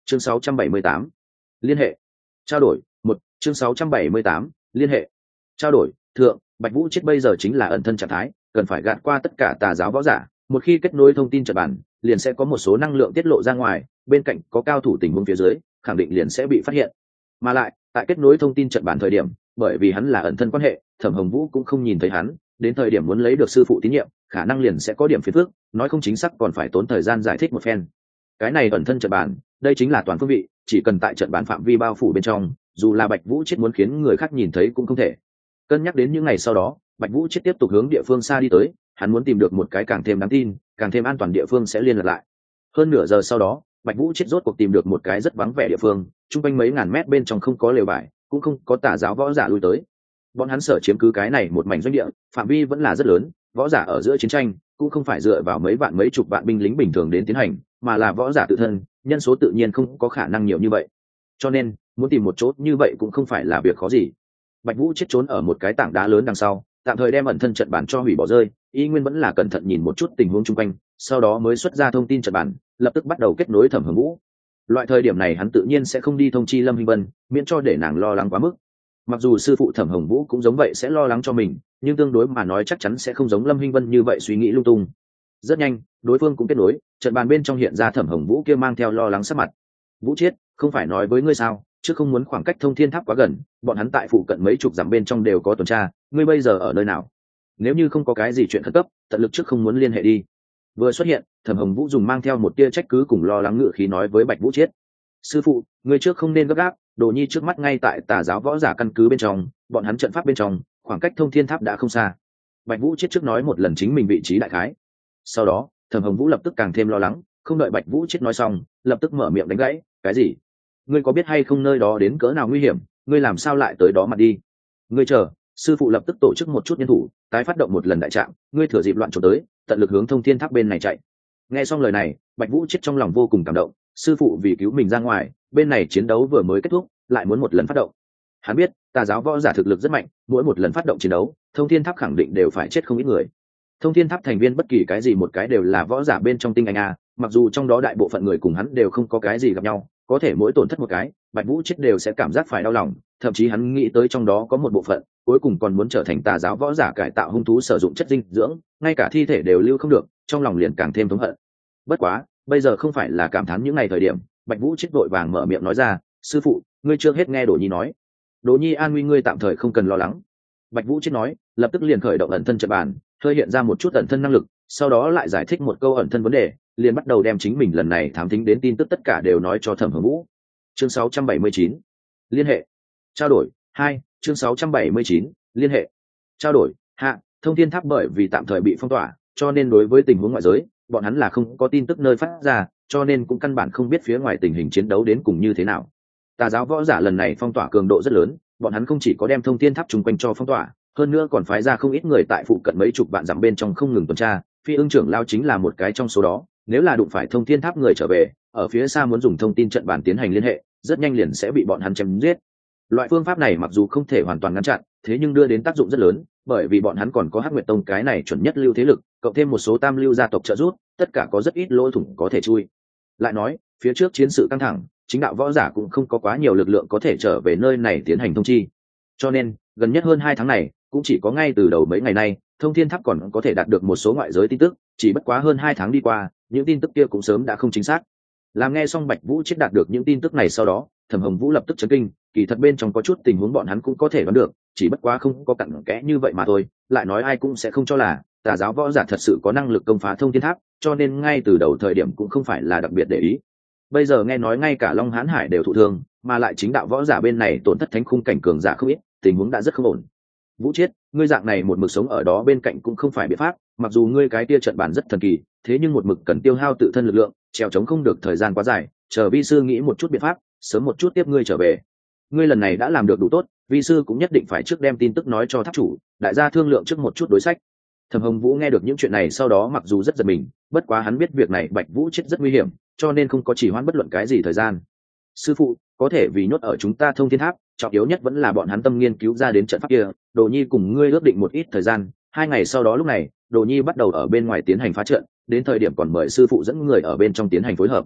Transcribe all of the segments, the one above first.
chương 678. Liên hệ. Trao đổi. Một chương 678. Liên hệ. Trao đổi. Thượng, Bạch Vũ Chết bây giờ chính là ẩn thân trạng thái, cần phải gạt qua tất cả tà giáo võ giả, một khi kết nối thông tin trận bản, liền sẽ có một số năng lượng tiết lộ ra ngoài, bên cạnh có cao thủ tình huống phía dưới, khẳng định liền sẽ bị phát hiện. Mà lại, tại kết nối thông tin trận bản thời điểm, bởi vì hắn là ẩn thân quan hệ, Thẩm Hồng Vũ cũng không nhìn thấy hắn, đến thời điểm muốn lấy được sư phụ tín nhiệm, khả năng liền sẽ có điểm phiền phức, nói không chính xác còn phải tốn thời gian giải thích một phen. Cái này ẩn thân trận bản, đây chính là toàn phương vị, chỉ cần tại trận bản phạm vi bao phủ bên trong, dù là Bạch Vũ Chết muốn khiến người khác nhìn thấy cũng không thể. Cân nhắc đến những ngày sau đó, Bạch Vũ Chết tiếp tục hướng địa phương xa đi tới, hắn muốn tìm được một cái càng thêm đáng tin, càng thêm an toàn địa phương sẽ liên lạc lại. Hơn nửa giờ sau đó, Bạch Vũ Chết rốt cuộc tìm được một cái rất vắng vẻ địa phương, trung quanh mấy ngàn mét bên trong không có lều vải, cũng không có tà giáo võ giả lui tới. Bọn hắn sở chiếm cứ cái này một mảnh doanh địa, phạm vi vẫn là rất lớn, võ giả ở giữa chiến tranh cũng không phải dựa vào mấy vạn mấy chục vạn binh lính bình thường đến tiến hành, mà là võ giả tự thân, nhân số tự nhiên không có khả năng nhiều như vậy. Cho nên, muốn tìm một chỗ như vậy cũng không phải là việc khó gì. Bạch Vũ Chết trốn ở một cái tảng đá lớn đằng sau, tạm thời đem ẩn thân trận bản cho hủy bỏ rơi, y nguyên vẫn là cẩn thận nhìn một chút tình huống chung quanh, sau đó mới xuất ra thông tin trận bản, lập tức bắt đầu kết nối Thẩm Hồng Vũ. Loại thời điểm này hắn tự nhiên sẽ không đi thông chi Lâm Hinh Vân, miễn cho để nàng lo lắng quá mức. Mặc dù sư phụ Thẩm Hồng Vũ cũng giống vậy sẽ lo lắng cho mình, nhưng tương đối mà nói chắc chắn sẽ không giống Lâm Hinh Vân như vậy suy nghĩ lung tung. Rất nhanh, đối phương cũng kết nối, trận bàn bên trong hiện ra Thẩm Hồng Vũ kia mang theo lo lắng sắc mặt. Vũ Chiết, không phải nói với ngươi sao, chứ không muốn khoảng cách thông thiên tháp quá gần, bọn hắn tại phụ cận mấy chục dặm bên trong đều có tuần tra, ngươi bây giờ ở nơi nào? Nếu như không có cái gì chuyện khẩn cấp, tận lực trước không muốn liên hệ đi. Vừa xuất hiện, Thẩm Hồng Vũ dùng mang theo một tia trách cứ cùng lo lắng ngữ khí nói với Bạch Vũ Chiết. Sư phụ, ngươi trước không nên gấp gáp, Đồ Nhi trước mắt ngay tại tà giáo võ giả căn cứ bên trong, bọn hắn trận pháp bên trong, khoảng cách thông thiên tháp đã không xa. Bạch Vũ Chiết trước nói một lần chính mình vị trí đại khái. Sau đó, Thẩm Hồng Vũ lập tức càng thêm lo lắng, không đợi Bạch Vũ Chiết nói xong, lập tức mở miệng đánh gãy. Cái gì? Ngươi có biết hay không nơi đó đến cỡ nào nguy hiểm, ngươi làm sao lại tới đó mà đi? Ngươi chờ, sư phụ lập tức tổ chức một chút nhân thủ, tái phát động một lần đại trạng, ngươi thừa dịp loạn trốn tới, tận lực hướng thông thiên tháp bên này chạy. Nghe xong lời này, Bạch Vũ Chiết trong lòng vô cùng cảm động, sư phụ vì cứu mình ra ngoài, bên này chiến đấu vừa mới kết thúc, lại muốn một lần phát động. Hắn biết, tà giáo võ giả thực lực rất mạnh, mỗi một lần phát động chiến đấu, thông thiên tháp khẳng định đều phải chết không ít người. Thông thiên tháp thành viên bất kỳ cái gì một cái đều là võ giả bên trong tinh anh a, mặc dù trong đó đại bộ phận người cùng hắn đều không có cái gì gặp nhau, có thể mỗi tổn thất một cái, Bạch Vũ Chiết đều sẽ cảm giác phải đau lòng, thậm chí hắn nghĩ tới trong đó có một bộ phận, cuối cùng còn muốn trở thành tà giáo võ giả cải tạo hung thú sử dụng chất dinh dưỡng, ngay cả thi thể đều lưu không được, trong lòng liền càng thêm thống hận. Bất quá, bây giờ không phải là cảm thán những ngày thời điểm, Bạch Vũ Chiết vội vàng mở miệng nói ra, sư phụ, ngươi chưa hết nghe Đồ Nhi nói. Đồ Nhi an nguy ngươi tạm thời không cần lo lắng. Bạch Vũ Chiết nói, lập tức liền khởi động ẩn thân trận bàn, hơi hiện ra một chút ẩn thân năng lực, sau đó lại giải thích một câu ẩn thân vấn đề, liền bắt đầu đem chính mình lần này thám thính đến tin tức tất cả đều nói cho Thẩm Hồng Vũ. Chương 679. Liên hệ. Trao đổi. 2. Chương 679. Liên hệ. Trao đổi. Hạ, thông thiên tháp bởi vì tạm thời bị phong tỏa, cho nên đối với tình huống ngoại giới, bọn hắn là không có tin tức nơi phát ra, cho nên cũng căn bản không biết phía ngoài tình hình chiến đấu đến cùng như thế nào. Tà giáo võ giả lần này phong tỏa cường độ rất lớn, bọn hắn không chỉ có đem thông thiên tháp chung quanh cho phong tỏa, hơn nữa còn phái ra không ít người tại phụ cận mấy chục vạn dặm bên trong không ngừng tuần tra, Phi Ưng trưởng lao chính là một cái trong số đó, nếu là đụng phải thông thiên tháp người trở về, ở phía xa muốn dùng thông tin trận bàn tiến hành liên hệ, rất nhanh liền sẽ bị bọn hắn chém giết. Loại phương pháp này mặc dù không thể hoàn toàn ngăn chặn, thế nhưng đưa đến tác dụng rất lớn, bởi vì bọn hắn còn có Hắc Nguyệt Tông cái này chuẩn nhất lưu thế lực, cộng thêm một số tam lưu gia tộc trợ giúp, tất cả có rất ít lỗ thủng có thể chui. Lại nói, phía trước chiến sự căng thẳng, chính đạo võ giả cũng không có quá nhiều lực lượng có thể trở về nơi này tiến hành thông chi. Cho nên, gần nhất hơn 2 tháng này, cũng chỉ có ngay từ đầu mấy ngày nay, thông thiên tháp còn có thể đạt được một số ngoại giới tin tức, chỉ bất quá hơn 2 tháng đi qua, những tin tức kia cũng sớm đã không chính xác. Làm nghe xong Bạch Vũ Chiết đạt được những tin tức này sau đó, Thẩm Hồng Vũ lập tức chấn kinh, kỳ thật bên trong có chút tình huống bọn hắn cũng có thể đoán được, chỉ bất quá không có cặn kẽ như vậy mà thôi, lại nói ai cũng sẽ không cho là tà giáo võ giả thật sự có năng lực công phá thông thiên tháp, cho nên ngay từ đầu thời điểm cũng không phải là đặc biệt để ý. Bây giờ nghe nói ngay cả Long Hán Hải đều thụ thương, mà lại chính đạo võ giả bên này tổn thất thánh khung cảnh cường giả không ít, tình huống đã rất không ổn. Vũ Chiết, ngươi dạng này một mực sống ở đó bên cạnh cũng không phải biện pháp, mặc dù ngươi cái tia trận bàn rất thần kỳ, thế nhưng một mực cần tiêu hao tự thân lực lượng, trèo chống không được thời gian quá dài, chờ vi sư nghĩ một chút biện pháp, sớm một chút tiếp ngươi trở về. Ngươi lần này đã làm được đủ tốt, vi sư cũng nhất định phải trước đem tin tức nói cho tháp chủ, đại gia thương lượng trước một chút đối sách. Thẩm Hồng Vũ nghe được những chuyện này sau đó mặc dù rất giật mình, bất quá hắn biết việc này Bạch Vũ Chiết rất nguy hiểm, cho nên không có chỉ hoãn bất luận cái gì thời gian. Sư phụ, có thể vì nhốt ở chúng ta thông thiên tháp, trọng yếu nhất vẫn là bọn hắn tâm nghiên cứu ra đến trận pháp kia, Đồ Nhi cùng ngươi ước định một ít thời gian, 2 ngày sau đó lúc này, Đồ Nhi bắt đầu ở bên ngoài tiến hành phá trận, đến thời điểm còn mời sư phụ dẫn người ở bên trong tiến hành phối hợp.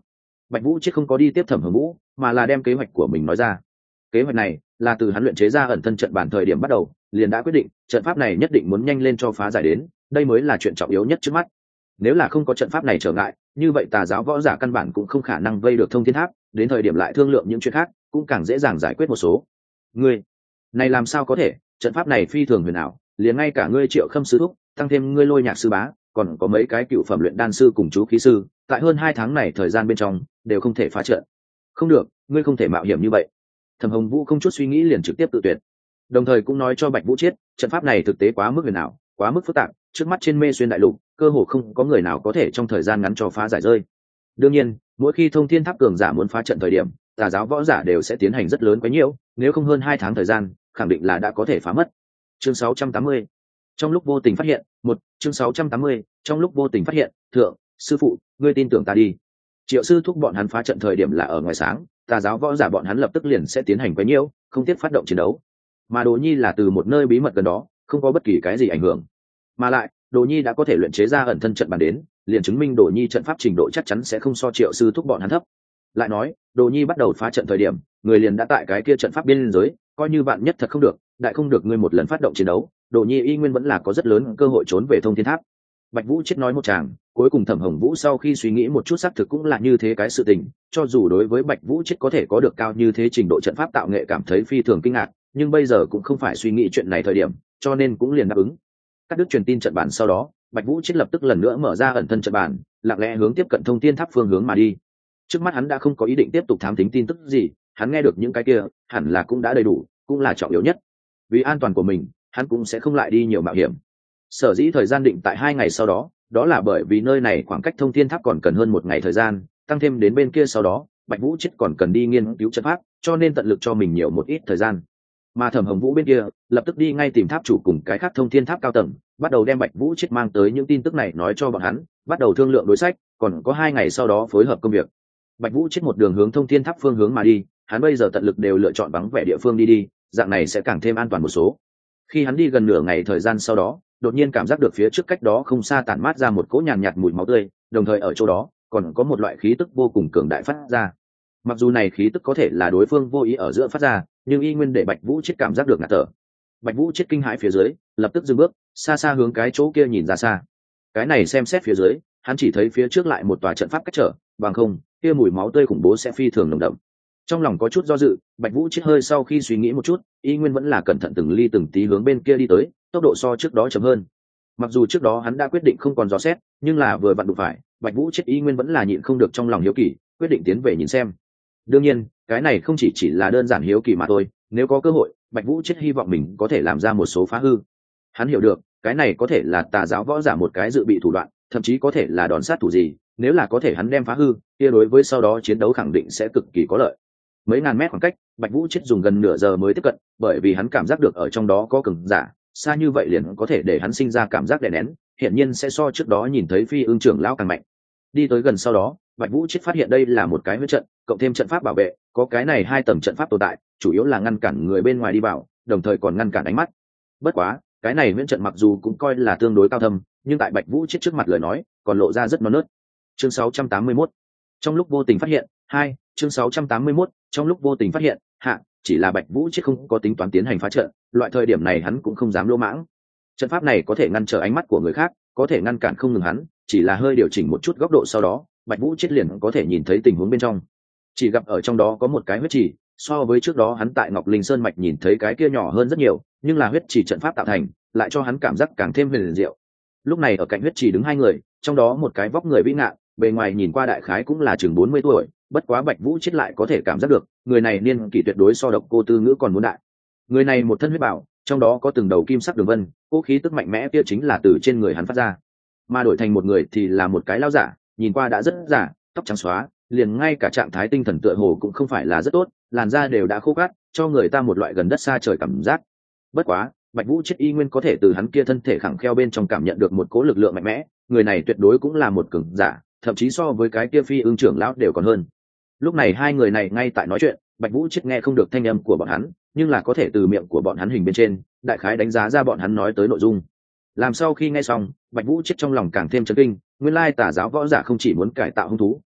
Bạch Vũ chết không có đi tiếp Thẩm Hồng Vũ, mà là đem kế hoạch của mình nói ra. Kế hoạch này là từ hắn luyện chế ra ẩn thân trận bản thời điểm bắt đầu, liền đã quyết định, trận pháp này nhất định muốn nhanh lên cho phá giải đến, đây mới là chuyện trọng yếu nhất trước mắt. Nếu là không có trận pháp này trở ngại, như vậy tà giáo võ giả căn bản cũng không khả năng vây được Thông Thiên Tháp, đến thời điểm lại thương lượng những chuyện khác, cũng càng dễ dàng giải quyết một số. Ngươi, này làm sao có thể, trận pháp này phi thường huyền ảo, liền ngay cả ngươi Triệu Khâm sư thúc, tăng thêm ngươi Lôi Nhạc sư bá, còn có mấy cái cựu phẩm luyện đan sư cùng chú khí sư, tại hơn 2 tháng này thời gian bên trong, đều không thể phá trận. Không được, ngươi không thể mạo hiểm như vậy. Thẩm Hồng Vũ không chút suy nghĩ liền trực tiếp tự tuyệt, đồng thời cũng nói cho Bạch Vũ Chiết, trận pháp này thực tế quá mức huyền ảo, quá mức phức tạp, trước mắt trên Mê Xuyên đại lục, cơ hồ không có người nào có thể trong thời gian ngắn cho phá giải rơi. Đương nhiên, mỗi khi Thông Thiên Tháp cường giả muốn phá trận thời điểm, tà giáo võ giả đều sẽ tiến hành rất lớn quấy nhiễu, nếu không hơn 2 tháng thời gian, khẳng định là đã có thể phá mất. Chương 680. Trong lúc vô tình phát hiện, chương 680, trong lúc vô tình phát hiện, thượng, sư phụ, ngươi tin tưởng ta đi. Triệu sư thúc bọn hắn phá trận thời điểm là ở ngoài sáng, tà giáo võ giả bọn hắn lập tức liền sẽ tiến hành quấy nhiễu, không tiếc phát động chiến đấu. Mà Đồ Nhi là từ một nơi bí mật gần đó, không có bất kỳ cái gì ảnh hưởng. Mà lại, Đồ Nhi đã có thể luyện chế ra ẩn thân trận bàn đến, liền chứng minh Đồ Nhi trận pháp trình độ chắc chắn sẽ không so Triệu sư thúc bọn hắn thấp. Lại nói, Đồ Nhi bắt đầu phá trận thời điểm, người liền đã tại cái kia trận pháp biên giới, coi như bạn nhất thật không được, đại không được ngươi một lần phát động chiến đấu, Đồ Nhi y nguyên vẫn là có rất lớn cơ hội trốn về Thông Thiên Tháp. Bạch Vũ chết nói một tràng, cuối cùng Thẩm Hồng Vũ sau khi suy nghĩ một chút xác thực cũng là như thế cái sự tình, cho dù đối với Bạch Vũ chết có thể có được cao như thế trình độ trận pháp tạo nghệ cảm thấy phi thường kinh ngạc, nhưng bây giờ cũng không phải suy nghĩ chuyện này thời điểm, cho nên cũng liền đáp ứng. Cắt đứt truyền tin trận bản sau đó, Bạch Vũ chết lập tức lần nữa mở ra ẩn thân trận bản, lặng lẽ hướng tiếp cận Thông Thiên Tháp phương hướng mà đi. Trước mắt hắn đã không có ý định tiếp tục thám thính tin tức gì, hắn nghe được những cái kia, hẳn là cũng đã đầy đủ, cũng là trọng yếu nhất. Vì an toàn của mình, hắn cũng sẽ không lại đi nhiều mạo hiểm. Sở dĩ thời gian định tại 2 ngày sau đó, đó là bởi vì nơi này khoảng cách Thông Thiên Tháp còn cần hơn 1 ngày thời gian, tăng thêm đến bên kia sau đó, Bạch Vũ chết còn cần đi nghiên cứu trận pháp, cho nên tận lực cho mình nhiều một ít thời gian. Mà Thẩm Hồng Vũ bên kia lập tức đi ngay tìm tháp chủ cùng cái khác Thông Thiên Tháp cao tầng, bắt đầu đem Bạch Vũ chết mang tới những tin tức này nói cho bọn hắn, bắt đầu thương lượng đối sách, còn có 2 ngày sau đó phối hợp công việc. Bạch Vũ chết một đường hướng Thông Thiên Tháp phương hướng mà đi, hắn bây giờ tận lực đều lựa chọn vắng vẻ địa phương đi, dạng này sẽ càng thêm an toàn một số. Khi hắn đi gần nửa ngày thời gian sau đó, đột nhiên cảm giác được phía trước cách đó không xa tản mát ra một cỗ nhàn nhạt mùi máu tươi, đồng thời ở chỗ đó còn có một loại khí tức vô cùng cường đại phát ra. Mặc dù này khí tức có thể là đối phương vô ý ở giữa phát ra, nhưng y nguyên để Bạch Vũ chết cảm giác được ngạt thở. Bạch Vũ chết kinh hãi phía dưới, lập tức dừng bước, xa xa hướng cái chỗ kia nhìn ra xa. Cái này xem xét phía dưới, hắn chỉ thấy phía trước lại một tòa trận pháp cách trở, bằng không, kia mùi máu tươi khủng bố sẽ phi thường nồng đậm. Trong lòng có chút do dự, Bạch Vũ chết hơi sau khi suy nghĩ một chút, y nguyên vẫn là cẩn thận từng ly từng tí hướng bên kia đi tới, tốc độ so trước đó chậm hơn. Mặc dù trước đó hắn đã quyết định không còn dò xét, nhưng là vừa vặn đụng phải, Bạch Vũ chết y nguyên vẫn là nhịn không được trong lòng hiếu kỳ, quyết định tiến về nhìn xem. Đương nhiên, cái này không chỉ là đơn giản hiếu kỳ mà thôi, nếu có cơ hội, Bạch Vũ chết hy vọng mình có thể làm ra một số phá hư. Hắn hiểu được, cái này có thể là tà giáo võ giả một cái dự bị thủ đoạn, thậm chí có thể là đòn sát thủ gì, nếu là có thể hắn đem phá hư, kia đối với sau đó chiến đấu khẳng định sẽ cực kỳ có lợi. Mấy ngàn mét khoảng cách, Bạch Vũ chết dùng gần nửa giờ mới tiếp cận, bởi vì hắn cảm giác được ở trong đó có cường giả, xa như vậy liền có thể để hắn sinh ra cảm giác đè nén, hiển nhiên sẽ so trước đó nhìn thấy Phi Ưng trưởng lão càng mạnh. Đi tới gần sau đó, Bạch Vũ chết phát hiện đây là một cái huyết trận, cộng thêm trận pháp bảo vệ, có cái này 2 tầng trận pháp tồn tại, chủ yếu là ngăn cản người bên ngoài đi vào, đồng thời còn ngăn cản ánh mắt. Bất quá, cái này huyễn trận mặc dù cũng coi là tương đối cao thâm, nhưng tại Bạch Vũ chết trước mặt lời nói, còn lộ ra rất non nớt. Chương 681. Trong lúc vô tình phát hiện, 2, chương 681, trong lúc vô tình phát hiện, hạ, chỉ là Bạch Vũ chết không có tính toán tiến hành phá trận, loại thời điểm này hắn cũng không dám lỗ mãng. Trận pháp này có thể ngăn trở ánh mắt của người khác, có thể ngăn cản không ngừng hắn, chỉ là hơi điều chỉnh một chút góc độ sau đó, Bạch Vũ chết liền có thể nhìn thấy tình huống bên trong. Chỉ gặp ở trong đó có một cái huyết trì, so với trước đó hắn tại Ngọc Linh Sơn mạch nhìn thấy cái kia nhỏ hơn rất nhiều, nhưng là huyết trì trận pháp tạo thành, lại cho hắn cảm giác càng thêm huyền diệu. Lúc này ở cạnh huyết trì đứng 2 người, trong đó một cái vóc người vĩ ngạn, bề ngoài nhìn qua đại khái cũng là chừng 40 tuổi, bất quá Bạch Vũ chết lại có thể cảm giác được, người này niên kỷ tuyệt đối so Độc Cô Tư Ngữ còn muốn đại. Người này một thân huyết bảo, trong đó có từng đầu kim sắc đường vân, cố khí tức mạnh mẽ kia chính là từ trên người hắn phát ra. Mà đổi thành một người thì là một cái lão giả, nhìn qua đã rất già, tóc trắng xóa, liền ngay cả trạng thái tinh thần tựa hồ cũng không phải là rất tốt, làn da đều đã khô cát, cho người ta một loại gần đất xa trời cảm giác. Bất quá, Bạch Vũ chết y nguyên có thể từ hắn kia thân thể khẳng kheo bên trong cảm nhận được một cỗ lực lượng mạnh mẽ, người này tuyệt đối cũng là một cường giả, thậm chí so với cái kia Phi Ưng trưởng lão đều còn hơn. Lúc này 2 người này ngay tại nói chuyện, Bạch Vũ chết nghe không được thanh âm của bọn hắn, nhưng là có thể từ miệng của bọn hắn hình bên trên, đại khái đánh giá ra bọn hắn nói tới nội dung. Làm sau khi nghe xong, Bạch Vũ chết trong lòng càng thêm chấn kinh, nguyên lai tà giáo võ giả không chỉ muốn cải tạo hung thú,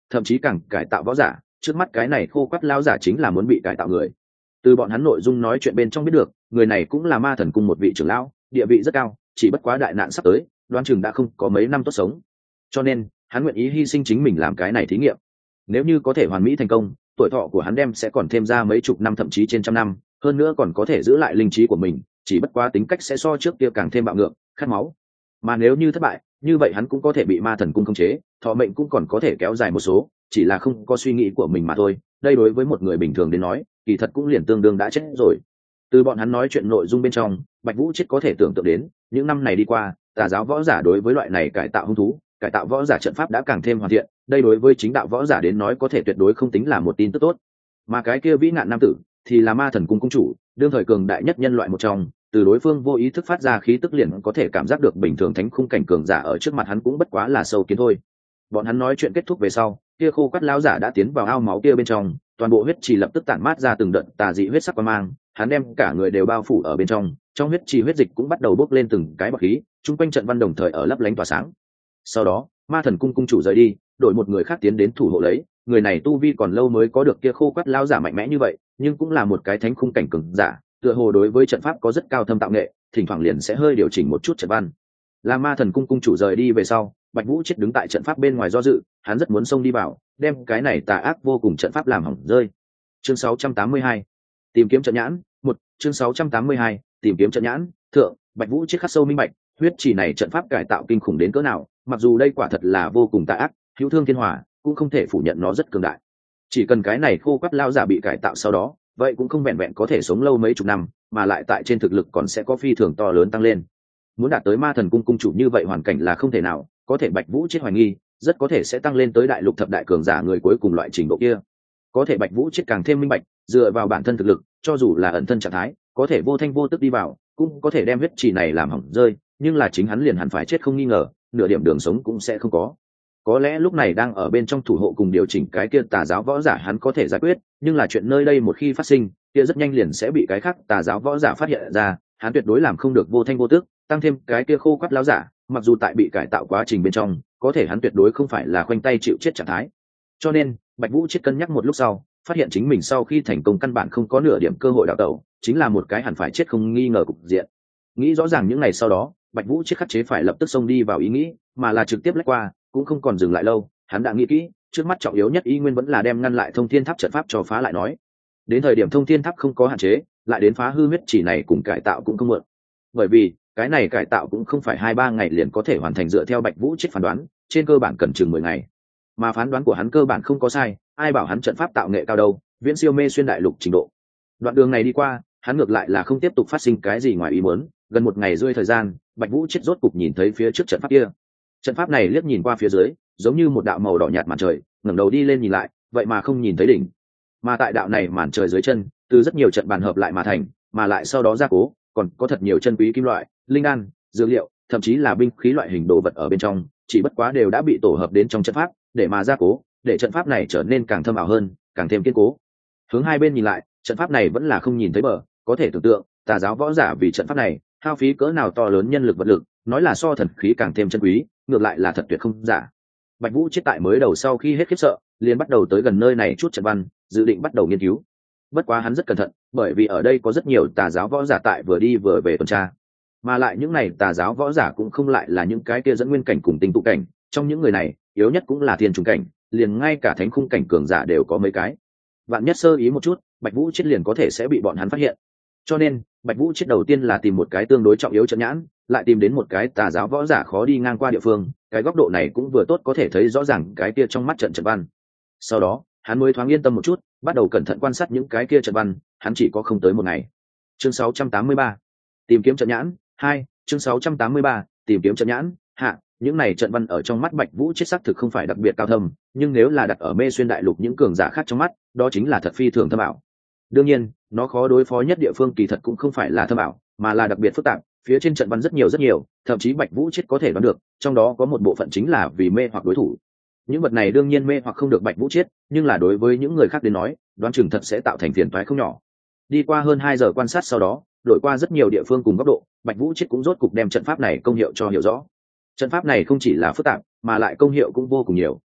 thậm chí càng cải tạo võ giả. Trước mắt cái này khô quắt lao giả chính là muốn bị cải tạo người. Từ bọn hắn nội dung nói chuyện bên trong biết được, người này cũng là ma thần cung một vị trưởng lão, địa vị rất cao, chỉ bất quá đại nạn sắp tới, đoán chừng đã không có mấy năm tốt sống, cho nên hắn nguyện ý hy sinh chính mình làm cái này thí nghiệm. Nếu như có thể hoàn mỹ thành công, tuổi thọ của hắn đem sẽ còn thêm ra mấy chục năm thậm chí trên trăm năm, hơn nữa còn có thể giữ lại linh trí của mình, chỉ bất quá tính cách sẽ so trước kia càng thêm bạo ngược, khát máu. Mà nếu như thất bại, như vậy hắn cũng có thể bị ma thần cung khống chế, thọ mệnh cũng còn có thể kéo dài một số, chỉ là không có suy nghĩ của mình mà thôi. Đây đối với một người bình thường đến nói, kỳ thật cũng liền tương đương đã chết rồi. Từ bọn hắn nói chuyện nội dung bên trong, Bạch Vũ chết có thể tưởng tượng đến, những năm này đi qua, tà giáo võ giả đối với loại này cải tạo hung thú, cải tạo võ giả trận pháp đã càng thêm hoàn thiện, đây đối với chính đạo võ giả đến nói có thể tuyệt đối không tính là một tin tức tốt. Mà cái kia vĩ nạn nam tử thì là ma thần cung cung chủ, đương thời cường đại nhất nhân loại một trong, từ đối phương vô ý thức phát ra khí tức liền có thể cảm giác được bình thường thánh khung cảnh cường giả ở trước mặt hắn cũng bất quá là sâu kiến thôi. Bọn hắn nói chuyện kết thúc về sau, kia khô quắt lão giả đã tiến vào ao máu kia bên trong, toàn bộ huyết trì lập tức tản mát ra từng đợt tà dị huyết sắc quang mang, hắn đem cả người đều bao phủ ở bên trong, trong huyết trì huyết dịch cũng bắt đầu bốc lên từng cái bọt khí, chung quanh trận văn đồng thời ở lấp lánh tỏa sáng. Sau đó, ma thần cung cung chủ rời đi, đổi một người khác tiến đến thủ hộ lấy, người này tu vi còn lâu mới có được kia khô quắt lão giả mạnh mẽ như vậy, nhưng cũng là một cái thánh khung cảnh cường giả, tựa hồ đối với trận pháp có rất cao thâm tạo nghệ, thỉnh thoảng liền sẽ hơi điều chỉnh một chút trận văn. Là ma thần cung cung chủ rời đi về sau, Bạch Vũ chết đứng tại trận pháp bên ngoài do dự, hắn rất muốn xông đi vào, đem cái này tà ác vô cùng trận pháp làm hỏng rơi. Chương 682, tìm kiếm trận nhãn. Một, chương 682, tìm kiếm trận nhãn. Thượng, Bạch Vũ chết khắc sâu minh bạch, huyết chỉ này trận pháp cải tạo kinh khủng đến cỡ nào, mặc dù đây quả thật là vô cùng tà ác, hữu thương thiên hỏa, cũng không thể phủ nhận nó rất cường đại. Chỉ cần cái này khô quắt lao giả bị cải tạo sau đó, vậy cũng không vẹn vẹn có thể sống lâu mấy chục năm, mà lại tại trên thực lực còn sẽ có phi thường to lớn tăng lên. Muốn đạt tới ma thần cung cung chủ như vậy hoàn cảnh là không thể nào, có thể Bạch Vũ chết hoài nghi, rất có thể sẽ tăng lên tới đại lục thập đại cường giả người cuối cùng loại trình độ kia. Có thể Bạch Vũ chết càng thêm minh bạch, dựa vào bản thân thực lực, cho dù là ẩn thân trạng thái, có thể vô thanh vô tức đi vào, cũng có thể đem huyết trì này làm hỏng rơi, nhưng là chính hắn liền hẳn phải chết không nghi ngờ, nửa điểm đường sống cũng sẽ không có. Có lẽ lúc này đang ở bên trong thủ hộ cùng điều chỉnh cái kia tà giáo võ giả hắn có thể giải quyết, nhưng là chuyện nơi đây một khi phát sinh, kia rất nhanh liền sẽ bị cái khác tà giáo võ giả phát hiện ra, hắn tuyệt đối làm không được vô thanh vô tức, tăng thêm cái kia khô quắt lão giả, mặc dù tại bị cải tạo quá trình bên trong, có thể hắn tuyệt đối không phải là khoanh tay chịu chết trạng thái. Cho nên, Bạch Vũ chết cân nhắc một lúc sau, phát hiện chính mình sau khi thành công căn bản không có nửa điểm cơ hội đào tẩu, chính là một cái hẳn phải chết không nghi ngờ cục diện. Nghĩ rõ ràng những ngày sau đó, Bạch Vũ chết khắc chế phải lập tức xông đi vào ý nghĩ, mà là trực tiếp lách qua, cũng không còn dừng lại lâu, hắn đã nghĩ kỹ, trước mắt trọng yếu nhất y nguyên vẫn là đem ngăn lại thông thiên tháp trận pháp cho phá lại nói. Đến thời điểm thông thiên tháp không có hạn chế, lại đến phá hư huyết chỉ này cùng cải tạo cũng không muộn. Bởi vì, cái này cải tạo cũng không phải 2-3 ngày liền có thể hoàn thành dựa theo Bạch Vũ chết phán đoán, trên cơ bản cần chừng 10 ngày. Mà phán đoán của hắn cơ bản không có sai, ai bảo hắn trận pháp tạo nghệ cao đâu, viễn siêu mê xuyên đại lục trình độ. Đoạn đường này đi qua, hắn ngược lại là không tiếp tục phát sinh cái gì ngoài ý muốn, gần 1 ngày rưỡi thời gian, Bạch Vũ chết rốt cục nhìn thấy phía trước trận pháp kia. Trận pháp này liếc nhìn qua phía dưới, giống như một đạo màu đỏ nhạt màn trời, ngẩng đầu đi lên nhìn lại, vậy mà không nhìn thấy đỉnh. Mà tại đạo này màn trời dưới chân, từ rất nhiều trận bàn hợp lại mà thành, mà lại sau đó gia cố, còn có thật nhiều chân quý kim loại, linh đan, dược liệu, thậm chí là binh khí loại hình đồ vật ở bên trong, chỉ bất quá đều đã bị tổ hợp đến trong trận pháp, để mà gia cố, để trận pháp này trở nên càng thâm ảo hơn, càng thêm kiên cố. Hướng hai bên nhìn lại, trận pháp này vẫn là không nhìn thấy bờ, có thể tưởng tượng, tà giáo võ giả vì trận pháp này, hao phí cỡ nào to lớn nhân lực vật lực, nói là so thần khí càng thêm chân quý, ngược lại là thật tuyệt không giả. Bạch Vũ chết tại mới đầu sau khi hết khiếp sợ, liền bắt đầu tới gần nơi này chút trận văn, dự định bắt đầu nghiên cứu. Bất quá hắn rất cẩn thận, bởi vì ở đây có rất nhiều tà giáo võ giả tại vừa đi vừa về tuần tra, mà lại những này tà giáo võ giả cũng không lại là những cái kia dẫn nguyên cảnh cùng tinh tụ cảnh, trong những người này, yếu nhất cũng là thiên trùng cảnh, liền ngay cả thánh khung cảnh cường giả đều có mấy cái. Vạn nhất sơ ý một chút, Bạch Vũ chết liền có thể sẽ bị bọn hắn phát hiện. Cho nên, Bạch Vũ chết đầu tiên là tìm một cái tương đối trọng yếu trận nhãn, lại tìm đến một cái tà giáo võ giả khó đi ngang qua địa phương, cái góc độ này cũng vừa tốt có thể thấy rõ ràng cái kia trong mắt trận trận văn. Sau đó, hắn mới thoáng yên tâm một chút, bắt đầu cẩn thận quan sát những cái kia trận văn, hắn chỉ có không tới 1 ngày. Chương 683, tìm kiếm trận nhãn. 2, chương 683, tìm kiếm trận nhãn. Hạ, những này trận văn ở trong mắt Bạch Vũ chết xác thực không phải đặc biệt cao thâm, nhưng nếu là đặt ở mê xuyên đại lục những cường giả khác trong mắt, đó chính là thật phi thường thâm ảo. Đương nhiên, nó khó đối phó nhất địa phương kỳ thật cũng không phải là thâm ảo, mà là đặc biệt phức tạp, phía trên trận văn rất nhiều, thậm chí Bạch Vũ chết có thể đoán được, trong đó có một bộ phận chính là vì mê hoặc đối thủ. Những vật này đương nhiên mê hoặc không được Bạch Vũ chết, nhưng là đối với những người khác đến nói, đoán chừng thật sẽ tạo thành phiền toái không nhỏ. Đi qua hơn 2 giờ quan sát sau đó, đổi qua rất nhiều địa phương cùng góc độ, Bạch Vũ chết cũng rốt cục đem trận pháp này công hiệu cho hiểu rõ. Trận pháp này không chỉ là phức tạp, mà lại công hiệu cũng vô cùng nhiều.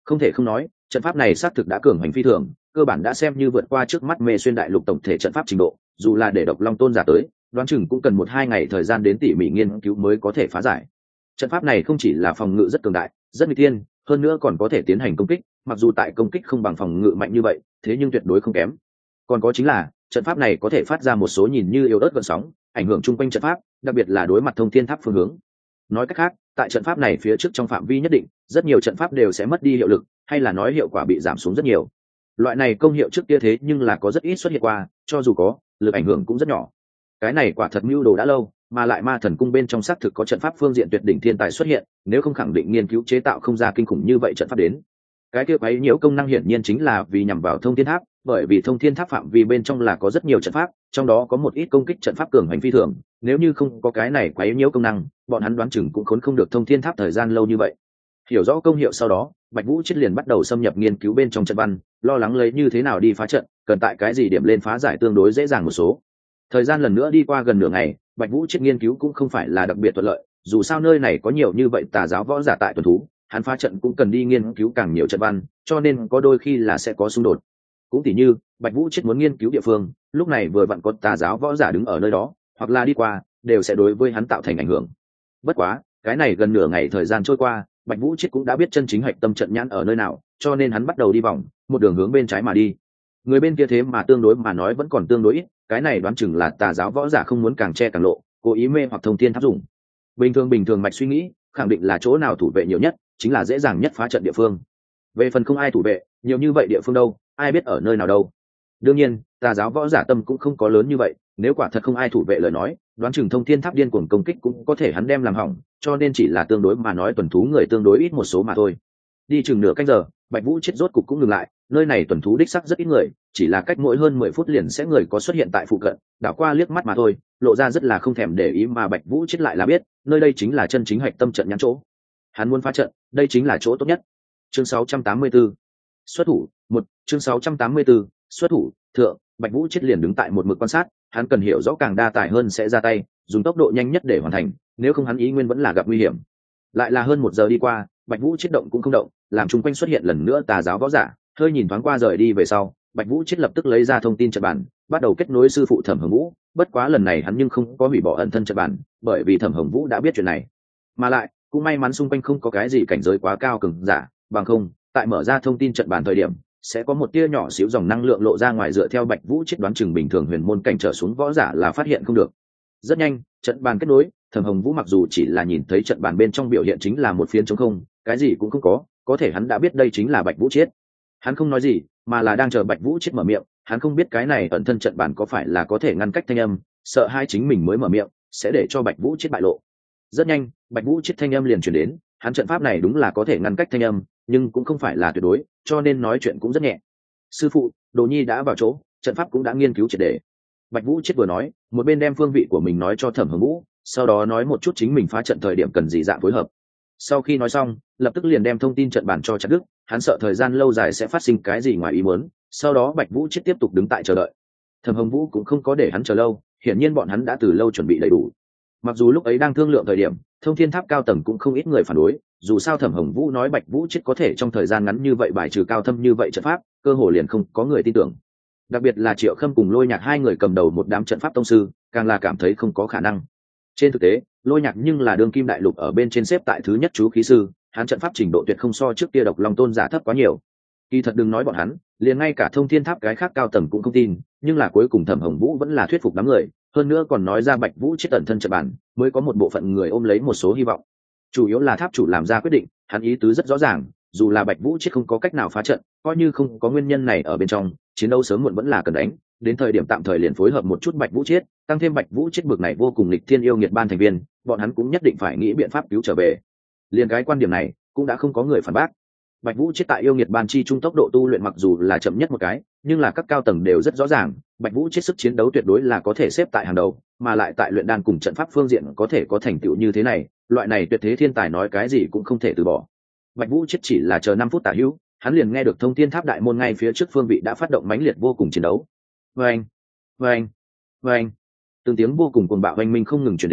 Không thể không nói, trận pháp này xác thực đã cường hành phi thường, cơ bản đã xem như vượt qua trước mắt Mê Xuyên đại lục tổng thể trận pháp trình độ, dù là để Độc Long Tôn giả tới, đoán chừng cũng cần 1-2 ngày thời gian đến tỉ mỉ nghiên cứu mới có thể phá giải. Trận pháp này không chỉ là phòng ngự rất cường đại, rất nguy tiên, hơn nữa còn có thể tiến hành công kích, mặc dù tại công kích không bằng phòng ngự mạnh như vậy, thế nhưng tuyệt đối không kém. Còn có chính là, trận pháp này có thể phát ra một số nhìn như yếu ớt gợn sóng, ảnh hưởng chung quanh trận pháp, đặc biệt là đối mặt Thông Thiên Tháp phương hướng. Nói cách khác, tại trận pháp này phía trước trong phạm vi nhất định, rất nhiều trận pháp đều sẽ mất đi hiệu lực, hay là nói hiệu quả bị giảm xuống rất nhiều. Loại này công hiệu trước kia thế nhưng là có rất ít xuất hiện qua, cho dù có, lực ảnh hưởng cũng rất nhỏ. Cái này quả thật mưu đồ đã lâu, mà lại Ma Thần cung bên trong xác thực có trận pháp phương diện tuyệt đỉnh thiên tài xuất hiện, nếu không khẳng định nghiên cứu chế tạo không ra kinh khủng như vậy trận pháp đến. Cái kia quấy nhiễu công năng hiển nhiên chính là vì nhằm vào Thông Thiên Tháp, bởi vì Thông Thiên Tháp phạm vi bên trong là có rất nhiều trận pháp, trong đó có một ít công kích trận pháp cường hành phi thường, nếu như không có cái này quấy nhiễu công năng, bọn hắn đoán chừng cũng khốn không được Thông Thiên Tháp thời gian lâu như vậy. Hiểu rõ công hiệu sau đó, Bạch Vũ Chiết liền bắt đầu xâm nhập nghiên cứu bên trong trận văn, lo lắng lấy như thế nào đi phá trận, cần tại cái gì điểm lên phá giải tương đối dễ dàng một số. Thời gian lần nữa đi qua gần nửa ngày, Bạch Vũ Chiết nghiên cứu cũng không phải là đặc biệt thuận lợi, dù sao nơi này có nhiều như vậy tà giáo võ giả tại tuần thú, hắn phá trận cũng cần đi nghiên cứu càng nhiều trận văn, cho nên có đôi khi là sẽ có xung đột. Cũng tỉ như Bạch Vũ Chiết muốn nghiên cứu địa phương, lúc này vừa vặn có tà giáo võ giả đứng ở nơi đó, hoặc là đi qua, đều sẽ đối với hắn tạo thành ảnh hưởng. Bất quá, cái này gần nửa ngày thời gian trôi qua, Bạch Vũ Chiết cũng đã biết chân chính hạch tâm trận nhãn ở nơi nào, cho nên hắn bắt đầu đi vòng, một đường hướng bên trái mà đi. Người bên kia thế mà tương đối mà nói vẫn còn tương đối ít, cái này đoán chừng là tà giáo võ giả không muốn càng che càng lộ, cố ý mê hoặc Thông Thiên Tháp dùng. Bình thường mạch suy nghĩ, khẳng định là chỗ nào thủ vệ nhiều nhất, chính là dễ dàng nhất phá trận địa phương. Về phần không ai thủ vệ, nhiều như vậy địa phương đâu, ai biết ở nơi nào đâu. Đương nhiên, tà giáo võ giả tâm cũng không có lớn như vậy, nếu quả thật không ai thủ vệ lời nói, đoán chừng Thông Thiên Tháp điên cuồng công kích cũng có thể hắn đem làm hỏng, cho nên chỉ là tương đối mà nói tuần thú người tương đối ít một số mà thôi. Đi chừng nửa canh giờ, Bạch Vũ Chiết rốt cục cũng ngừng lại, nơi này tuần thú đích sắc rất ít người, chỉ là cách mỗi hơn 10 phút liền sẽ người có xuất hiện tại phụ cận, đảo qua liếc mắt mà thôi, lộ ra rất là không thèm để ý, mà Bạch Vũ Chiết lại là biết, nơi đây chính là chân chính hạch tâm trận nhãn chỗ. Hắn muốn phá trận, đây chính là chỗ tốt nhất. Chương 684. Xuất thủ, chương 684, xuất thủ, thượng, Bạch Vũ Chiết liền đứng tại một mực quan sát, hắn cần hiểu rõ càng đa tài hơn sẽ ra tay, dùng tốc độ nhanh nhất để hoàn thành, nếu không hắn ý nguyên vẫn là gặp nguy hiểm. Lại là hơn 1 giờ đi qua, Bạch Vũ Chiết động cũng không động, làm chung quanh xuất hiện lần nữa tà giáo võ giả, hơi nhìn thoáng qua rời đi về sau, Bạch Vũ Chiết lập tức lấy ra thông tin trận bản, bắt đầu kết nối sư phụ Thẩm Hồng Vũ, bất quá lần này hắn nhưng không có hủy bỏ ẩn thân trận bản, bởi vì Thẩm Hồng Vũ đã biết chuyện này. Mà lại, cũng may mắn xung quanh không có cái gì cảnh giới quá cao cường giả, bằng không, tại mở ra thông tin trận bản thời điểm, sẽ có một tia nhỏ xíu dòng năng lượng lộ ra ngoài, dựa theo Bạch Vũ Chiết đoán chừng bình thường huyền môn cảnh trở xuống võ giả là phát hiện không được. Rất nhanh, trận bàn kết nối, Thẩm Hồng Vũ mặc dù chỉ là nhìn thấy trận bàn bên trong biểu hiện chính là một phiến trống không, cái gì cũng không có thể hắn đã biết đây chính là Bạch Vũ Chiết. Hắn không nói gì, mà là đang chờ Bạch Vũ Chiết mở miệng, hắn không biết cái này ẩn thân trận bàn có phải là có thể ngăn cách thanh âm, sợ hai chính mình mới mở miệng, sẽ để cho Bạch Vũ Chiết bại lộ. Rất nhanh, Bạch Vũ Chiết thanh âm liền truyền đến, hắn trận pháp này đúng là có thể ngăn cách thanh âm, nhưng cũng không phải là tuyệt đối, cho nên nói chuyện cũng rất nhẹ. Sư phụ, Đồ Nhi đã vào chỗ, trận pháp cũng đã nghiên cứu triệt để. Bạch Vũ Chiết vừa nói, một bên đem phương vị của mình nói cho Thẩm Hồng Vũ, sau đó nói một chút chính mình phá trận thời điểm cần gì dạng phối hợp. Sau khi nói xong, lập tức liền đem thông tin trận bản cho chặt đứt, hắn sợ thời gian lâu dài sẽ phát sinh cái gì ngoài ý muốn. Sau đó Bạch Vũ Chiết tiếp tục đứng tại chờ đợi. Thẩm Hồng Vũ cũng không có để hắn chờ lâu, hiển nhiên bọn hắn đã từ lâu chuẩn bị đầy đủ. Mặc dù lúc ấy đang thương lượng thời điểm, Thông Thiên Tháp cao tầng cũng không ít người phản đối, dù sao Thẩm Hồng Vũ nói Bạch Vũ Chiết có thể trong thời gian ngắn như vậy bài trừ cao thâm như vậy trận pháp, cơ hồ liền không có người tin tưởng. Đặc biệt là Triệu Khâm cùng Lôi Nhạc hai người cầm đầu một đám trận pháp tông sư, càng là cảm thấy không có khả năng. Trên thực tế, Lôi Nhạc nhưng là đương kim đại lục ở bên trên xếp tại thứ nhất chú khí sư, hắn trận pháp trình độ tuyệt không so trước kia Độc Long Tôn giả thấp quá nhiều. Kỳ thật đừng nói bọn hắn, liền ngay cả Thông Thiên Tháp cái khác cao tầng cũng không tin, nhưng là cuối cùng Thẩm Hồng Vũ vẫn là thuyết phục đám người, hơn nữa còn nói ra Bạch Vũ Chiết tận thân trận bản, mới có một bộ phận người ôm lấy một số hy vọng. Chủ yếu là tháp chủ làm ra quyết định, hắn ý tứ rất rõ ràng, dù là Bạch Vũ Chiết không có cách nào phá trận, coi như không có nguyên nhân này ở bên trong, chiến đấu sớm muộn vẫn là cần đánh, đến thời điểm tạm thời liền phối hợp một chút Bạch Vũ Chiết, tăng thêm Bạch Vũ Chiết bực này vô cùng lịch thiên yêu nghiệt ban thành viên, bọn hắn cũng nhất định phải nghĩ biện pháp cứu trở về. Liên cái quan điểm này, cũng đã không có người phản bác. Bạch Vũ Chiết tại yêu nghiệt ban chi trung tốc độ tu luyện mặc dù là chậm nhất một cái, nhưng là các cao tầng đều rất rõ ràng, Bạch Vũ Chiết sức chiến đấu tuyệt đối là có thể xếp tại hàng đầu, mà lại tại luyện đan cùng trận pháp phương diện có thể có thành tựu như thế này, loại này tuyệt thế thiên tài nói cái gì cũng không thể từ bỏ. Bạch Vũ Chiết chỉ là chờ 5 phút tả hữu, hắn liền nghe được Thông Thiên Tháp đại môn ngay phía trước phương vị đã phát động mãnh liệt vô cùng chiến đấu. Oeng, oeng, oeng. Từng tiếng vô cùng cuồng bạo oanh minh không ngừng truyền đến,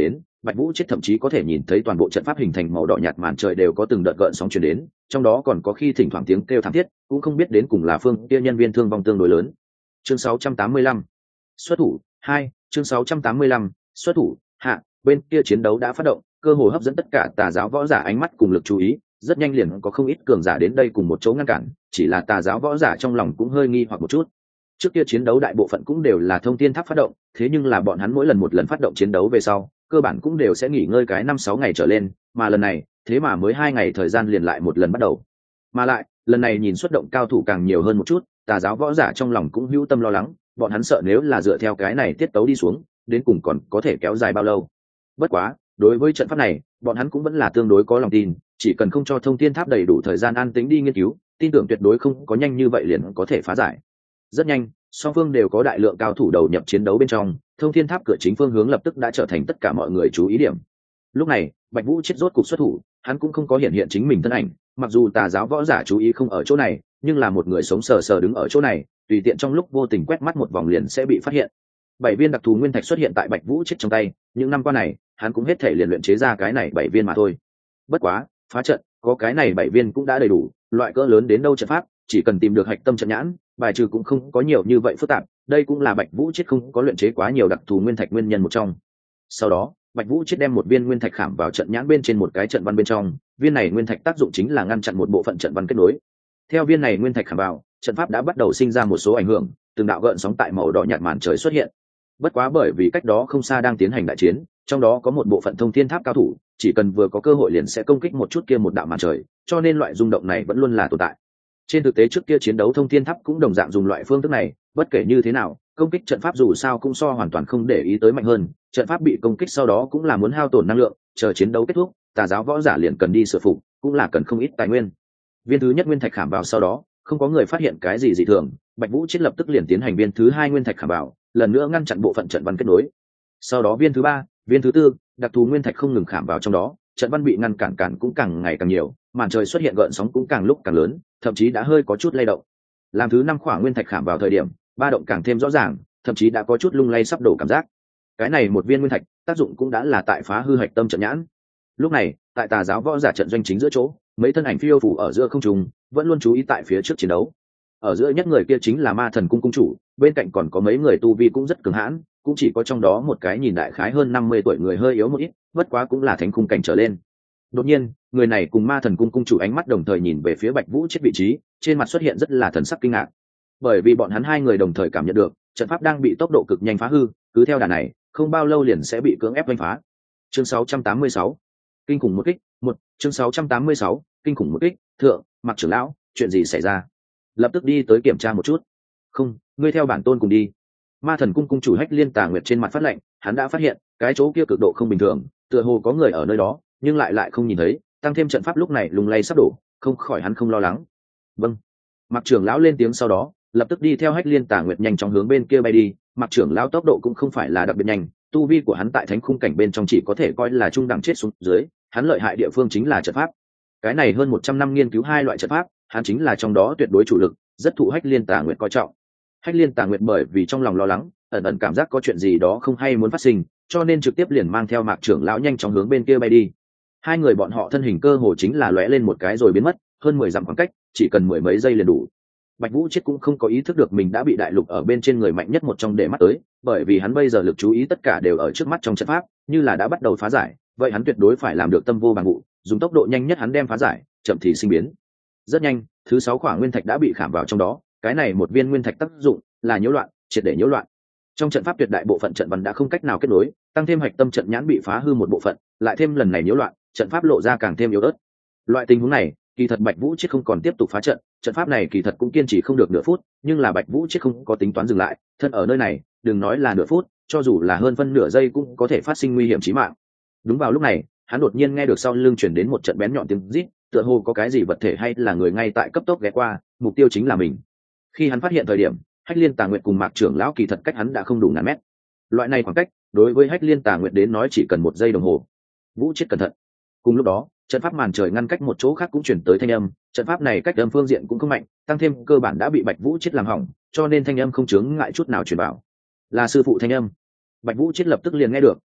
Bạch Vũ chết thậm chí có thể nhìn thấy toàn bộ trận pháp hình thành màu đỏ nhạt màn trời đều có từng đợt gợn sóng truyền đến, trong đó còn có khi thỉnh thoảng tiếng kêu thảm thiết, cũng không biết đến cùng là phương kia nhân viên thương vong tương đối lớn. Chương 685. Xuất thủ 2, chương 685, xuất thủ hạ, bên kia chiến đấu đã phát động, cơ hồ hấp dẫn tất cả tà giáo võ giả ánh mắt cùng lực chú ý, rất nhanh liền có không ít cường giả đến đây cùng một chỗ ngăn cản, chỉ là tà giáo võ giả trong lòng cũng hơi nghi hoặc một chút. Trước kia chiến đấu đại bộ phận cũng đều là thông thiên tháp phát động, thế nhưng là bọn hắn mỗi lần một lần phát động chiến đấu về sau, cơ bản cũng đều sẽ nghỉ ngơi cái 5-6 ngày trở lên, mà lần này, thế mà mới 2 ngày thời gian liền lại một lần bắt đầu. Mà lại, lần này nhìn xuất động cao thủ càng nhiều hơn một chút, tà giáo võ giả trong lòng cũng hữu tâm lo lắng, bọn hắn sợ nếu là dựa theo cái này tiết tấu đi xuống, đến cùng còn có thể kéo dài bao lâu. Bất quá, đối với trận pháp này, bọn hắn cũng vẫn là tương đối có lòng tin, chỉ cần không cho thông thiên tháp đầy đủ thời gian an tĩnh đi nghiên cứu, tin tưởng tuyệt đối không có nhanh như vậy liền có thể phá giải. Rất nhanh, song phương đều có đại lượng cao thủ đầu nhập chiến đấu bên trong, thông thiên tháp cửa chính phương hướng lập tức đã trở thành tất cả mọi người chú ý điểm. Lúc này, Bạch Vũ chết rốt cục xuất thủ, hắn cũng không có hiện chính mình thân ảnh, mặc dù tà giáo võ giả chú ý không ở chỗ này, nhưng là một người sống sờ sờ đứng ở chỗ này, tùy tiện trong lúc vô tình quét mắt một vòng liền sẽ bị phát hiện. 7 viên đặc thù nguyên thạch xuất hiện tại Bạch Vũ chết trong tay, những năm qua này, hắn cũng hết thể liền luyện chế ra cái này 7 viên mà thôi. Bất quá, phá trận, có cái này 7 viên cũng đã đầy đủ, loại cỡ lớn đến đâu trận pháp, chỉ cần tìm được hạch tâm trận nhãn, bài trừ cũng không có nhiều như vậy phức tạp, đây cũng là Bạch Vũ chết không có luyện chế quá nhiều đặc thù nguyên thạch nguyên nhân một trong. Sau đó, Bạch Vũ chết đem một viên nguyên thạch khảm vào trận nhãn bên trên một cái trận văn bên trong, viên này nguyên thạch tác dụng chính là ngăn chặn một bộ phận trận văn kết nối. Theo viên này nguyên thạch khảm vào, trận pháp đã bắt đầu sinh ra một số ảnh hưởng, từng đạo gợn sóng tại màu đỏ nhạt màn trời xuất hiện. Bất quá bởi vì cách đó không xa đang tiến hành đại chiến, trong đó có một bộ phận thông thiên tháp cao thủ, chỉ cần vừa có cơ hội liền sẽ công kích một chút kia một đạo màn trời, cho nên loại rung động này vẫn luôn là tồn tại. Trên thực tế trước kia chiến đấu thông thiên tháp cũng đồng dạng dùng loại phương thức này, bất kể như thế nào, công kích trận pháp dù sao cũng so hoàn toàn không để ý tới mạnh hơn, trận pháp bị công kích sau đó cũng là muốn hao tổn năng lượng, chờ chiến đấu kết thúc, tà giáo võ giả liền cần đi sửa phục, cũng là cần không ít tài nguyên. Viên thứ nhất nguyên thạch khảm vào sau đó, không có người phát hiện cái gì dị thường, Bạch Vũ chết lập tức liền tiến hành viên thứ hai nguyên thạch khảm vào, lần nữa ngăn chặn bộ phận trận văn kết nối. Sau đó viên thứ ba, viên thứ tư, đặc thù nguyên thạch không ngừng khảm vào trong đó, trận văn bị ngăn cản cũng càng ngày càng nhiều, màn trời xuất hiện gợn sóng cũng càng lúc càng lớn, thậm chí đã hơi có chút lay động. Làm thứ năm khỏa nguyên thạch khảm vào thời điểm, ba động càng thêm rõ ràng, thậm chí đã có chút lung lay sắp đổ cảm giác. Cái này một viên nguyên thạch, tác dụng cũng đã là tại phá hư hạch tâm trận nhãn. Lúc này, tại tà giáo võ giả trận doanh chính giữa chỗ, mấy thân ảnh phiêu phù ở giữa không trung, vẫn luôn chú ý tại phía trước chiến đấu. Ở giữa nhất người kia chính là Ma Thần cung cung chủ, bên cạnh còn có mấy người tu vi cũng rất cường hãn, cũng chỉ có trong đó một cái nhìn đại khái hơn 50 tuổi người hơi yếu một ít, bất quá cũng là thánh cung cảnh trở lên. Đột nhiên, người này cùng Ma Thần cung cung chủ ánh mắt đồng thời nhìn về phía Bạch Vũ chết vị trí, trên mặt xuất hiện rất là thần sắc kinh ngạc. Bởi vì bọn hắn hai người đồng thời cảm nhận được, trận pháp đang bị tốc độ cực nhanh phá hư, cứ theo đà này, không bao lâu liền sẽ bị cưỡng ép đánh phá. Chương 686. Kinh khủng một kích, chương 686, kinh khủng một kích, thượng, Mạc trưởng lão, chuyện gì xảy ra? Lập tức đi tới kiểm tra một chút. Không, ngươi theo bản tôn cùng đi. Ma Thần cung cung chủ Hách Liên Tà Nguyệt trên mặt phát lệnh, hắn đã phát hiện, cái chỗ kia cực độ không bình thường, tựa hồ có người ở nơi đó, nhưng lại không nhìn thấy, tăng thêm trận pháp lúc này lung lay sắp đổ, không khỏi hắn không lo lắng. Vâng. Mạc trưởng lão lên tiếng sau đó, lập tức đi theo Hách Liên Tà Nguyệt nhanh chóng hướng bên kia bay đi. Mạc trưởng lão tốc độ cũng không phải là đặc biệt nhanh, tu vi của hắn tại thánh khung cảnh bên trong chỉ có thể coi là trung đẳng chết xuống dưới, hắn lợi hại địa phương chính là trận pháp. Cái này hơn 100 năm nghiên cứu hai loại trận pháp, hắn chính là trong đó tuyệt đối chủ lực, rất thụ Hách Liên Tà Nguyệt coi trọng. Hách Liên Tà Nguyệt bởi vì trong lòng lo lắng, ẩn ẩn cảm giác có chuyện gì đó không hay muốn phát sinh, cho nên trực tiếp liền mang theo Mạc trưởng lão nhanh chóng hướng bên kia bay đi. Hai người bọn họ thân hình cơ hồ chính là lóe lên một cái rồi biến mất, hơn 10 dặm khoảng cách, chỉ cần mười mấy giây liền đủ. Bạch Vũ chết cũng không có ý thức được mình đã bị đại lục ở bên trên người mạnh nhất một trong để mắt tới, bởi vì hắn bây giờ lực chú ý tất cả đều ở trước mắt trong trận pháp, như là đã bắt đầu phá giải, vậy hắn tuyệt đối phải làm được tâm vô bằng vụ, dùng tốc độ nhanh nhất hắn đem phá giải, chậm thì sinh biến. Rất nhanh, thứ 6 khỏa nguyên thạch đã bị khảm vào trong đó, cái này một viên nguyên thạch tác dụng là nhiễu loạn, triệt để nhiễu loạn. Trong trận pháp tuyệt đại bộ phận trận văn đã không cách nào kết nối, tăng thêm hạch tâm trận nhãn bị phá hư một bộ phận, lại thêm lần này nhiễu loạn, trận pháp lộ ra càng thêm yếu ớt. Loại tình huống này, kỳ thật Bạch Vũ chết không còn tiếp tục phá trận, trận pháp này kỳ thật cũng kiên trì không được nửa phút, nhưng là Bạch Vũ chết không có tính toán dừng lại, thân ở nơi này, đừng nói là nửa phút, cho dù là hơn phân nửa giây cũng có thể phát sinh nguy hiểm chí mạng. Đúng vào lúc này, hắn đột nhiên nghe được sau lưng truyền đến một trận bén nhọn tiếng rít, tựa hồ có cái gì vật thể hay là người ngay tại cấp tốc ghé qua, mục tiêu chính là mình. Khi hắn phát hiện thời điểm, Hách Liên Tà Nguyệt cùng Mạc trưởng lão kỳ thật cách hắn đã không đủ ngàn mét. Loại này khoảng cách, đối với Hách Liên Tà Nguyệt đến nói chỉ cần 1 giây đồng hồ. Vũ chết cẩn thận. Cùng lúc đó, trận pháp màn trời ngăn cách một chỗ khác cũng chuyển tới thanh âm, trận pháp này cách âm phương diện cũng không mạnh, tăng thêm cơ bản đã bị Bạch Vũ chết làm hỏng, cho nên thanh âm không chướng ngại chút nào truyền vào. Là sư phụ thanh âm. Bạch Vũ chết lập tức liền nghe được,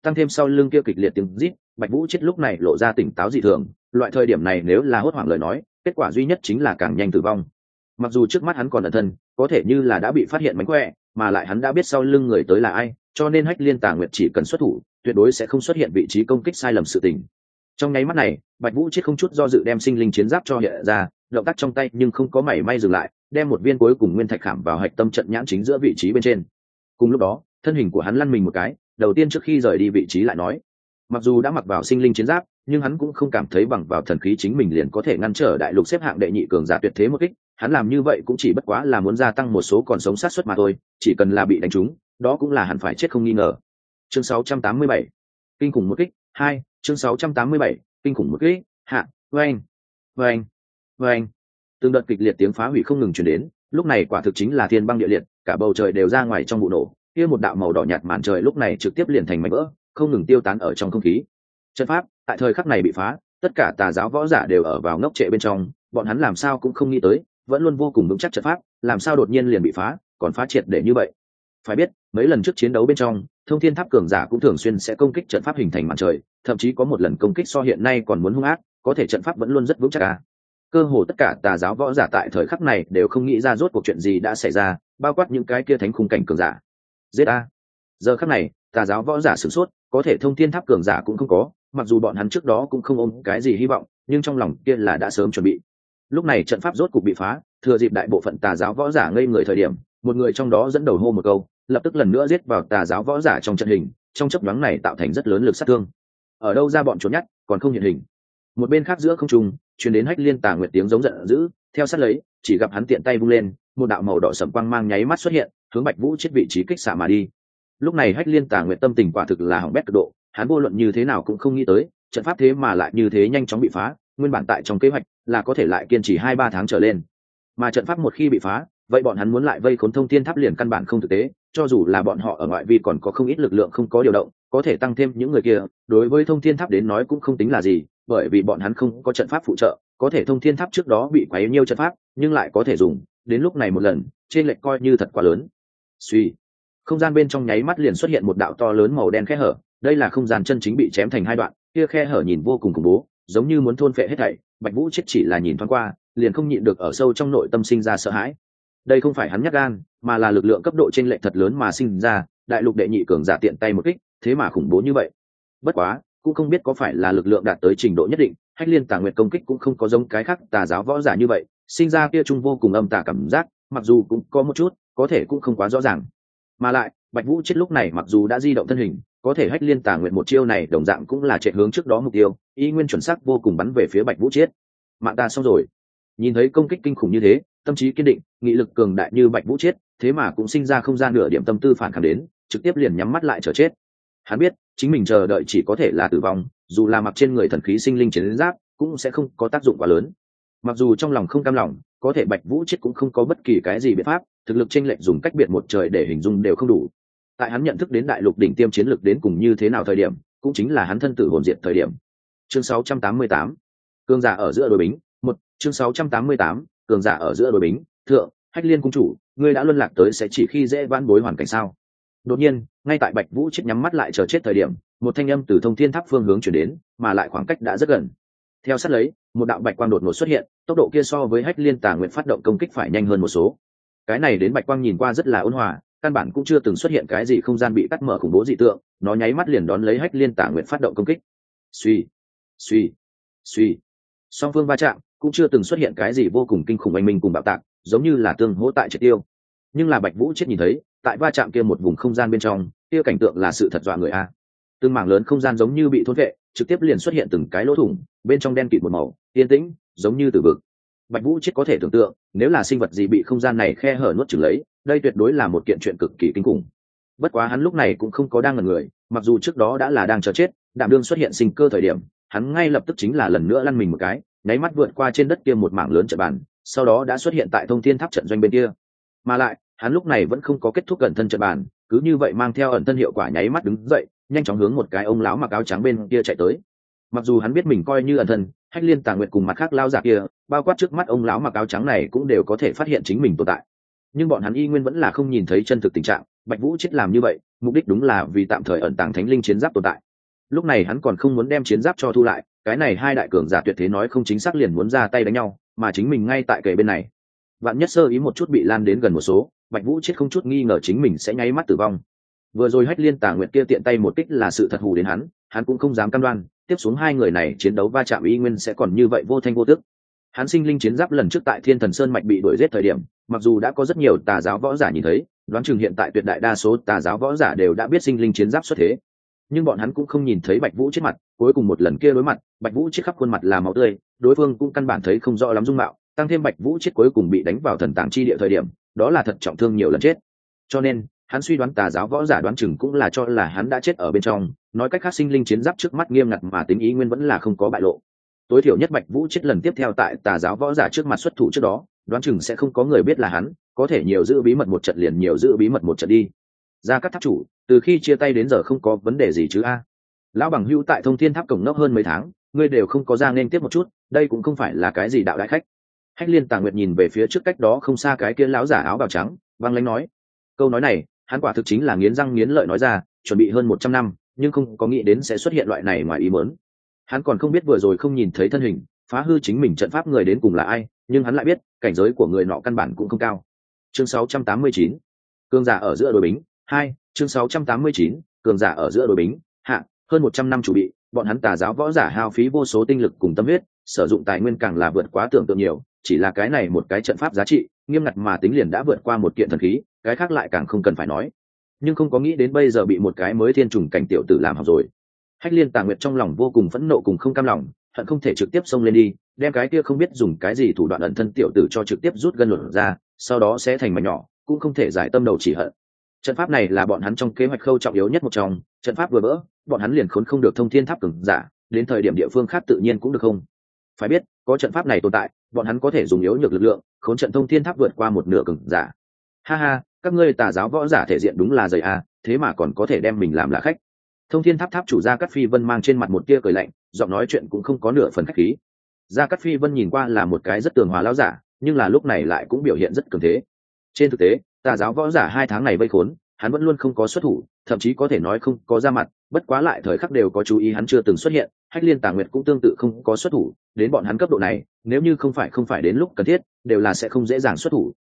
tăng thêm sau lưng kia kịch liệt tiếng rít, Bạch Vũ Chết lúc này lộ ra tỉnh táo dị thường, loại thời điểm này nếu là hốt hoảng lời nói, kết quả duy nhất chính là càng nhanh tử vong. Mặc dù trước mắt hắn còn ẩn thân, có thể như là đã bị phát hiện mánh khỏe, mà lại hắn đã biết sau lưng người tới là ai, cho nên Hách Liên Tà Nguyệt chỉ cần xuất thủ, tuyệt đối sẽ không xuất hiện vị trí công kích sai lầm sự tình. Trong nháy mắt này, Bạch Vũ Chết không chút do dự đem sinh linh chiến giáp cho hiện ra, động tác trong tay nhưng không có mảy may dừng lại, đem một viên cuối cùng nguyên thạch khảm vào hạch tâm trận nhãn chính giữa vị trí bên trên. Cùng lúc đó, thân hình của hắn lăn mình một cái, đầu tiên trước khi rời đi vị trí lại nói, mặc dù đã mặc vào sinh linh chiến giáp, nhưng hắn cũng không cảm thấy bằng vào thần khí chính mình liền có thể ngăn trở đại lục xếp hạng đệ nhị cường giả tuyệt thế một kích. Hắn làm như vậy cũng chỉ bất quá là muốn gia tăng một số còn sống sát suất mà thôi, chỉ cần là bị đánh trúng, đó cũng là hẳn phải chết không nghi ngờ. Chương 687, kinh khủng một kích 2, chương 687, kinh khủng một kích hạ. Vâng, vâng, vâng. Từng đợt kịch liệt tiếng phá hủy không ngừng truyền đến, lúc này quả thực chính là thiên băng địa liệt, cả bầu trời đều ra ngoài trong vụ nổ, kia một đạo màu đỏ nhạt màn trời lúc này trực tiếp liền thành mảnh vỡ, không ngừng tiêu tán ở trong không khí. Trận pháp tại thời khắc này bị phá, tất cả tà giáo võ giả đều ở vào ngốc trệ bên trong, bọn hắn làm sao cũng không nghĩ tới, vẫn luôn vô cùng vững chắc trận pháp, làm sao đột nhiên liền bị phá, còn phá triệt để như vậy. Phải biết, mấy lần trước chiến đấu bên trong, Thông Thiên Tháp cường giả cũng thường xuyên sẽ công kích trận pháp hình thành màn trời, thậm chí có một lần công kích so hiện nay còn muốn hung ác, có thể trận pháp vẫn luôn rất vững chắc à. Cơ hồ tất cả tà giáo võ giả tại thời khắc này đều không nghĩ ra rốt cuộc chuyện gì đã xảy ra, bao quát những cái kia thánh khung cảnh cường giả. Giết a! Giờ khắc này, tà giáo võ giả sửng sốt, có thể Thông Thiên Tháp cường giả cũng không có, mặc dù bọn hắn trước đó cũng không ôm cái gì hy vọng, nhưng trong lòng kia là đã sớm chuẩn bị. Lúc này trận pháp rốt cục bị phá, thừa dịp đại bộ phận tà giáo võ giả ngây người thời điểm, một người trong đó dẫn đầu hô một câu, lập tức lần nữa giết vào tà giáo võ giả trong trận hình, trong chớp nhoáng này tạo thành rất lớn lực sát thương. Ở đâu ra bọn trốn nhát, còn không hiện hình. Một bên khác giữa không trung, truyền đến Hách Liên Tà Nguyệt tiếng giống giận dữ, theo sát lấy, chỉ gặp hắn tiện tay vung lên, một đạo màu đỏ sẫm quang mang nháy mắt xuất hiện, hướng Bạch Vũ Chết vị trí kích xạ mà đi. Lúc này Hách Liên Tà Nguyệt tâm tình quả thực là hỏng bét cực độ, hắn vô luận như thế nào cũng không nghĩ tới, trận pháp thế mà lại như thế nhanh chóng bị phá, nguyên bản tại trong kế hoạch là có thể lại kiên trì 2-3 tháng trở lên. Mà trận pháp một khi bị phá, vậy bọn hắn muốn lại vây khốn Thông Thiên Tháp liền căn bản không thực tế, cho dù là bọn họ ở ngoại vi còn có không ít lực lượng không có điều động, có thể tăng thêm những người kia, đối với Thông Thiên Tháp đến nói cũng không tính là gì, bởi vì bọn hắn không có trận pháp phụ trợ, có thể Thông Thiên Tháp trước đó bị quấy nhiêu trận pháp, nhưng lại có thể dùng, đến lúc này một lần, trên lệch coi như thật quá lớn. Suy, không gian bên trong nháy mắt liền xuất hiện một đạo to lớn màu đen khe hở, đây là không gian chân chính bị chém thành hai đoạn, kia khe hở nhìn vô cùng khủng bố, giống như muốn thôn phệ hết thảy. Bạch Vũ Chết chỉ là nhìn thoáng qua, liền không nhịn được ở sâu trong nội tâm sinh ra sợ hãi. Đây không phải hắn nhát gan, mà là lực lượng cấp độ chênh lệch thật lớn mà sinh ra, đại lục đệ nhị cường giả tiện tay một kích, thế mà khủng bố như vậy. Bất quá, cũng không biết có phải là lực lượng đạt tới trình độ nhất định, Hách Liên Tà Nguyệt công kích cũng không có giống cái khác tà giáo võ giả như vậy, sinh ra kia trung vô cùng âm tà cảm giác, mặc dù cũng có một chút, có thể cũng không quá rõ ràng. Mà lại, Bạch Vũ Chết lúc này mặc dù đã di động thân hình, có thể Hách Liên Tà Nguyệt một chiêu này đồng dạng cũng là chạy hướng trước đó mục tiêu, y nguyên chuẩn xác vô cùng bắn về phía Bạch Vũ Chết. Mạng ta xong rồi. Nhìn thấy công kích kinh khủng như thế, tâm trí kiên định, nghị lực cường đại như Bạch Vũ Chết, thế mà cũng sinh ra không gian nửa điểm tâm tư phản kháng đến, trực tiếp liền nhắm mắt lại chờ chết. Hắn biết, chính mình chờ đợi chỉ có thể là tử vong, dù là mặc trên người thần khí sinh linh chiến giáp, cũng sẽ không có tác dụng quá lớn. Mặc dù trong lòng không cam lòng, có thể Bạch Vũ Chết cũng không có bất kỳ cái gì biện pháp, thực lực chênh lệch dùng cách biệt một trời để hình dung đều không đủ. Tại hắn nhận thức đến đại lục đỉnh tiêm chiến lực đến cùng như thế nào thời điểm, cũng chính là hắn thân tử hồn diệt thời điểm. Chương 688, cường giả ở giữa đối bính. Một, chương 688, cường giả ở giữa đối bính. Thượng, Hách Liên cung chủ, ngươi đã luân lạc tới sẽ chỉ khi dễ vãn bối hoàn cảnh sao? Đột nhiên, ngay tại Bạch Vũ Chết nhắm mắt lại chờ chết thời điểm, một thanh âm từ Thông Thiên Tháp phương hướng truyền đến, mà lại khoảng cách đã rất gần. Theo sát lấy, một đạo bạch quang đột ngột xuất hiện, tốc độ kia so với Hách Liên Tà Nguyệt phát động công kích phải nhanh hơn một số. Cái này đến bạch quang nhìn qua rất là ôn hòa, căn bản cũng chưa từng xuất hiện cái gì không gian bị cắt mở khủng bố dị tượng, nó nháy mắt liền đón lấy Hách Liên Tà Nguyệt phát động công kích. Suy, suy, suy. Song phương va chạm, cũng chưa từng xuất hiện cái gì vô cùng kinh khủng oanh minh cùng bạo tạc, giống như là tương hỗ tại triệt tiêu. Nhưng là Bạch Vũ Chết nhìn thấy, tại va chạm kia một vùng không gian bên trong, kia cảnh tượng là sự thật dọa người a. Từng mảng lớn không gian giống như bị thôn vệ, trực tiếp liền xuất hiện từng cái lỗ thủng, bên trong đen kịt một màu, yên tĩnh, giống như tử vực. Bạch Vũ Chết có thể tưởng tượng, nếu là sinh vật gì bị không gian này khe hở nuốt chửng lấy, đây tuyệt đối là một kiện chuyện cực kỳ kinh khủng. Bất quá hắn lúc này cũng không có đang ngẩn người, mặc dù trước đó đã là đang chờ chết, đảm đương xuất hiện sinh cơ thời điểm, hắn ngay lập tức chính là lần nữa lăn mình một cái, nháy mắt vượt qua trên đất kia một mảng lớn trận bàn, sau đó đã xuất hiện tại Thông Thiên Tháp trận doanh bên kia. Mà lại, hắn lúc này vẫn không có kết thúc ẩn thân trận bàn, cứ như vậy mang theo ẩn thân hiệu quả nháy mắt đứng dậy, nhanh chóng hướng một cái ông lão mặc áo trắng bên kia chạy tới. Mặc dù hắn biết mình coi như ẩn thân, Hách Liên Tà Nguyệt cùng mặt khác lao giả kia, bao quát trước mắt ông lão mặc áo trắng này cũng đều có thể phát hiện chính mình tồn tại, nhưng bọn hắn y nguyên vẫn là không nhìn thấy chân thực tình trạng. Bạch Vũ Chết làm như vậy, mục đích đúng là vì tạm thời ẩn tàng thánh linh chiến giáp tồn tại. Lúc này hắn còn không muốn đem chiến giáp cho thu lại, cái này hai đại cường giả tuyệt thế nói không chính xác liền muốn ra tay đánh nhau, mà chính mình ngay tại kề bên này. Vạn nhất sơ ý một chút bị lan đến gần một số, Bạch Vũ chết không chút nghi ngờ chính mình sẽ nháy mắt tử vong. Vừa rồi Hách Liên Tà Nguyệt kia tiện tay một kích là sự thật hù đến hắn cũng không dám cam đoan, tiếp xuống hai người này chiến đấu va chạm y nguyên sẽ còn như vậy vô thanh vô tức. Hắn sinh linh chiến giáp lần trước tại Thiên Thần Sơn mạch bị đuổi giết thời điểm, mặc dù đã có rất nhiều tà giáo võ giả nhìn thấy, đoán chừng hiện tại tuyệt đại đa số tà giáo võ giả đều đã biết sinh linh chiến giáp xuất thế, nhưng bọn hắn cũng không nhìn thấy Bạch Vũ chết mặt. Cuối cùng một lần kia đối mặt, Bạch Vũ chết khắp khuôn mặt là máu tươi, đối phương cũng căn bản thấy không rõ lắm dung mạo, tăng thêm Bạch Vũ chết cuối cùng bị đánh vào thần tàng chi địa thời điểm, đó là thật trọng thương nhiều lần chết. Cho nên hắn suy đoán tà giáo võ giả đoán chừng cũng là cho là hắn đã chết ở bên trong, nói cách khác sinh linh chiến giáp trước mắt nghiêm ngặt mà tính ý nguyên vẫn là không có bại lộ. Tối thiểu nhất Bạch Vũ chết lần tiếp theo tại tà giáo võ giả trước mặt xuất thủ trước đó, đoán chừng sẽ không có người biết là hắn, có thể nhiều giữ bí mật một trận liền nhiều giữ bí mật một trận đi. Gia Cát tháp chủ, từ khi chia tay đến giờ không có vấn đề gì chứ a? Lão bằng hữu tại Thông Thiên Tháp cổng nốc hơn mấy tháng, ngươi đều không có ra nên tiếp một chút, đây cũng không phải là cái gì đạo đại khách. Hách Liên Tà Nguyệt nhìn về phía trước cách đó không xa cái kia lão giả áo bào trắng, băng lãnh nói. Câu nói này, hắn quả thực chính là nghiến răng nghiến lợi nói ra, chuẩn bị hơn 100 năm, nhưng không có nghĩ đến sẽ xuất hiện loại này ngoài ý muốn. Hắn còn không biết vừa rồi không nhìn thấy thân hình, phá hư chính mình trận pháp người đến cùng là ai, nhưng hắn lại biết, cảnh giới của người nọ căn bản cũng không cao. Chương 689, cường giả ở giữa đối bính, 2, chương 689, cường giả ở giữa đối bính, hạ, hơn 100 năm chủ bị, bọn hắn tà giáo võ giả hao phí vô số tinh lực cùng tâm huyết, sử dụng tài nguyên càng là vượt quá tưởng tượng nhiều, chỉ là cái này một cái trận pháp giá trị, nghiêm ngặt mà tính liền đã vượt qua một kiện thần khí, cái khác lại càng không cần phải nói. Nhưng không có nghĩ đến bây giờ bị một cái mới thiên trùng cảnh tiểu tử làm hỏng rồi. Hách Liên Tà Nguyệt trong lòng vô cùng phẫn nộ cùng không cam lòng, hận không thể trực tiếp xông lên đi, đem cái kia không biết dùng cái gì thủ đoạn ẩn thân tiểu tử cho trực tiếp rút gân luận ra, sau đó sẽ thành mảnh nhỏ, cũng không thể giải tâm đầu chỉ hận. Trận pháp này là bọn hắn trong kế hoạch khâu trọng yếu nhất một trong, trận pháp vừa vỡ, bọn hắn liền khốn không được Thông Thiên Tháp cường giả, đến thời điểm địa phương khác tự nhiên cũng được không. Phải biết, có trận pháp này tồn tại, bọn hắn có thể dùng yếu nhược lực lượng, khốn trận Thông Thiên Tháp vượt qua một nửa cường giả. Ha ha, các ngươi tà giáo võ giả thể diện đúng là dày à, thế mà còn có thể đem mình làm là khách. Thông Thiên Tháp tháp chủ Gia Cát Phi Vân mang trên mặt một tia cười lạnh, giọng nói chuyện cũng không có nửa phần khách khí. Gia Cát Phi Vân nhìn qua là một cái rất tường hòa lão giả, nhưng là lúc này lại cũng biểu hiện rất cường thế. Trên thực tế, tà giáo võ giả 2 tháng này vây khốn, hắn vẫn luôn không có xuất thủ, thậm chí có thể nói không có ra mặt, bất quá lại thời khắc đều có chú ý hắn chưa từng xuất hiện. Hách Liên Tà Nguyệt cũng tương tự không có xuất thủ, đến bọn hắn cấp độ này, nếu như không phải đến lúc cần thiết, đều là sẽ không dễ dàng xuất thủ.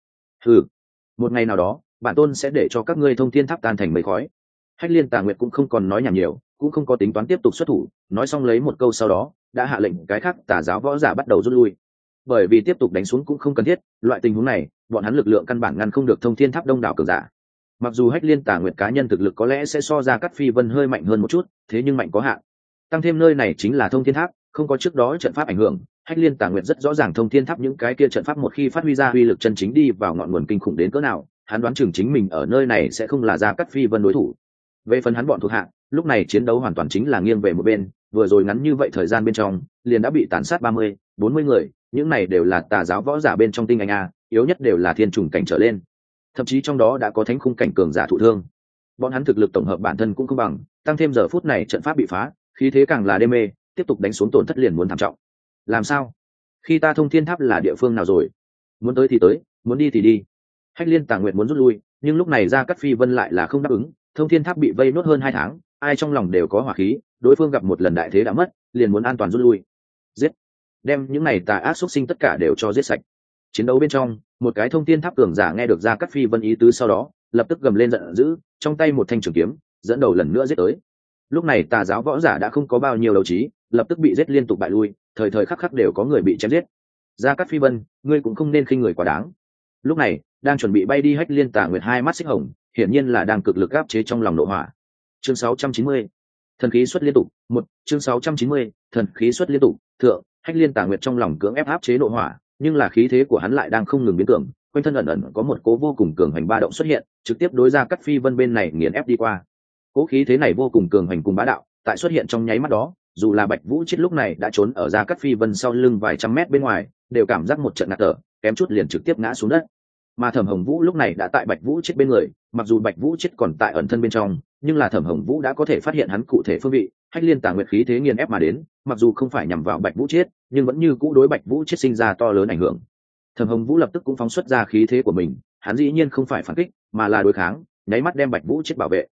Một ngày nào đó, bản tôn sẽ để cho các ngươi Thông Thiên Tháp tan thành mây khói. Hách Liên Tà Nguyệt cũng không còn nói nhảm nhiều, cũng không có tính toán tiếp tục xuất thủ, nói xong lấy một câu sau đó, đã hạ lệnh cái khác tà giáo võ giả bắt đầu rút lui. Bởi vì tiếp tục đánh xuống cũng không cần thiết, loại tình huống này, bọn hắn lực lượng căn bản ngăn không được Thông Thiên Tháp đông đảo cường giả. Mặc dù Hách Liên Tà Nguyệt cá nhân thực lực có lẽ sẽ so ra Cát Phi Vân hơi mạnh hơn một chút, thế nhưng mạnh có hạn. Tăng thêm nơi này chính là Thông Thiên Tháp, không có trước đó trận pháp ảnh hưởng, Hách Liên Tà Nguyệt rất rõ ràng Thông Thiên Tháp những cái kia trận pháp một khi phát huy ra uy lực chân chính đi vào ngọn nguồn kinh khủng đến cỡ nào, hắn đoán chừng chính mình ở nơi này sẽ không là ra Cát Phi Vân đối thủ. Về phần hắn bọn thuộc hạ, lúc này chiến đấu hoàn toàn chính là nghiêng về một bên, vừa rồi ngắn như vậy thời gian bên trong, liền đã bị tàn sát 30, 40 người, những này đều là tà giáo võ giả bên trong tinh anh a, yếu nhất đều là thiên trùng cảnh trở lên. Thậm chí trong đó đã có thánh khung cảnh cường giả thụ thương. Bọn hắn thực lực tổng hợp bản thân cũng không bằng, tăng thêm giờ phút này trận pháp bị phá, khí thế càng là đê mê, tiếp tục đánh xuống tổn thất liền muốn thảm trọng. Làm sao? Khi ta Thông Thiên Tháp là địa phương nào rồi? Muốn tới thì tới, muốn đi thì đi. Hách Liên Tà Nguyệt muốn rút lui, nhưng lúc này Gia Cát Phi Vân lại là không đáp ứng. Thông Thiên Tháp bị vây nốt hơn 2 tháng, ai trong lòng đều có hỏa khí, đối phương gặp một lần đại thế đã mất, liền muốn an toàn rút lui. Giết! Đem những này tà ác xuất sinh tất cả đều cho giết sạch. Chiến đấu bên trong, một cái Thông Thiên Tháp cường giả nghe được Gia Cát Phi Vân ý tứ sau đó, lập tức gầm lên giận dữ, trong tay một thanh trường kiếm, dẫn đầu lần nữa giết tới. Lúc này tà giáo võ giả đã không có bao nhiêu đấu trí, lập tức bị giết liên tục bại lui, thời thời khắc khắc đều có người bị chém giết. Gia Cát Phi Vân, ngươi cũng không nên khinh người quá đáng. Lúc này, đang chuẩn bị bay đi Hách Liên Tà Nguyệt hai mắt xích hồng, hiển nhiên là đang cực lực áp chế trong lòng nội hỏa. Chương 690, thần khí xuất liên tục. Chương 690, thần khí xuất liên tục. Thượng, Hách Liên Tà Nguyệt trong lòng cưỡng áp chế nội hỏa, nhưng là khí thế của hắn lại đang không ngừng biến cường, quanh thân ẩn ẩn có một cố vô cùng cường hành ba động xuất hiện, trực tiếp đối Gia Cát Phi Vân bên này nghiền ép đi qua. Cố khí thế này vô cùng cường hành cùng bá đạo, tại xuất hiện trong nháy mắt đó, dù là Bạch Vũ Chết lúc này đã trốn ở Gia Cát Phi Vân sau lưng vài trăm mét bên ngoài, đều cảm giác một trận ngạt thở, kém chút liền trực tiếp ngã xuống đất. Mà Thẩm Hồng Vũ lúc này đã tại Bạch Vũ Chết bên người, mặc dù Bạch Vũ Chết còn tại ẩn thân bên trong, nhưng là Thẩm Hồng Vũ đã có thể phát hiện hắn cụ thể phương vị. Hách Liên Tà Nguyệt khí thế nghiền ép mà đến, mặc dù không phải nhằm vào Bạch Vũ Chết, nhưng vẫn như cũ đối Bạch Vũ Chết sinh ra to lớn ảnh hưởng. Thẩm Hồng Vũ lập tức cũng phóng xuất ra khí thế của mình, hắn dĩ nhiên không phải phản kích, mà là đối kháng, nháy mắt đem Bạch Vũ Chết bảo vệ.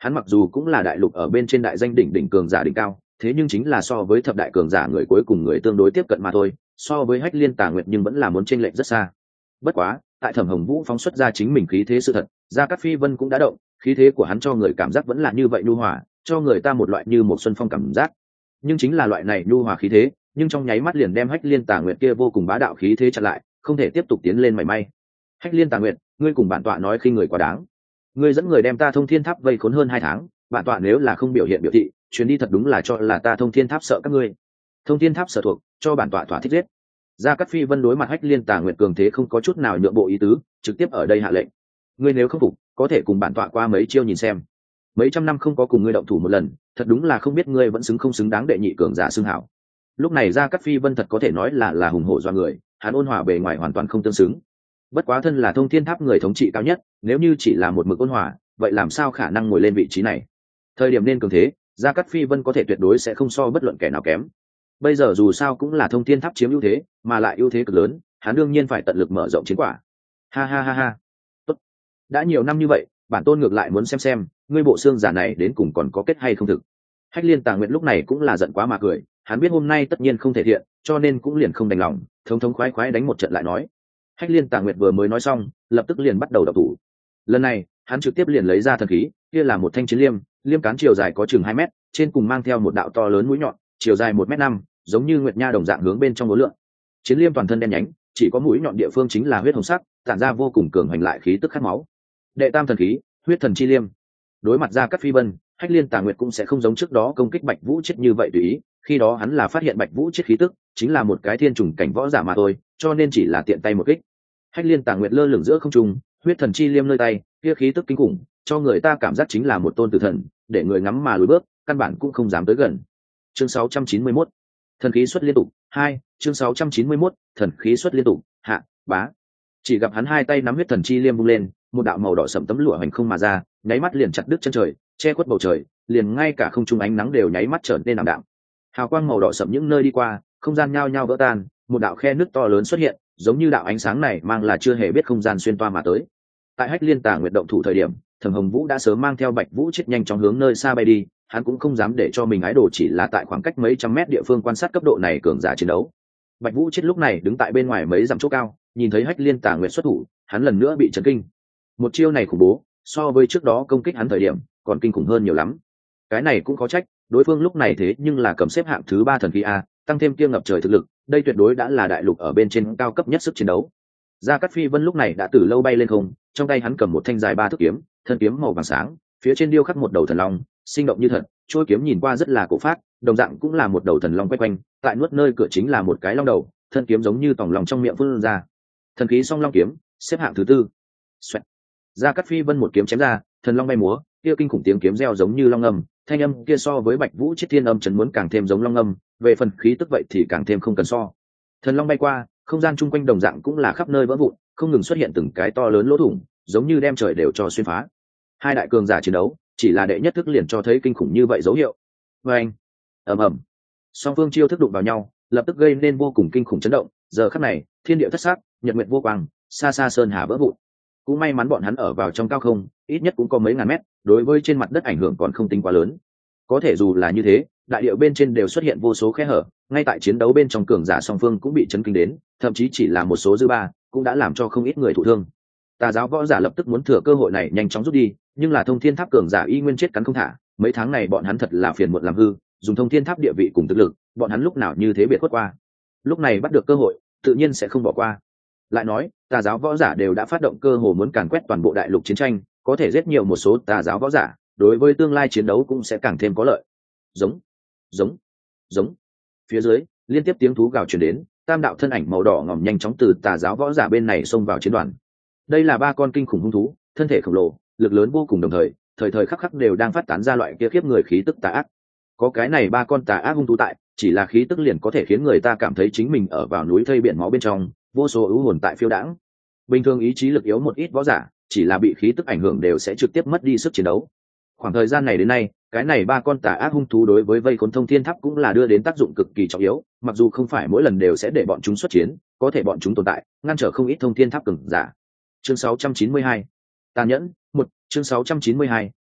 Hắn mặc dù cũng là đại lục ở bên trên đại danh đỉnh đỉnh cường giả đỉnh cao, thế nhưng chính là so với thập đại cường giả người cuối cùng người tương đối tiếp cận mà thôi, so với Hách Liên Tà Nguyệt nhưng vẫn là muốn chênh lệch rất xa. Bất quá, tại Thẩm Hồng Vũ phóng xuất ra chính mình khí thế sự thật, Gia Cát Phi Vân cũng đã động, khí thế của hắn cho người cảm giác vẫn là như vậy nhu hòa, cho người ta một loại như một xuân phong cảm giác. Nhưng chính là loại này nhu hòa khí thế, nhưng trong nháy mắt liền đem Hách Liên Tà Nguyệt kia vô cùng bá đạo khí thế chặn lại, không thể tiếp tục tiến lên mảy may. Hách Liên Tà Nguyệt, ngươi cùng bản tọa nói khi người quá đáng. Ngươi dẫn người đem ta Thông Thiên Tháp vây khốn hơn 2 tháng, bản tọa nếu là không biểu hiện biểu thị, chuyến đi thật đúng là cho là ta Thông Thiên Tháp sợ các ngươi. Thông Thiên Tháp sở thuộc, cho bản tọa thỏa thích giết. Gia Cát Phi Vân đối mặt Hách Liên Tà Nguyệt cường thế không có chút nào nhượng bộ ý tứ, trực tiếp ở đây hạ lệnh. Ngươi nếu không phục, có thể cùng bản tọa qua mấy chiêu nhìn xem. Mấy trăm năm không có cùng ngươi động thủ một lần, thật đúng là không biết ngươi vẫn xứng không xứng đáng đệ nhị cường giả xưng hảo. Lúc này Gia Cát Phi Vân thật có thể nói là hùng hổ do người, hắn ôn hòa bề ngoài hoàn toàn không tương xứng. Bất quá thân là Thông Thiên Tháp người thống trị cao nhất, nếu như chỉ là một mực ôn hòa, vậy làm sao khả năng ngồi lên vị trí này? Thời điểm nên cường thế, Gia Cát Phi Vân có thể tuyệt đối sẽ không so bất luận kẻ nào kém. Bây giờ dù sao cũng là Thông Thiên Tháp chiếm ưu thế, mà lại ưu thế cực lớn, hắn đương nhiên phải tận lực mở rộng chiến quả. Ha ha ha ha. Tốt. Đã nhiều năm như vậy, bản tôn ngược lại muốn xem, ngươi bộ xương giả này đến cùng còn có kết hay không thực. Hách Liên Tà Nguyệt lúc này cũng là giận quá mà cười, hắn biết hôm nay tất nhiên không thể thiện, cho nên cũng liền không đành lòng, thống khoái khoái đánh một trận lại nói. Hách Liên Tà Nguyệt vừa mới nói xong, lập tức liền bắt đầu động thủ. Lần này, hắn trực tiếp liền lấy ra thần khí, kia là một thanh chiến liêm, liêm cán chiều dài có chừng 2 mét, trên cùng mang theo một đạo to lớn mũi nhọn, chiều dài 1m5, giống như nguyệt nha đồng dạng hướng bên trong ngố lượng. Chiến liêm toàn thân đen nhánh, chỉ có mũi nhọn địa phương chính là huyết hồng sắc, tản ra vô cùng cường hành lại khí tức khát máu. Đệ tam thần khí, huyết thần chi liêm. Đối mặt Gia Cát Phi Vân, Hách Liên Tà Nguyệt cũng sẽ không giống trước đó công kích Bạch Vũ Chết như vậy tùy ý, khi đó hắn là phát hiện Bạch Vũ Chết khí tức, chính là một cái thiên trùng cảnh võ giả mà thôi, cho nên chỉ là tiện tay một kích. Hách Liên Tà Nguyệt lơ lửng giữa không trung, huyết thần chi liêm nơi tay, kia khí tức kinh khủng, cho người ta cảm giác chính là một tôn tử thần, để người ngắm mà lùi bước, căn bản cũng không dám tới gần. Chương 691, thần khí xuất liên tục. 2, chương 691, thần khí xuất liên tục. Hạ, bá. Chỉ gặp hắn hai tay nắm huyết thần chi liêm vung lên, một đạo màu đỏ sẫm tấm lụa hành không mà ra, nháy mắt liền chặt đứt chân trời, che khuất bầu trời, liền ngay cả không trung ánh nắng đều nháy mắt trở nên ảm đạm. Hào quang màu đỏ sẫm những nơi đi qua, không gian nhao nhao vỡ tan, một đạo khe nứt to lớn xuất hiện, giống như đạo ánh sáng này mang là chưa hề biết không gian xuyên toa mà tới. Tại Hách Liên Tà Nguyệt động thủ thời điểm, Thẩm Hồng Vũ đã sớm mang theo Bạch Vũ Chết nhanh chóng hướng nơi xa bay đi, hắn cũng không dám để cho mình ái đồ chỉ là tại khoảng cách mấy trăm mét địa phương quan sát cấp độ này cường giả chiến đấu. Bạch Vũ Chết lúc này đứng tại bên ngoài mấy dặm chỗ cao, nhìn thấy Hách Liên Tà Nguyệt xuất thủ, hắn lần nữa bị chấn kinh. Một chiêu này khủng bố, so với trước đó công kích hắn thời điểm, còn kinh khủng hơn nhiều lắm. Cái này cũng có trách, đối phương lúc này thế nhưng là cầm xếp hạng thứ 3 thần khí a, tăng thêm kia ngập trời thực lực, đây tuyệt đối đã là đại lục ở bên trên cao cấp nhất sức chiến đấu. Gia Cát Phi Vân lúc này đã từ lâu bay lên không, trong tay hắn cầm một thanh dài 3 thước kiếm, thân kiếm màu vàng sáng, phía trên điêu khắc một đầu thần long, sinh động như thật, chuôi kiếm nhìn qua rất là cổ phác, đồng dạng cũng là một đầu thần long quay quanh, tại nuốt nơi cửa chính là một cái long đầu, thân kiếm giống như tòng lòng trong miệng phun ra. Thần khí Song Long kiếm, xếp hạng thứ 4. Xoẹt. Gia Cát Phi Vân một kiếm chém ra, thần long bay múa, kia kinh khủng tiếng kiếm reo giống như long âm, thanh âm kia so với Bạch Vũ Chết thiên âm trấn muốn càng thêm giống long âm, về phần khí tức vậy thì càng thêm không cần so. Thần long bay qua, không gian chung quanh đồng dạng cũng là khắp nơi vỡ vụn, không ngừng xuất hiện từng cái to lớn lỗ thủng, giống như đem trời đều cho xuyên phá. Hai đại cường giả chiến đấu, chỉ là đệ nhất thức liền cho thấy kinh khủng như vậy dấu hiệu. Oeng, ầm ầm, song phương chiêu thức đụng vào nhau, lập tức gây nên vô cùng kinh khủng chấn động. Giờ khắc này, thiên địa thất sắc, nhật nguyệt vô quang, xa xa sơn hà vỡ vụn. Cũng may mắn bọn hắn ở vào trong cao không, ít nhất cũng có mấy ngàn mét, đối với trên mặt đất ảnh hưởng còn không tính quá lớn. Có thể dù là như thế, đại địa bên trên đều xuất hiện vô số khe hở, ngay tại chiến đấu bên trong cường giả song phương cũng bị chấn kinh đến, thậm chí chỉ là một số dư ba cũng đã làm cho không ít người thụ thương. Tà giáo võ giả lập tức muốn thừa cơ hội này nhanh chóng rút đi, nhưng là Thông Thiên Tháp cường giả y nguyên chết cắn không thả, mấy tháng này bọn hắn thật là phiền muộn làm hư, dùng Thông Thiên Tháp địa vị cùng thực lực, bọn hắn lúc nào như thế biệt khuất qua. Lúc này bắt được cơ hội, tự nhiên sẽ không bỏ qua. Lại nói, tà giáo võ giả đều đã phát động cơ hồ muốn càn quét toàn bộ đại lục chiến tranh, có thể giết nhiều một số tà giáo võ giả, đối với tương lai chiến đấu cũng sẽ càng thêm có lợi. Giống, giống, giống. Phía dưới, liên tiếp tiếng thú gào truyền đến, tam đạo thân ảnh màu đỏ ngòm nhanh chóng từ tà giáo võ giả bên này xông vào chiến đoàn. Đây là 3 con kinh khủng hung thú, thân thể khổng lồ, lực lớn vô cùng đồng thời, thời thời khắc khắc đều đang phát tán ra loại kia khiếp người khí tức tà ác. Có cái này 3 con tà ác hung thú tại, chỉ là khí tức liền có thể khiến người ta cảm thấy chính mình ở vào núi thây biển máu bên trong, vô số ưu hồn tại phiêu đãng. Bình thường ý chí lực yếu một ít võ giả, chỉ là bị khí tức ảnh hưởng đều sẽ trực tiếp mất đi sức chiến đấu. Khoảng thời gian này đến nay, cái này 3 con tà ác hung thú đối với vây khốn Thông Thiên Tháp cũng là đưa đến tác dụng cực kỳ trọng yếu, mặc dù không phải mỗi lần đều sẽ để bọn chúng xuất chiến, có thể bọn chúng tồn tại, ngăn trở không ít Thông Thiên Tháp cường giả. Chương 692, tàn nhẫn. 1, chương 692,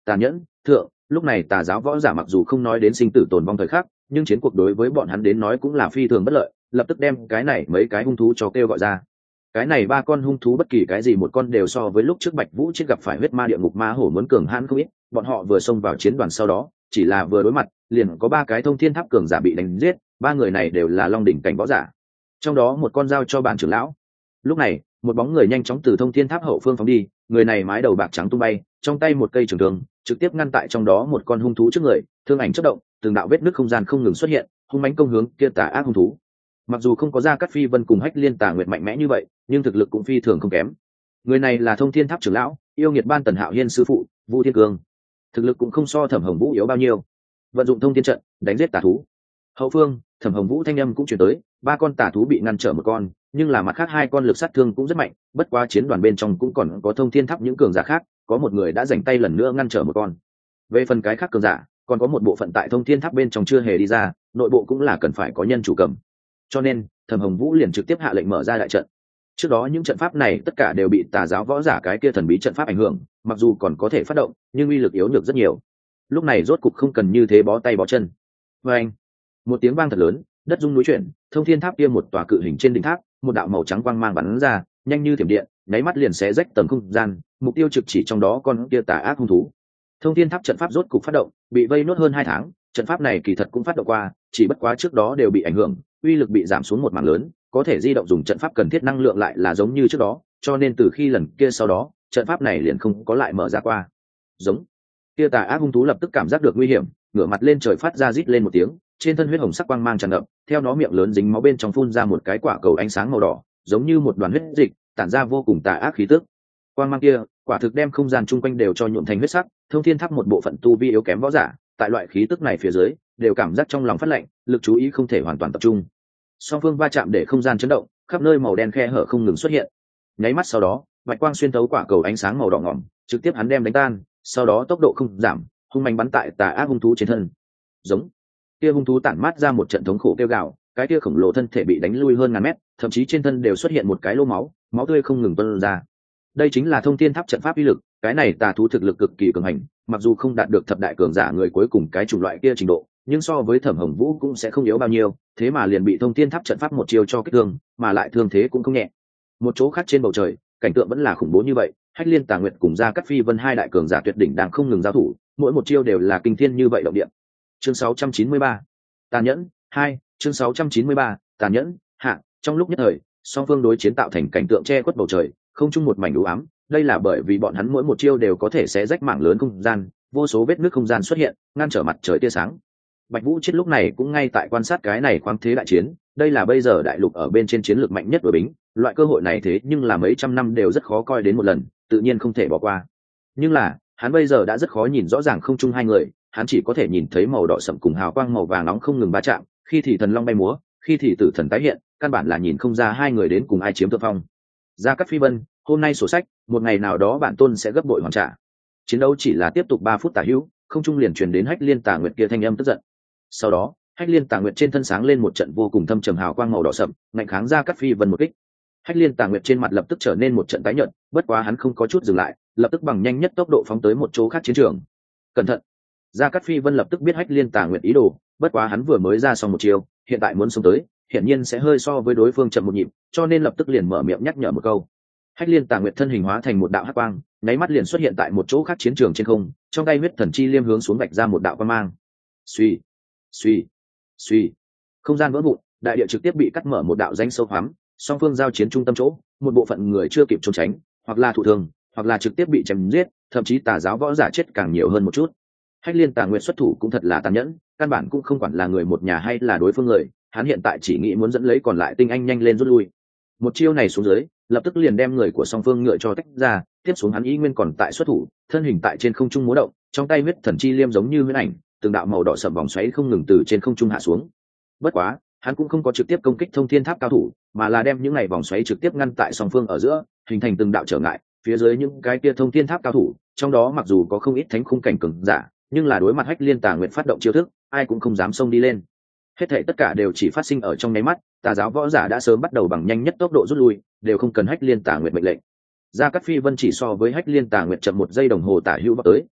tàn nhẫn, thượng. Lúc này tà giáo võ giả mặc dù không nói đến sinh tử tồn vong thời khắc, nhưng chiến cuộc đối với bọn hắn đến nói cũng là phi thường bất lợi, lập tức đem cái này mấy cái hung thú cho kêu gọi ra. Cái này ba con hung thú bất kỳ cái gì một con đều so với lúc trước Bạch Vũ chết gặp phải huyết ma địa ngục ma hổ muốn cường hãn không ít. Bọn họ vừa xông vào chiến đoàn sau đó, chỉ là vừa đối mặt, liền có ba cái thông thiên tháp cường giả bị đánh giết, ba người này đều là long đỉnh cảnh võ giả. Trong đó một con giao cho bản trưởng lão. Lúc này, một bóng người nhanh chóng từ thông thiên tháp hậu phương phóng đi, người này mái đầu bạc trắng tung bay, trong tay một cây trường thương, trực tiếp ngăn tại trong đó một con hung thú trước người, thương ảnh chớp động, từng đạo vết nứt không gian không ngừng xuất hiện, hung mãnh công hướng kia tà ác hung thú. Mặc dù không có Gia Cát Phi Vân cùng Hách Liên Tà Nguyệt mạnh mẽ như vậy, nhưng thực lực cũng phi thường không kém. Người này là Thông Thiên Tháp trưởng lão, yêu nghiệt ban Tần Hạo Hiên sư phụ, Vu Thiên Cương. Thực lực cũng không so Thẩm Hồng Vũ yếu bao nhiêu. Vận dụng thông thiên trận, đánh giết tà thú. Hậu phương, Thẩm Hồng Vũ thanh âm cũng truyền tới, ba con tà thú bị ngăn trở một con, nhưng là mặt khác hai con lực sát thương cũng rất mạnh, bất quá chiến đoàn bên trong cũng còn có Thông Thiên Tháp những cường giả khác, có một người đã giành tay lần nữa ngăn trở một con. Về phần cái khác cường giả, còn có một bộ phận tại Thông Thiên Tháp bên trong chưa hề đi ra, nội bộ cũng là cần phải có nhân chủ cầm. Cho nên Thẩm Hồng Vũ liền trực tiếp hạ lệnh mở ra đại trận. Trước đó những trận pháp này tất cả đều bị tà giáo võ giả cái kia thần bí trận pháp ảnh hưởng, mặc dù còn có thể phát động, nhưng uy lực yếu nhược rất nhiều. Lúc này rốt cục không cần như thế bó tay bó chân. Và anh, một tiếng vang thật lớn, đất rung núi chuyển, Thông Thiên Tháp kia một tòa cự hình trên đỉnh tháp, một đạo màu trắng quang mang bắn ra, nhanh như thiểm điện, nháy mắt liền xé rách tầng không gian, mục tiêu trực chỉ trong đó con kia tà ác hung thú. Thông Thiên Tháp trận pháp rốt cục phát động, bị vây nốt hơn 2 tháng, trận pháp này kỳ thật cũng phát động qua, chỉ bất quá trước đó đều bị ảnh hưởng, uy lực bị giảm xuống một mảng lớn, có thể di động dùng trận pháp cần thiết năng lượng lại là giống như trước đó, cho nên từ khi lần kia sau đó, trận pháp này liền không có lại mở ra qua. Giống. Kia tà ác hung thú lập tức cảm giác được nguy hiểm, ngửa mặt lên trời phát ra rít lên một tiếng, trên thân huyết hồng sắc quang mang tràn ngập, theo nó miệng lớn dính máu bên trong phun ra một cái quả cầu ánh sáng màu đỏ, giống như một đoàn huyết dịch, tản ra vô cùng tà ác khí tức. Quang mang kia, quả thực đem không gian chung quanh đều cho nhuộm thành huyết sắc, Thông Thiên Tháp một bộ phận tu vi yếu kém võ giả, tại loại khí tức này phía dưới, đều cảm giác trong lòng phát lạnh, lực chú ý không thể hoàn toàn tập trung. Song phương va chạm để không gian chấn động, khắp nơi màu đen khe hở không ngừng xuất hiện. Nháy mắt sau đó, bạch quang xuyên thấu quả cầu ánh sáng màu đỏ ngỏm, trực tiếp hắn đem đánh tan, sau đó tốc độ không giảm, hung manh bắn tại tà ác hung thú trên thân. Giống. Kia hung thú tản mát ra một trận thống khổ kêu gào, cái kia khổng lồ thân thể bị đánh lui hơn ngàn mét, thậm chí trên thân đều xuất hiện một cái lỗ máu, máu tươi không ngừng tuôn ra. Đây chính là Thông Thiên Tháp trận pháp uy lực, cái này tà thú thực lực cực kỳ cường hành, mặc dù không đạt được thập đại cường giả người cuối cùng cái chủng loại kia trình độ, nhưng so với Thẩm Hồng Vũ cũng sẽ không yếu bao nhiêu, thế mà liền bị Thông Thiên Tháp trận pháp một chiêu cho kích thương, mà lại thương thế cũng không nhẹ. Một chỗ khác trên bầu trời, cảnh tượng vẫn là khủng bố như vậy, Hách Liên Tà Nguyệt cùng Gia Cát Phi Vân hai đại cường giả tuyệt đỉnh đang không ngừng giao thủ, mỗi một chiêu đều là kinh thiên như vậy động địa. Chương 693. Tàn nhẫn 2, chương 693, tàn nhẫn hạ, trong lúc nhất thời, song phương đối chiến tạo thành cảnh tượng che khuất bầu trời, không chung một mảnh u ám, đây là bởi vì bọn hắn mỗi một chiêu đều có thể xé rách mảng lớn không gian, vô số vết nứt không gian xuất hiện, ngăn trở mặt trời tia sáng. Bạch Vũ chết lúc này cũng ngay tại quan sát cái này khoáng thế đại chiến, đây là bây giờ đại lục ở bên trên chiến lược mạnh nhất đội bính, loại cơ hội này thế nhưng là mấy trăm năm đều rất khó coi đến một lần, tự nhiên không thể bỏ qua. Nhưng là, hắn bây giờ đã rất khó nhìn rõ ràng không chung hai người, hắn chỉ có thể nhìn thấy màu đỏ sẫm cùng hào quang màu vàng nóng không ngừng va chạm, khi thì thần long bay múa, khi thì tử thần tái hiện, căn bản là nhìn không ra hai người đến cùng ai chiếm thượng phong. Gia Cát Phi Vân, hôm nay sổ sách, một ngày nào đó bản tôn sẽ gấp bội hoàn trả. Chiến đấu chỉ là tiếp tục 3 phút tả hữu, không trung liền truyền đến Hách Liên Tà Nguyệt kia thanh âm tức giận. Sau đó, Hách Liên Tà Nguyệt trên thân sáng lên một trận vô cùng thâm trầm hào quang màu đỏ sẫm, ngăn kháng Gia Cát Phi Vân một kích. Hách Liên Tà Nguyệt trên mặt lập tức trở nên một trận tái nhợt, bất quá hắn không có chút dừng lại, lập tức bằng nhanh nhất tốc độ phóng tới một chỗ khác chiến trường. Cẩn thận! Gia Cát Phi Vân lập tức biết Hách Liên Tà Nguyệt ý đồ, bất quá hắn vừa mới ra xong một chiêu, hiện tại muốn xông tới, hiển nhiên sẽ hơi so với đối phương chậm một nhịp, cho nên lập tức liền mở miệng nhắc nhở một câu. Hách Liên Tà Nguyệt thân hình hóa thành một đạo hắc quang, nháy mắt liền xuất hiện tại một chỗ khác chiến trường trên không, trong tay huyết thần chi liêm hướng xuống vạch ra một đạo quang mang. Suy, suy, suy, không gian vỡ vụn, đại địa trực tiếp bị cắt mở một đạo rãnh sâu hoắm, song phương giao chiến trung tâm chỗ, một bộ phận người chưa kịp trốn tránh, hoặc là thụ thương, hoặc là trực tiếp bị chém giết, thậm chí tà giáo võ giả chết càng nhiều hơn một chút. Hách Liên Tà Nguyệt xuất thủ cũng thật là tàn nhẫn, căn bản cũng không quản là người một nhà hay là đối phương người, hắn hiện tại chỉ nghĩ muốn dẫn lấy còn lại tinh anh nhanh lên rút lui. Một chiêu này xuống dưới, lập tức liền đem người của song phương ngựa cho tách ra, tiếp xuống hắn ý nguyên còn tại xuất thủ, thân hình tại trên không trung múa động, trong tay huyết thần chi liêm giống như huyễn ảnh, từng đạo màu đỏ sẫm vòng xoáy không ngừng từ trên không trung hạ xuống. Bất quá, hắn cũng không có trực tiếp công kích Thông Thiên Tháp cao thủ, mà là đem những ngày vòng xoáy trực tiếp ngăn tại song phương ở giữa, hình thành từng đạo trở ngại, phía dưới những cái kia Thông Thiên Tháp cao thủ, trong đó mặc dù có không ít thánh khung cảnh cường giả, nhưng là đối mặt Hách Liên Tà Nguyệt phát động chiêu thức, ai cũng không dám xông đi lên. Hết thảy tất cả đều chỉ phát sinh ở trong nháy mắt, tà giáo võ giả đã sớm bắt đầu bằng nhanh nhất tốc độ rút lui, đều không cần Hách Liên Tà Nguyệt mệnh lệnh. Gia Cát Phi Vân chỉ so với Hách Liên Tà Nguyệt chậm 1 giây đồng hồ tả hữu bắc tới,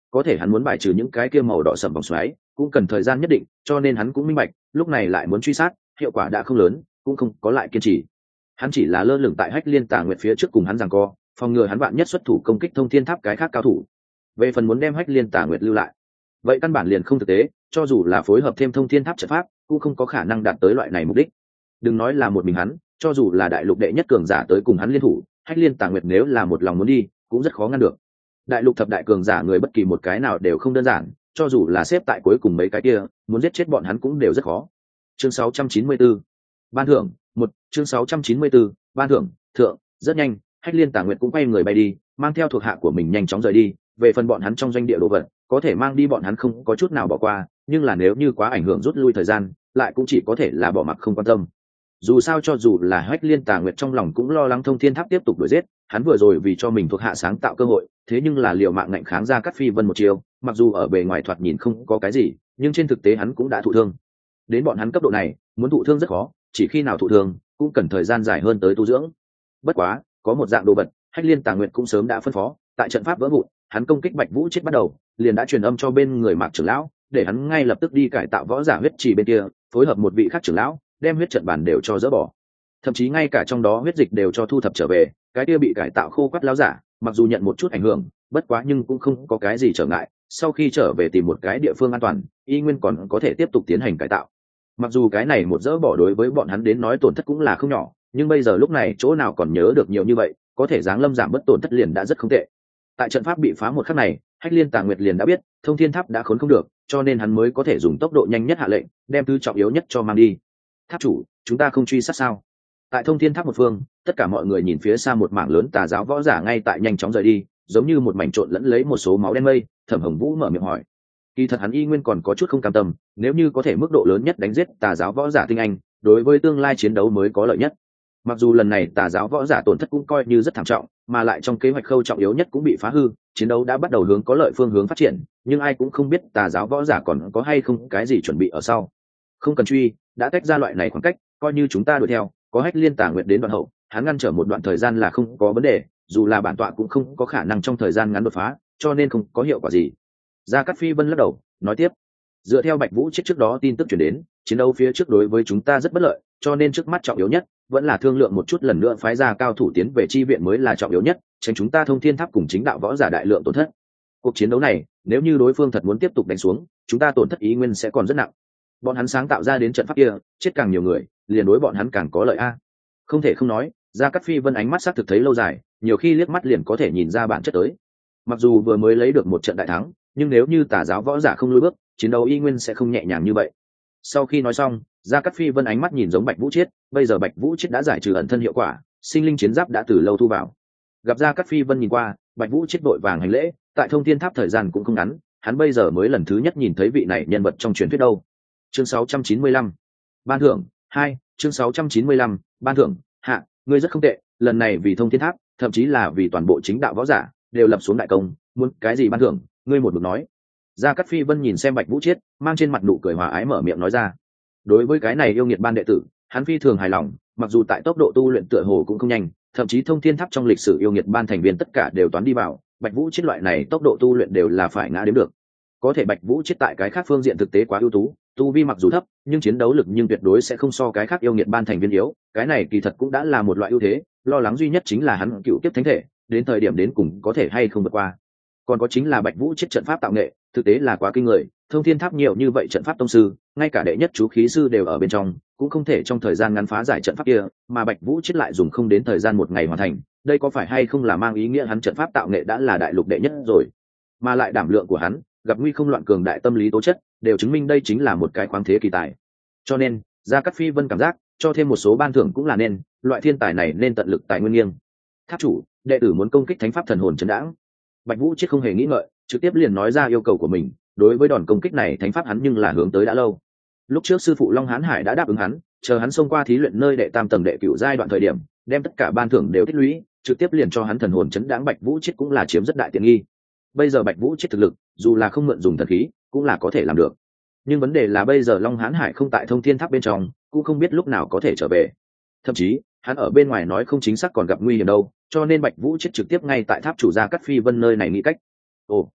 có thể hắn muốn bài trừ những cái kia màu đỏ sẫm vòng xoáy cũng cần thời gian nhất định, cho nên hắn cũng minh bạch lúc này lại muốn truy sát hiệu quả đã không lớn, cũng không có lại kiên trì. Hắn chỉ là lơ lửng tại Hách Liên Tà Nguyệt phía trước cùng hắn giằng co, phòng ngừa hắn vạn nhất xuất thủ công kích Thông Thiên Tháp cái khác cao thủ. Về phần muốn đem Hách Liên Tà Nguyệt lưu lại, vậy căn bản liền không thực tế, cho dù là phối hợp thêm Thông Thiên Tháp trận pháp cũng không có khả năng đạt tới loại này mục đích. Đừng nói là một mình hắn, cho dù là đại lục đệ nhất cường giả tới cùng hắn liên thủ, Hách Liên Tà Nguyệt nếu là một lòng muốn đi cũng rất khó ngăn được. Đại lục thập đại cường giả người bất kỳ một cái nào đều không đơn giản, cho dù là xếp tại cuối cùng mấy cái kia, muốn giết chết bọn hắn cũng đều rất khó. Chương 694. Ban thưởng, một chương 694, ban thưởng, thượng. Rất nhanh, Hách Liên Tà Nguyệt cũng quay người bay đi, mang theo thuộc hạ của mình nhanh chóng rời đi. Về phần bọn hắn trong doanh địa đồ vật, có thể mang đi bọn hắn không có chút nào bỏ qua, nhưng là nếu như quá ảnh hưởng rút lui thời gian, lại cũng chỉ có thể là bỏ mặc không quan tâm. Dù sao cho dù là Hách Liên Tà Nguyệt trong lòng cũng lo lắng Thông Thiên Tháp tiếp tục đuổi giết, hắn vừa rồi vì cho mình thuộc hạ sáng tạo cơ hội, thế nhưng là liều mạng ngạnh kháng ra Cát Phi Vân một chiều, mặc dù ở bề ngoài thoạt nhìn không có cái gì, nhưng trên thực tế hắn cũng đã thụ thương. Đến bọn hắn cấp độ này, muốn thụ thương rất khó, chỉ khi nào thụ thương, cũng cần thời gian dài hơn tới tu dưỡng. Bất quá, có một dạng đồ vật, Hách Liên Tà Nguyệt cũng sớm đã phân phó, tại trận pháp vỡ vụn, hắn công kích Bạch Vũ chết bắt đầu, liền đã truyền âm cho bên người Mạc trưởng lão, để hắn ngay lập tức đi cải tạo võ giả huyết trì bên kia, phối hợp một vị khác trưởng lão, đem huyết trận bản đều cho dỡ bỏ. Thậm chí ngay cả trong đó huyết dịch đều cho thu thập trở về, cái kia bị cải tạo khô quắt lão giả, mặc dù nhận một chút ảnh hưởng, bất quá nhưng cũng không có cái gì trở ngại, sau khi trở về tìm một cái địa phương an toàn, y nguyên còn có thể tiếp tục tiến hành cải tạo. Mặc dù cái này một dỡ bỏ đối với bọn hắn đến nói tổn thất cũng là không nhỏ, nhưng bây giờ lúc này chỗ nào còn nhớ được nhiều như vậy, có thể giáng lâm giảm bất tổn thất liền đã rất không tệ. Tại trận pháp bị phá một khắc này, Hách Liên Tà Nguyệt liền đã biết Thông Thiên Tháp đã khốn không được, cho nên hắn mới có thể dùng tốc độ nhanh nhất hạ lệnh, đem thứ trọng yếu nhất cho mang đi. Tháp chủ, chúng ta không truy sát sao? Tại Thông Thiên Tháp một phương, tất cả mọi người nhìn phía xa một mảng lớn tà giáo võ giả ngay tại nhanh chóng rời đi, giống như một mảnh trộn lẫn lấy một số máu đen mây. Thẩm Hồng Vũ mở miệng hỏi, kỳ thật hắn y nguyên còn có chút không cam tâm, nếu như có thể mức độ lớn nhất đánh giết tà giáo võ giả tinh anh, đối với tương lai chiến đấu mới có lợi nhất. Mặc dù lần này tà giáo võ giả tổn thất cũng coi như rất thảm trọng, mà lại trong kế hoạch khâu trọng yếu nhất cũng bị phá hư, chiến đấu đã bắt đầu hướng có lợi phương hướng phát triển, nhưng ai cũng không biết tà giáo võ giả còn có hay không cái gì chuẩn bị ở sau. Không cần truy, đã tách ra loại này khoảng cách, coi như chúng ta đuổi theo, có Hách Liên Tà Nguyệt đến đoạn hậu, hắn ngăn trở một đoạn thời gian là không có vấn đề, dù là bản tọa cũng không có khả năng trong thời gian ngắn đột phá, cho nên không có hiệu quả gì. Gia Cát Phi Vân lắc đầu, nói tiếp, dựa theo Bạch Vũ chết trước đó tin tức truyền đến, chiến đấu phía trước đối với chúng ta rất bất lợi, cho nên trước mắt trọng yếu nhất vẫn là thương lượng một chút lần nữa phái ra cao thủ tiến về chi viện mới là trọng yếu nhất, tránh chúng ta Thông Thiên Tháp cùng chính đạo võ giả đại lượng tổn thất. Cuộc chiến đấu này, nếu như đối phương thật muốn tiếp tục đánh xuống, chúng ta tổn thất ý nguyên sẽ còn rất nặng. Bọn hắn sáng tạo ra đến trận pháp kia, chết càng nhiều người, liền đối bọn hắn càng có lợi a. Không thể không nói, Gia Cát Phi Vân ánh mắt sắc thực thấy lâu dài, nhiều khi liếc mắt liền có thể nhìn ra bản chất tới. Mặc dù vừa mới lấy được một trận đại thắng, nhưng nếu như tà giáo võ giả không lùi bước, chiến đấu y nguyên sẽ không nhẹ nhàng như vậy. Sau khi nói xong, Gia Cát Phi Vân ánh mắt nhìn giống Bạch Vũ Chiết, bây giờ Bạch Vũ Chiết đã giải trừ ẩn thân hiệu quả, sinh linh chiến giáp đã từ lâu thu vào. Gặp Gia Cát Phi Vân nhìn qua, Bạch Vũ Chiết vội vàng hành lễ, tại Thông Thiên Tháp thời gian cũng không ngắn, hắn bây giờ mới lần thứ nhất nhìn thấy vị này nhân vật trong truyền thuyết đâu. Chương 695. Ban thưởng 2, chương 695, ban thưởng, hạ, ngươi rất không tệ, lần này vì Thông Thiên Tháp, thậm chí là vì toàn bộ chính đạo võ giả, đều lập xuống đại công, muốn cái gì ban thưởng, ngươi một mực nói. Gia Cát Phi Vân nhìn xem Bạch Vũ Chiết, mang trên mặt nụ cười hòa ái mở miệng nói ra. Đối với cái này yêu nghiệt ban đệ tử, hắn phi thường hài lòng, mặc dù tại tốc độ tu luyện tựa hồ cũng không nhanh, thậm chí Thông Thiên Tháp trong lịch sử yêu nghiệt ban thành viên tất cả đều toán đi vào, Bạch Vũ Chiết loại này tốc độ tu luyện đều là phải ngã đến được. Có thể Bạch Vũ Chiết tại cái khác phương diện thực tế quá ưu tú, tu vi mặc dù thấp, nhưng chiến đấu lực nhưng tuyệt đối sẽ không so cái khác yêu nghiệt ban thành viên yếu, cái này kỳ thật cũng đã là một loại ưu thế, lo lắng duy nhất chính là hắn cựu kiếp thánh thể, đến thời điểm đến cùng có thể hay không vượt qua. Còn có chính là Bạch Vũ Chiết trận pháp tạo nghệ, thực tế là quá kinh người, Thông Thiên Tháp nhiều như vậy trận pháp tông sư, ngay cả đệ nhất chú khí sư đều ở bên trong, cũng không thể trong thời gian ngắn phá giải trận pháp kia, mà Bạch Vũ Chiết lại dùng không đến thời gian một ngày hoàn thành, đây có phải hay không là mang ý nghĩa hắn trận pháp tạo nghệ đã là đại lục đệ nhất rồi, mà lại đảm lượng của hắn, gặp nguy không loạn cường đại tâm lý tố chất, đều chứng minh đây chính là một cái khoáng thế kỳ tài. Cho nên, Gia Cát Phi Vân cảm giác, cho thêm một số ban thưởng cũng là nên, loại thiên tài này nên tận lực tài nguyên nghiêng. Tháp chủ, đệ tử muốn công kích thánh pháp thần hồn trấn đãng. Bạch Vũ Chiết không hề nghĩ ngợi, trực tiếp liền nói ra yêu cầu của mình, đối với đòn công kích này thánh pháp hắn nhưng là hướng tới đã lâu. Lúc trước sư phụ Long Hán Hải đã đáp ứng hắn, chờ hắn xông qua thí luyện nơi đệ tam tầng đệ cửu giai đoạn thời điểm, đem tất cả ban thưởng đều tích lũy, trực tiếp liền cho hắn thần hồn trấn đãng. Bạch Vũ Chiết cũng là chiếm rất đại tiện nghi. Bây giờ Bạch Vũ Chiết thực lực, dù là không mượn dùng thần khí, cũng là có thể làm được. Nhưng vấn đề là bây giờ Long Hán Hải không tại Thông Thiên Tháp bên trong, cũng không biết lúc nào có thể trở về. Thậm chí, hắn ở bên ngoài nói không chính xác còn gặp nguy hiểm đâu, cho nên Bạch Vũ Chiết trực tiếp ngay tại tháp chủ Gia Cát Phi Vân nơi này nghĩ cách. Ồ,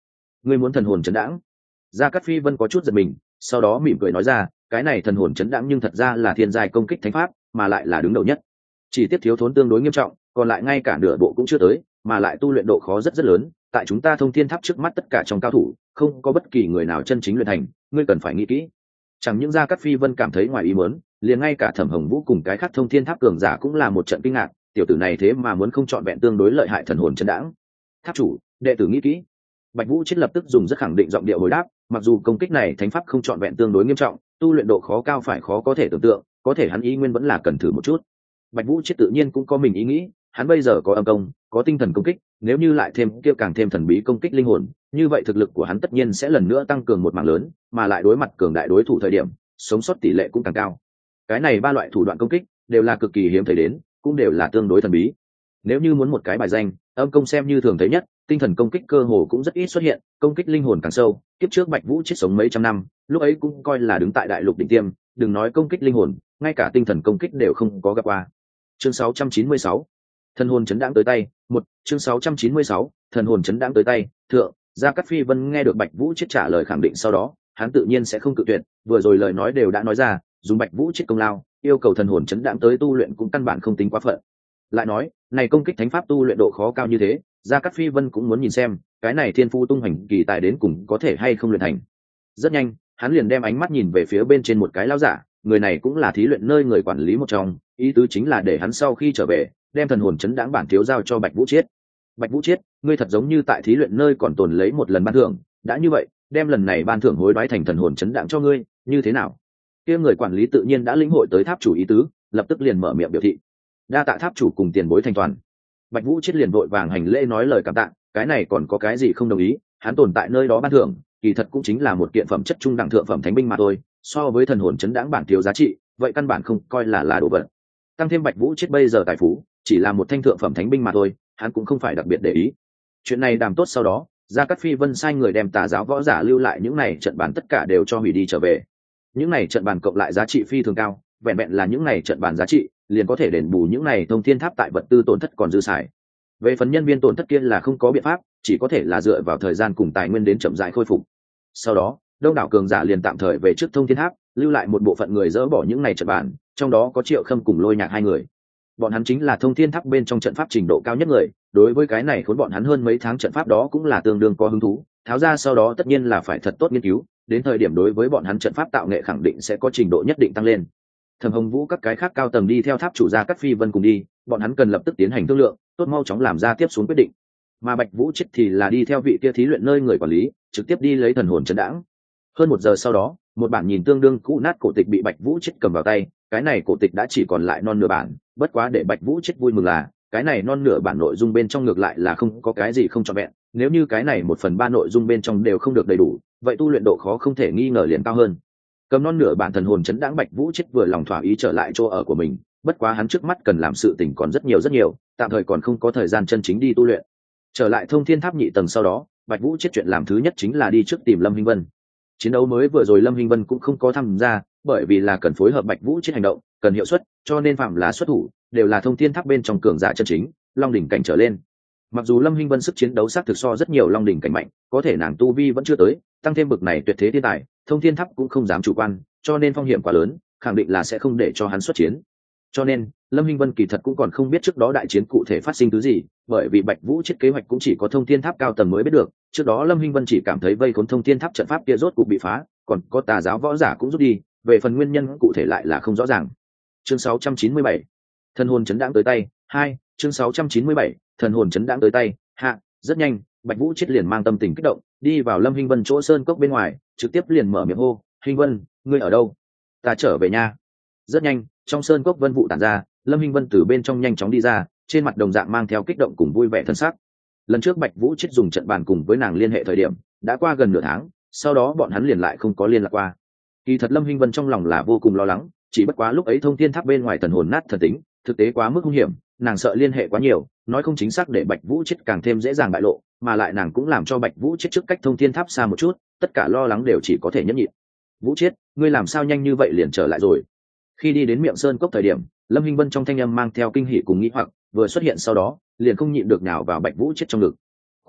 Ngươi muốn thần hồn chấn đãng? Gia Cát Phi Vân có chút giật mình, sau đó mỉm cười nói ra, cái này thần hồn chấn đãng nhưng thật ra là thiên giai công kích thánh pháp, mà lại là đứng đầu nhất. Chỉ tiếc thiếu thốn tương đối nghiêm trọng, còn lại ngay cả nửa bộ cũng chưa tới, mà lại tu luyện độ khó rất rất lớn, tại chúng ta Thông Thiên Tháp trước mắt tất cả trong cao thủ, không có bất kỳ người nào chân chính luyện thành, ngươi cần phải nghĩ kỹ. Chẳng những Gia Cát Phi Vân cảm thấy ngoài ý muốn, liền ngay cả Thẩm Hồng Vũ cùng cái khác Thông Thiên Tháp cường giả cũng là một trận kinh ngạc, tiểu tử này thế mà muốn không chọn vẹn tương đối lợi hại thần hồn chấn đãng. Tháp chủ, đệ tử nghĩ kỹ. Bạch Vũ Chết lập tức dùng rất khẳng định giọng điệu hồi đáp, mặc dù công kích này thánh pháp không chọn vẹn tương đối nghiêm trọng, tu luyện độ khó cao phải khó có thể tưởng tượng, có thể hắn ý nguyên vẫn là cần thử một chút. Bạch Vũ Chết tự nhiên cũng có mình ý nghĩ, hắn bây giờ có âm công, có tinh thần công kích, nếu như lại thêm kia càng thêm thần bí công kích linh hồn, như vậy thực lực của hắn tất nhiên sẽ lần nữa tăng cường một mảng lớn, mà lại đối mặt cường đại đối thủ thời điểm, sống sót tỷ lệ cũng càng cao. Cái này ba loại thủ đoạn công kích đều là cực kỳ hiếm thấy đến, cũng đều là tương đối thần bí. Nếu như muốn một cái bài danh, âm công xem như thường thấy nhất, tinh thần công kích cơ hồ cũng rất ít xuất hiện, công kích linh hồn càng sâu. Kiếp trước Bạch Vũ Chết sống mấy trăm năm, lúc ấy cũng coi là đứng tại đại lục đỉnh tiêm, đừng nói công kích linh hồn, ngay cả tinh thần công kích đều không có gặp qua. Chương 696, thần hồn chấn đãng tới tay. Một, chương 696, thần hồn chấn đãng tới tay. Thượng, Gia Cát Phi Vân nghe được Bạch Vũ Chết trả lời khẳng định sau đó, hắn tự nhiên sẽ không cự tuyệt, vừa rồi lời nói đều đã nói ra, dùng Bạch Vũ Chết công lao, yêu cầu thần hồn chấn đãng tới tu luyện cũng căn bản không tính quá phận. Lại nói, này công kích thánh pháp tu luyện độ khó cao như thế, Gia Cát Phi Vân cũng muốn nhìn xem, cái này thiên phu tung hành kỳ tài đến cùng có thể hay không luyện thành. Rất nhanh, hắn liền đem ánh mắt nhìn về phía bên trên một cái lão giả, người này cũng là thí luyện nơi người quản lý một trong, ý tứ chính là để hắn sau khi trở về, đem thần hồn chấn đãng bản thiếu giao cho Bạch Vũ Chết. Bạch Vũ Chết, ngươi thật giống như tại thí luyện nơi còn tồn lấy một lần ban thưởng, đã như vậy, đem lần này ban thưởng hối đoái thành thần hồn chấn đãng cho ngươi, như thế nào? Kia người quản lý tự nhiên đã lĩnh hội tới tháp chủ ý tứ, lập tức liền mở miệng biểu thị. Đa tạ tháp chủ cùng tiền bối thành toàn. Bạch Vũ Chết liền vội vàng hành lễ nói lời cảm tạ, cái này còn có cái gì không đồng ý, hắn tồn tại nơi đó ban thưởng, kỳ thật cũng chính là một kiện phẩm chất trung đẳng thượng phẩm thánh binh mà thôi, so với thần hồn chấn đãng bản thiếu giá trị, vậy căn bản không coi là đồ vật. Tăng thêm Bạch Vũ Chết bây giờ tài phú, chỉ là một thanh thượng phẩm thánh binh mà thôi, hắn cũng không phải đặc biệt để ý. Chuyện này đàm tốt sau đó, Gia Cát Phi Vân sai người đem Tà giáo võ giả lưu lại những này trận bàn tất cả đều cho hủy đi trở về. Những này trận bàn cộng lại giá trị phi thường cao, vẹn vẹn là những này trận bàn giá trị, liền có thể đền bù những này Thông Thiên Tháp tại vật tư tổn thất còn dư xài. Về phần nhân viên tổn thất kia là không có biện pháp, chỉ có thể là dựa vào thời gian cùng tài nguyên đến chậm rãi khôi phục. Sau đó, đông đảo cường giả liền tạm thời về trước Thông Thiên Tháp, lưu lại một bộ phận người dỡ bỏ những này trận bàn, trong đó có Triệu Khâm cùng Lôi Nhạc hai người. Bọn hắn chính là Thông Thiên Tháp bên trong trận pháp trình độ cao nhất người, đối với cái này khốn bọn hắn hơn mấy tháng trận pháp đó cũng là tương đương có hứng thú, tháo ra sau đó tất nhiên là phải thật tốt nghiên cứu, đến thời điểm đối với bọn hắn trận pháp tạo nghệ khẳng định sẽ có trình độ nhất định tăng lên. Thẩm Hồng Vũ các cái khác cao tầng đi theo tháp chủ Gia Cát Phi Vân cùng đi, bọn hắn cần lập tức tiến hành thương lượng, tốt mau chóng làm ra tiếp xuống quyết định. Mà Bạch Vũ Chết thì là đi theo vị kia thí luyện nơi người quản lý, trực tiếp đi lấy thần hồn chấn đãng. Hơn một giờ sau đó, một bản nhìn tương đương cũ nát cổ tịch bị Bạch Vũ Chết cầm vào tay, cái này cổ tịch đã chỉ còn lại non nửa bản, bất quá để Bạch Vũ Chết vui mừng là, cái này non nửa bản nội dung bên trong ngược lại là không có cái gì không trọn vẹn, nếu như cái này 1/3 nội dung bên trong đều không được đầy đủ, vậy tu luyện độ khó không thể nghi ngờ liền cao hơn. Cầm non nửa bản thần hồn chấn đãng, Bạch Vũ Chết vừa lòng thỏa ý trở lại chỗ ở của mình, bất quá hắn trước mắt cần làm sự tình còn rất nhiều, tạm thời còn không có thời gian chân chính đi tu luyện. Trở lại Thông Thiên Tháp nhị tầng sau đó, Bạch Vũ Chết chuyện làm thứ nhất chính là đi trước tìm Lâm Hinh Vân. Chiến đấu mới vừa rồi Lâm Hinh Vân cũng không có tham gia, bởi vì là cần phối hợp Bạch Vũ Chết hành động, cần hiệu suất, cho nên phạm là xuất thủ đều là Thông Thiên Tháp bên trong cường giả chân chính, long đỉnh cảnh trở lên. Mặc dù Lâm Hinh Vân sức chiến đấu xác thực so rất nhiều long đỉnh cảnh mạnh, có thể nàng tu vi vẫn chưa tới, tăng thêm bực này tuyệt thế thiên tài, Thông Thiên Tháp cũng không dám chủ quan, cho nên phong hiểm quá lớn, khẳng định là sẽ không để cho hắn xuất chiến. Cho nên Lâm Hinh Vân kỳ thật cũng còn không biết trước đó đại chiến cụ thể phát sinh thứ gì, bởi vì Bạch Vũ Chết kế hoạch cũng chỉ có Thông Thiên Tháp cao tầng mới biết được. Trước đó Lâm Hinh Vân chỉ cảm thấy vây khốn Thông Thiên Tháp trận pháp kia rốt cục bị phá, còn có Tà giáo võ giả cũng rút đi, về phần nguyên nhân cụ thể lại là không rõ ràng. Chương 697, thần hồn chấn đãng tới tay. 2, chương 697, thần hồn chấn đãng tới tay. Hạ, rất nhanh, Bạch Vũ Chết liền mang tâm tình kích động, đi vào Lâm Hinh Vân chỗ sơn cốc bên ngoài, trực tiếp liền mở miệng hô, "Hinh Vân, ngươi ở đâu? Ta trở về nha." Rất nhanh, trong sơn cốc vân vụ tản ra, Lâm Hinh Vân từ bên trong nhanh chóng đi ra, trên mặt đồng dạng mang theo kích động cùng vui vẻ thân sắc. Lần trước Bạch Vũ Chết dùng trận bàn cùng với nàng liên hệ thời điểm, đã qua gần nửa tháng, sau đó bọn hắn liền lại không có liên lạc qua. Kỳ thật Lâm Hinh Vân trong lòng là vô cùng lo lắng, chỉ bất quá lúc ấy Thông Thiên Tháp bên ngoài thần hồn nát thần tính, thực tế quá mức nguy hiểm, nàng sợ liên hệ quá nhiều, nói không chính xác để Bạch Vũ Chết càng thêm dễ dàng bại lộ, mà lại nàng cũng làm cho Bạch Vũ Chết trước cách Thông Thiên Tháp xa một chút, tất cả lo lắng đều chỉ có thể nhẫn nhịn. "Vũ Chết, ngươi làm sao nhanh như vậy liền trở lại rồi?" Khi đi đến miệng sơn cốc thời điểm, Lâm Hinh Vân trong thanh âm mang theo kinh hỉ cùng nghĩ hoặc, vừa xuất hiện sau đó, liền không nhịn được nhào vào Bạch Vũ Chết trong ngực.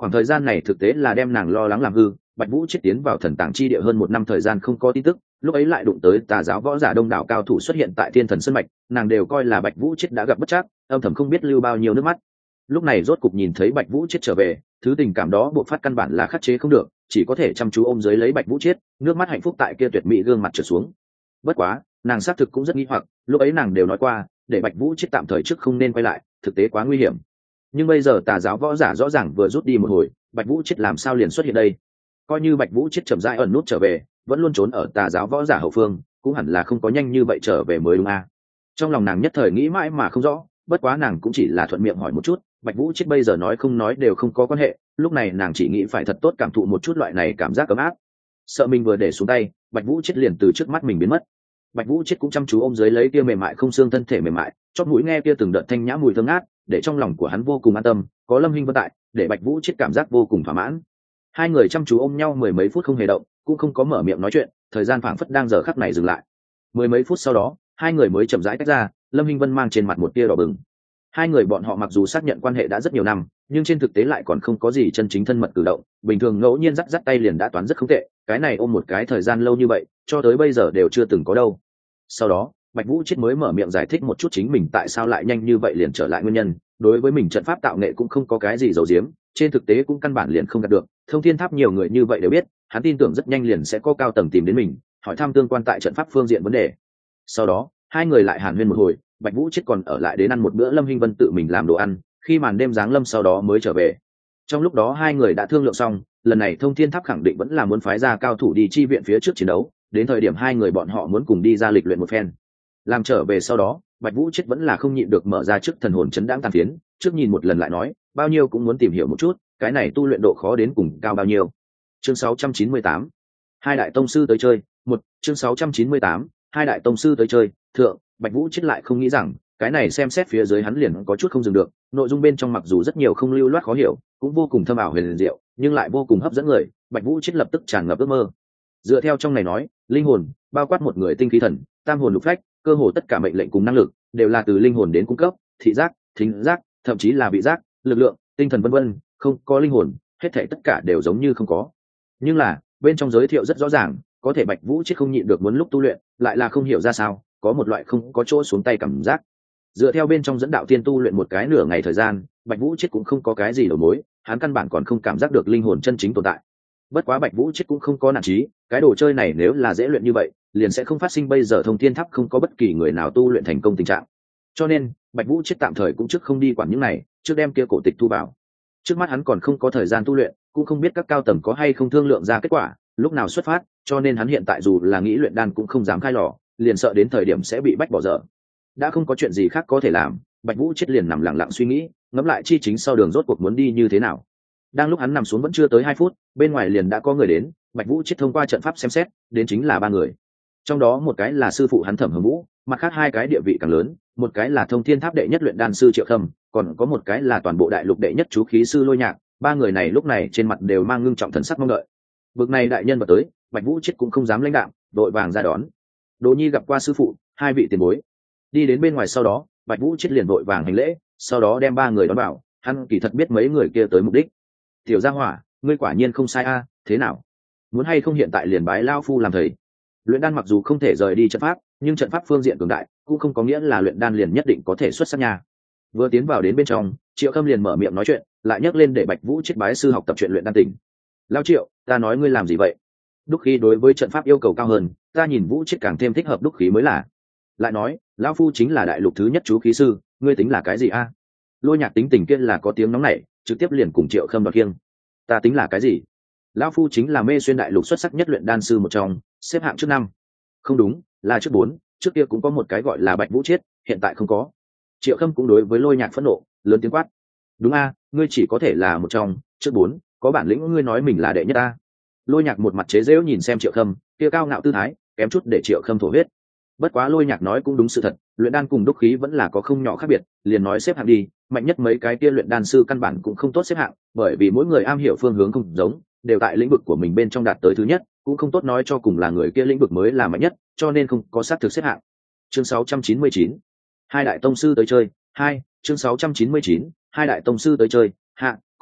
khoảng thời gian này thực tế là đem nàng lo lắng làm hư. Bạch Vũ Chết tiến vào thần tàng chi địa hơn 1 năm thời gian không có tin tức, lúc ấy lại đụng tới tà giáo võ giả đông đảo cao thủ xuất hiện tại Thiên Thần Sơn mạch, nàng đều coi là Bạch Vũ Chết đã gặp bất trắc, âm thầm không biết lưu bao nhiêu nước mắt. Lúc này rốt cục nhìn thấy Bạch Vũ Chết trở về, thứ tình cảm đó buộc phát căn bản là khắc chế không được, chỉ có thể chăm chú ôm dưới lấy Bạch Vũ Chết, nước mắt hạnh phúc tại kia tuyệt mỹ gương mặt trượt xuống. Bất quá, nàng xác thực cũng rất nghi hoặc, lúc ấy nàng đều nói qua, để Bạch Vũ Chết tạm thời trước không nên quay lại, thực tế quá nguy hiểm. Nhưng bây giờ tà giáo võ giả rõ ràng vừa rút đi một hồi, Bạch Vũ Chết làm sao liền xuất hiện đây? Coi như Bạch Vũ Chết chậm rãi ẩn nút trở về, vẫn luôn trốn ở tà giáo võ giả hậu phương, cũng hẳn là không có nhanh như vậy trở về mới đúng a. Trong lòng nàng nhất thời nghĩ mãi mà không rõ, bất quá nàng cũng chỉ là thuận miệng hỏi một chút, Bạch Vũ Chết bây giờ nói không nói đều không có quan hệ, lúc này nàng chỉ nghĩ phải thật tốt cảm thụ một chút loại này cảm giác ấm áp. Sợ mình vừa để xuống tay, Bạch Vũ Chết liền từ trước mắt mình biến mất. Bạch Vũ Chết cũng chăm chú ôm dưới lấy kia mềm mại không xương thân thể mềm mại, chóp mũi nghe kia từng đợt thanh nhã mùi thơm ngát, để trong lòng của hắn vô cùng an tâm, có Lâm Hinh Vân tại, để Bạch Vũ Chết cảm giác vô cùng thỏa mãn. Hai người chăm chú ôm nhau 10 mấy phút không hề động, cũng không có mở miệng nói chuyện, thời gian phảng phất đang giờ khắc này dừng lại. 10 mấy phút sau đó, hai người mới chậm rãi tách ra, Lâm Hinh Vân mang trên mặt một tia đỏ bừng. Hai người bọn họ mặc dù xác nhận quan hệ đã rất nhiều năm, nhưng trên thực tế lại còn không có gì chân chính thân mật cử động, bình thường ngẫu nhiên dắt tay liền đã toán rất không tệ, cái này ôm một cái thời gian lâu như vậy, cho tới bây giờ đều chưa từng có đâu. Sau đó, Bạch Vũ Chết mới mở miệng giải thích một chút chính mình tại sao lại nhanh như vậy liền trở lại nguyên nhân, đối với mình trận pháp tạo nghệ cũng không có cái gì giấu giếm, trên thực tế cũng căn bản liền không đạt được, Thông Thiên Tháp nhiều người như vậy đều biết, hắn tin tưởng rất nhanh liền sẽ có cao tầng tìm đến mình, hỏi thăm tương quan tại trận pháp phương diện vấn đề. Sau đó, hai người lại hàn huyên một hồi, Bạch Vũ Chết còn ở lại đến ăn một bữa Lâm Hinh Vân tự mình làm đồ ăn, khi màn đêm giáng lâm sau đó mới trở về. Trong lúc đó hai người đã thương lượng xong, lần này Thông Thiên Tháp khẳng định vẫn là muốn phái ra cao thủ đi chi viện phía trước chiến đấu, đến thời điểm hai người bọn họ muốn cùng đi ra lịch luyện một phen. Làm trở về sau đó, Bạch Vũ Chết vẫn là không nhịn được mở ra trước thần hồn chấn đãng tàn phiến, trước nhìn một lần lại nói, bao nhiêu cũng muốn tìm hiểu một chút, cái này tu luyện độ khó đến cùng cao bao nhiêu. Chương 698. Hai đại tông sư tới chơi. Chương 698. Hai đại tông sư tới chơi. Thượng, Bạch Vũ Chết lại không nghĩ rằng, cái này xem xét phía dưới hắn liền có chút không dừng được, nội dung bên trong mặc dù rất nhiều không lưu loát khó hiểu, cũng vô cùng thâm ảo huyền diệu, nhưng lại vô cùng hấp dẫn người, Bạch Vũ Chết lập tức tràn ngập ước mơ. Dựa theo trong này nói, linh hồn bao quát một người tinh khí thần, tam hồn lục phách, cơ hồ tất cả mệnh lệnh cùng năng lực đều là từ linh hồn đến cung cấp, thị giác, thính giác, thậm chí là vị giác, lực lượng, tinh thần vân vân, không có linh hồn, hết thảy tất cả đều giống như không có. Nhưng là, bên trong giới thiệu rất rõ ràng, có thể Bạch Vũ Chết không nhịn được muốn lúc tu luyện, lại là không hiểu ra sao, có một loại không có chỗ xuống tay cảm giác. Dựa theo bên trong dẫn đạo tiên tu luyện một cái nửa ngày thời gian, Bạch Vũ Chết cũng không có cái gì đầu mối, hắn căn bản còn không cảm giác được linh hồn chân chính tồn tại. Bất quá Bạch Vũ Chết cũng không có nản chí, cái đồ chơi này nếu là dễ luyện như vậy, liền sẽ không phát sinh bây giờ Thông Thiên Tháp không có bất kỳ người nào tu luyện thành công tình trạng. Cho nên, Bạch Vũ Chết tạm thời cũng trước không đi quản những này, trước đem kia cổ tịch thu vào. Trước mắt hắn còn không có thời gian tu luyện, cũng không biết các cao tầng có hay không thương lượng ra kết quả, lúc nào xuất phát, cho nên hắn hiện tại dù là nghĩ luyện đan cũng không dám khai lò, liền sợ đến thời điểm sẽ bị bách bỏ dở. Đã không có chuyện gì khác có thể làm, Bạch Vũ Chết liền nằm lặng lặng suy nghĩ, ngẫm lại chi chính sau đường rốt cuộc muốn đi như thế nào. Đang lúc hắn nằm xuống vẫn chưa tới 2 phút, bên ngoài liền đã có người đến, Bạch Vũ Chết thông qua trận pháp xem xét, đến chính là 3 người. Trong đó một cái là sư phụ hắn Thẩm Hồng Vũ, mặt khác 2 cái địa vị càng lớn, một cái là Thông Thiên Tháp đệ nhất luyện đan sư Triệu Khâm, còn có một cái là toàn bộ đại lục đệ nhất chú khí sư Lôi Nhạc, 3 người này lúc này trên mặt đều mang ngưng trọng thần sắc mong đợi. Bực này đại nhân vật tới, Bạch Vũ Chết cũng không dám lãnh đạm, đội vàng ra đón. Đỗ Nhi gặp qua sư phụ, 2 vị tiền bối. Đi đến bên ngoài sau đó, Bạch Vũ Chết liền vội vàng hành lễ, sau đó đem 3 người đón vào, hắn kỳ thật biết mấy người kia tới mục đích. Tiểu Gia Hỏa, ngươi quả nhiên không sai a, thế nào? Muốn hay không hiện tại liền bái lão phu làm thầy? Luyện đan mặc dù không thể rời đi trận pháp, nhưng trận pháp phương diện cường đại, cũng không có nghĩa là luyện đan liền nhất định có thể xuất sắc nha. Vừa tiến vào đến bên trong, Triệu Khâm liền mở miệng nói chuyện, lại nhắc lên để Bạch Vũ Chết bái sư học tập chuyện luyện đan tình. Lão Triệu, ta nói ngươi làm gì vậy? Đúc khí đối với trận pháp yêu cầu cao hơn, ta nhìn Vũ Chết càng thêm thích hợp đúc khí mới là. Lại nói, lão phu chính là đại lục thứ nhất chú khí sư, ngươi tính là cái gì a? Lôi Nhạc tính tình kia là có tiếng nóng nảy, trực tiếp liền cùng Triệu Khâm đoạt kiêng. Ta tính là cái gì? Lão phu chính là mê xuyên đại lục xuất sắc nhất luyện đan sư một trong, xếp hạng trước 5. Không đúng, là trước 4, trước kia cũng có một cái gọi là Bạch Vũ Chết, hiện tại không có. Triệu Khâm cũng đối với Lôi Nhạc phẫn nộ, lớn tiếng quát. Đúng a, ngươi chỉ có thể là một trong, trước 4, có bản lĩnh ngươi nói mình là đệ nhất a. Lôi Nhạc một mặt chế giễu nhìn xem Triệu Khâm, kia cao ngạo tư thái, kém chút để Triệu Khâm thổ huyết. Bất quá Lôi Nhạc nói cũng đúng sự thật, luyện đan cùng đúc khí vẫn là có không nhỏ khác biệt, liền nói xếp hạng đi, mạnh nhất mấy cái kia luyện đan sư căn bản cũng không tốt xếp hạng, bởi vì mỗi người am hiểu phương hướng không giống, đều tại lĩnh vực của mình bên trong đạt tới thứ nhất, cũng không tốt nói cho cùng là người kia lĩnh vực mới là mạnh nhất, cho nên không có xác thực xếp hạng. Chương 699. Hai đại tông sư tới chơi. Chương 699. Hai đại tông sư tới chơi.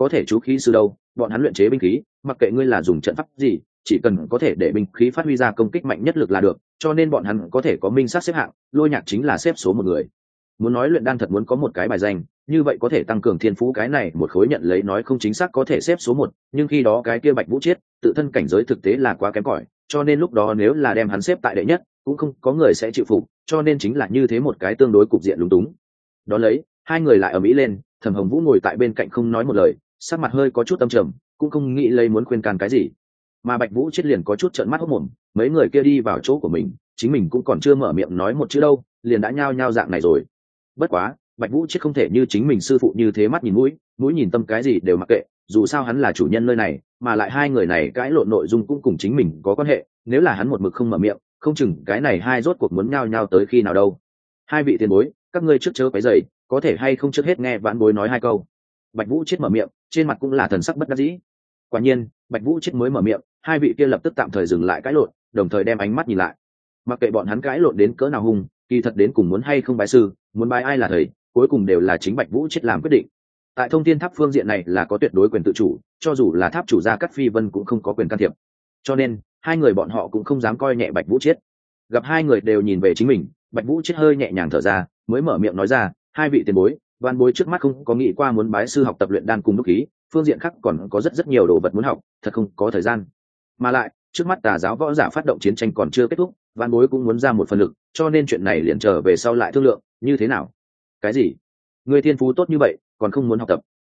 có thể chú khí sư đâu, bọn hắn luyện chế binh khí, mặc kệ ngươi là dùng trận pháp gì, chỉ cần có thể để binh khí phát huy ra công kích mạnh nhất lực là được, cho nên bọn hắn có thể có minh sát xếp hạng, Lôi Nhạc chính là xếp số một người. Muốn nói luyện đan thật muốn có một cái bài danh, như vậy có thể tăng cường thiên phú cái này một khối nhận lấy nói không chính xác có thể xếp số một, nhưng khi đó cái kia Bạch Vũ Chiết tự thân cảnh giới thực tế là quá kém cỏi, cho nên lúc đó nếu là đem hắn xếp tại đệ nhất, cũng không có người sẽ chịu phục, cho nên chính là như thế một cái tương đối cục diện lúng túng. Đó lấy, hai người lại ở mỹ lên, Thẩm Hồng Vũ ngồi tại bên cạnh không nói một lời, sắc mặt hơi có chút âm trầm, cũng không nghĩ lấy muốn khuyên can cái gì. Mà Bạch Vũ Chiết liền có chút trợn mắt hốt mồm, mấy người kia đi vào chỗ của mình, chính mình cũng còn chưa mở miệng nói một chữ đâu, liền đã nhao nhao dạng này rồi. Bất quá, Bạch Vũ Chiết không thể như chính mình sư phụ như thế mắt nhìn mũi, mũi nhìn tâm cái gì đều mặc kệ, dù sao hắn là chủ nhân nơi này, mà lại hai người này cãi lộn nội dung cũng cùng chính mình có quan hệ, nếu là hắn một mực không mở miệng, không chừng cái này hai rốt cuộc muốn nhao nhao tới khi nào đâu. Hai vị tiền bối, các ngươi trước chớ quấy rầy, có thể hay không trước hết nghe vãn bối nói hai câu. Bạch Vũ Chiết mở miệng, trên mặt cũng là thần sắc bất đắc dĩ. Quả nhiên, Bạch Vũ Chiết mới mở miệng, hai vị kia lập tức tạm thời dừng lại cãi lộn, đồng thời đem ánh mắt nhìn lại. Mặc kệ bọn hắn cãi lộn đến cỡ nào hung, kỳ thật đến cùng muốn hay không bái sư, muốn bái ai là thầy, cuối cùng đều là chính Bạch Vũ Chiết làm quyết định. Tại Thông Thiên Tháp phương diện này là có tuyệt đối quyền tự chủ, cho dù là tháp chủ gia Cát Phi Vân cũng không có quyền can thiệp. Cho nên, hai người bọn họ cũng không dám coi nhẹ Bạch Vũ Chiết. Gặp hai người đều nhìn về chính mình, Bạch Vũ Chiết hơi nhẹ nhàng thở ra, mới mở miệng nói ra, hai vị tiền bối, văn bối trước mắt không có nghĩ qua muốn bái sư học tập luyện đan cùng đúc khí, phương diện khác còn có rất nhiều đồ vật muốn học, thật không có thời gian. Mà lại, trước mắt Tà giáo võ giả phát động chiến tranh còn chưa kết thúc, văn bối cũng muốn ra một phần lực, cho nên chuyện này liền trở về sau lại thương lượng, như thế nào? Cái gì? Ngươi thiên phú tốt như vậy, còn không muốn học tập?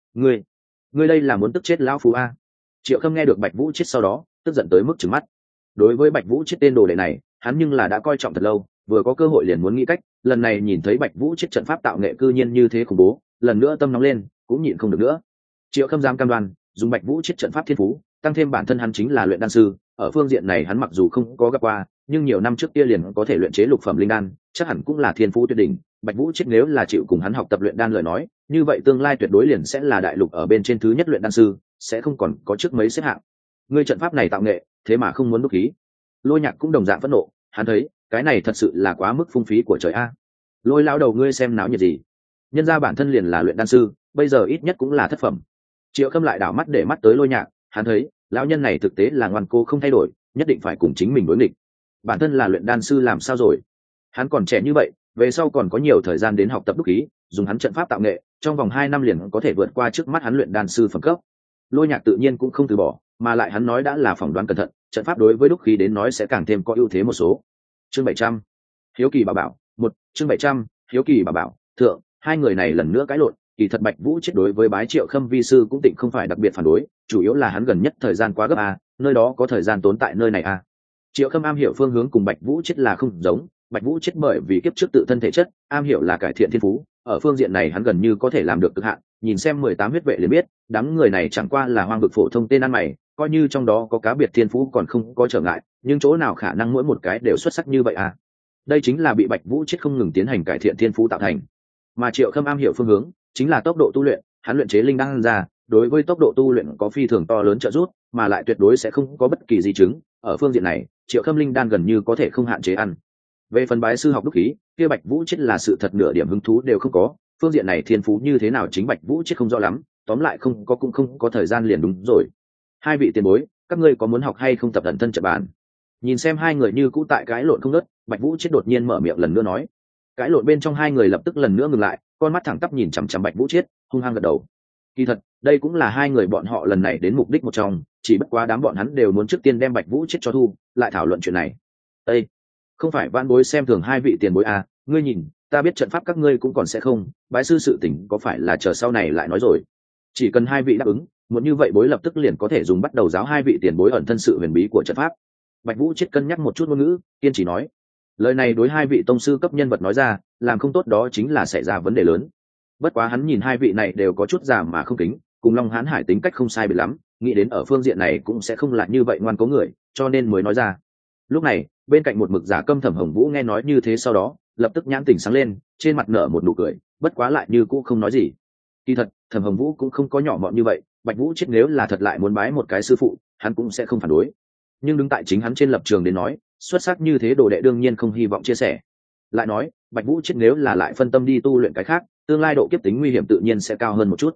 Ngươi đây là muốn tức chết lão phú a? Triệu Khâm nghe được Bạch Vũ Chiết sau đó, tức giận tới mức trừng mắt. Đối với Bạch Vũ Chiết tên đồ đệ này, hắn nhưng là đã coi trọng thật lâu, vừa có cơ hội liền muốn nghĩ cách, lần này nhìn thấy Bạch Vũ Chiết trận pháp tạo nghệ cư nhiên như thế khủng bố, lần nữa tâm nóng lên, cũng nhịn không được nữa. Triệu Khâm dám cam đoan, dùng Bạch Vũ Chiết trận pháp thiên phú, tăng thêm bản thân hắn chính là luyện đan sư, ở phương diện này hắn mặc dù không có gặp qua, nhưng nhiều năm trước kia liền có thể luyện chế lục phẩm linh đan, chắc hẳn cũng là thiên phú tuyệt đỉnh. Bạch Vũ Chiết nếu là chịu cùng hắn học tập luyện đan lời nói, như vậy tương lai tuyệt đối liền sẽ là đại lục ở bên trên thứ nhất luyện đan sư, sẽ không còn có trước mấy xếp hạng. Ngươi trận pháp này tạo nghệ, thế mà không muốn đúc khí. Lôi Nhạc cũng đồng dạng phẫn nộ, hắn thấy, cái này thật sự là quá mức phung phí của trời a. Lôi lão đầu ngươi xem náo nhiệt gì? Nhân ra bản thân liền là luyện đan sư, bây giờ ít nhất cũng là thất phẩm. Triệu Khâm lại đảo mắt để mắt tới Lôi Nhạc, hắn thấy, lão nhân này thực tế là ngoan cố không thay đổi, nhất định phải cùng chính mình đối nghịch. Bản thân là luyện đan sư làm sao rồi? Hắn còn trẻ như vậy, về sau còn có nhiều thời gian đến học tập đúc khí, dùng hắn trận pháp tạo nghệ, trong vòng 2 năm liền có thể vượt qua trước mắt hắn luyện đan sư phẩm cấp. Lôi Nhạc tự nhiên cũng không từ bỏ, mà lại hắn nói đã là phỏng đoán cẩn thận, trận pháp đối với đúc khí đến nói sẽ càng thêm có ưu thế một số. Chương 700, Hiếu kỳ bảo bảo, một chương 700, Hiếu kỳ bảo bảo, thượng, hai người này lần nữa cãi lộn, kỳ thật Bạch Vũ Chiết đối với bái Triệu Khâm vi sư cũng tịnh không phải đặc biệt phản đối, chủ yếu là hắn gần nhất thời gian quá gấp a, nơi đó có thời gian tốn tại nơi này a. Triệu Khâm am hiểu phương hướng cùng Bạch Vũ Chiết là không giống, Bạch Vũ Chiết bởi vì kiếp trước tự thân thể chất, am hiểu là cải thiện thiên phú, ở phương diện này hắn gần như có thể làm được cực hạn, nhìn xem 18 huyết vệ liền biết, đám người này chẳng qua là hoang vực phổ thông tên ăn mày, coi như trong đó có cá biệt thiên phú còn không có trở ngại, nhưng chỗ nào khả năng mỗi một cái đều xuất sắc như vậy à? Đây chính là bị Bạch Vũ Chiết không ngừng tiến hành cải thiện thiên phú tạo thành. Mà Triệu Khâm am hiểu phương hướng, chính là tốc độ tu luyện, hắn luyện chế linh đan ra, đối với tốc độ tu luyện có phi thường to lớn trợ giúp, mà lại tuyệt đối sẽ không có bất kỳ di chứng. Ở phương diện này, Triệu Khâm linh đan gần như có thể không hạn chế ăn. Về phần bái sư học đúc khí, kia Bạch Vũ Chiết là sự thật nửa điểm hứng thú đều không có, phương diện này thiên phú như thế nào chính Bạch Vũ Chiết không rõ lắm, tóm lại không có cũng không có thời gian liền đúng rồi. Hai vị tiền bối, các ngươi có muốn học hay không tập ẩn thân trận bàn? Nhìn xem hai người như cũ tại cãi lộn không ngớt, Bạch Vũ Chiết đột nhiên mở miệng lần nữa nói. Cãi lộn bên trong hai người lập tức lần nữa ngừng lại, con mắt thẳng tắp nhìn chằm chằm Bạch Vũ Chiết, hung hăng gật đầu. Kỳ thật, đây cũng là hai người bọn họ lần này đến mục đích một trong, chỉ bất quá đám bọn hắn đều muốn trước tiên đem Bạch Vũ Chiết cho thu, lại thảo luận chuyện này. Ê, không phải vãn bối xem thường hai vị tiền bối à, ngươi nhìn, ta biết trận pháp các ngươi cũng còn sẽ không, bái sư sự tình có phải là chờ sau này lại nói rồi. Chỉ cần hai vị đáp ứng, muốn như vậy bối lập tức liền có thể dùng bắt đầu giáo hai vị tiền bối ẩn thân sự huyền bí của trận pháp. Bạch Vũ Chiết cân nhắc một chút ngôn ngữ, kiên trì nói. Lời này đối hai vị tông sư cấp nhân vật nói ra, làm không tốt đó chính là xảy ra vấn đề lớn. Bất quá hắn nhìn hai vị này đều có chút già mà không kính, cùng Long Hán Hải tính cách không sai biệt lắm, nghĩ đến ở phương diện này cũng sẽ không là như vậy ngoan cố người, cho nên mới nói ra. Lúc này, bên cạnh một mực giả câm Thẩm Hồng Vũ nghe nói như thế sau đó, lập tức nhãn tỉnh sáng lên, trên mặt nở một nụ cười, bất quá lại như cũ không nói gì. Kỳ thật, Thẩm Hồng Vũ cũng không có nhỏ mọn như vậy, Bạch Vũ Chiết nếu là thật lại muốn bái một cái sư phụ, hắn cũng sẽ không phản đối. Nhưng đứng tại chính hắn trên lập trường đến nói, xuất sắc như thế đồ đệ đương nhiên không hy vọng chia sẻ. Lại nói, Bạch Vũ Chiết nếu là lại phân tâm đi tu luyện cái khác, tương lai độ kiếp tính nguy hiểm tự nhiên sẽ cao hơn một chút.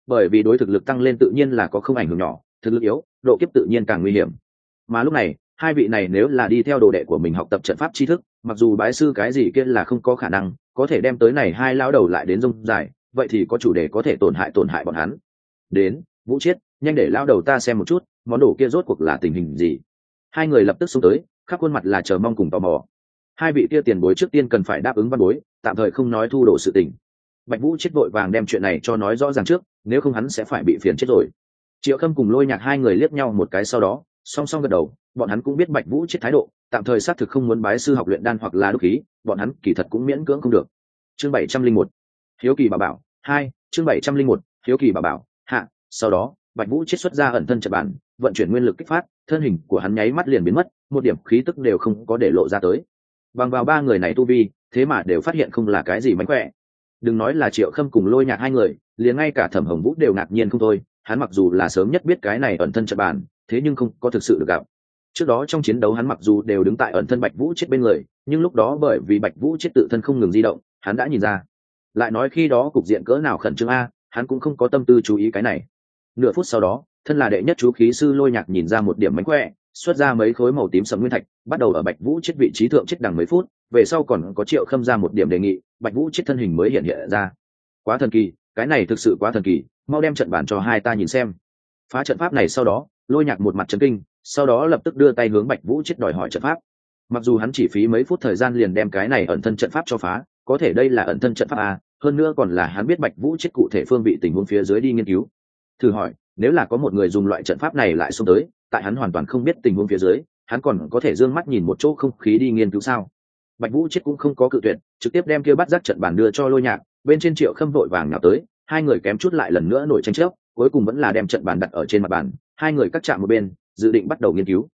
bởi vì đối thực lực tăng lên tự nhiên là có không ảnh hưởng nhỏ, thực lực yếu độ kiếp tự nhiên càng nguy hiểm. Mà lúc này hai vị này nếu là đi theo đồ đệ của mình học tập trận pháp tri thức, mặc dù bái sư cái gì kia là không có khả năng có thể đem tới này hai lão đầu lại đến rông dài, vậy thì có chủ đề có thể tổn hại bọn hắn. Đến Vũ Chiết, nhanh để lão đầu ta xem một chút món đồ kia rốt cuộc là tình hình gì. Hai người lập tức xông tới, khắp khuôn mặt là chờ mong cùng tò mò. Hai vị kia tiền bối trước tiên cần phải đáp ứng văn bối, tạm thời không nói thu đồ sự tình. Bạch Vũ Chiết vội vàng đem chuyện này cho nói rõ ràng trước, nếu không hắn sẽ phải bị phiền chết rồi. Triệu Khâm cùng Lôi Nhạc hai người liếc nhau một cái, sau đó song song gật đầu. Bọn hắn cũng biết Bạch Vũ Chiết thái độ, tạm thời xác thực không muốn bái sư học luyện đan hoặc là đúc khí, bọn hắn kỳ thật cũng miễn cưỡng không được. Chương 701, hiếu kỳ bà bảo 2, chương 701, hiếu kỳ bà bảo hạ. Sau đó Bạch Vũ Chiết xuất ra ẩn thân trận bản, vận chuyển nguyên lực kích phát, thân hình của hắn nháy mắt liền biến mất, một điểm khí tức đều không có để lộ ra tới. Bằng vào ba người này tu vi, thế mà đều phát hiện không là cái gì mánh khỏe. Đừng nói là Triệu Khâm cùng Lôi Nhạc hai người, liền ngay cả Thẩm Hồng Vũ đều ngạc nhiên không thôi. Hắn mặc dù là sớm nhất biết cái này ẩn thân trận bản, thế nhưng không có thực sự được gặp. Trước đó trong chiến đấu hắn mặc dù đều đứng tại ẩn thân Bạch Vũ Chiết bên người, nhưng lúc đó bởi vì Bạch Vũ Chiết tự thân không ngừng di động, hắn đã nhìn ra. Lại nói khi đó cục diện cỡ nào khẩn trương a, hắn cũng không có tâm tư chú ý cái này. Nửa phút sau đó, thân là đệ nhất chú khí sư Lôi Nhạc nhìn ra một điểm mánh khỏe, xuất ra mấy khối màu tím sẫm nguyên thạch, bắt đầu ở Bạch Vũ Chiết vị trí thượng chết đằng mấy phút, về sau còn có Triệu Khâm ra một điểm đề nghị, Bạch Vũ Chiết thân hình mới hiện hiện ra. Quá thần kỳ, cái này thực sự quá thần kỳ, mau đem trận bản cho hai ta nhìn xem. Phá trận pháp này sau đó, Lôi Nhạc một mặt chấn kinh, sau đó lập tức đưa tay hướng Bạch Vũ Chiết đòi hỏi trận pháp. Mặc dù hắn chỉ phí mấy phút thời gian liền đem cái này ẩn thân trận pháp cho phá, có thể đây là ẩn thân trận pháp a, hơn nữa còn là hắn biết Bạch Vũ Chiết cụ thể phương vị tình huống phía dưới đi nghiên cứu. Thử hỏi, nếu là có một người dùng loại trận pháp này lại xông tới, tại hắn hoàn toàn không biết tình huống phía dưới, hắn còn có thể dương mắt nhìn một chỗ không khí đi nghiên cứu sao? Bạch Vũ Chiết cũng không có cự tuyệt, trực tiếp đem kia bắt giác trận bản đưa cho Lôi Nhạc, bên trên Triệu Khâm vội vàng nào tới, hai người kém chút lại lần nữa nổi tranh chấp, cuối cùng vẫn là đem trận bản đặt ở trên mặt bàn, hai người cắt chạm một bên, dự định bắt đầu nghiên cứu.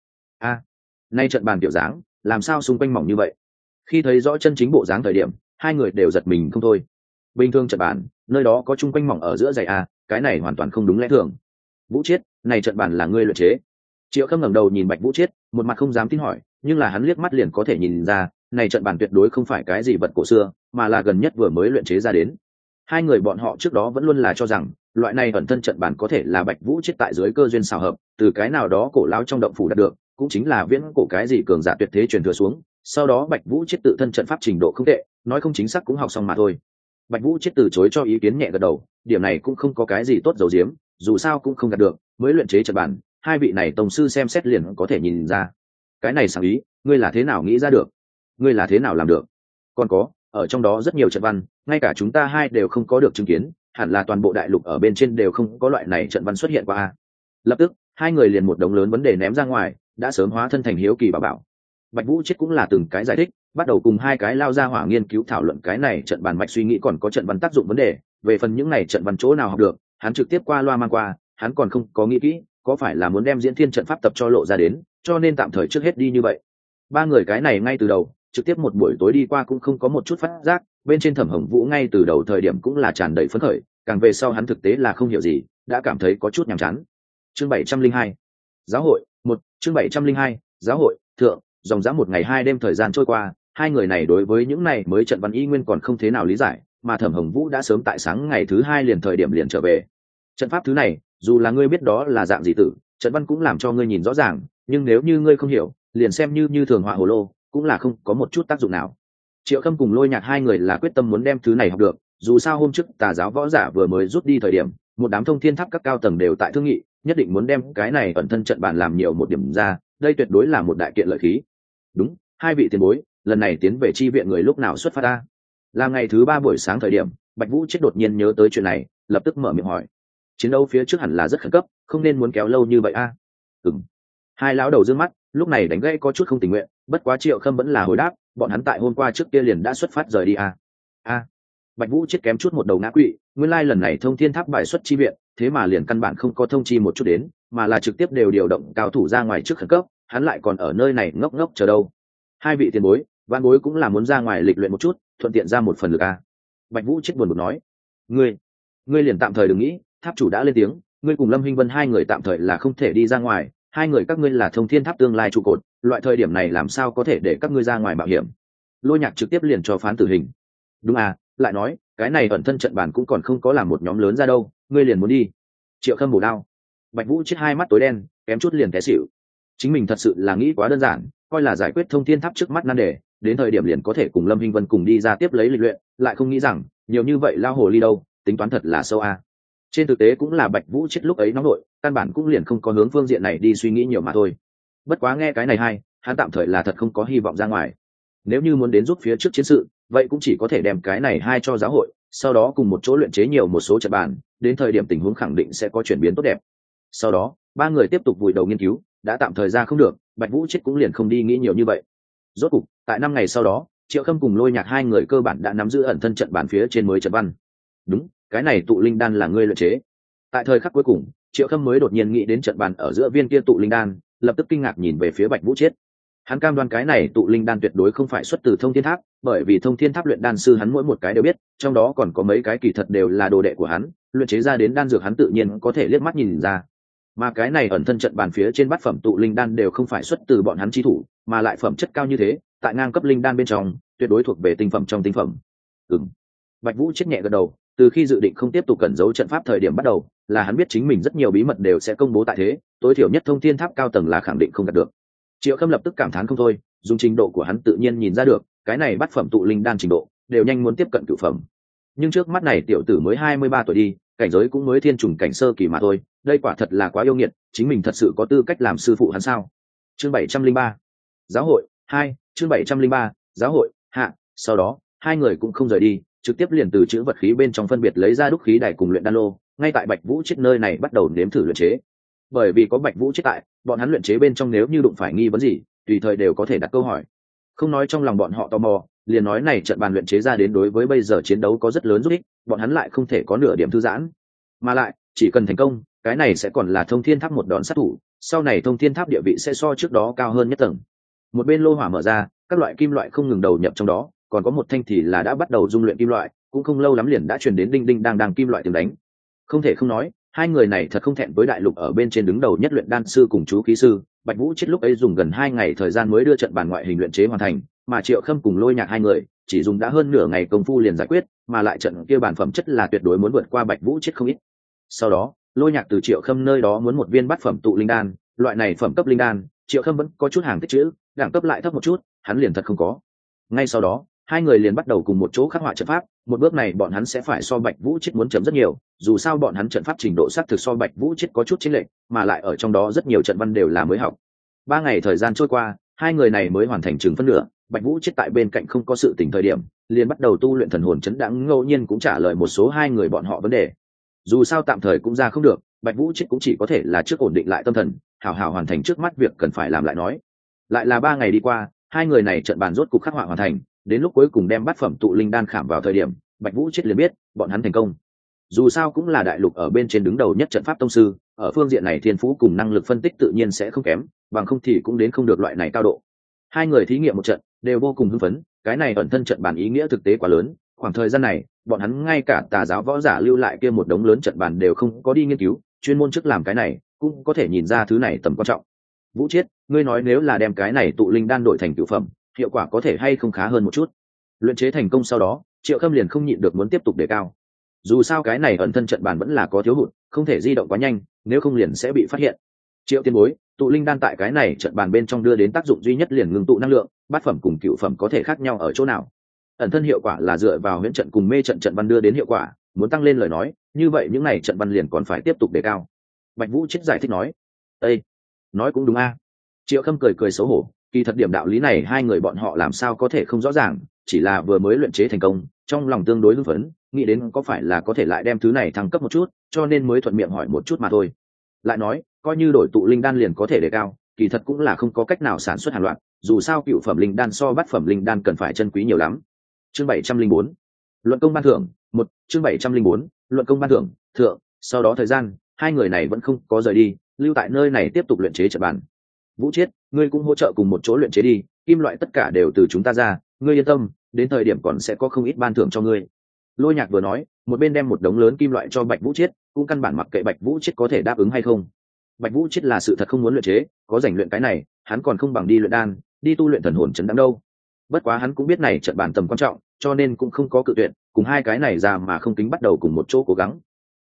Nay trận bàn kiểu dáng, làm sao xung quanh mỏng như vậy? Khi thấy rõ chân chính bộ dáng thời điểm, hai người đều giật mình không thôi. Bình thường trận bàn, nơi đó có chung quanh mỏng ở giữa dày a, cái này hoàn toàn không đúng lẽ thường. Vũ Chiết, này trận bàn là ngươi luyện chế? Triệu Khâm ngẩng đầu nhìn Bạch Vũ Chiết, một mặt không dám tin hỏi, nhưng là hắn liếc mắt liền có thể nhìn ra, này trận bàn tuyệt đối không phải cái gì vật cổ xưa, mà là gần nhất vừa mới luyện chế ra đến. Hai người bọn họ trước đó vẫn luôn là cho rằng, loại này ẩn thân trận bàn có thể là Bạch Vũ Chiết tại dưới cơ duyên xào hợp, từ cái nào đó cổ lão trong động phủ đạt được, cũng chính là viễn cổ cái gì cường giả tuyệt thế truyền thừa xuống. Sau đó Bạch Vũ Chiết tự thân trận pháp trình độ không tệ, nói không chính xác cũng học xong mà thôi. Bạch Vũ Chiết từ chối cho ý kiến nhẹ gật đầu, điểm này cũng không có cái gì tốt giấu giếm, dù sao cũng không đạt được, mới luyện chế trận bàn, hai vị này tổng sư xem xét liền có thể nhìn ra. Cái này sáng ý, ngươi là thế nào nghĩ ra được? Ngươi là thế nào làm được? Còn có, ở trong đó rất nhiều trận văn, ngay cả chúng ta hai đều không có được chứng kiến, hẳn là toàn bộ đại lục ở bên trên đều không có loại này trận văn xuất hiện qua. Lập tức, hai người liền một đống lớn vấn đề ném ra ngoài, đã sớm hóa thân thành hiếu kỳ bà bảo. Bạch Vũ Chiết cũng là từng cái giải thích, bắt đầu cùng hai cái lao ra hỏa nghiên cứu thảo luận cái này trận bàn mạch suy nghĩ còn có trận văn tác dụng vấn đề. Về phần những này trận văn chỗ nào học được, hắn trực tiếp qua loa mang qua, hắn còn không có nghĩ kỹ, có phải là muốn đem diễn thiên trận pháp tập cho lộ ra đến, cho nên tạm thời trước hết đi như vậy. Ba người cái này ngay từ đầu, trực tiếp một buổi tối đi qua cũng không có một chút phát giác, bên trên Thẩm Hồng Vũ ngay từ đầu thời điểm cũng là tràn đầy phấn khởi, càng về sau hắn thực tế là không hiểu gì, đã cảm thấy có chút nhàm chán. Chương 702, giáo hội 1, chương 702, giáo hội thượng. Dòng dã một ngày hai đêm thời gian trôi qua, hai người này đối với những này mới trận văn y nguyên còn không thế nào lý giải, mà Thẩm Hồng Vũ đã sớm tại sáng ngày thứ hai liền thời điểm liền trở về. Trận pháp thứ này, dù là ngươi biết đó là dạng gì tử, trận văn cũng làm cho ngươi nhìn rõ ràng, nhưng nếu như ngươi không hiểu, liền xem như thường họa hồ lô, cũng là không có một chút tác dụng nào. Triệu Khâm cùng Lôi Nhạc hai người là quyết tâm muốn đem thứ này học được, dù sao hôm trước Tà giáo võ giả vừa mới rút đi thời điểm, một đám thông thiên tháp các cao tầng đều tại thương nghị, nhất định muốn đem cái này ẩn thân trận bản làm nhiều một điểm ra, đây tuyệt đối là một đại kiện lợi khí. Đúng, hai vị tiền bối, lần này tiến về chi viện người lúc nào xuất phát ta? Là ngày thứ 3 buổi sáng thời điểm, Bạch Vũ Chiết đột nhiên nhớ tới chuyện này, lập tức mở miệng hỏi. Chiến đấu phía trước hẳn là rất khẩn cấp, không nên muốn kéo lâu như vậy a. Hai lão đầu dương mắt, lúc này đánh gãy có chút không tình nguyện, bất quá Triệu Khâm vẫn là hồi đáp, bọn hắn tại hôm qua trước kia liền đã xuất phát rời đi a. Bạch Vũ Chiết kém chút một đầu ngã quỵ, nguyên lai lần này thông thiên tháp bài xuất chi viện, thế mà liền căn bản không có thông chi một chút đến, mà là trực tiếp đều điều động cao thủ ra ngoài trước khẩn cấp, hắn lại còn ở nơi này ngốc ngốc chờ đâu. Hai vị tiền bối, văn bối cũng là muốn ra ngoài lịch luyện một chút, thuận tiện ra một phần lực a. Bạch Vũ Chiết buồn bực nói. Ngươi liền tạm thời đừng nghĩ, tháp chủ đã lên tiếng, ngươi cùng Lâm Hinh Vân hai người tạm thời là không thể đi ra ngoài, hai người các ngươi là thông thiên tháp tương lai trụ cột, loại thời điểm này làm sao có thể để các ngươi ra ngoài mạo hiểm. Lôi Nhạc trực tiếp liền cho phán tử hình. Đúng à, lại nói, cái này ẩn thân trận bàn cũng còn không có làm một nhóm lớn ra đâu, ngươi liền muốn đi. Triệu Khâm bổ đao. Bạch Vũ chết hai mắt tối đen, kém chút liền té xỉu. Chính mình thật sự là nghĩ quá đơn giản, coi là giải quyết thông thiên tháp trước mắt nan đề, đến thời điểm liền có thể cùng Lâm Hinh Vân cùng đi ra tiếp lấy lịch luyện, lại không nghĩ rằng nhiều như vậy lao hồ ly đâu, tính toán thật là sâu a. Trên thực tế cũng là Bạch Vũ chết lúc ấy nóng nội, căn bản cũng liền không có hướng phương diện này đi suy nghĩ nhiều mà thôi. Bất quá nghe cái này hay, hắn tạm thời là thật không có hy vọng ra ngoài. Nếu như muốn đến giúp phía trước chiến sự, vậy cũng chỉ có thể đem cái này hai cho giáo hội, sau đó cùng một chỗ luyện chế nhiều một số trận bàn, đến thời điểm tình huống khẳng định sẽ có chuyển biến tốt đẹp. Sau đó ba người tiếp tục vùi đầu nghiên cứu, đã tạm thời ra không được, Bạch Vũ chết cũng liền không đi nghĩ nhiều như vậy. Rốt cục tại 5 ngày sau đó, Triệu Khâm cùng Lôi Nhạc hai người cơ bản đã nắm giữ ẩn thân trận bàn phía trên mới trận văn. Đúng, cái này tụ linh đan là ngươi luyện chế. Tại thời khắc cuối cùng, Triệu Khâm mới đột nhiên nghĩ đến trận bàn ở giữa viên kia tụ linh đan, lập tức kinh ngạc nhìn về phía Bạch Vũ chết. Hắn cam đoan cái này tụ linh đan tuyệt đối không phải xuất từ Thông Thiên Tháp, bởi vì Thông Thiên Tháp luyện đan sư hắn mỗi một cái đều biết, trong đó còn có mấy cái kỳ thật đều là đồ đệ của hắn, luyện chế ra đến đan dược hắn tự nhiên có thể liếc mắt nhìn ra. Mà cái này ẩn thân trận bàn phía trên bát phẩm tụ linh đan đều không phải xuất từ bọn hắn chi thủ, mà lại phẩm chất cao như thế, tại ngang cấp linh đan bên trong, tuyệt đối thuộc về tinh phẩm trong tinh phẩm. Bạch Vũ chết nhẹ gật đầu, từ khi dự định không tiếp tục cẩn giấu trận pháp thời điểm bắt đầu, là hắn biết chính mình rất nhiều bí mật đều sẽ công bố tại thế, tối thiểu nhất Thông Thiên Tháp cao tầng là khẳng định không đạt được. Triệu Khâm lập tức cảm thán không thôi, dùng trình độ của hắn tự nhiên nhìn ra được, cái này bát phẩm tụ linh đan trình độ đều nhanh muốn tiếp cận cửu phẩm. Nhưng trước mắt này tiểu tử mới 23 tuổi đi, cảnh giới cũng mới thiên trùng cảnh sơ kỳ mà thôi, đây quả thật là quá yêu nghiệt, chính mình thật sự có tư cách làm sư phụ hắn sao? Chương 703. Giáo hội 2, chương 703, giáo hội hạ, sau đó, hai người cũng không rời đi, trực tiếp liền từ chữ vật khí bên trong phân biệt lấy ra đúc khí đài cùng luyện đan lô, ngay tại Bạch Vũ chết nơi này bắt đầu nếm thử luyện chế. Bởi vì có Bạch Vũ chết tại, bọn hắn luyện chế bên trong nếu như đụng phải nghi vấn gì, tùy thời đều có thể đặt câu hỏi. Không nói trong lòng bọn họ tò mò, liền nói này trận bàn luyện chế ra đến đối với bây giờ chiến đấu có rất lớn giúp ích, bọn hắn lại không thể có nửa điểm thư giãn. Mà lại, chỉ cần thành công, cái này sẽ còn là Thông Thiên Tháp một đòn sát thủ, sau này Thông Thiên Tháp địa vị sẽ so trước đó cao hơn nhất tầng. Một bên lô hỏa mở ra, các loại kim loại không ngừng đầu nhập trong đó, còn có một thanh thì là đã bắt đầu dung luyện kim loại, cũng không lâu lắm liền đã truyền đến đinh đinh đang kim loại tiếng đánh. Không thể không nói, hai người này thật không thẹn với đại lục ở bên trên đứng đầu nhất luyện đan sư cùng chú khí sư. Bạch Vũ chết lúc ấy dùng gần 2 ngày thời gian mới đưa trận bàn ngoại hình luyện chế hoàn thành, mà Triệu Khâm cùng Lôi Nhạc hai người chỉ dùng đã hơn nửa ngày công phu liền giải quyết, mà lại trận kia bản phẩm chất là tuyệt đối muốn vượt qua Bạch Vũ chết không ít. Sau đó, Lôi Nhạc từ Triệu Khâm nơi đó muốn một viên bát phẩm tụ linh đan, loại này phẩm cấp linh đan, Triệu Khâm vẫn có chút hàng tích trữ, đẳng cấp lại thấp một chút, hắn liền thật không có. Ngay sau đó, hai người liền bắt đầu cùng một chỗ khắc họa trận pháp, một bước này bọn hắn sẽ phải so Bạch Vũ chết muốn chấm rất nhiều, dù sao bọn hắn trận pháp trình độ xác thực so Bạch Vũ chết có chút chênh lệch, mà lại ở trong đó rất nhiều trận văn đều là mới học. 3 ngày thời gian trôi qua, hai người này mới hoàn thành chừng phân nửa. Bạch Vũ chết tại bên cạnh không có sự tình thời điểm, liền bắt đầu tu luyện thần hồn chấn đãng, ngẫu nhiên cũng trả lời một số hai người bọn họ vấn đề. Dù sao tạm thời cũng ra không được, Bạch Vũ chết cũng chỉ có thể là trước ổn định lại tâm thần, hảo hảo hoàn thành trước mắt việc cần phải làm lại nói. Lại là 3 ngày đi qua, hai người này trận bàn rốt cục khắc họa hoàn thành, đến lúc cuối cùng đem bát phẩm tụ linh đan khảm vào thời điểm, Bạch Vũ chết liền biết, bọn hắn thành công. Dù sao cũng là đại lục ở bên trên đứng đầu nhất trận pháp tông sư, ở phương diện này thiên phú cùng năng lực phân tích tự nhiên sẽ không kém, bằng không thì cũng đến không được loại này cao độ. Hai người thí nghiệm một trận, đều vô cùng hưng phấn, cái này ẩn thân trận bàn ý nghĩa thực tế quá lớn, khoảng thời gian này, bọn hắn ngay cả tà giáo võ giả lưu lại kia một đống lớn trận bàn đều không có đi nghiên cứu, chuyên môn trước làm cái này, cũng có thể nhìn ra thứ này tầm quan trọng. Vũ Chiết, ngươi nói nếu là đem cái này tụ linh đan đổi thành cửu phẩm, hiệu quả có thể hay không khá hơn một chút? Luyện chế thành công sau đó, Triệu Khâm liền không nhịn được muốn tiếp tục đề cao. Dù sao cái này ẩn thân trận bàn vẫn là có thiếu hụt, không thể di động quá nhanh, nếu không liền sẽ bị phát hiện. Triệu tiên bối, tụ linh đan tại cái này trận bàn bên trong đưa đến tác dụng duy nhất liền ngưng tụ năng lượng, bát phẩm cùng cửu phẩm có thể khác nhau ở chỗ nào? Ẩn thân hiệu quả là dựa vào huyễn trận cùng mê trận trận văn đưa đến hiệu quả, muốn tăng lên lời nói, như vậy những này trận văn liền còn phải tiếp tục đề cao. Bạch Vũ chết giải thích nói. Ê, nói cũng đúng a. Triệu Khâm cười cười xấu hổ, kỳ thật điểm đạo lý này hai người bọn họ làm sao có thể không rõ ràng, chỉ là vừa mới luyện chế thành công, trong lòng tương đối hưng phấn, nghĩ đến có phải là có thể lại đem thứ này thăng cấp một chút, cho nên mới thuận miệng hỏi một chút mà thôi. Lại nói, coi như đổi tụ linh đan liền có thể đề cao, kỳ thật cũng là không có cách nào sản xuất hàng loạt, dù sao cựu phẩm linh đan so bát phẩm linh đan cần phải chân quý nhiều lắm. Chương 704. Luận công ban thưởng, 1, chương 704, luận công ban thưởng, thượng, sau đó thời gian, hai người này vẫn không có rời đi, lưu tại nơi này tiếp tục luyện chế trận bàn. Vũ Chiết, ngươi cũng hỗ trợ cùng một chỗ luyện chế đi, kim loại tất cả đều từ chúng ta ra, ngươi yên tâm, đến thời điểm còn sẽ có không ít ban thưởng cho ngươi. Lôi Nhạc vừa nói, một bên đem một đống lớn kim loại cho Bạch Vũ Chiết, cũng căn bản mặc kệ Bạch Vũ Chiết có thể đáp ứng hay không. Bạch Vũ Chiết là sự thật không muốn luyện chế, có rảnh luyện cái này, hắn còn không bằng đi luyện đan, đi tu luyện thần hồn chấn đãng đâu. Bất quá hắn cũng biết này trận bàn tầm quan trọng, cho nên cũng không có cự tuyệt, cùng hai cái này ra mà không tính bắt đầu cùng một chỗ cố gắng.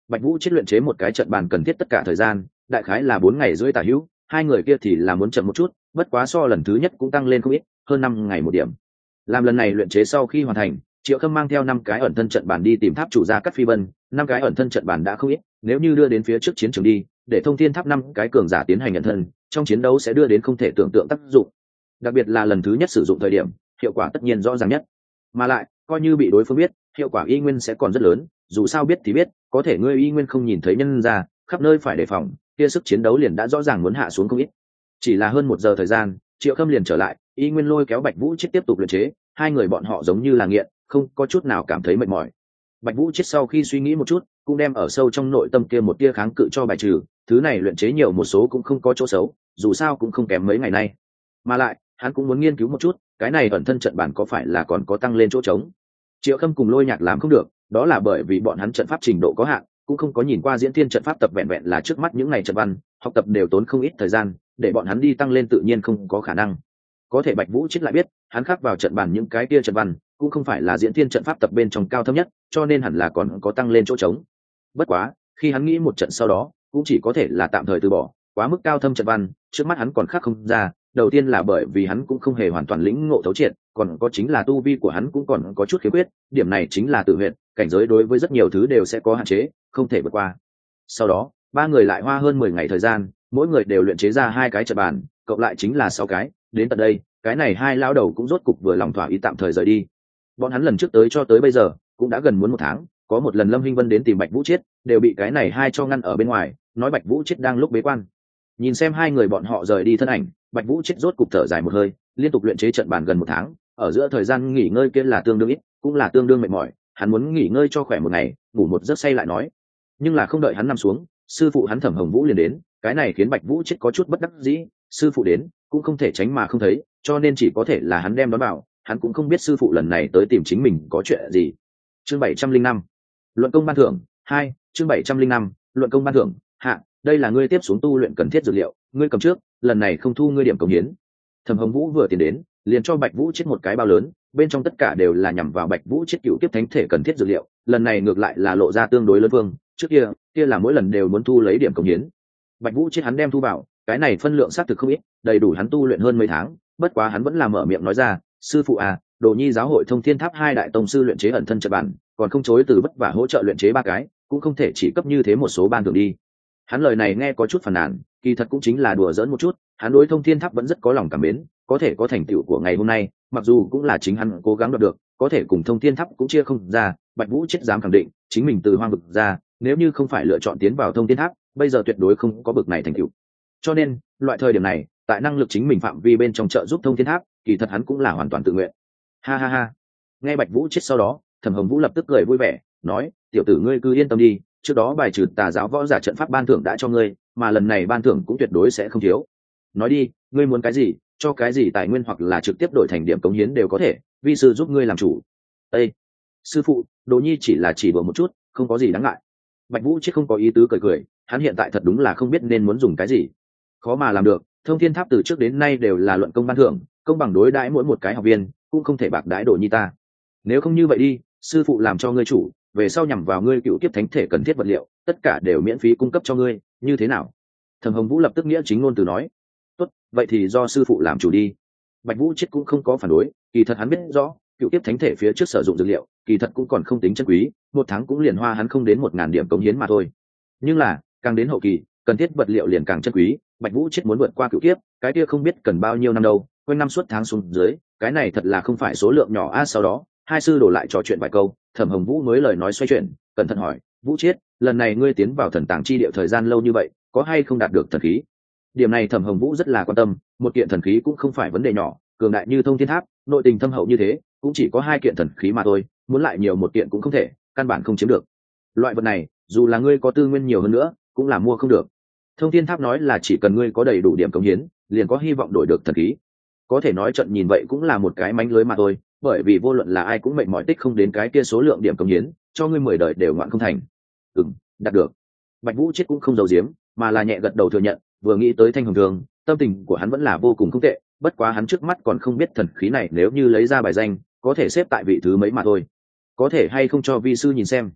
Bạch Vũ Chết luyện chế một cái trận bàn cần thiết tất cả thời gian đại khái là 4 ngày rưỡi tả hữu, hai người kia thì là muốn chậm một chút, bất quá so lần thứ nhất cũng tăng lên không ít, hơn 5 ngày một điểm. Làm lần này luyện chế sau khi hoàn thành, Triệu Khâm mang theo 5 cái ẩn thân trận bàn đi tìm tháp chủ gia Cát Phi Vân. 5 cái ẩn thân trận bàn đã không ít, nếu như đưa đến phía trước chiến trường đi, để Thông Thiên Tháp 5 cái cường giả tiến hành ẩn thân, trong chiến đấu sẽ đưa đến không thể tưởng tượng tác dụng. Đặc biệt là lần thứ nhất sử dụng thời điểm, hiệu quả tất nhiên rõ ràng nhất. Mà lại, coi như bị đối phương biết, hiệu quả y nguyên sẽ còn rất lớn, dù sao biết thì biết, có thể ngươi y nguyên không nhìn thấy nhân ra, khắp nơi phải đề phòng, kia sức chiến đấu liền đã rõ ràng muốn hạ xuống không ít. Chỉ là hơn 1 giờ thời gian, Triệu Khâm liền trở lại, y nguyên lôi kéo Bạch Vũ Chết tiếp tục luyện chế, hai người bọn họ giống như là nghiện, không có chút nào cảm thấy mệt mỏi. Bạch Vũ Chết sau khi suy nghĩ một chút, cũng đem ở sâu trong nội tâm kia một tia kháng cự cho bài trừ, thứ này luyện chế nhiều một số cũng không có chỗ xấu, dù sao cũng không kém mấy ngày nay. Mà lại, hắn cũng muốn nghiên cứu một chút, cái này ẩn thân trận bản có phải là còn có tăng lên chỗ trống. Triệu Khâm cùng Lôi Nhạc làm không được, đó là bởi vì bọn hắn trận pháp trình độ có hạn, cũng không có nhìn qua diễn thiên trận pháp tập vẹn vẹn là trước mắt những ngày trận văn, học tập đều tốn không ít thời gian, để bọn hắn đi tăng lên tự nhiên không có khả năng. Có thể Bạch Vũ Chết lại biết, hắn khắc vào trận bản những cái kia trận văn, cũng không phải là diễn thiên trận pháp tập bên trong cao thấp nhất, cho nên hẳn là còn có tăng lên chỗ trống. Bất quá, khi hắn nghĩ một trận sau đó, cũng chỉ có thể là tạm thời từ bỏ, quá mức cao thâm trận văn, trước mắt hắn còn khắc không ra, đầu tiên là bởi vì hắn cũng không hề hoàn toàn lĩnh ngộ thấu triệt, còn có chính là tu vi của hắn cũng còn có chút khiếm khuyết, điểm này chính là tự huyện, cảnh giới đối với rất nhiều thứ đều sẽ có hạn chế, không thể vượt qua. Sau đó, ba người lại hoa hơn 10 ngày thời gian, mỗi người đều luyện chế ra 2 cái trận bàn, cộng lại chính là 6 cái, đến tận đây, cái này hai lão đầu cũng rốt cục vừa lòng thỏa ý tạm thời rời đi. Bọn hắn lần trước tới cho tới bây giờ, cũng đã gần muốn 1 tháng, có một lần Lâm Hinh Vân đến tìm Bạch Vũ Chết, đều bị cái này hai cho ngăn ở bên ngoài, nói Bạch Vũ Chết đang lúc bế quan. Nhìn xem hai người bọn họ rời đi thân ảnh, Bạch Vũ Chết rốt cục thở dài một hơi, liên tục luyện chế trận bàn gần 1 tháng, ở giữa thời gian nghỉ ngơi kia là tương đương ít, cũng là tương đương mệt mỏi, hắn muốn nghỉ ngơi cho khỏe một ngày, ngủ một giấc say lại nói. Nhưng là không đợi hắn nằm xuống, sư phụ hắn Thẩm Hồng Vũ liền đến, cái này khiến Bạch Vũ Chết có chút bất đắc dĩ, sư phụ đến, cũng không thể tránh mà không thấy, cho nên chỉ có thể là hắn đem đón bảo, hắn cũng không biết sư phụ lần này tới tìm chính mình có chuyện gì. Chương 705, luận công ban thưởng 2, chương 705, luận công ban thưởng hạ, đây là ngươi tiếp xuống tu luyện cần thiết dược liệu, ngươi cầm trước, lần này không thu ngươi điểm cống hiến. Thẩm Hồng Vũ vừa tiến đến, liền cho Bạch Vũ Chết một cái bao lớn, bên trong tất cả đều là nhằm vào Bạch Vũ Chết cựu kiếp thánh thể cần thiết dược liệu, lần này ngược lại là lộ ra tương đối lớn vương, trước kia là mỗi lần đều muốn thu lấy điểm cống hiến. Bạch Vũ Chết hắn đem thu vào, cái này phân lượng xác thực không ít, đầy đủ hắn tu luyện hơn mấy tháng, bất quá hắn vẫn là mở miệng nói ra, sư phụ à, Đồ Nhi giáo hội Thông Thiên Tháp 2 đại tông sư luyện chế ẩn thân trận bản, còn không chối từ vất vả hỗ trợ luyện chế 3 cái, cũng không thể chỉ cấp như thế một số ban thưởng đi. Hắn lời này nghe có chút phàn nàn, kỳ thật cũng chính là đùa giỡn một chút, hắn đối Thông Thiên Tháp vẫn rất có lòng cảm mến, có thể có thành tựu của ngày hôm nay, mặc dù cũng là chính hắn cố gắng đoạt được, có thể cùng Thông Thiên Tháp cũng chia không ra, Bạch Vũ Chết dám khẳng định, chính mình từ hoang vực ra, nếu như không phải lựa chọn tiến vào Thông Thiên Tháp, bây giờ tuyệt đối không có bực này thành tựu. Cho nên, loại thời điểm này, tại năng lực chính mình phạm vi bên trong trợ giúp Thông Thiên Tháp, kỳ thật hắn cũng là hoàn toàn tự nguyện. Ha ha ha. Nghe Bạch Vũ Chết sau đó, Thẩm Hồng Vũ lập tức cười vui vẻ, nói, tiểu tử ngươi cứ yên tâm đi, trước đó bài trừ tà giáo võ giả trận pháp ban thưởng đã cho ngươi, mà lần này ban thưởng cũng tuyệt đối sẽ không thiếu. Nói đi, ngươi muốn cái gì, cho cái gì tài nguyên hoặc là trực tiếp đổi thành điểm cống hiến đều có thể, vi sư giúp ngươi làm chủ. Ê, sư phụ, Đồ Nhi chỉ là chỉ đùa một chút, không có gì đáng ngại. Bạch Vũ Chết không có ý tứ cười cười, hắn hiện tại thật đúng là không biết nên muốn dùng cái gì. Khó mà làm được, Thông Thiên Tháp từ trước đến nay đều là luận công ban thưởng, công bằng đối đãi mỗi một cái học viên, cũng không thể bạc đãi Đồ Nhi ta. Nếu không như vậy đi, sư phụ làm cho ngươi chủ, về sau nhằm vào ngươi cựu kiếp thánh thể cần thiết vật liệu, tất cả đều miễn phí cung cấp cho ngươi, như thế nào? Thẩm Hồng Vũ lập tức nghĩa chính ngôn từ nói, tốt, vậy thì do sư phụ làm chủ đi. Bạch Vũ Chết cũng không có phản đối, kỳ thật hắn biết rõ, cựu kiếp thánh thể phía trước sử dụng dược liệu, kỳ thật cũng còn không tính chân quý, 1 tháng cũng liền hoa hắn không đến 1000 điểm cống hiến mà thôi. Nhưng là, càng đến hậu kỳ, cần thiết vật liệu liền càng chân quý, Bạch Vũ Chết muốn vượt qua cựu kiếp, cái kia không biết cần bao nhiêu năm đâu, quanh năm suốt tháng xuống dưới, cái này thật là không phải số lượng nhỏ a. Sau đó, hai sư đổ lại trò chuyện vài câu, Thẩm Hồng Vũ mới lời nói xoay chuyển, cẩn thận hỏi, Vũ Chết, lần này ngươi tiến vào thần tàng chi địa thời gian lâu như vậy, có hay không đạt được thần khí? Điểm này Thẩm Hồng Vũ rất là quan tâm, một kiện thần khí cũng không phải vấn đề nhỏ, cường đại như Thông Thiên Tháp, nội tình thâm hậu như thế, cũng chỉ có 2 kiện thần khí mà thôi, muốn lại nhiều một kiện cũng không thể, căn bản không chiếm được. Loại vật này, dù là ngươi có tư nguyên nhiều hơn nữa, cũng là mua không được. Thông Thiên Tháp nói là chỉ cần ngươi có đầy đủ điểm cống hiến, liền có hy vọng đổi được thần khí. Có thể nói trận nhìn vậy cũng là một cái mánh lưới mà thôi, bởi vì vô luận là ai cũng mệt mỏi tích không đến cái kia số lượng điểm cống hiến, cho ngươi 10 đời đều ngoạn không thành. Đạt được. Bạch Vũ Chết cũng không giấu giếm, mà là nhẹ gật đầu thừa nhận, vừa nghĩ tới Thanh Hồng Thường, tâm tình của hắn vẫn là vô cùng không tệ, bất quá hắn trước mắt còn không biết thần khí này nếu như lấy ra bài danh, có thể xếp tại vị thứ mấy mà thôi. Có thể hay không cho vi sư nhìn xem?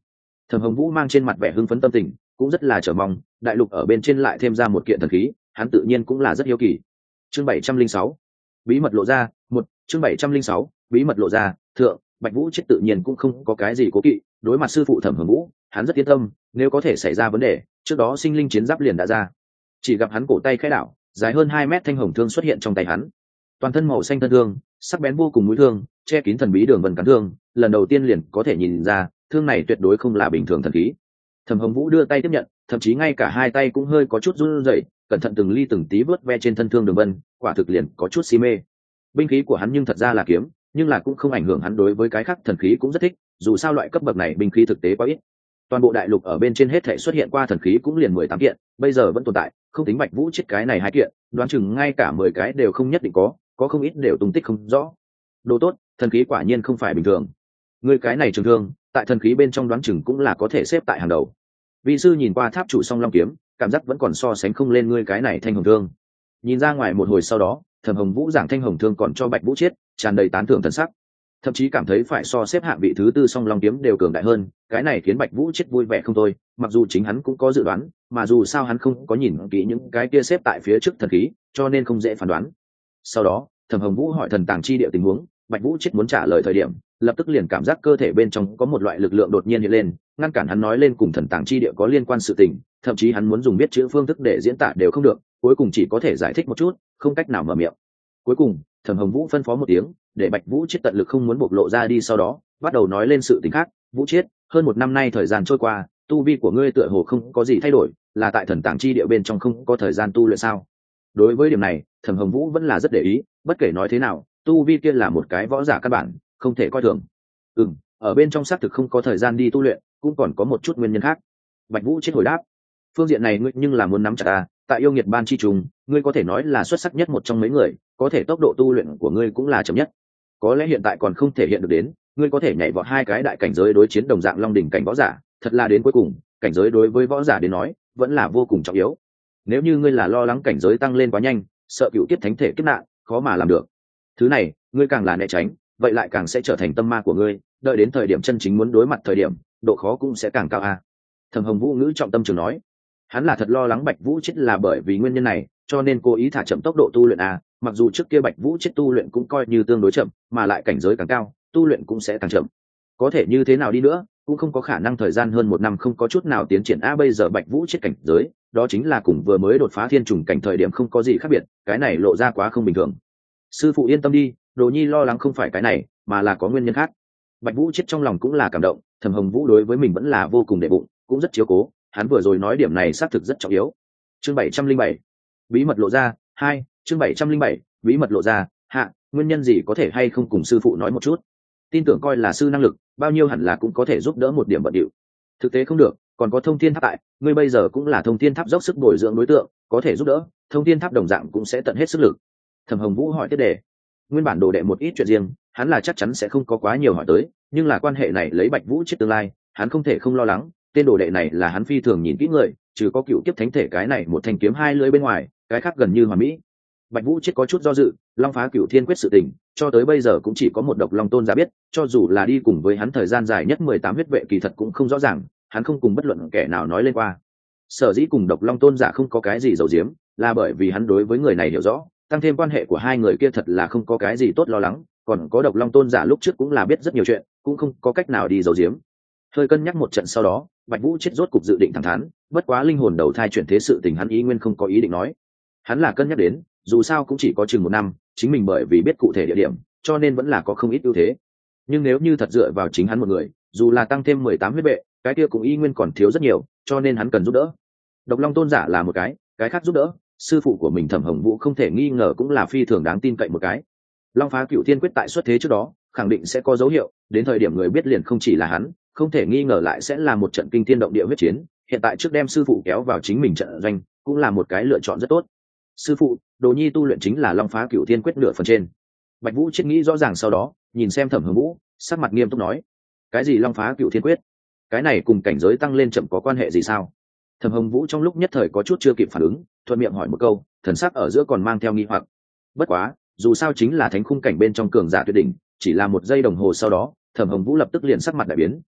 Thẩm Hồng Vũ mang trên mặt vẻ hưng phấn tâm tình, cũng rất là chờ mong đại lục ở bên trên lại thêm ra một kiện thần khí, hắn tự nhiên cũng là rất hiếu kỳ. Chương 706, bí mật lộ ra. Chương 706, bí mật lộ ra. Thượng, Bạch Vũ chết tự nhiên cũng không có cái gì cố kỵ, đối mặt sư phụ Thẩm Hồng Vũ, hắn rất yên tâm, nếu có thể xảy ra vấn đề, trước đó sinh linh chiến giáp liền đã ra. Chỉ gặp hắn cổ tay khẽ đảo, dài hơn 2 mét thanh hồng thương xuất hiện trong tay hắn. Toàn thân màu xanh thân thương, sắc bén vô cùng mũi thương, che kín thần bí đường vân cán thương, lần đầu tiên liền có thể nhìn ra, thương này tuyệt đối không là bình thường thần khí. Thẩm Hồng Vũ đưa tay tiếp nhận, thậm chí ngay cả hai tay cũng hơi có chút run rẩy, cẩn thận từng ly từng tí vớt ve trên thân thương đường vân, quả thực liền có chút si mê. Binh khí của hắn nhưng thật ra là kiếm, nhưng là cũng không ảnh hưởng hắn đối với cái khác thần khí cũng rất thích, dù sao loại cấp bậc này binh khí thực tế quá ít. Toàn bộ đại lục ở bên trên hết thảy xuất hiện qua thần khí cũng liền 18 kiện, bây giờ vẫn tồn tại, không tính Bạch Vũ chết cái này 2 kiện, đoán chừng ngay cả 10 cái đều không nhất định có không ít đều tung tích không rõ. Đồ tốt, thần khí quả nhiên không phải bình thường. Người cái này trường thương, tại thần khí bên trong đoán chừng cũng là có thể xếp tại hàng đầu. Vị sư nhìn qua tháp chủ song long kiếm, cảm giác vẫn còn so sánh không lên ngươi cái này thanh hồng thương. Nhìn ra ngoài một hồi sau đó, Thẩm Hồng Vũ giảng thanh hồng thương còn cho Bạch Vũ chết, tràn đầy tán thưởng thần sắc. Thậm chí cảm thấy phải so xếp hạng vị thứ tư song long kiếm đều cường đại hơn, cái này khiến Bạch Vũ chết vui vẻ không thôi, mặc dù chính hắn cũng có dự đoán, mà dù sao hắn không có nhìn kỹ những cái kia xếp tại phía trước thần khí, cho nên không dễ phán đoán. Sau đó, Thẩm Hồng Vũ hỏi thần tàng chi địa tình huống, Bạch Vũ chết muốn trả lời thời điểm, lập tức liền cảm giác cơ thể bên trong có một loại lực lượng đột nhiên hiện lên, ngăn cản hắn nói lên cùng thần tàng chi địa có liên quan sự tình, thậm chí hắn muốn dùng biết chữ phương thức để diễn tả đều không được, cuối cùng chỉ có thể giải thích một chút, không cách nào mở miệng. Cuối cùng, Thẩm Hồng Vũ phân phó một tiếng, để Bạch Vũ chết tận lực không muốn bộc lộ ra đi, sau đó bắt đầu nói lên sự tình khác. Vũ chết, hơn 1 năm nay thời gian trôi qua, tu vi của ngươi tựa hồ không có gì thay đổi, là tại thần tàng chi địa bên trong không có thời gian tu luyện sao? Đối với điểm này, Thẩm Hồng Vũ vẫn là rất để ý, bất kể nói thế nào, tu vi kia là một cái võ giả căn bản, không thể coi thường. Ở bên trong xác thực không có thời gian đi tu luyện, cũng còn có một chút nguyên nhân khác. Bạch Vũ chết hồi đáp, phương diện này ngươi nhưng là muốn nắm chặt ta, tại yêu nghiệt ban chi trùng, ngươi có thể nói là xuất sắc nhất một trong mấy người, có thể tốc độ tu luyện của ngươi cũng là chậm nhất. Có lẽ hiện tại còn không thể hiện được đến, ngươi có thể nhảy vọt 2 cái đại cảnh giới đối chiến đồng dạng long đỉnh cảnh võ giả, thật là đến cuối cùng, cảnh giới đối với võ giả đến nói, vẫn là vô cùng trọng yếu. Nếu như ngươi là lo lắng cảnh giới tăng lên quá nhanh, sợ cựu kiếp thánh thể kiếp nạn, khó mà làm được. Thứ này, ngươi càng là né tránh, vậy lại càng sẽ trở thành tâm ma của ngươi, đợi đến thời điểm chân chính muốn đối mặt thời điểm, độ khó cũng sẽ càng cao a. Thẩm Hồng Vũ ngữ trọng tâm trường nói, hắn là thật lo lắng Bạch Vũ chết là bởi vì nguyên nhân này, cho nên cố ý thả chậm tốc độ tu luyện a. Mặc dù trước kia Bạch Vũ chết tu luyện cũng coi như tương đối chậm, mà lại cảnh giới càng cao, tu luyện cũng sẽ càng chậm. Có thể như thế nào đi nữa, cũng không có khả năng thời gian hơn 1 năm không có chút nào tiến triển a. Bây giờ Bạch Vũ chết cảnh giới, đó chính là cùng vừa mới đột phá thiên trùng cảnh thời điểm không có gì khác biệt, cái này lộ ra quá không bình thường. Sư phụ yên tâm đi, Đồ Nhi lo lắng không phải cái này, mà là có nguyên nhân khác. Bạch Vũ chết trong lòng cũng là cảm động, Thẩm Hồng Vũ đối với mình vẫn là vô cùng đệ bụng, cũng rất chiếu cố, hắn vừa rồi nói điểm này xác thực rất trọng yếu. Chương 707, bí mật lộ ra. 2, chương 707, bí mật lộ ra. Hạ, nguyên nhân gì có thể hay không cùng sư phụ nói một chút? Tin tưởng coi là sư năng lực, bao nhiêu hẳn là cũng có thể giúp đỡ một điểm bận điệu. Thực tế không được, còn có Thông Thiên Tháp tại, ngươi bây giờ cũng là Thông Thiên Tháp dốc sức bồi dưỡng đối tượng, có thể giúp đỡ, Thông Thiên Tháp đồng dạng cũng sẽ tận hết sức lực. Thẩm Hồng Vũ hỏi tiếp đề. Nguyên bản đồ đệ một ít chuyện riêng, hắn là chắc chắn sẽ không có quá nhiều hỏi tới, nhưng là quan hệ này lấy Bạch Vũ chết tương lai, hắn không thể không lo lắng, tên đồ đệ này là hắn phi thường nhìn kỹ người, trừ có cựu kiếp thánh thể cái này một thanh kiếm 2 lưỡi bên ngoài, cái khác gần như hoàn mỹ. Bạch Vũ chết có chút do dự, Long phá cửu thiên quyết sự tình, cho tới bây giờ cũng chỉ có một Độc Long tôn giả biết, cho dù là đi cùng với hắn thời gian dài nhất 18 huyết vệ kỳ thật cũng không rõ ràng, hắn không cùng bất luận kẻ nào nói lên qua. Sở dĩ cùng Độc Long tôn giả không có cái gì giấu giếm, là bởi vì hắn đối với người này hiểu rõ, tăng thêm quan hệ của hai người kia thật là không có cái gì tốt lo lắng, còn có Độc Long tôn giả lúc trước cũng là biết rất nhiều chuyện, cũng không có cách nào đi giấu giếm. Hơi cân nhắc một trận sau đó, Bạch Vũ chết rốt cục dự định thẳng thắn, bất quá linh hồn đầu thai chuyển thế sự tình hắn ý nguyên không có ý định nói. Hắn là cân nhắc đến, dù sao cũng chỉ có chừng 1 năm, chính mình bởi vì biết cụ thể địa điểm, cho nên vẫn là có không ít ưu thế. Nhưng nếu như thật dựa vào chính hắn một người, dù là tăng thêm 18 huyết vệ, cái kia cũng y nguyên còn thiếu rất nhiều, cho nên hắn cần giúp đỡ. Độc Long tôn giả là một cái khác giúp đỡ, sư phụ của mình Thẩm Hồng Vũ không thể nghi ngờ cũng là phi thường đáng tin cậy một cái. Long phá cửu thiên quyết tại xuất thế trước đó, khẳng định sẽ có dấu hiệu, đến thời điểm người biết liền không chỉ là hắn, không thể nghi ngờ lại sẽ là một trận kinh thiên động địa huyết chiến. Hiện tại trước đem sư phụ kéo vào chính mình trận doanh, cũng là một cái lựa chọn rất tốt. Sư phụ, Đồ Nhi tu luyện chính là Long phá cửu thiên quyết nửa phần trên. Bạch Vũ triết nghĩ rõ ràng sau đó, nhìn xem Thẩm Hồng Vũ, sắc mặt nghiêm túc nói: cái gì Long phá cửu thiên quyết? Cái này cùng cảnh giới tăng lên chậm có quan hệ gì sao? Thẩm Hồng Vũ trong lúc nhất thời có chút chưa kịp phản ứng, thuận miệng hỏi một câu, thần sắc ở giữa còn mang theo nghi hoặc. Bất quá, dù sao chính là thánh khung cảnh bên trong cường giả tuyệt đỉnh, chỉ là 1 giây đồng hồ sau đó, Thẩm Hồng Vũ lập tức liền sắc mặt đại biến,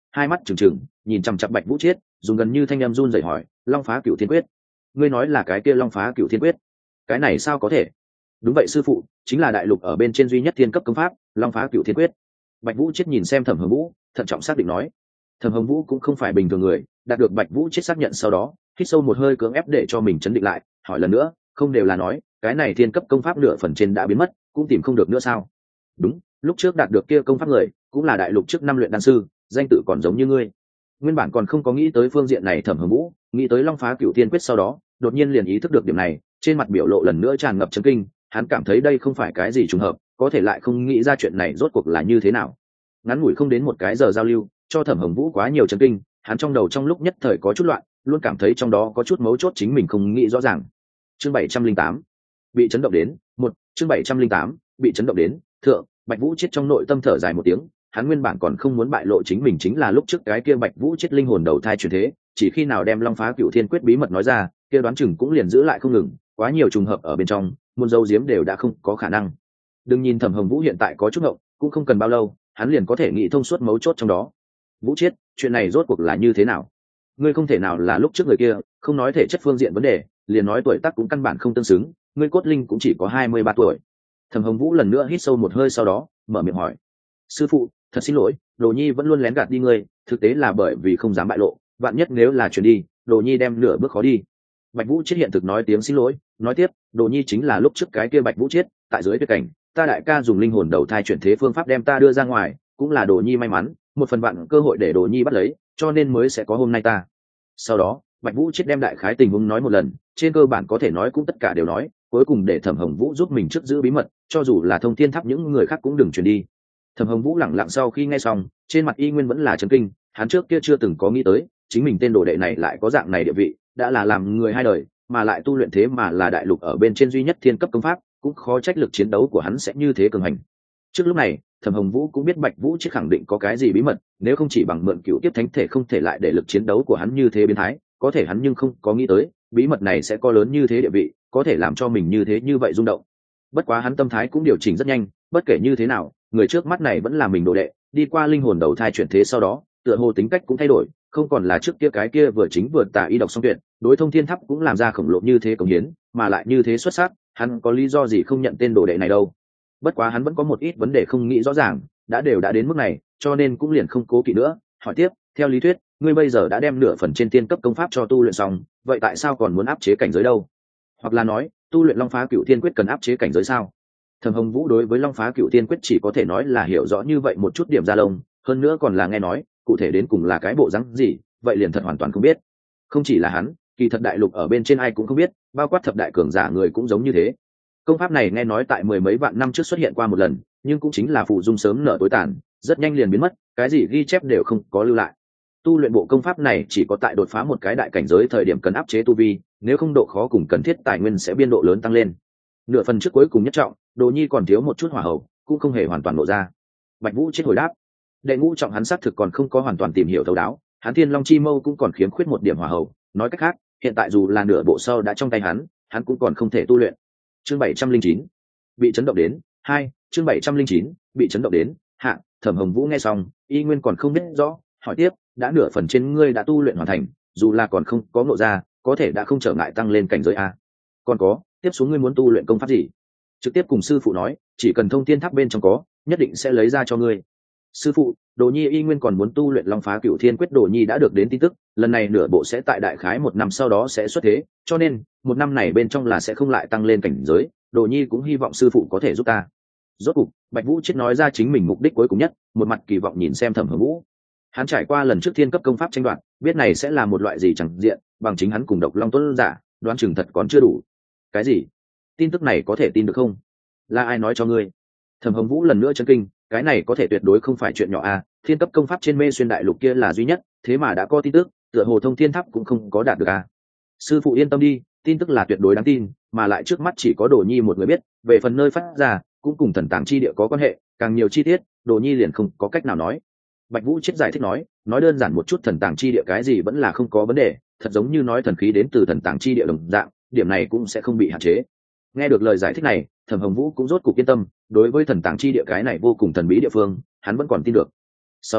hai mắt trừng trừng nhìn chằm chặp Bạch Vũ Chiết, dùng gần như thanh em run rẩy hỏi, Long Phá Cửu Thiên Quyết? Ngươi nói là cái kia Long Phá Cửu Thiên Quyết? Cái này sao có thể? Đúng vậy sư phụ, chính là đại lục ở bên trên duy nhất thiên cấp công pháp, Long Phá Cửu Thiên Quyết. Bạch Vũ Chiết nhìn xem Thẩm Hồng Vũ, thận trọng xác định nói. Thẩm Hồng Vũ cũng không phải bình thường người, đạt được Bạch Vũ Chiết xác nhận sau đó, hít sâu một hơi cưỡng ép để cho mình chấn định lại, hỏi lần nữa, không đều là nói, cái này thiên cấp công pháp nửa phần trên đã biến mất, cũng tìm không được nữa sao? Đúng, lúc trước đạt được kia công pháp người, cũng là đại lục trước năm luyện đan sư, danh tự còn giống như ngươi. Nguyên bản còn không có nghĩ tới phương diện này Thẩm Hồng Vũ, nghĩ tới Long Phá Cửu Thiên Quyết sau đó, đột nhiên liền ý thức được điểm này, trên mặt biểu lộ lần nữa tràn ngập chấn kinh, hắn cảm thấy đây không phải cái gì trùng hợp, có thể lại không nghĩ ra chuyện này rốt cuộc là như thế nào. Ngắn ngủi không đến một cái giờ giao lưu, cho Thẩm Hồng Vũ quá nhiều chấn kinh, hắn trong đầu trong lúc nhất thời có chút loạn, luôn cảm thấy trong đó có chút mấu chốt chính mình không nghĩ rõ ràng. Chương 708, bị chấn động đến, chương 708, bị chấn động đến, thượng. Bạch Vũ Chết trong nội tâm thở dài một tiếng, hắn nguyên bản còn không muốn bại lộ chính mình chính là lúc trước cái kia Bạch Vũ Chết linh hồn đầu thai chuyển thế, chỉ khi nào đem Long Phá Cửu Thiên Quyết bí mật nói ra, kia đoán chừng cũng liền giữ lại không ngừng, quá nhiều trùng hợp ở bên trong, muốn giấu giếm đều đã không có khả năng. Đừng nhìn Thẩm Hồng Vũ hiện tại có chút ngộng, cũng không cần bao lâu, hắn liền có thể nghĩ thông suốt mấu chốt trong đó. Vũ Chết, chuyện này rốt cuộc là như thế nào? Ngươi không thể nào là lúc trước người kia, không nói thể chất phương diện vấn đề, liền nói tuổi tác cũng căn bản không tương xứng, ngươi cốt linh cũng chỉ có 23 tuổi. Thẩm Hồng Vũ lần nữa hít sâu một hơi sau đó, mở miệng hỏi: sư phụ, thật xin lỗi, Đồ Nhi vẫn luôn lén gạt đi ngươi, thực tế là bởi vì không dám bại lộ, vạn nhất nếu là chuyển đi, Đồ Nhi đem nửa bước khó đi. Bạch Vũ Chiết hiện thực nói tiếng xin lỗi, nói tiếp, Đồ Nhi chính là lúc trước cái kia Bạch Vũ Chiết, tại dưới tuyệt cảnh, ta đại ca dùng linh hồn đầu thai chuyển thế phương pháp đem ta đưa ra ngoài, cũng là Đồ Nhi may mắn, một phần vạn cơ hội để Đồ Nhi bắt lấy, cho nên mới sẽ có hôm nay ta. Sau đó, Bạch Vũ Chiết đem đại khái tình huống nói một lần, trên cơ bản có thể nói cũng tất cả đều nói, cuối cùng để Thẩm Hồng Vũ giúp mình trước giữ bí mật, cho dù là Thông Thiên Tháp những người khác cũng đừng truyền đi. Thẩm Hồng Vũ lẳng lặng sau khi nghe xong, trên mặt y nguyên vẫn là chấn kinh, hắn trước kia chưa từng có nghĩ tới, chính mình tên đồ đệ này lại có dạng này địa vị, đã là làm người hai đời, mà lại tu luyện thế mà là đại lục ở bên trên duy nhất thiên cấp công pháp, cũng khó trách lực chiến đấu của hắn sẽ như thế cường hành. Trước lúc này, Thẩm Hồng Vũ cũng biết Bạch Vũ Chiết khẳng định có cái gì bí mật, nếu không chỉ bằng mượn cựu tiếp thánh thể không thể lại để lực chiến đấu của hắn như thế biến thái, có thể hắn nhưng không có nghĩ tới, bí mật này sẽ có lớn như thế địa vị, có thể làm cho mình như thế như vậy rung động. Bất quá hắn tâm thái cũng điều chỉnh rất nhanh, bất kể như thế nào, người trước mắt này vẫn là mình đồ đệ, đi qua linh hồn đầu thai chuyển thế sau đó, tựa hồ tính cách cũng thay đổi, không còn là trước kia cái kia vừa chính vừa tà y độc song tuyệt, đối Thông Thiên Tháp cũng làm ra khổng lồ như thế cống hiến, mà lại như thế xuất sắc, hắn có lý do gì không nhận tên đồ đệ này đâu. Bất quá hắn vẫn có một ít vấn đề không nghĩ rõ ràng, đã đến mức này, cho nên cũng liền không cố kỵ nữa, hỏi tiếp, theo lý thuyết, ngươi bây giờ đã đem nửa phần trên tiên cấp công pháp cho tu luyện xong, vậy tại sao còn muốn áp chế cảnh giới đâu? Hoặc là nói, tu luyện Long Phá Cửu Thiên Quyết cần áp chế cảnh giới sao? Thẩm Hồng Vũ đối với Long Phá Cửu Thiên Quyết chỉ có thể nói là hiểu rõ như vậy một chút điểm ra lông, hơn nữa còn là nghe nói, cụ thể đến cùng là cái bộ dáng gì, vậy liền thật hoàn toàn không biết. Không chỉ là hắn, kỳ thật đại lục ở bên trên ai cũng không biết, bao quát thập đại cường giả người cũng giống như thế. Công pháp này nghe nói tại mười mấy vạn năm trước xuất hiện qua một lần, nhưng cũng chính là phù dung sớm nở tối tàn, rất nhanh liền biến mất, cái gì ghi chép đều không có lưu lại. Tu luyện bộ công pháp này chỉ có tại đột phá một cái đại cảnh giới thời điểm cần áp chế tu vi, nếu không độ khó cùng cần thiết tài nguyên sẽ biên độ lớn tăng lên. Nửa phần trước cuối cùng nhất trọng, Đồ Nhi còn thiếu một chút hỏa hậu, cũng không hề hoàn toàn lộ ra. Bạch Vũ Chết hồi đáp, đệ ngũ trọng hắn xác thực còn không có hoàn toàn tìm hiểu thấu đáo, hắn Thiên Long Chi Mâu cũng còn khiếm khuyết một điểm hỏa hậu, nói cách khác, hiện tại dù là nửa bộ sau đã trong tay hắn cũng còn không thể tu luyện. Chương 709, bị chấn động đến, 2, chương 709, bị chấn động đến, hạ. Thẩm Hồng Vũ nghe xong, y nguyên còn không biết rõ, hỏi tiếp, đã nửa phần trên ngươi đã tu luyện hoàn thành, dù là còn không có ngộ ra, có thể đã không trở ngại tăng lên cảnh giới a. Còn có, tiếp xuống ngươi muốn tu luyện công pháp gì? Trực tiếp cùng sư phụ nói, chỉ cần Thông Thiên Tháp bên trong có, nhất định sẽ lấy ra cho ngươi. Sư phụ, Đồ Nhi y nguyên còn muốn tu luyện Long Phá Cửu Thiên Quyết. Đồ Nhi đã được đến tin tức, lần này nửa bộ sẽ tại đại khái một năm sau đó sẽ xuất thế, cho nên một năm này bên trong là sẽ không lại tăng lên cảnh giới. Đồ Nhi cũng hy vọng sư phụ có thể giúp ta. Rốt cục, Bạch Vũ Chết nói ra chính mình mục đích cuối cùng nhất, một mặt kỳ vọng nhìn xem Thẩm Hồng Vũ. Hắn trải qua lần trước thiên cấp công pháp tranh đoạt, biết này sẽ là một loại gì chẳng diện, bằng chính hắn cùng Độc Long Tuấn giả, đoán chừng thật còn chưa đủ. Cái gì? Tin tức này có thể tin được không? Là ai nói cho ngươi? Thẩm Hồng Vũ lần nữa chấn kinh, cái này có thể tuyệt đối không phải chuyện nhỏ a, thiên cấp công pháp trên Mê Xuyên đại lục kia là duy nhất, thế mà đã có tin tức, tựa hồ Thông Thiên Tháp cũng không có đạt được a. Sư phụ yên tâm đi, tin tức là tuyệt đối đáng tin, mà lại trước mắt chỉ có Đồ Nhi một người biết, về phần nơi phát ra, cũng cùng Thần Tàng chi địa có quan hệ, càng nhiều chi tiết, Đồ Nhi liền không có cách nào nói. Bạch Vũ Chết giải thích nói đơn giản một chút, Thần Tàng chi địa cái gì vẫn là không có vấn đề, thật giống như nói thần khí đến từ Thần Tàng chi địa đồng dạng, điểm này cũng sẽ không bị hạn chế. Nghe được lời giải thích này, Thẩm Hồng Vũ cũng rốt cục yên tâm, đối với Thần Tàng chi địa cái này vô cùng thần bí địa phương, hắn vẫn còn tin được. Sau đó,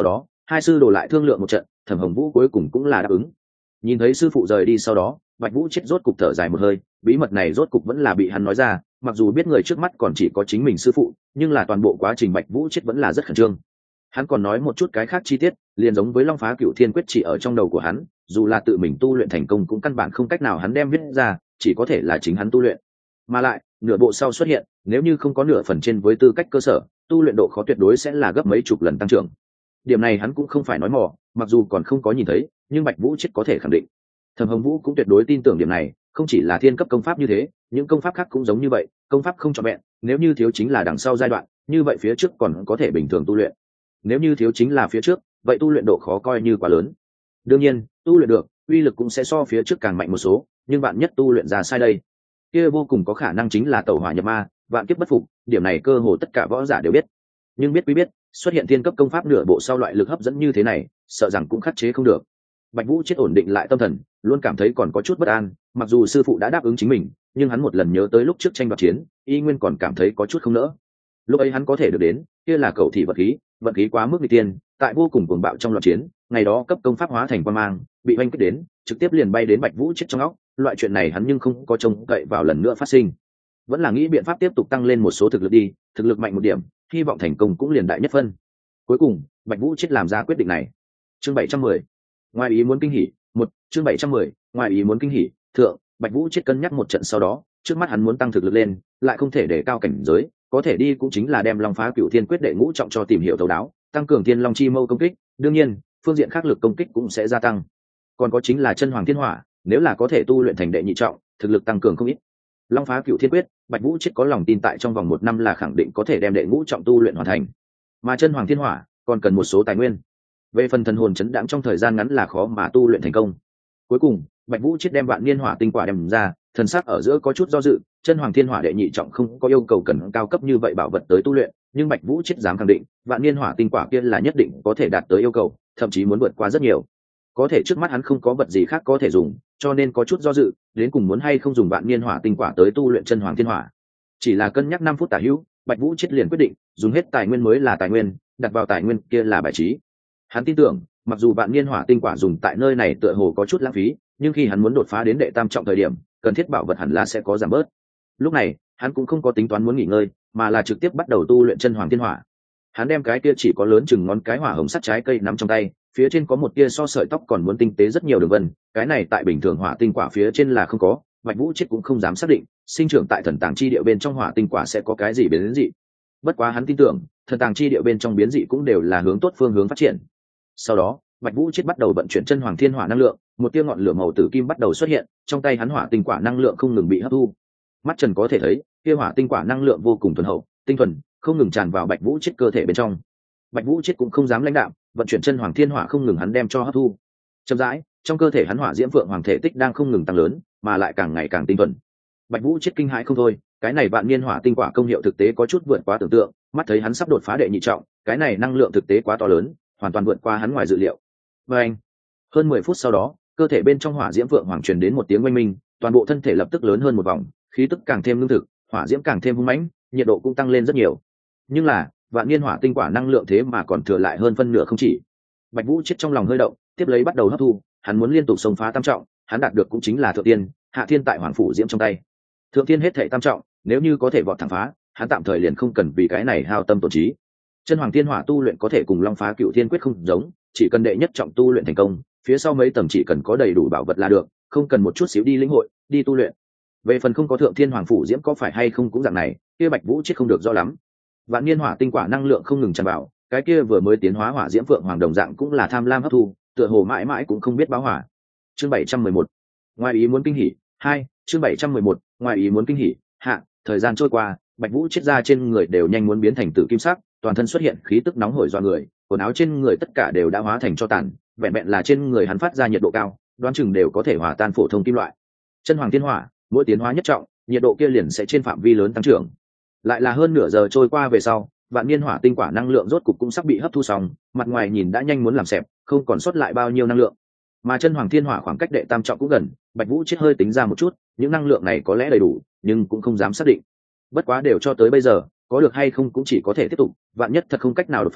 Hai sư đồ lại thương lượng một trận, Thẩm Hồng Vũ cuối cùng cũng là đáp ứng. Nhìn thấy sư phụ rời đi sau đó, Bạch Vũ Chết rốt cục thở dài một hơi, bí mật này rốt cục vẫn là bị hắn nói ra, mặc dù biết người trước mắt còn chỉ có chính mình sư phụ, nhưng là toàn bộ quá trình Bạch Vũ Chết vẫn là rất khẩn trương. Hắn còn nói một chút cái khác chi tiết, liền giống với Long Phá Cửu Thiên Quyết chỉ ở trong đầu của hắn, dù là tự mình tu luyện thành công cũng căn bản không cách nào hắn đem viết ra, chỉ có thể là chính hắn tu luyện. Mà lại, nửa bộ sau xuất hiện, nếu như không có nửa phần trên với tư cách cơ sở, tu luyện độ khó tuyệt đối sẽ là gấp mấy chục lần tăng trưởng. Điểm này hắn cũng không phải nói mò, mặc dù còn không có nhìn thấy, nhưng Bạch Vũ Chết có thể khẳng định. Thẩm Hồng Vũ cũng tuyệt đối tin tưởng điểm này, không chỉ là thiên cấp công pháp như thế, những công pháp khác cũng giống như vậy, công pháp không trọn vẹn, nếu như thiếu chính là đằng sau giai đoạn, như vậy phía trước còn có thể bình thường tu luyện. Nếu như thiếu chính là phía trước, vậy tu luyện độ khó coi như quá lớn. Đương nhiên, tu luyện được, uy lực cũng sẽ so phía trước càng mạnh một số, nhưng bạn nhất tu luyện ra sai đây, kia vô cùng có khả năng chính là tẩu hỏa nhập ma, vạn kiếp bất phục, điểm này cơ hồ tất cả võ giả đều biết. Nhưng biết quý biết, xuất hiện thiên cấp công pháp nửa bộ sau loại lực hấp dẫn như thế này, sợ rằng cũng khắc chế không được. Bạch Vũ Chết ổn định lại tâm thần, luôn cảm thấy còn có chút bất an, mặc dù sư phụ đã đáp ứng chính mình, nhưng hắn một lần nhớ tới lúc trước tranh đoạt chiến, y nguyên còn cảm thấy có chút không nỡ. Lúc ấy hắn có thể được đến, kia là cầu thị vận khí quá mức nghịch tiên, tại vô cùng cuồng bạo trong loạn chiến, ngày đó cấp công pháp hóa thành quang mang, bị oanh kích đến, trực tiếp liền bay đến Bạch Vũ Chết trong óc, loại chuyện này hắn nhưng không có trông cậy vào lần nữa phát sinh. Vẫn là nghĩ biện pháp tiếp tục tăng lên một số thực lực đi, thực lực mạnh một điểm, hy vọng thành công cũng liền đại nhất phân. Cuối cùng, Bạch Vũ Chết làm ra quyết định này. Chương 710. Ngoài ý muốn kinh hỉ, chương 710, ngoài ý muốn kinh hỉ, thượng, Bạch Vũ Chết cân nhắc một trận sau đó, trước mắt hắn muốn tăng thực lực lên, lại không thể để cao cảnh giới, có thể đi cũng chính là đem Long Phá Cửu Thiên Quyết đệ ngũ trọng cho tìm hiểu thấu đáo, tăng cường Thiên Long Chi Mâu công kích, đương nhiên, phương diện khác lực công kích cũng sẽ gia tăng. Còn có chính là Chân Hoàng Thiên Hỏa, nếu là có thể tu luyện thành đệ nhị trọng, thực lực tăng cường không ít. Long Phá Cửu Thiên Quyết, Bạch Vũ Chết có lòng tin tại trong vòng 1 năm là khẳng định có thể đem đệ ngũ trọng tu luyện hoàn thành. Mà Chân Hoàng Thiên Hỏa còn cần một số tài nguyên. Về phần thần hồn chấn đãng trong thời gian ngắn là khó mà tu luyện thành công. Cuối cùng, Bạch Vũ Chết đem Vạn Niên Hỏa tinh quả đem ra, thần sắc ở giữa có chút do dự, Chân Hoàng Thiên Hỏa đệ nhị trọng không có yêu cầu cần cao cấp như vậy bảo vật tới tu luyện, nhưng Bạch Vũ Chết dám khẳng định, Vạn Niên Hỏa tinh quả kia là nhất định có thể đạt tới yêu cầu, thậm chí muốn vượt qua rất nhiều. Có thể trước mắt hắn không có vật gì khác có thể dùng, cho nên có chút do dự, đến cùng muốn hay không dùng Vạn Niên Hỏa tinh quả tới tu luyện Chân Hoàng Thiên Hỏa. Chỉ là cân nhắc 5 phút tả hữu, Bạch Vũ Chết liền quyết định, dùng hết tài nguyên mới là tài nguyên, đặt vào tài nguyên kia là bài trí. Hắn tin tưởng, mặc dù Vạn Niên Hỏa tinh quả dùng tại nơi này tựa hồ có chút lãng phí, nhưng khi hắn muốn đột phá đến đệ tam trọng thời điểm, cần thiết bảo vật hẳn là sẽ có giảm bớt. Lúc này, hắn cũng không có tính toán muốn nghỉ ngơi, mà là trực tiếp bắt đầu tu luyện Chân Hoàng Thiên Hỏa. Hắn đem cái kia chỉ có lớn chừng ngón cái hỏa hồng sắt trái cây nắm trong tay, phía trên có một tia so sợi tóc còn muốn tinh tế rất nhiều đường vân, cái này tại bình thường hỏa tinh quả phía trên là không có, Bạch Vũ Chết cũng không dám xác định, sinh trưởng tại thần tàng chi địa bên trong hỏa tinh quả sẽ có cái gì biến dị. Bất quá hắn tin tưởng, thần tàng chi địa bên trong biến dị cũng đều là hướng tốt phương hướng phát triển. Sau đó, Bạch Vũ Chết bắt đầu vận chuyển Chân Hoàng Thiên Hỏa năng lượng, một tia ngọn lửa màu tử kim bắt đầu xuất hiện, trong tay hắn hỏa tinh quả năng lượng không ngừng bị hấp thu. Mắt trần có thể thấy, tia hỏa tinh quả năng lượng vô cùng thuần hậu, tinh thuần, không ngừng tràn vào Bạch Vũ Chết cơ thể bên trong. Bạch Vũ Chết cũng không dám lãnh đạm, vận chuyển Chân Hoàng Thiên Hỏa không ngừng hắn đem cho hấp thu. Chậm rãi, trong cơ thể hắn hỏa diễm vượng hoàng thể tích đang không ngừng tăng lớn, mà lại càng ngày càng tinh thuần. Bạch Vũ Chết kinh hãi không thôi, cái này Vạn Niên Hỏa tinh quả công hiệu thực tế có chút vượt quá tưởng tượng, mắt thấy hắn sắp đột phá đệ nhị trọng, cái này năng lượng thực tế quá to lớn, hoàn toàn vượt qua hắn ngoài dự liệu. Và anh, hơn 10 phút sau đó, cơ thể bên trong hỏa diễm vượng hoàng truyền đến một tiếng oanh minh, toàn bộ thân thể lập tức lớn hơn một vòng, khí tức càng thêm lương thực, hỏa diễm càng thêm hung mãnh, nhiệt độ cũng tăng lên rất nhiều. Nhưng là, Vạn Niên Hỏa tinh quả năng lượng thế mà còn thừa lại hơn phân nửa không chỉ. Bạch Vũ Chết trong lòng hơi động, tiếp lấy bắt đầu hấp thu, hắn muốn liên tục xông phá tam trọng, hắn đạt được cũng chính là thượng tiên, hạ thiên tại hoàng phủ diễm trong tay. Thượng tiên hết thảy tam trọng, nếu như có thể vọt thẳng phá, hắn tạm thời liền không cần vì cái này hao tâm tổn trí. Chân Hoàng Thiên Hỏa tu luyện có thể cùng Long Phá Cửu Thiên Quyết không giống, chỉ cần đệ nhất trọng tu luyện thành công, phía sau mấy tầng chỉ cần có đầy đủ bảo vật là được, không cần một chút xíu đi lĩnh hội, đi tu luyện. Về phần không có thượng thiên hoàng phủ diễm có phải hay không cũng dạng này, kia Bạch Vũ Chết không được rõ lắm. Vạn Niên Hỏa tinh quả năng lượng không ngừng tràn vào, cái kia vừa mới tiến hóa hỏa diễm phượng hoàng đồng dạng cũng là tham lam hấp thu, tựa hồ mãi mãi cũng không biết báo hỏa. Chương 711. Ngoài ý muốn kinh hỉ. 2, chương 711. Ngoài ý muốn kinh hỉ. Hạ, thời gian trôi qua, Bạch Vũ Chết ra trên người đều nhanh muốn biến thành tử kim sắc, toàn thân xuất hiện khí tức nóng hổi dọa người, quần áo trên người tất cả đều đã hóa thành tro tàn, vẹn vẹn là trên người hắn phát ra nhiệt độ cao, đoán chừng đều có thể hòa tan phổ thông kim loại. Chân Hoàng Thiên Hỏa, mỗi tiến hóa nhất trọng, nhiệt độ kia liền sẽ trên phạm vi lớn tăng trưởng. Lại là hơn nửa giờ trôi qua về sau, Vạn Niên Hỏa tinh quả năng lượng rốt cục cũng sắp bị hấp thu xong, mặt ngoài nhìn đã nhanh muốn làm xẹp, không còn sót lại bao nhiêu năng lượng. Mà Chân Hoàng Thiên Hỏa khoảng cách đệ tam trọng cũng gần, Bạch Vũ Chết hơi tính ra một chút, những năng lượng này có lẽ đầy đủ, nhưng cũng không dám xác định. Bất quá đều cho tới bây giờ, có được hay không cũng chỉ có thể tiếp tục, vạn nhất thật không cách nào đột phá,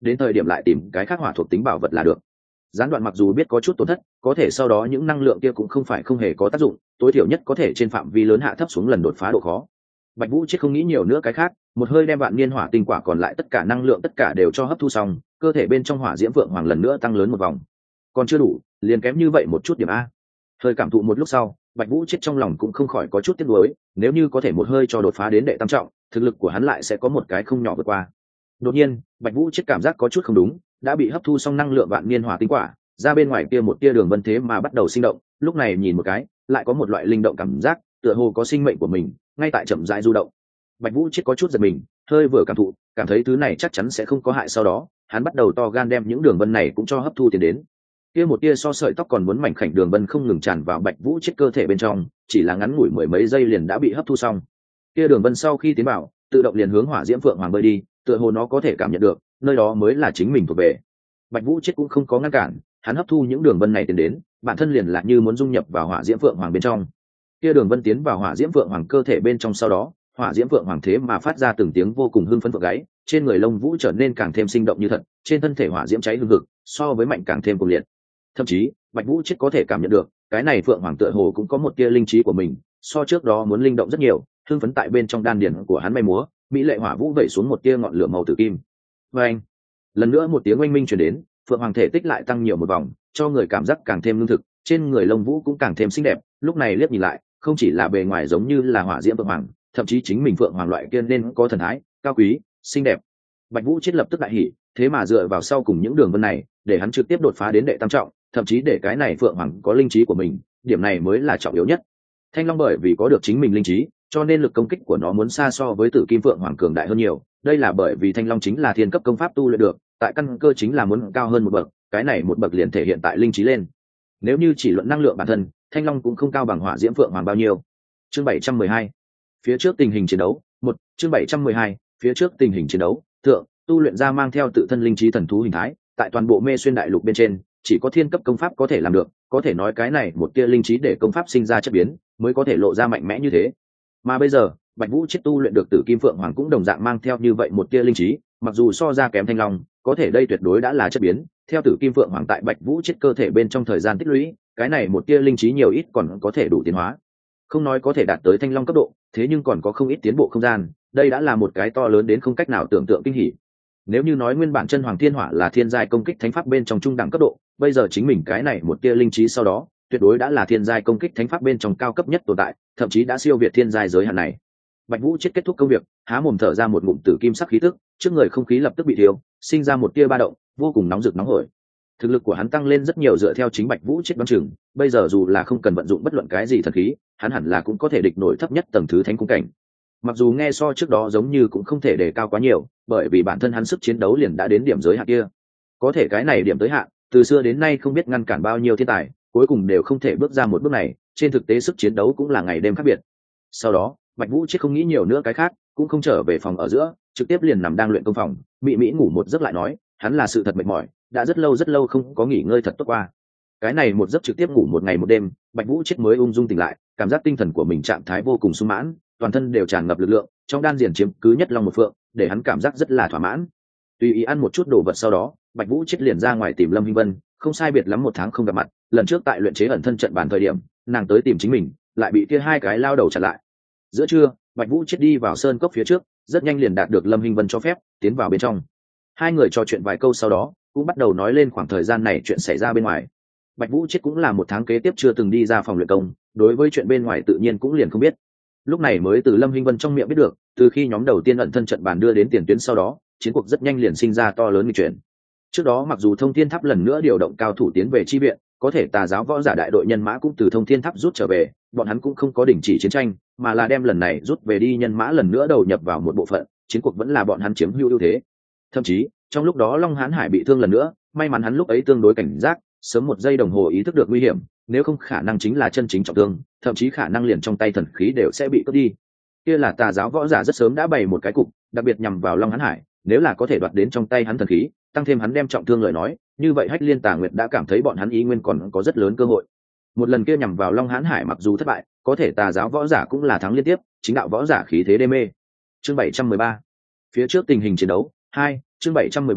đến thời điểm lại tìm cái khác hỏa thuộc tính bảo vật là được. Gián đoạn mặc dù biết có chút tổn thất, có thể sau đó những năng lượng kia cũng không phải không hề có tác dụng, tối thiểu nhất có thể trên phạm vi lớn hạ thấp xuống lần đột phá độ khó. Bạch Vũ chết không nghĩ nhiều nữa cái khác, một hơi đem vạn niên hỏa tinh quả còn lại tất cả năng lượng tất cả đều cho hấp thu xong, cơ thể bên trong hỏa diễm vượng hoàng lần nữa tăng lớn một vòng. Còn chưa đủ, liền kém như vậy một chút điểm a. Hơi cảm thụ một lúc sau, Bạch Vũ chết trong lòng cũng không khỏi có chút tiếc nuối, nếu như có thể một hơi cho đột phá đến đệ tam trọng, thực lực của hắn lại sẽ có một cái không nhỏ vượt qua. Đột nhiên, Bạch Vũ chết cảm giác có chút không đúng, đã bị hấp thu xong năng lượng vạn niên hỏa tinh quả, ra bên ngoài kia một tia đường vân thế mà bắt đầu sinh động, lúc này nhìn một cái, lại có một loại linh động cảm giác, tựa hồ có sinh mệnh của mình, ngay tại chậm rãi du động. Bạch Vũ chết có chút giật mình, hơi vừa cảm thụ, cảm thấy thứ này chắc chắn sẽ không có hại, sau đó, hắn bắt đầu to gan đem những đường vân này cũng cho hấp thu tiến đến. Kia một tia so sợi tóc còn muốn mảnh khảnh đường vân không ngừng tràn vào Bạch Vũ chết cơ thể bên trong, chỉ là ngắn ngủi mười mấy giây liền đã bị hấp thu xong. Kia đường vân sau khi tiến vào, tự động liền hướng hỏa diễm phượng hoàng bơi đi, tựa hồ nó có thể cảm nhận được, nơi đó mới là chính mình thuộc về. Bạch Vũ chết cũng không có ngăn cản, hắn hấp thu những đường vân này tiến đến, bản thân liền là như muốn dung nhập vào hỏa diễm phượng hoàng bên trong. Kia đường vân tiến vào hỏa diễm phượng hoàng cơ thể bên trong sau đó, hỏa diễm phượng hoàng thế mà phát ra từng tiếng vô cùng hưng phấn vượng gáy, trên người lông vũ trở nên càng thêm sinh động như thật, trên thân thể hỏa diễm cháy hừng hực, so với mạnh càng thêm cuồng liệt. Thậm chí, Bạch Vũ chết có thể cảm nhận được, cái này phượng hoàng tựa hồ cũng có một tia linh trí của mình, so trước đó muốn linh động rất nhiều, hưng phấn tại bên trong đan điền của hắn bay múa, mỹ lệ hỏa vũ vẩy xuống một tia ngọn lửa màu tử kim. Và anh, lần nữa một tiếng oanh minh truyền đến, phượng hoàng thể tích lại tăng nhiều một vòng, cho người cảm giác càng thêm lương thực, trên người lông vũ cũng càng thêm xinh đẹp. Lúc này liếc nhìn lại, không chỉ là bề ngoài giống như là hỏa diễm phượng hoàng, thậm chí chính mình phượng hoàng loại kia nên có thần thái, cao quý, xinh đẹp. Bạch Vũ chết lập tức đại hỉ, thế mà dựa vào sau cùng những đường vân này, để hắn trực tiếp đột phá đến đệ tam trọng, thậm chí để cái này phượng hoàng có linh trí của mình, điểm này mới là trọng yếu nhất. Thanh long bởi vì có được chính mình linh trí, cho nên lực công kích của nó muốn xa so với tử kim phượng hoàng cường đại hơn nhiều. Đây là bởi vì thanh long chính là thiên cấp công pháp tu luyện được, tại căn cơ chính là muốn cao hơn một bậc, cái này một bậc liền thể hiện tại linh trí lên. Nếu như chỉ luận năng lượng bản thân, thanh long cũng không cao bằng hỏa diễm phượng hoàng bao nhiêu. Chương 712, phía trước tình hình chiến đấu. Một, chương 712, phía trước tình hình chiến đấu. Thượng, tu luyện ra mang theo tự thân linh trí thần thú hình thái, tại toàn bộ Mê Xuyên đại lục bên trên, chỉ có thiên cấp công pháp có thể làm được, có thể nói cái này một tia linh trí để công pháp sinh ra chất biến, mới có thể lộ ra mạnh mẽ như thế. Mà bây giờ, Bạch Vũ chết tu luyện được Tử Kim Phượng Hoàng cũng đồng dạng mang theo như vậy một tia linh trí, mặc dù so ra kém Thanh Long, có thể đây tuyệt đối đã là chất biến. Theo Tử Kim Phượng Hoàng tại Bạch Vũ chết cơ thể bên trong thời gian tích lũy, cái này một tia linh trí nhiều ít còn có thể đủ tiến hóa. Không nói có thể đạt tới Thanh Long cấp độ, thế nhưng còn có không ít tiến bộ không gian, đây đã là một cái to lớn đến không cách nào tưởng tượng kinh hỉ. Nếu như nói nguyên bản chân hoàng thiên hỏa là thiên giai công kích thánh pháp bên trong trung đẳng cấp độ, bây giờ chính mình cái này một tia linh trí sau đó, tuyệt đối đã là thiên giai công kích thánh pháp bên trong cao cấp nhất tồn tại, thậm chí đã siêu việt thiên giai giới hạn này. Bạch Vũ chết kết thúc công việc, há mồm thở ra một ngụm tử kim sắc khí tức, trước người không khí lập tức bị thiếu, sinh ra một tia ba động, vô cùng nóng rực nóng hổi. Thực lực của hắn tăng lên rất nhiều dựa theo chính Bạch Vũ chết đoán chừng, bây giờ dù là không cần vận dụng bất luận cái gì thần khí, hắn hẳn là cũng có thể địch nổi thấp nhất tầng thứ thánh cung cảnh. Mặc dù nghe so trước đó giống như cũng không thể đề cao quá nhiều, bởi vì bản thân hắn sức chiến đấu liền đã đến điểm giới hạn kia. Có thể cái này điểm tới hạn, từ xưa đến nay không biết ngăn cản bao nhiêu thiên tài, cuối cùng đều không thể bước ra một bước này, trên thực tế sức chiến đấu cũng là ngày đêm khác biệt. Sau đó, Bạch Vũ chết không nghĩ nhiều nữa cái khác, cũng không trở về phòng ở giữa, trực tiếp liền nằm đang luyện công phòng, mị mỹ ngủ một giấc lại nói, hắn là sự thật mệt mỏi, đã rất lâu không có nghỉ ngơi thật tốt qua. Cái này một giấc trực tiếp ngủ một ngày một đêm, Bạch Vũ chết mới ung dung tỉnh lại, cảm giác tinh thần của mình trạng thái vô cùng sung mãn, toàn thân đều tràn ngập lực lượng, trong đan điền chiếm cứ nhất long một phượng, để hắn cảm giác rất là thỏa mãn. Tùy ý ăn một chút đồ vật sau đó, Bạch Vũ chết liền ra ngoài tìm Lâm Hinh Vân, không sai biệt lắm một tháng không gặp mặt, lần trước tại luyện chế ẩn thân trận bàn thời điểm, nàng tới tìm chính mình, lại bị kia hai cái lao đầu chặn lại. Giữa trưa, Bạch Vũ chết đi vào sơn cốc phía trước, rất nhanh liền đạt được Lâm Hinh Vân cho phép tiến vào bên trong. Hai người trò chuyện vài câu sau đó, cũng bắt đầu nói lên khoảng thời gian này chuyện xảy ra bên ngoài. Bạch Vũ chết cũng là một tháng kế tiếp chưa từng đi ra phòng luyện công, đối với chuyện bên ngoài tự nhiên cũng liền không biết. Lúc này mới từ Lâm Hinh Vân trong miệng biết được, từ khi nhóm đầu tiên ẩn thân trận bàn đưa đến tiền tuyến sau đó, chiến cuộc rất nhanh liền sinh ra to lớn nghịch chuyển. Trước đó mặc dù Thông Thiên Tháp lần nữa điều động cao thủ tiến về chi viện, có thể Tà giáo võ giả đại đội nhân mã cũng từ Thông Thiên Tháp rút trở về, bọn hắn cũng không có đình chỉ chiến tranh, mà là đem lần này rút về đi nhân mã lần nữa đầu nhập vào một bộ phận, chiến cuộc vẫn là bọn hắn chiếm ưu thế. Thậm chí, trong lúc đó Long Hán Hải bị thương lần nữa, may mắn hắn lúc ấy tương đối cảnh giác, sớm một giây đồng hồ ý thức được nguy hiểm, nếu không khả năng chính là chân chính trọng thương, thậm chí khả năng liền trong tay thần khí đều sẽ bị cướp đi. Kia là Tà giáo võ giả rất sớm đã bày một cái cục, đặc biệt nhằm vào Long Hán Hải, nếu là có thể đoạt đến trong tay hắn thần khí, tăng thêm hắn đem trọng thương lời nói, như vậy Hách Liên Tà Nguyệt đã cảm thấy bọn hắn ý nguyên còn có rất lớn cơ hội. Một lần kia nhằm vào Long Hán Hải mặc dù thất bại, có thể Tà giáo võ giả cũng là thắng liên tiếp, chính đạo võ giả khí thế đê mê. Chương 713, phía trước tình hình chiến đấu. 2, chương 713,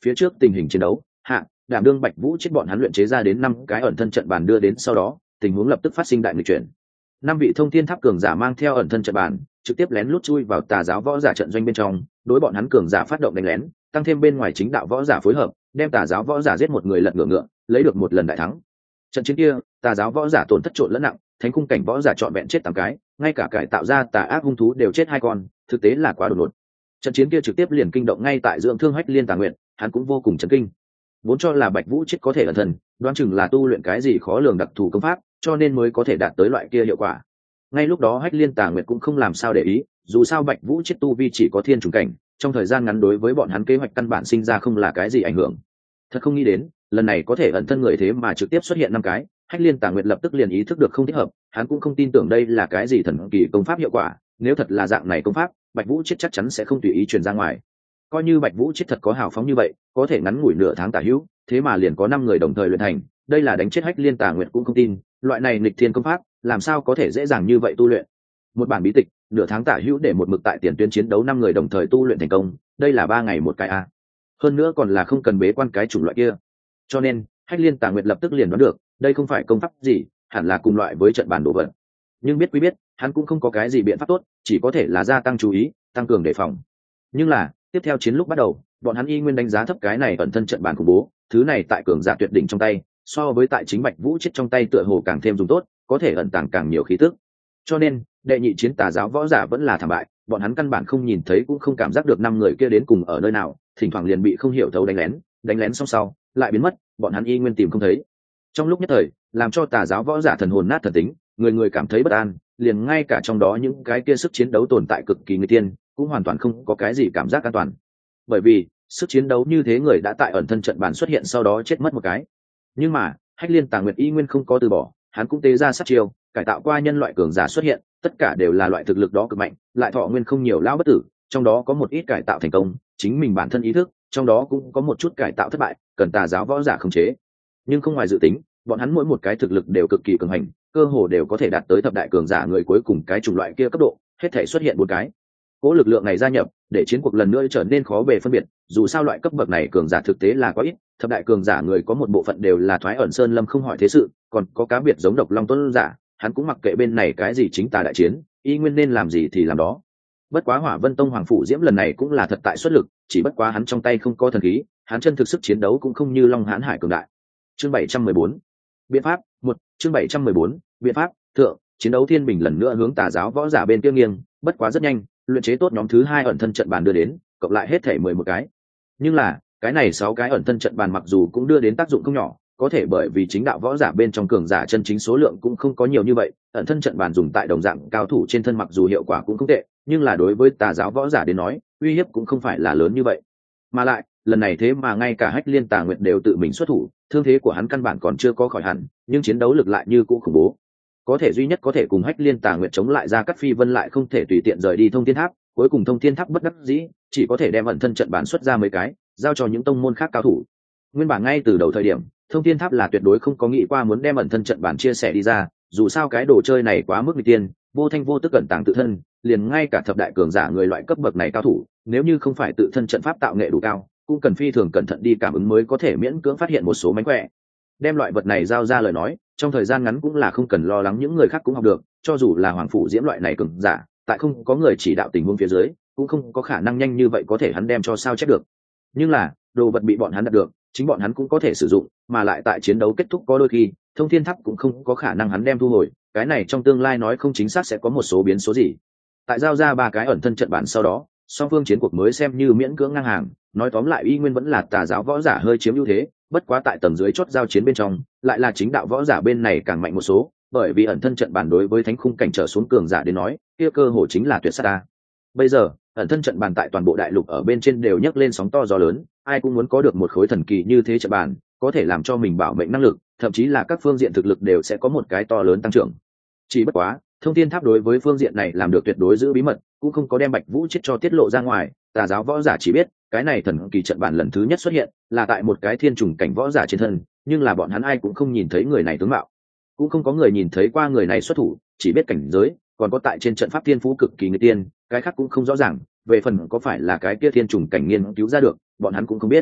phía trước tình hình chiến đấu hạ đảm đương Bạch Vũ chết bọn hắn luyện chế ra đến 5 cái ẩn thân trận bàn đưa đến sau đó tình huống lập tức phát sinh đại nghịch chuyển. 5 vị thông thiên tháp cường giả mang theo ẩn thân trận bàn trực tiếp lén lút chui vào tà giáo võ giả trận doanh bên trong, đối bọn hắn cường giả phát động đánh lén, tăng thêm bên ngoài chính đạo võ giả phối hợp, đem tà giáo võ giả giết một người lật ngựa, lấy được một lần đại thắng. Trận chiến kia tà giáo võ giả tổn thất trộn lẫn nặng, thánh cung cảnh võ giả trọn vẹn chết 8 cái, ngay cả cải tạo ra tà ác hung thú đều chết 2 con, thực tế là quá đột ngột. Trận chiến kia trực tiếp liền kinh động ngay tại dưỡng thương Hách Liên Tà Nguyện, hắn cũng vô cùng chấn kinh. Vốn cho là Bạch Vũ chết có thể ẩn thân, đoán chừng là tu luyện cái gì khó lường đặc thù công pháp, cho nên mới có thể đạt tới loại kia hiệu quả. Ngay lúc đó Hách Liên Tà Nguyệt cũng không làm sao để ý, dù sao Bạch Vũ chết tu vi chỉ có thiên trùng cảnh, trong thời gian ngắn đối với bọn hắn kế hoạch căn bản sinh ra không là cái gì ảnh hưởng. Thật không nghĩ đến, lần này có thể ẩn thân người thế mà trực tiếp xuất hiện 5 cái, Hách Liên Tà Nguyệt lập tức liền ý thức được không thích hợp, hắn cũng không tin tưởng đây là cái gì thần kỳ công pháp hiệu quả, nếu thật là dạng này công pháp, Bạch Vũ chết chắc chắn sẽ không tùy ý truyền ra ngoài. Coi như Bạch Vũ chết thật có hào phóng như vậy, có thể ngắn ngủi nửa tháng tả hữu, thế mà liền có 5 người đồng thời luyện thành, đây là đánh chết Hách Liên Tà Nguyệt cũng không tin, loại này nghịch thiên công pháp, làm sao có thể dễ dàng như vậy tu luyện. Một bản bí tịch, nửa tháng tả hữu để một mực tại tiền tuyến chiến đấu 5 người đồng thời tu luyện thành công, đây là 3 ngày một cái a. Hơn nữa còn là không cần bế quan cái chủng loại kia. Cho nên, Hách Liên Tà Nguyệt lập tức liền đoán được, đây không phải công pháp gì, hẳn là cùng loại với trận bản đồ vật. Nhưng biết quý biết, hắn cũng không có cái gì biện pháp tốt, chỉ có thể là gia tăng chú ý, tăng cường đề phòng. Nhưng là, tiếp theo chiến lúc bắt đầu, bọn hắn y nguyên đánh giá thấp cái này ẩn thân trận bản khủng bố, thứ này tại cường giả tuyệt đỉnh trong tay, so với tại chính Bạch Vũ chết trong tay tựa hồ càng thêm dùng tốt, có thể ẩn tàng càng nhiều khí tức. Cho nên, đệ nhị chiến tà giáo võ giả vẫn là thảm bại, bọn hắn căn bản không nhìn thấy cũng không cảm giác được 5 người kia đến cùng ở nơi nào, thỉnh thoảng liền bị không hiểu thấu đánh lén xong sau lại biến mất, bọn hắn y nguyên tìm không thấy. Trong lúc nhất thời, làm cho tà giáo võ giả thần hồn nát thần tính, người người cảm thấy bất an, liền ngay cả trong đó những cái kia sức chiến đấu tồn tại cực kỳ nguy tiên, cũng hoàn toàn không có cái gì cảm giác an toàn. Bởi vì, sức chiến đấu như thế người đã tại ẩn thân trận bàn xuất hiện sau đó chết mất một cái. Nhưng mà, Hách Liên Tà Nguyệt y nguyên không có từ bỏ, hắn cũng tế ra sát chiêu, cải tạo qua nhân loại cường giả xuất hiện, tất cả đều là loại thực lực đó cực mạnh, lại thọ nguyên không nhiều lão bất tử, trong đó có một ít cải tạo thành công, chính mình bản thân ý thức, trong đó cũng có một chút cải tạo thất bại, cần tà giáo võ giả khống chế. Nhưng không ngoài dự tính, bọn hắn mỗi một cái thực lực đều cực kỳ cường hành, cơ hồ đều có thể đạt tới thập đại cường giả người cuối cùng cái chủng loại kia cấp độ, hết thể xuất hiện 4 cái. Cố lực lượng này gia nhập, để chiến cuộc lần nữa trở nên khó bề phân biệt, dù sao loại cấp bậc này cường giả thực tế là quá ít, thập đại cường giả người có một bộ phận đều là thoái ẩn sơn lâm không hỏi thế sự, còn có cá biệt giống Độc Long Tuấn giả, hắn cũng mặc kệ bên này cái gì chính tà đại chiến, y nguyên nên làm gì thì làm đó. Bất quá Hỏa Vân Tông Hoàng phủ Diễm lần này cũng là thật tại xuất lực, chỉ bất quá hắn trong tay không có thần khí, hắn chân thực sức chiến đấu cũng không như Long Hán Hải cường đại. Chương 714. Biện pháp 1, chương 714, biện pháp thượng, chiến đấu thiên bình lần nữa hướng tà giáo võ giả bên kia nghiêng, bất quá rất nhanh, luyện chế tốt nhóm thứ 2 ẩn thân trận bàn đưa đến, cộng lại hết thể 11 cái. Nhưng là, cái này 6 cái ẩn thân trận bàn mặc dù cũng đưa đến tác dụng không nhỏ, có thể bởi vì chính đạo võ giả bên trong cường giả chân chính số lượng cũng không có nhiều như vậy, ẩn thân trận bàn dùng tại đồng dạng cao thủ trên thân mặc dù hiệu quả cũng không tệ, nhưng là đối với tà giáo võ giả đến nói, uy hiếp cũng không phải là lớn như vậy. Mà lại, lần này thế mà ngay cả Hách Liên Tà Nguyệt đều tự mình xuất thủ, thương thế của hắn căn bản còn chưa có khỏi hẳn, nhưng chiến đấu lực lại như cũ khủng bố. Có thể duy nhất có thể cùng Hách Liên Tà Nguyệt chống lại ra Cát Phi Vân lại không thể tùy tiện rời đi Thông Thiên Tháp, cuối cùng Thông Thiên Tháp bất đắc dĩ, chỉ có thể đem ẩn thân trận bản xuất ra mấy cái, giao cho những tông môn khác cao thủ. Nguyên bản ngay từ đầu thời điểm, Thông Thiên Tháp là tuyệt đối không có nghĩ qua muốn đem ẩn thân trận bản chia sẻ đi ra, dù sao cái đồ chơi này quá mức nguy tiên, vô thanh vô tức ẩn tàng tự thân, liền ngay cả thập đại cường giả người loại cấp bậc này cao thủ, nếu như không phải tự thân trận pháp tạo nghệ đủ cao, cũng cần phi thường cẩn thận đi cảm ứng mới có thể miễn cưỡng phát hiện một số mánh khỏe. Đem loại vật này giao ra lời nói, trong thời gian ngắn cũng là không cần lo lắng những người khác cũng học được, cho dù là Hoàng phủ Diễm loại này cường giả, tại không có người chỉ đạo tình huống phía dưới, cũng không có khả năng nhanh như vậy có thể hắn đem cho sao chép được. Nhưng là, đồ vật bị bọn hắn đạt được, chính bọn hắn cũng có thể sử dụng, mà lại tại chiến đấu kết thúc có đôi khi, Thông Thiên Tháp cũng không có khả năng hắn đem thu hồi, cái này trong tương lai nói không chính xác sẽ có một số biến số gì. Tại giao ra 3 cái ẩn thân trận bản sau đó, song phương chiến cuộc mới xem như miễn cưỡng ngang hàng, nói tóm lại y nguyên vẫn là tà giáo võ giả hơi chiếm ưu thế, bất quá tại tầng dưới chót giao chiến bên trong, lại là chính đạo võ giả bên này càng mạnh một số, bởi vì ẩn thân trận bản đối với thánh khung cảnh trở xuống cường giả đến nói, kia cơ hội chính là tuyệt sát ta. Bây giờ, ẩn thân trận bàn tại toàn bộ đại lục ở bên trên đều nhấc lên sóng to gió lớn, ai cũng muốn có được một khối thần kỳ như thế trận bàn, có thể làm cho mình bảo mệnh năng lực, thậm chí là các phương diện thực lực đều sẽ có một cái to lớn tăng trưởng. Chỉ bất quá, Thông Thiên Tháp đối với phương diện này làm được tuyệt đối giữ bí mật, cũng không có đem Bạch Vũ chết cho tiết lộ ra ngoài, tà giáo võ giả chỉ biết, cái này thần kỳ trận bản lần thứ nhất xuất hiện, là tại một cái thiên trùng cảnh võ giả trên thân, nhưng là bọn hắn ai cũng không nhìn thấy người này tướng mạo, cũng không có người nhìn thấy qua người này xuất thủ, chỉ biết cảnh giới, còn có tại trên trận pháp thiên phú cực kỳ người tiên, cái khác cũng không rõ ràng, về phần có phải là cái kia thiên trùng cảnh nghiên cứu ra được, bọn hắn cũng không biết.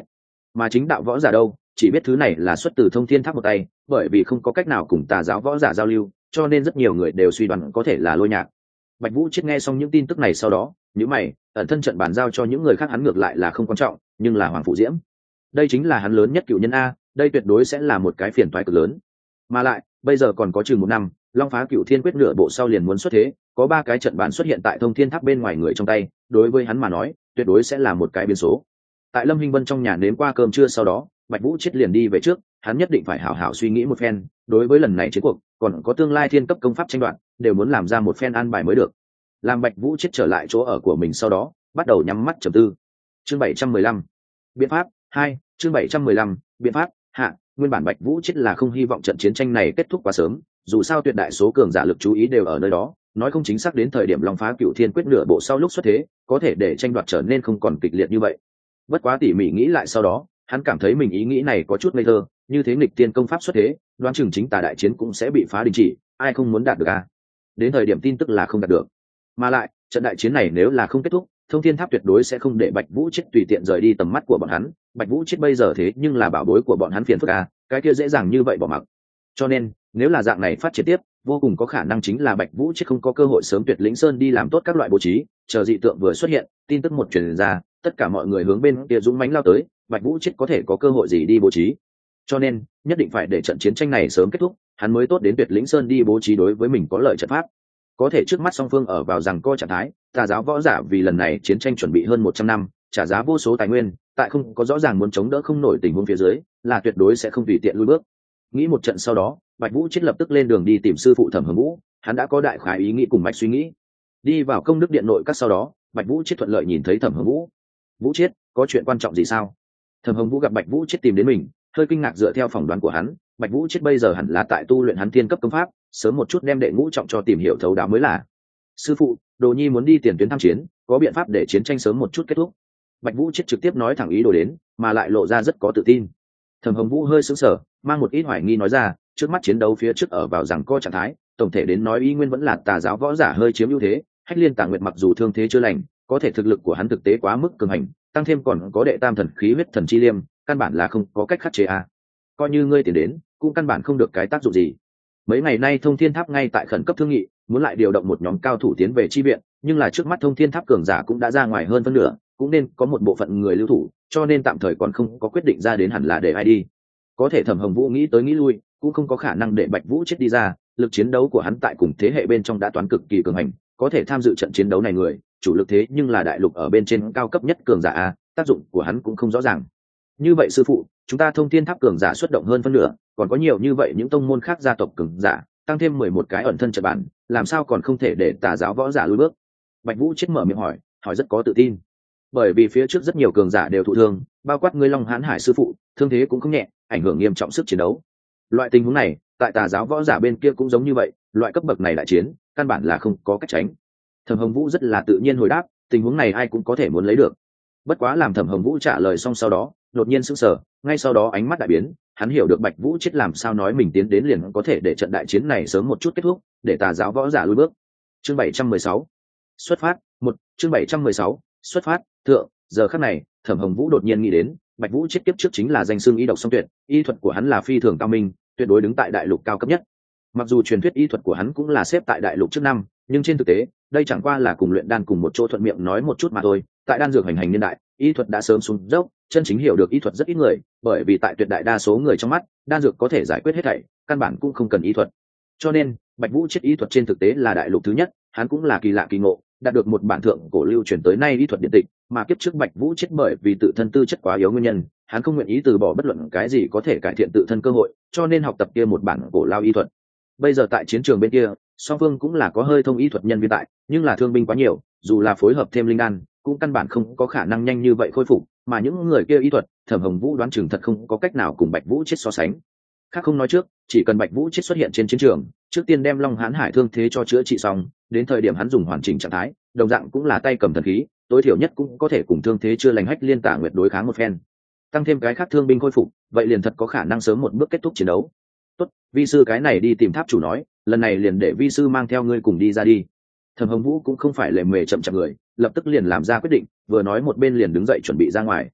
mà chính đạo võ giả đâu chỉ biết thứ này là xuất từ Thông Thiên Tháp một tay, bởi vì không có cách nào cùng tà giáo võ giả giao lưu, cho nên rất nhiều người đều suy đoán có thể là Lôi Nhạc. Bạch Vũ Chết nghe xong những tin tức này sau đó, nhíu mày, ẩn thân trận bàn giao cho những người khác hắn ngược lại là không quan trọng, nhưng là Hoàng Phủ Diễm, đây chính là hắn lớn nhất cựu nhân a, đây tuyệt đối sẽ là một cái phiền toái cực lớn. Mà lại, bây giờ còn có chừng 1 năm, Long Phá Cựu Thiên Quyết nửa bộ sau liền muốn xuất thế, có 3 cái trận bàn xuất hiện tại Thông Thiên Tháp bên ngoài người trong tay, đối với hắn mà nói, tuyệt đối sẽ là một cái biến số. Tại Lâm Hinh Vân trong nhà nếm qua cơm trưa sau đó, Bạch Vũ Chết liền đi về trước, hắn nhất định phải hảo hảo suy nghĩ một phen, đối với lần này chiến cuộc, còn có tương lai thiên cấp công pháp tranh đoạt, đều muốn làm ra một phen an bài mới được. Làm Bạch Vũ Chết trở lại chỗ ở của mình sau đó, bắt đầu nhắm mắt trầm tư. Chương 715. Biện pháp 2, chương 715, biện pháp hạ. Nguyên bản Bạch Vũ Chết là không hy vọng trận chiến tranh này kết thúc quá sớm, dù sao tuyệt đại số cường giả lực chú ý đều ở nơi đó, nói không chính xác đến thời điểm Long Phá Cựu Thiên Quyết nửa bộ sau lúc xuất thế, có thể để tranh đoạt trở nên không còn kịch liệt như vậy. Bất quá tỉ mỉ nghĩ lại sau đó, hắn cảm thấy mình ý nghĩ này có chút ngây thơ, như thế nghịch tiên công pháp xuất thế, đoán chừng chính tà đại chiến cũng sẽ bị phá đình chỉ, ai không muốn đạt được à? Đến thời điểm tin tức là không đạt được. Mà lại, trận đại chiến này nếu là không kết thúc, Thông Thiên Tháp tuyệt đối sẽ không để Bạch Vũ Chết tùy tiện rời đi tầm mắt của bọn hắn. Bạch Vũ Chết bây giờ thế nhưng là bảo bối của bọn hắn phiền phức à, cái kia dễ dàng như vậy bỏ mặc. Cho nên, nếu là dạng này phát triển tiếp, vô cùng có khả năng chính là Bạch Vũ Chết không có cơ hội sớm tuyệt lĩnh sơn đi làm tốt các loại bố trí, chờ dị tượng vừa xuất hiện, tin tức một truyền ra, tất cả mọi người hướng bên kia dũng mãnh lao tới, Bạch Vũ Chết có thể có cơ hội gì đi bố trí. Cho nên, nhất định phải để trận chiến tranh này sớm kết thúc, hắn mới tốt đến tuyệt lĩnh sơn đi bố trí đối với mình có lợi trận pháp. Có thể trước mắt song phương ở vào rằng co trạng thái, tà giáo võ giả vì lần này chiến tranh chuẩn bị hơn 100 năm, trả giá vô số tài nguyên, tại không có rõ ràng muốn chống đỡ không nổi tình huống phía dưới, là tuyệt đối sẽ không tùy tiện lui bước. Nghĩ một trận sau đó, Bạch Vũ Chết lập tức lên đường đi tìm sư phụ Thẩm Hồng Vũ, hắn đã có đại khái ý nghĩ cùng mạch suy nghĩ. Đi vào công đức điện nội các sau đó, Bạch Vũ Chết thuận lợi nhìn thấy Thẩm Hồng Vũ. Vũ Chết, có chuyện quan trọng gì sao? Thẩm Hồng Vũ gặp Bạch Vũ Chết tìm đến mình, hơi kinh ngạc dựa theo phỏng đoán của hắn, Bạch Vũ Chết bây giờ hẳn là tại tu luyện hắn thiên cấp công pháp, sớm một chút đem đệ ngũ trọng cho tìm hiểu thấu đáo mới là. Sư phụ, Đồ Nhi muốn đi tiền tuyến tham chiến, có biện pháp để chiến tranh sớm một chút kết thúc. Bạch Vũ Chết trực tiếp nói thẳng ý đồ đến, mà lại lộ ra rất có tự tin. Thẩm Hồng Vũ hơi sững sờ, mang một ít hoài nghi nói ra, trước mắt chiến đấu phía trước ở vào rằng co trạng thái, tổng thể đến nói y nguyên vẫn là tà giáo võ giả hơi chiếm ưu thế. Hách Liên Tà Nguyệt mặc dù thương thế chưa lành, có thể thực lực của hắn thực tế quá mức cường hành, tăng thêm còn có đệ tam thần khí huyết thần chi liêm, căn bản là không có cách khắc chế a. Coi như ngươi tiền đến, cũng căn bản không được cái tác dụng gì. Mấy ngày nay Thông Thiên Tháp ngay tại khẩn cấp thương nghị, muốn lại điều động một nhóm cao thủ tiến về chi viện, nhưng là trước mắt Thông Thiên Tháp cường giả cũng đã ra ngoài hơn phân nửa, cũng nên có một bộ phận người lưu thủ, cho nên tạm thời còn không có quyết định ra đến hẳn là để ai đi. Có thể Thẩm Hồng Vũ nghĩ tới nghĩ lui, cũng không có khả năng để Bạch Vũ Chết đi ra, lực chiến đấu của hắn tại cùng thế hệ bên trong đã toán cực kỳ cường hành, có thể tham dự trận chiến đấu này người, chủ lực thế nhưng là đại lục ở bên trên cao cấp nhất cường giả a, tác dụng của hắn cũng không rõ ràng. Như vậy sư phụ, chúng ta Thông Thiên Tháp cường giả xuất động hơn phân nửa, còn có nhiều như vậy những tông môn khác gia tộc cường giả, tăng thêm 11 cái ẩn thân trận bản, làm sao còn không thể để tà giáo võ giả lùi bước? Bạch Vũ Chết mở miệng hỏi rất có tự tin. Bởi vì phía trước rất nhiều cường giả đều thụ thương, bao quát ngươi Long Hán Hải sư phụ, thương thế cũng không nhẹ, ảnh hưởng nghiêm trọng sức chiến đấu. Loại tình huống này, tại tà giáo võ giả bên kia cũng giống như vậy, loại cấp bậc này đại chiến, căn bản là không có cách tránh. Thẩm Hồng Vũ rất là tự nhiên hồi đáp, tình huống này ai cũng có thể muốn lấy được. Bất quá làm Thẩm Hồng Vũ trả lời xong sau đó, đột nhiên sững sờ, ngay sau đó ánh mắt đại biến, hắn hiểu được Bạch Vũ Chết làm sao nói mình tiến đến liền có thể để trận đại chiến này sớm một chút kết thúc, để tà giáo võ giả lùi bước. Chương 716. Xuất phát. 1, chương 716. Xuất phát. Thượng, giờ khắc này, Thẩm Hồng Vũ đột nhiên nghĩ đến, Bạch Vũ Chết tiếp trước chính là danh xưng y độc song tuyệt, y thuật của hắn là phi thường cao minh, tuyệt đối đứng tại đại lục cao cấp nhất. Mặc dù truyền thuyết y thuật của hắn cũng là xếp tại đại lục trước năm, nhưng trên thực tế, đây chẳng qua là cùng luyện đan cùng một chỗ thuận miệng nói một chút mà thôi. Tại đan dược hành hành niên đại, y thuật đã sớm xuống dốc, chân chính hiểu được y thuật rất ít người, bởi vì tại tuyệt đại đa số người trong mắt, đan dược có thể giải quyết hết thảy, căn bản cũng không cần y thuật. Cho nên, Bạch Vũ Chết y thuật trên thực tế là đại lục thứ nhất, hắn cũng là kỳ lạ kỳ ngộ, đạt được một bản thượng cổ lưu truyền tới nay y thuật điện tịch, mà kiếp trước Bạch Vũ Chết bởi vì tự thân tư chất quá yếu nguyên nhân, hắn không nguyện ý từ bỏ bất luận cái gì có thể cải thiện tự thân cơ hội, cho nên học tập kia một bản cổ lao y thuật. Bây giờ tại chiến trường bên kia, song phương cũng là có hơi thông y thuật nhân viên tại, nhưng là thương binh quá nhiều, dù là phối hợp thêm linh đan, cũng căn bản không có khả năng nhanh như vậy khôi phục, mà những người kia y thuật, Thẩm Hồng Vũ đoán chừng thật không có cách nào cùng Bạch Vũ Chết so sánh. Khác không nói trước, chỉ cần Bạch Vũ Chết xuất hiện trên chiến trường, trước tiên đem Long Hán Hải thương thế cho chữa trị xong, đến thời điểm hắn dùng hoàn chỉnh trạng thái, đồng dạng cũng là tay cầm thần khí, tối thiểu nhất cũng có thể cùng thương thế chưa lành Hách Liên Tà Nguyệt đối kháng một phen. Tăng thêm cái khác thương binh khôi phục, vậy liền thật có khả năng sớm một bước kết thúc chiến đấu. Tốt, vi sư cái này đi tìm tháp chủ nói, lần này liền để vi sư mang theo ngươi cùng đi ra đi. Thẩm Hồng Vũ cũng không phải lề mề chậm chạp người, lập tức liền làm ra quyết định, vừa nói một bên liền đứng dậy chuẩn bị ra ngoài.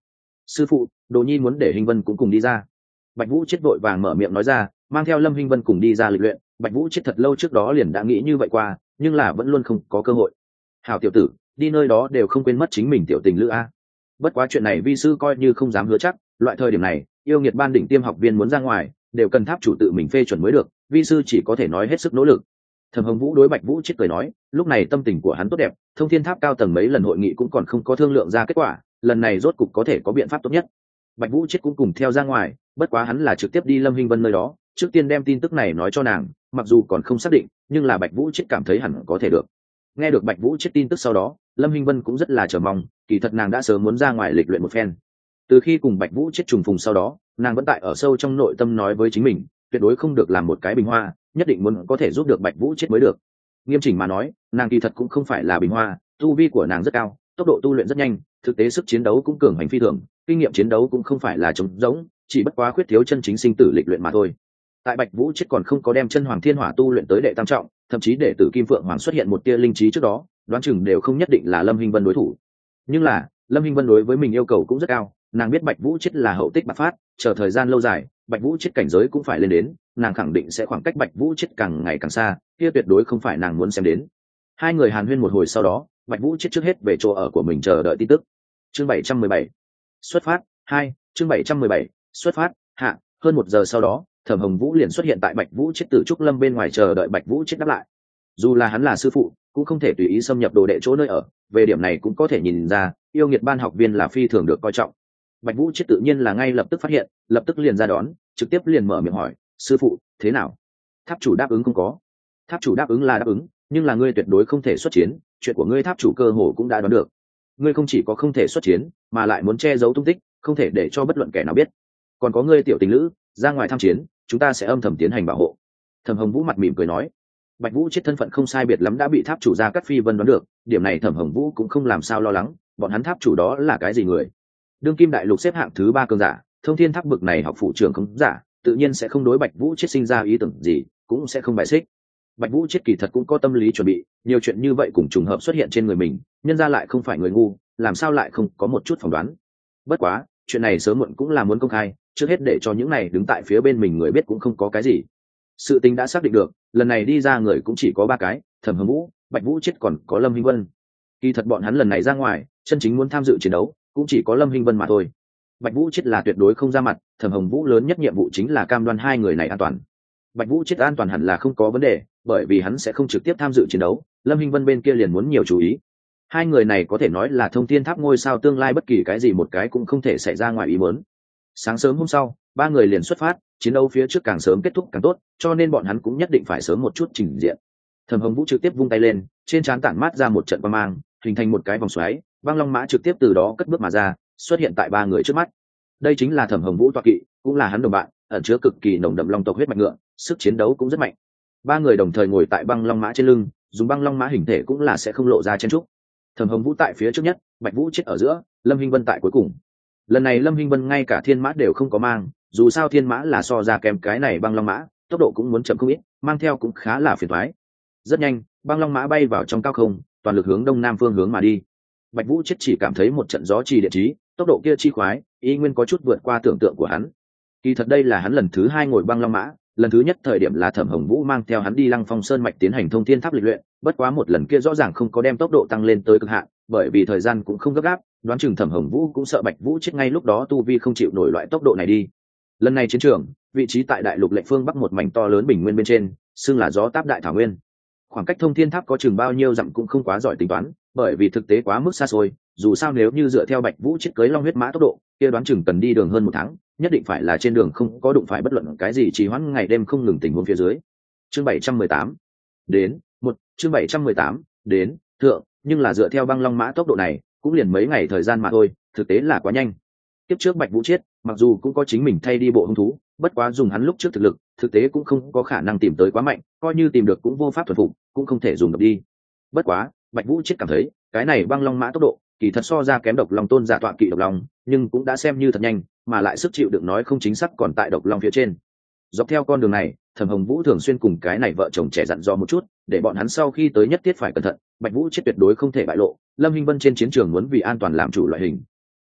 sư phụ, đồ nhi muốn để Hinh Vân cũng cùng đi ra. Bạch Vũ Chết vội vàng mở miệng nói ra, mang theo Lâm Hinh Vân cùng đi ra lịch luyện. Bạch Vũ Chết thật lâu trước đó liền đã nghĩ như vậy qua, nhưng là vẫn luôn không có cơ hội. Hảo tiểu tử, đi nơi đó đều không quên mất chính mình tiểu tình lữ a. Bất quá chuyện này vi sư coi như không dám hứa chắc, loại thời điểm này yêu nghiệt ban đỉnh tiêm học viên muốn ra ngoài đều cần tháp chủ tự mình phê chuẩn mới được, vi sư chỉ có thể nói hết sức nỗ lực. Thẩm Hồng Vũ đối Bạch Vũ Chết cười nói, lúc này tâm tình của hắn tốt đẹp, Thông Thiên Tháp cao tầng mấy lần hội nghị cũng còn không có thương lượng ra kết quả, lần này rốt cục có thể có biện pháp tốt nhất. Bạch Vũ Chết cũng cùng theo ra ngoài, bất quá hắn là trực tiếp đi Lâm Hinh Vân nơi đó, trước tiên đem tin tức này nói cho nàng, mặc dù còn không xác định, nhưng là Bạch Vũ Chết cảm thấy hẳn có thể được. Nghe được Bạch Vũ Chết tin tức sau đó, Lâm Hinh Vân cũng rất là chờ mong, kỳ thật nàng đã sớm muốn ra ngoài lịch luyện một phen. Từ khi cùng Bạch Vũ Chết trùng phùng sau đó, nàng vẫn tại ở sâu trong nội tâm nói với chính mình, tuyệt đối không được làm một cái bình hoa, nhất định muốn có thể giúp được Bạch Vũ Chết mới được. Nghiêm chỉnh mà nói, nàng kỳ thật cũng không phải là bình hoa, tu vi của nàng rất cao, tốc độ tu luyện rất nhanh, thực tế sức chiến đấu cũng cường hành phi thường, kinh nghiệm chiến đấu cũng không phải là trống rỗng, chỉ bất quá khuyết thiếu chân chính sinh tử lịch luyện mà thôi. Tại Bạch Vũ Chết còn không có đem chân hoàng thiên hỏa tu luyện tới đệ tam trọng, thậm chí để tử kim phượng hoàng xuất hiện một tia linh trí trước đó, đoán chừng đều không nhất định là Lâm Hinh Vân đối thủ. Nhưng là Lâm Hinh Vân đối với mình yêu cầu cũng rất cao, nàng biết Bạch Vũ Chết là hậu tích bạc phát, chờ thời gian lâu dài Bạch Vũ Chết cảnh giới cũng phải lên đến, nàng khẳng định sẽ khoảng cách Bạch Vũ Chết càng ngày càng xa, kia tuyệt đối không phải nàng muốn xem đến. Hai người hàn huyên một hồi sau đó, Bạch Vũ Chết trước hết về chỗ ở của mình chờ đợi tin tức. Chương 717 xuất phát 2, chương 717 xuất phát hạ. Hơn 1 giờ sau đó, Thẩm Hồng Vũ liền xuất hiện tại Bạch Vũ Chết Tử Trúc Lâm bên ngoài chờ đợi Bạch Vũ Chết đáp lại. Dù là hắn là sư phụ, cũng không thể tùy ý xâm nhập đồ đệ chỗ nơi ở, về điểm này cũng có thể nhìn ra, yêu nghiệt ban học viên là phi thường được coi trọng. Bạch Vũ Chết tự nhiên là ngay lập tức phát hiện, lập tức liền ra đón, trực tiếp liền mở miệng hỏi, sư phụ, thế nào? Tháp chủ đáp ứng không có? Tháp chủ đáp ứng là đáp ứng, nhưng là ngươi tuyệt đối không thể xuất chiến, chuyện của ngươi tháp chủ cơ hồ cũng đã đoán được. Ngươi không chỉ có không thể xuất chiến, mà lại muốn che giấu tung tích, không thể để cho bất luận kẻ nào biết. Còn có ngươi tiểu tình lữ, ra ngoài tham chiến, chúng ta sẽ âm thầm tiến hành bảo hộ. Thẩm Hồng Vũ mặt mỉm cười nói. Bạch Vũ Chết thân phận không sai biệt lắm đã bị tháp chủ Gia Cát Phi Vân đoán được, điểm này Thẩm Hồng Vũ cũng không làm sao lo lắng, bọn hắn tháp chủ đó là cái gì người? Đương kim đại lục xếp hạng thứ 3 cường giả, Thông Thiên Tháp bực này học phụ trưởng không giả, tự nhiên sẽ không đối Bạch Vũ Chết sinh ra ý tưởng gì, cũng sẽ không bài xích. Bạch Vũ Chết kỳ thật cũng có tâm lý chuẩn bị, nhiều chuyện như vậy cùng trùng hợp xuất hiện trên người mình, nhân ra lại không phải người ngu, làm sao lại không có một chút phỏng đoán. Bất quá, chuyện này sớm muộn cũng là muốn công khai, trước hết để cho những này đứng tại phía bên mình người biết cũng không có cái gì. Sự tình đã xác định được, lần này đi ra người cũng chỉ có 3 cái, Thẩm Hồng Vũ, Bạch Vũ Chết còn có Lâm Hinh Vân. Kỳ thật bọn hắn lần này ra ngoài, chân chính muốn tham dự chiến đấu, cũng chỉ có Lâm Hinh Vân mà thôi. Bạch Vũ Chết là tuyệt đối không ra mặt, Thẩm Hồng Vũ lớn nhất nhiệm vụ chính là cam đoan hai người này an toàn. Bạch Vũ Chết an toàn hẳn là không có vấn đề, bởi vì hắn sẽ không trực tiếp tham dự chiến đấu, Lâm Hinh Vân bên kia liền muốn nhiều chú ý. Hai người này có thể nói là Thông Thiên Tháp ngôi sao tương lai, bất kỳ cái gì một cái cũng không thể xảy ra ngoài ý muốn. Sáng sớm hôm sau, 3 người liền xuất phát, chiến đấu phía trước càng sớm kết thúc càng tốt, cho nên bọn hắn cũng nhất định phải sớm một chút trình diện. Thẩm Hồng Vũ trực tiếp vung tay lên, trên trán tản mát ra một trận quang mang, hình thành một cái vòng xoáy, băng long mã trực tiếp từ đó cất bước mà ra, xuất hiện tại 3 người trước mắt. Đây chính là Thẩm Hồng Vũ tọa kỵ, cũng là hắn đồng bạn, ẩn chứa cực kỳ nồng đậm long tộc huyết mạch ngựa, sức chiến đấu cũng rất mạnh. 3 người đồng thời ngồi tại băng long mã trên lưng, dùng băng long mã hình thể cũng là sẽ không lộ ra chen trúc. Thẩm Hồng Vũ tại phía trước nhất, Bạch Vũ Chết ở giữa, Lâm Hinh Vân tại cuối cùng. Lần này Lâm Hinh Vân ngay cả thiên mã đều không có mang, dù sao thiên mã là so ra kém cái này băng long mã, tốc độ cũng muốn chậm không ít, mang theo cũng khá là phiền toái. Rất nhanh, băng long mã bay vào trong cao không, toàn lực hướng đông nam phương hướng mà đi. Bạch Vũ Chết chỉ cảm thấy một trận gió trì địa trí, tốc độ kia chi khoái, ý nguyên có chút vượt qua tưởng tượng của hắn. Kỳ thật đây là hắn lần thứ 2 ngồi băng long mã, lần thứ nhất thời điểm là Thẩm Hồng Vũ mang theo hắn đi Lăng Phong Sơn mạch tiến hành Thông Thiên Tháp lịch luyện, bất quá một lần kia rõ ràng không có đem tốc độ tăng lên tới cực hạn, bởi vì thời gian cũng không gấp gáp, đoán chừng Thẩm Hồng Vũ cũng sợ Bạch Vũ Chết ngay lúc đó tu vi không chịu nổi loại tốc độ này đi. Lần này chiến trường, vị trí tại đại lục lệnh phương bắc một mảnh to lớn bình nguyên bên trên, xưng là gió táp đại thảo nguyên. Khoảng cách Thông Thiên Tháp có chừng bao nhiêu dặm cũng không quá giỏi tính toán, bởi vì thực tế quá mức xa xôi, dù sao nếu như dựa theo Bạch Vũ Chết cưới long huyết mã tốc độ, kia đoán chừng cần đi đường hơn 1 tháng, nhất định phải là trên đường không có đụng phải bất luận cái gì trì hoãn ngày đêm không ngừng tình huống phía dưới. Chương 718 đến 1, chương 718 đến thượng, nhưng là dựa theo băng long mã tốc độ này, cũng liền mấy ngày thời gian mà thôi, thực tế là quá nhanh. Tiếp trước Bạch Vũ Chết, mặc dù cũng có chính mình thay đi bộ hung thú, bất quá dùng hắn lúc trước thực lực, thực tế cũng không có khả năng tìm tới quá mạnh, coi như tìm được cũng vô pháp thuần phục, cũng không thể dùng được đi. Bất quá, Bạch Vũ Chết cảm thấy, cái này băng long mã tốc độ, kỳ thật so ra kém độc long tôn giả tọa kỵ độc long, nhưng cũng đã xem như thật nhanh, mà lại sức chịu đựng nói không chính xác còn tại độc long phía trên. Dọc theo con đường này, Thẩm Hồng Vũ thường xuyên cùng cái này vợ chồng trẻ dặn dò một chút, để bọn hắn sau khi tới nhất thiết phải cẩn thận, Bạch Vũ Chết tuyệt đối không thể bại lộ, Lâm Hinh Vân trên chiến trường muốn vì an toàn làm chủ loại hình.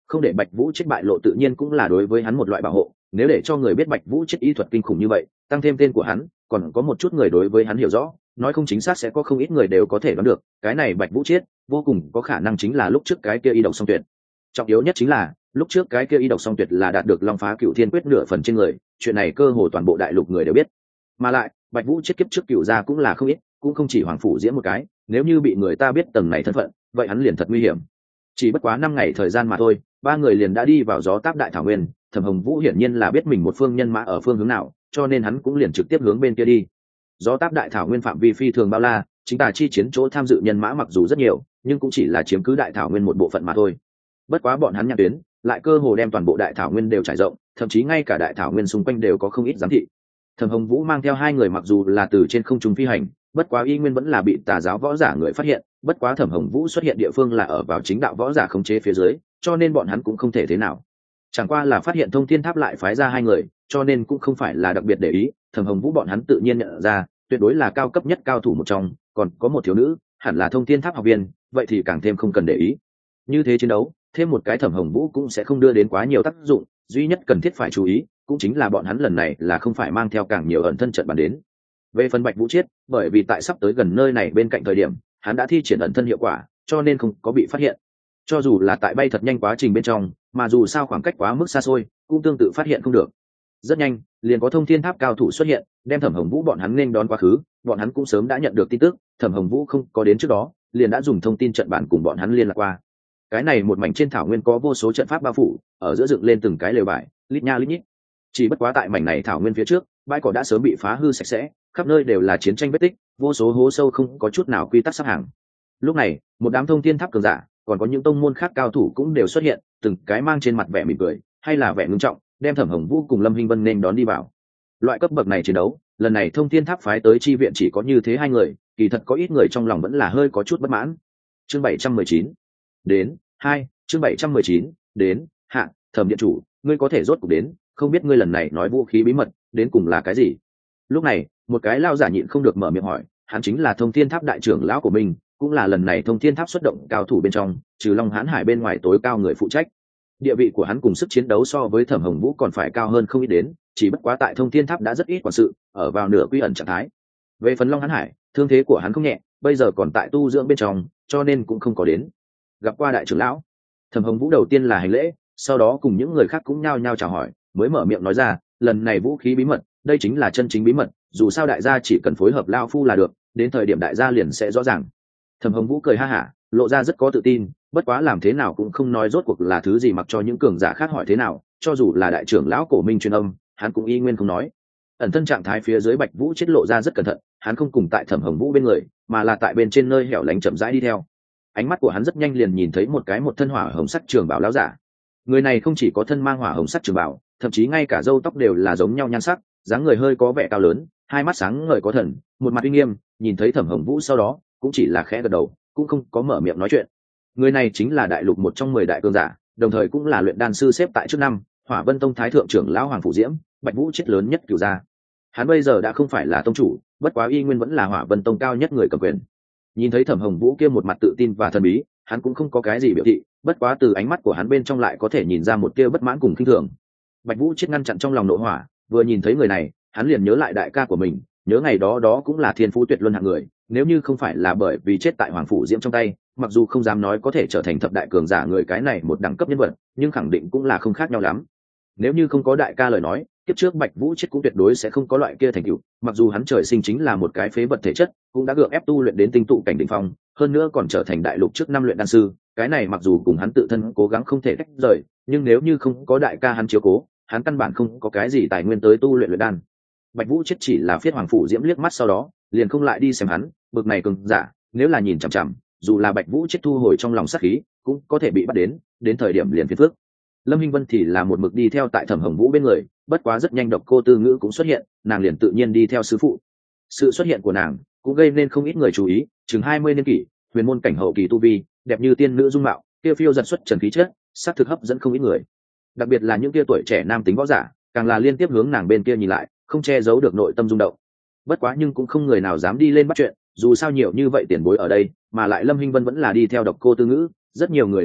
không để Bạch Vũ chết bại lộ tự nhiên cũng là đối với hắn một loại bảo hộ, nếu để cho người biết Bạch Vũ chết y thuật kinh khủng như vậy, tăng thêm tên của hắn, còn có một chút người đối với hắn hiểu rõ, nói không chính xác sẽ có không ít người đều có thể đoán được, cái này Bạch Vũ chết, vô cùng có khả năng chính là lúc trước cái kia y độc song tuyệt. Trọng yếu nhất chính là, lúc trước cái kia y độc song tuyệt là đạt được Long Phá Cửu Thiên Quyết nửa phần trên người, chuyện này cơ hồ toàn bộ đại lục người đều biết. Mà lại, Bạch Vũ chết kiếp trước cửu gia cũng là không ít, cũng không chỉ Hoàng phủ Diễm một cái, nếu như bị người ta biết tầng này thân phận, vậy hắn liền thật nguy hiểm. Chỉ bất quá 5 ngày thời gian mà thôi, ba người liền đã đi vào Gió Táp Đại Thảo Nguyên. Thẩm Hồng Vũ hiển nhiên là biết mình một phương nhân mã ở phương hướng nào, cho nên hắn cũng liền trực tiếp hướng bên kia đi. Gió Táp Đại Thảo Nguyên phạm vi phi thường bao la, chính tà chi chiến chỗ tham dự nhân mã mặc dù rất nhiều, nhưng cũng chỉ là chiếm cứ Đại Thảo Nguyên một bộ phận mà thôi. Bất quá bọn hắn nhãn tuyến lại cơ hồ đem toàn bộ Đại Thảo Nguyên đều trải rộng, thậm chí ngay cả Đại Thảo Nguyên xung quanh đều có không ít giám thị. Thẩm Hồng Vũ mang theo hai người mặc dù là từ trên không trung phi hành, bất quá y nguyên vẫn là bị tà giáo võ giả người phát hiện. Bất quá Thẩm Hồng Vũ xuất hiện địa phương là ở vào chính đạo võ giả khống chế phía dưới, cho nên bọn hắn cũng không thể thế nào. Chẳng qua là phát hiện Thông Thiên Tháp lại phái ra hai người, cho nên cũng không phải là đặc biệt để ý. Thẩm Hồng Vũ bọn hắn tự nhiên nhận ra, tuyệt đối là cao cấp nhất cao thủ một trong, còn có một thiếu nữ, hẳn là Thông Thiên Tháp học viên, vậy thì càng thêm không cần để ý. Như thế chiến đấu, thêm một cái Thẩm Hồng Vũ cũng sẽ không đưa đến quá nhiều tác dụng, duy nhất cần thiết phải chú ý, cũng chính là bọn hắn lần này là không phải mang theo càng nhiều ẩn thân trận bàn đến. Về phần Bạch Vũ Chiết, bởi vì tại sắp tới gần nơi này bên cạnh thời điểm, hắn đã thi triển ẩn thân hiệu quả, cho nên không có bị phát hiện. Cho dù là tại bay thật nhanh quá trình bên trong, mà dù sao khoảng cách quá mức xa xôi, cũng tương tự phát hiện không được. Rất nhanh, liền có Thông Thiên Tháp cao thủ xuất hiện, đem Thẩm Hồng Vũ bọn hắn nên đón quá khứ, bọn hắn cũng sớm đã nhận được tin tức, Thẩm Hồng Vũ không có đến trước đó, liền đã dùng thông tin trận bản cùng bọn hắn liên lạc qua. Cái này một mảnh trên thảo nguyên có vô số trận pháp bao phủ, ở giữa dựng lên từng cái lều vải, lít nha lít nhít. Chỉ bất quá tại mảnh này thảo nguyên phía trước, bãi cỏ đã sớm bị phá hư sạch sẽ, khắp nơi đều là chiến tranh vết tích, vô số hố sâu không có chút nào quy tắc sắp hàng. Lúc này, một đám Thông Thiên Tháp cường giả, còn có những tông môn khác cao thủ cũng đều xuất hiện, từng cái mang trên mặt vẻ mỉm cười, hay là vẻ ngưng trọng, đem Thẩm Hồng Vũ cùng Lâm Hinh Vân nên đón đi vào. Loại cấp bậc này chiến đấu, lần này Thông Thiên Tháp phái tới chi viện chỉ có như thế hai người, kỳ thật có ít người trong lòng vẫn là hơi có chút bất mãn. Chương 719 đến 2, chương 719 đến hạ, Thẩm điện chủ, ngươi có thể rốt cuộc đến, không biết ngươi lần này nói vũ khí bí mật đến cùng là cái gì? Lúc này, một cái lao giả nhịn không được mở miệng hỏi, hắn chính là Thông Thiên Tháp đại trưởng lão của mình, cũng là lần này Thông Thiên Tháp xuất động cao thủ bên trong, trừ Long Hán Hải bên ngoài tối cao người phụ trách. Địa vị của hắn cùng sức chiến đấu so với Thẩm Hồng Vũ còn phải cao hơn không ít đến, chỉ bất quá tại Thông Thiên Tháp đã rất ít quản sự, ở vào nửa quy ẩn trạng thái. Về phần Long Hán Hải, thương thế của hắn không nhẹ, bây giờ còn tại tu dưỡng bên trong, cho nên cũng không có đến. Gặp qua đại trưởng lão, Thẩm Hồng Vũ đầu tiên là hành lễ, sau đó cùng những người khác cũng nhao nhao chào hỏi, mới mở miệng nói ra, lần này vũ khí bí mật, đây chính là chân chính bí mật, dù sao đại gia chỉ cần phối hợp lao phu là được, đến thời điểm đại gia liền sẽ rõ ràng. Thẩm Hồng Vũ cười ha hả, lộ ra rất có tự tin, bất quá làm thế nào cũng không nói rốt cuộc là thứ gì, mặc cho những cường giả khác hỏi thế nào, cho dù là đại trưởng lão Cổ Minh truyền âm, hắn cũng y nguyên không nói. Ẩn thân trạng thái phía dưới Bạch Vũ chết lộ ra rất cẩn thận, hắn không cùng tại Thẩm Hồng Vũ bên người, mà là tại bên trên nơi hẻo lánh chậm rãi đi theo. Ánh mắt của hắn rất nhanh liền nhìn thấy một thân hỏa hồng sắc trường bảo lão giả. Người này không chỉ có thân mang hỏa hồng sắc trường bảo, thậm chí ngay cả râu tóc đều là giống nhau nhan sắc, dáng người hơi có vẻ cao lớn, hai mắt sáng ngời có thần, một mặt uy nghiêm. Nhìn thấy Thẩm Hồng Vũ sau đó, cũng chỉ là khẽ gật đầu, cũng không có mở miệng nói chuyện. Người này chính là đại lục một trong 10 đại cường giả, đồng thời cũng là luyện đan sư xếp tại trước năm, Hỏa Vân Tông thái thượng trưởng lão Hoàng phủ Diễm, Bạch Vũ chết lớn nhất cửu gia. Hắn bây giờ đã không phải là tông chủ, bất quá y nguyên vẫn là Hỏa Vân Tông cao nhất người cầm quyền. Nhìn thấy Thẩm Hồng Vũ kia một mặt tự tin và thần bí, hắn cũng không có cái gì biểu thị, bất quá từ ánh mắt của hắn bên trong lại có thể nhìn ra một tia bất mãn cùng khinh thường. Bạch Vũ chết ngăn chặn trong lòng nội hỏa, vừa nhìn thấy người này, hắn liền nhớ lại đại ca của mình, nhớ ngày đó đó cũng là thiên phú tuyệt luân hạng người, nếu như không phải là bởi vì chết tại Hoàng phủ Diễm trong tay, mặc dù không dám nói có thể trở thành thập đại cường giả người cái này một đẳng cấp nhân vật, nhưng khẳng định cũng là không khác nhau lắm. Nếu như không có đại ca lời nói, kiếp trước Bạch Vũ chết cũng tuyệt đối sẽ không có loại kia thành tựu, mặc dù hắn trời sinh chính là một cái phế vật thể chất, cũng đã gượng ép tu luyện đến tinh tụ cảnh đỉnh phong, hơn nữa còn trở thành đại lục trước năm luyện đan sư, cái này mặc dù cùng hắn tự thân cố gắng không thể tách rời, nhưng nếu như không có đại ca hắn chiếu cố, hắn căn bản không có cái gì tài nguyên tới tu luyện luyện đan. Bạch Vũ chết chỉ là phiết Hoàng phủ Diễm liếc mắt sau đó, liền không lại đi xem hắn, bực này cường giả, nếu là nhìn chằm chằm, dù là Bạch Vũ chết thu hồi trong lòng sát khí, cũng có thể bị bắt đến thời điểm liền phiền phức. Lâm Hinh Vân thì là một mực đi theo tại Thẩm Hồng Vũ bên người, bất quá rất nhanh Độc Cô Tư Ngữ cũng xuất hiện, nàng liền tự nhiên đi theo sư phụ. Sự xuất hiện của nàng cũng gây nên không ít người chú ý, chừng 20 niên kỷ, huyền môn cảnh hậu kỳ tu vi, đẹp như tiên nữ dung mạo, tiêu phiêu giật xuất trần khí chất, sắc thực hấp dẫn không ít người. Đặc biệt là những kia tuổi trẻ nam tính võ giả, càng là liên tiếp hướng nàng bên kia nhìn lại, không che giấu được nội tâm rung động. Bất quá nhưng cũng không người nào dám đi lên bắt chuyện, dù sao nhiều như vậy tiền bối ở đây, mà lại Lâm Hinh Vân vẫn là đi theo Độc Cô Tư Ngữ, rất nhiều người đều biết,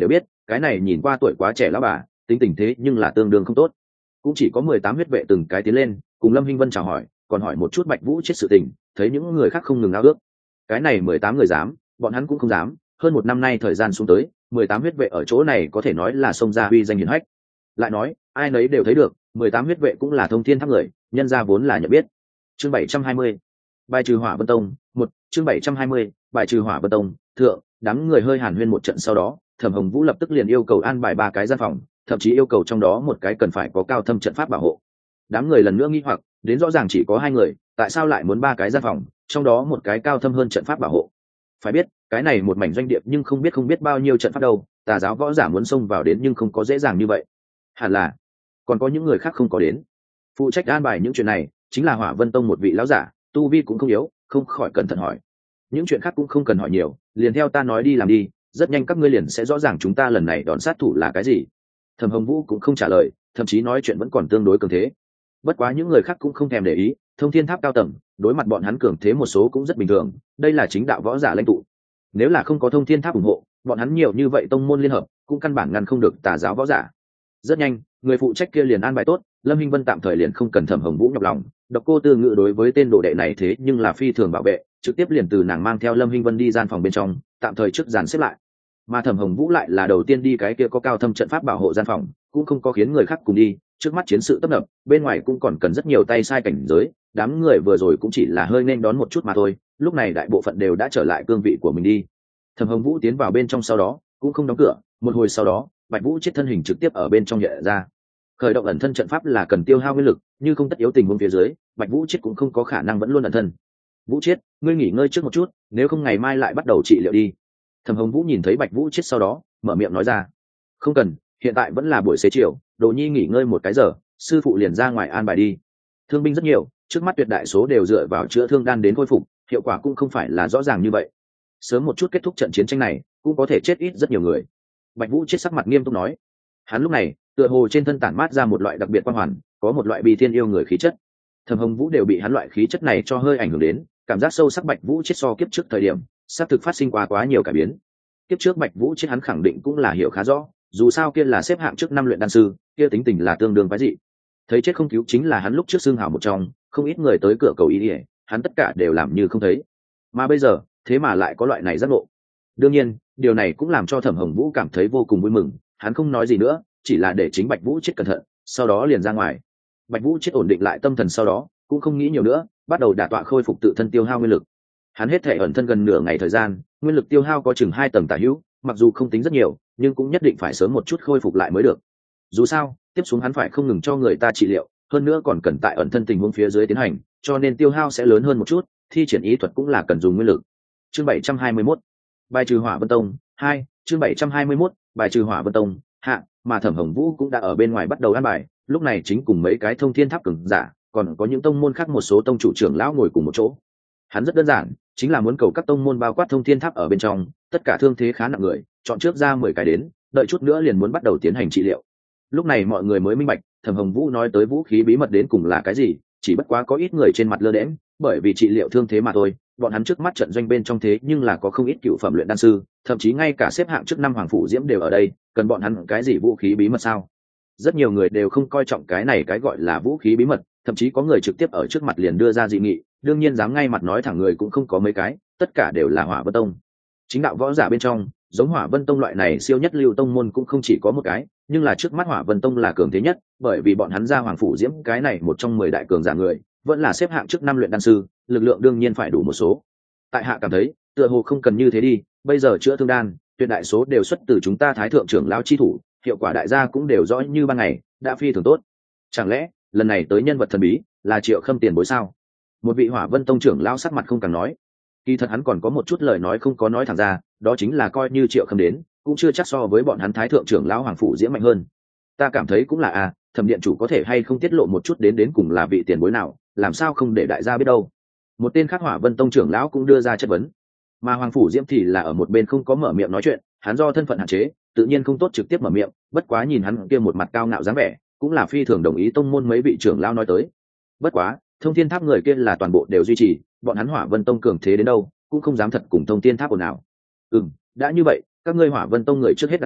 cái này nhìn qua tuổi quá trẻ lão bà tính tình thế nhưng là tương đương không tốt. Cũng chỉ có 18 huyết vệ từng cái tiến lên cùng Lâm Hinh Vân chào hỏi, còn hỏi một chút Bạch Vũ chết sự tình, thấy những người khác không ngừng ao ước. Cái này 18 người dám, bọn hắn cũng không dám. Hơn một năm nay thời gian xuống tới, 18 huyết vệ ở chỗ này có thể nói là xông ra uy danh hiển hách. Lại nói ai nấy đều thấy được 18 huyết vệ cũng là thông thiên tháp người, nhân ra vốn là nhận biết. Chương 720, bài trừ Hỏa Vân Tông. Một chương 720, bài trừ Hỏa Vân Tông. Thượng, đám người hơi hàn huyên một trận sau đó, Thẩm Hồng Vũ lập tức liền yêu cầu an bài 3 cái gian phòng, thậm chí yêu cầu trong đó một cái cần phải có cao thâm trận pháp bảo hộ. Đám người lần nữa nghi hoặc, đến rõ ràng chỉ có 2 người, tại sao lại muốn 3 cái gian phòng, trong đó một cái cao thâm hơn trận pháp bảo hộ. Phải biết, cái này một mảnh doanh địa nhưng không biết bao nhiêu trận pháp đâu, tà giáo võ giả muốn xông vào đến nhưng không có dễ dàng như vậy. Hẳn là còn có những người khác không có đến. Phụ trách an bài những chuyện này chính là Hỏa Vân Tông một vị lão giả, tu vi cũng không yếu, không khỏi cẩn thận hỏi. Những chuyện khác cũng không cần hỏi nhiều, liền theo ta nói đi làm đi, rất nhanh các ngươi liền sẽ rõ ràng chúng ta lần này đòn sát thủ là cái gì. Thẩm Hồng Vũ cũng không trả lời, thậm chí nói chuyện vẫn còn tương đối cường thế. Bất quá những người khác cũng không thèm để ý, thông thiên tháp cao tầng đối mặt bọn hắn cường thế một số cũng rất bình thường, đây là chính đạo võ giả lãnh tụ. Nếu là không có thông thiên tháp ủng hộ, bọn hắn nhiều như vậy tông môn liên hợp cũng căn bản ngăn không được tà giáo võ giả. Rất nhanh, người phụ trách kia liền an bài tốt, Lâm Hinh Vân tạm thời liền không cần Thẩm Hồng Vũ nhọc lòng. Độc Cô Tư Ngữ đối với tên đồ đệ này thế nhưng là phi thường bảo vệ, trực tiếp liền từ nàng mang theo Lâm Hinh Vân đi gian phòng bên trong, tạm thời trước dàn xếp lại. Mà Thẩm Hồng Vũ lại là đầu tiên đi cái kia có cao thâm trận pháp bảo hộ gian phòng, cũng không có khiến người khác cùng đi. Trước mắt chiến sự tấp nập, bên ngoài cũng còn cần rất nhiều tay sai cảnh giới, đám người vừa rồi cũng chỉ là hơi nên đón một chút mà thôi, lúc này đại bộ phận đều đã trở lại cương vị của mình đi. Thẩm Hồng Vũ tiến vào bên trong sau đó cũng không đóng cửa, một hồi sau đó Bạch Vũ chết thân hình trực tiếp ở bên trong hiện ra. Khởi động ẩn thân trận pháp là cần tiêu hao nguyên lực, như không tất yếu tình huống phía dưới, Bạch Vũ chết cũng không có khả năng vẫn luôn ẩn thân. Vũ chết, ngươi nghỉ ngơi trước một chút, nếu không ngày mai lại bắt đầu trị liệu đi. Thẩm Hồng Vũ nhìn thấy Bạch Vũ chết sau đó mở miệng nói ra. Không cần, hiện tại vẫn là buổi xế chiều, Đồ Nhi nghỉ ngơi một cái giờ, sư phụ liền ra ngoài an bài đi. Thương binh rất nhiều, trước mắt tuyệt đại số đều dựa vào chữa thương đan đến khôi phục, hiệu quả cũng không phải là rõ ràng như vậy. Sớm một chút kết thúc trận chiến tranh này, cũng có thể chết ít rất nhiều người. Bạch Vũ chết sắc mặt nghiêm túc nói. Hắn lúc này tựa hồ trên thân tản mát ra một loại đặc biệt quang hoàn, có một loại bi thiên yêu người khí chất. Thẩm Hồng Vũ đều bị hắn loại khí chất này cho hơi ảnh hưởng đến, cảm giác sâu sắc Bạch Vũ chết so kiếp trước thời điểm xác thực phát sinh quá nhiều cải biến. Kiếp trước Bạch Vũ chết hắn khẳng định cũng là hiểu khá rõ, dù sao kia là xếp hạng trước 5 luyện đan sư, kia tính tình là tương đương quái dị. Thấy chết không cứu chính là hắn lúc trước xương hào một trong, không ít người tới cửa cầu ý ỉa, hắn tất cả đều làm như không thấy. Mà bây giờ thế mà lại có loại này giác ngộ. Đương nhiên điều này cũng làm cho Thẩm Hồng Vũ cảm thấy vô cùng vui mừng, hắn không nói gì nữa, chỉ là để chính Bạch Vũ chết cẩn thận, sau đó liền ra ngoài. Bạch Vũ chết ổn định lại tâm thần sau đó cũng không nghĩ nhiều nữa, bắt đầu đả tọa khôi phục tự thân tiêu hao nguyên lực. Hắn hết thể ẩn thân gần nửa ngày thời gian, nguyên lực tiêu hao có chừng 2 tầng tả hữu, mặc dù không tính rất nhiều nhưng cũng nhất định phải sớm một chút khôi phục lại mới được. Dù sao tiếp xuống hắn phải không ngừng cho người ta trị liệu, hơn nữa còn cần tại ẩn thân tình huống phía dưới tiến hành, cho nên tiêu hao sẽ lớn hơn một chút, thi triển ý thuật cũng là cần dùng nguyên lực. Chương 721, bài trừ Hỏa Vân Tông 2, chương 721, bài trừ Hỏa Vân Tông hạ. Mà Thẩm Hồng Vũ cũng đã ở bên ngoài bắt đầu an bài, lúc này chính cùng mấy cái thông thiên tháp cường giả, còn có những tông môn khác một số tông chủ trưởng lão ngồi cùng một chỗ. Hắn rất đơn giản, chính là muốn cầu các tông môn bao quát thông thiên tháp ở bên trong, tất cả thương thế khá nặng người, chọn trước ra 10 cái đến, đợi chút nữa liền muốn bắt đầu tiến hành trị liệu. Lúc này mọi người mới minh bạch, Thẩm Hồng Vũ nói tới vũ khí bí mật đến cùng là cái gì, chỉ bất quá có ít người trên mặt lơ đễnh, bởi vì trị liệu thương thế mà thôi, bọn hắn trước mắt trận doanh bên trong thế nhưng là có không ít cựu phẩm luyện đan sư, thậm chí ngay cả xếp hạng trước 5 hoàng phủ diễm đều ở đây, cần bọn hắn cái gì vũ khí bí mật sao? Rất nhiều người đều không coi trọng cái này cái gọi là vũ khí bí mật, thậm chí có người trực tiếp ở trước mặt liền đưa ra dị nghị, đương nhiên dám ngay mặt nói thẳng người cũng không có mấy cái, tất cả đều là Hỏa Vân Tông. Chính đạo võ giả bên trong, giống Hỏa Vân Tông loại này siêu nhất lưu tông môn cũng không chỉ có một cái, nhưng là trước mắt Hỏa Vân Tông là cường thế nhất, bởi vì bọn hắn ra hoàng phủ diễm cái này một trong 10 đại cường giả người, vẫn là xếp hạng trước 5 luyện đan sư, lực lượng đương nhiên phải đủ một số. Tại hạ cảm thấy, tựa hồ không cần như thế đi, bây giờ chữa thương đan, tuyệt đại số đều xuất từ chúng ta Thái thượng trưởng lão chi thủ, hiệu quả đại gia cũng đều rõ như ban ngày, đã phi thường tốt. Chẳng lẽ lần này tới nhân vật thần bí là Triệu Khâm tiền bối sao? Một vị Hỏa Vân Tông trưởng lão sắc mặt không càng nói, kỳ thật hắn còn có một chút lời nói không có nói thẳng ra, đó chính là coi như Triệu Khâm đến, cũng chưa chắc so với bọn hắn Thái thượng trưởng lão hoàng phủ diễm mạnh hơn. Ta cảm thấy cũng là Thẩm điện chủ có thể hay không tiết lộ một chút đến cùng là vị tiền bối nào, làm sao không để đại gia biết đâu. Một tên khác Hỏa Vân Tông trưởng lão cũng đưa ra chất vấn, mà hoàng phủ diễm thì là ở một bên không có mở miệng nói chuyện, hắn do thân phận hạn chế tự nhiên không tốt trực tiếp mở miệng, bất quá nhìn hắn kia một mặt cao ngạo dáng vẻ, cũng là phi thường đồng ý tông môn mấy vị trưởng lão nói tới. Bất quá thông thiên tháp người kia là toàn bộ đều duy trì, bọn hắn Hỏa Vân Tông cường thế đến đâu cũng không dám thật cùng thông thiên tháp ồn nào. Đã như vậy các ngươi Hỏa Vân Tông người trước hết đặt bảo,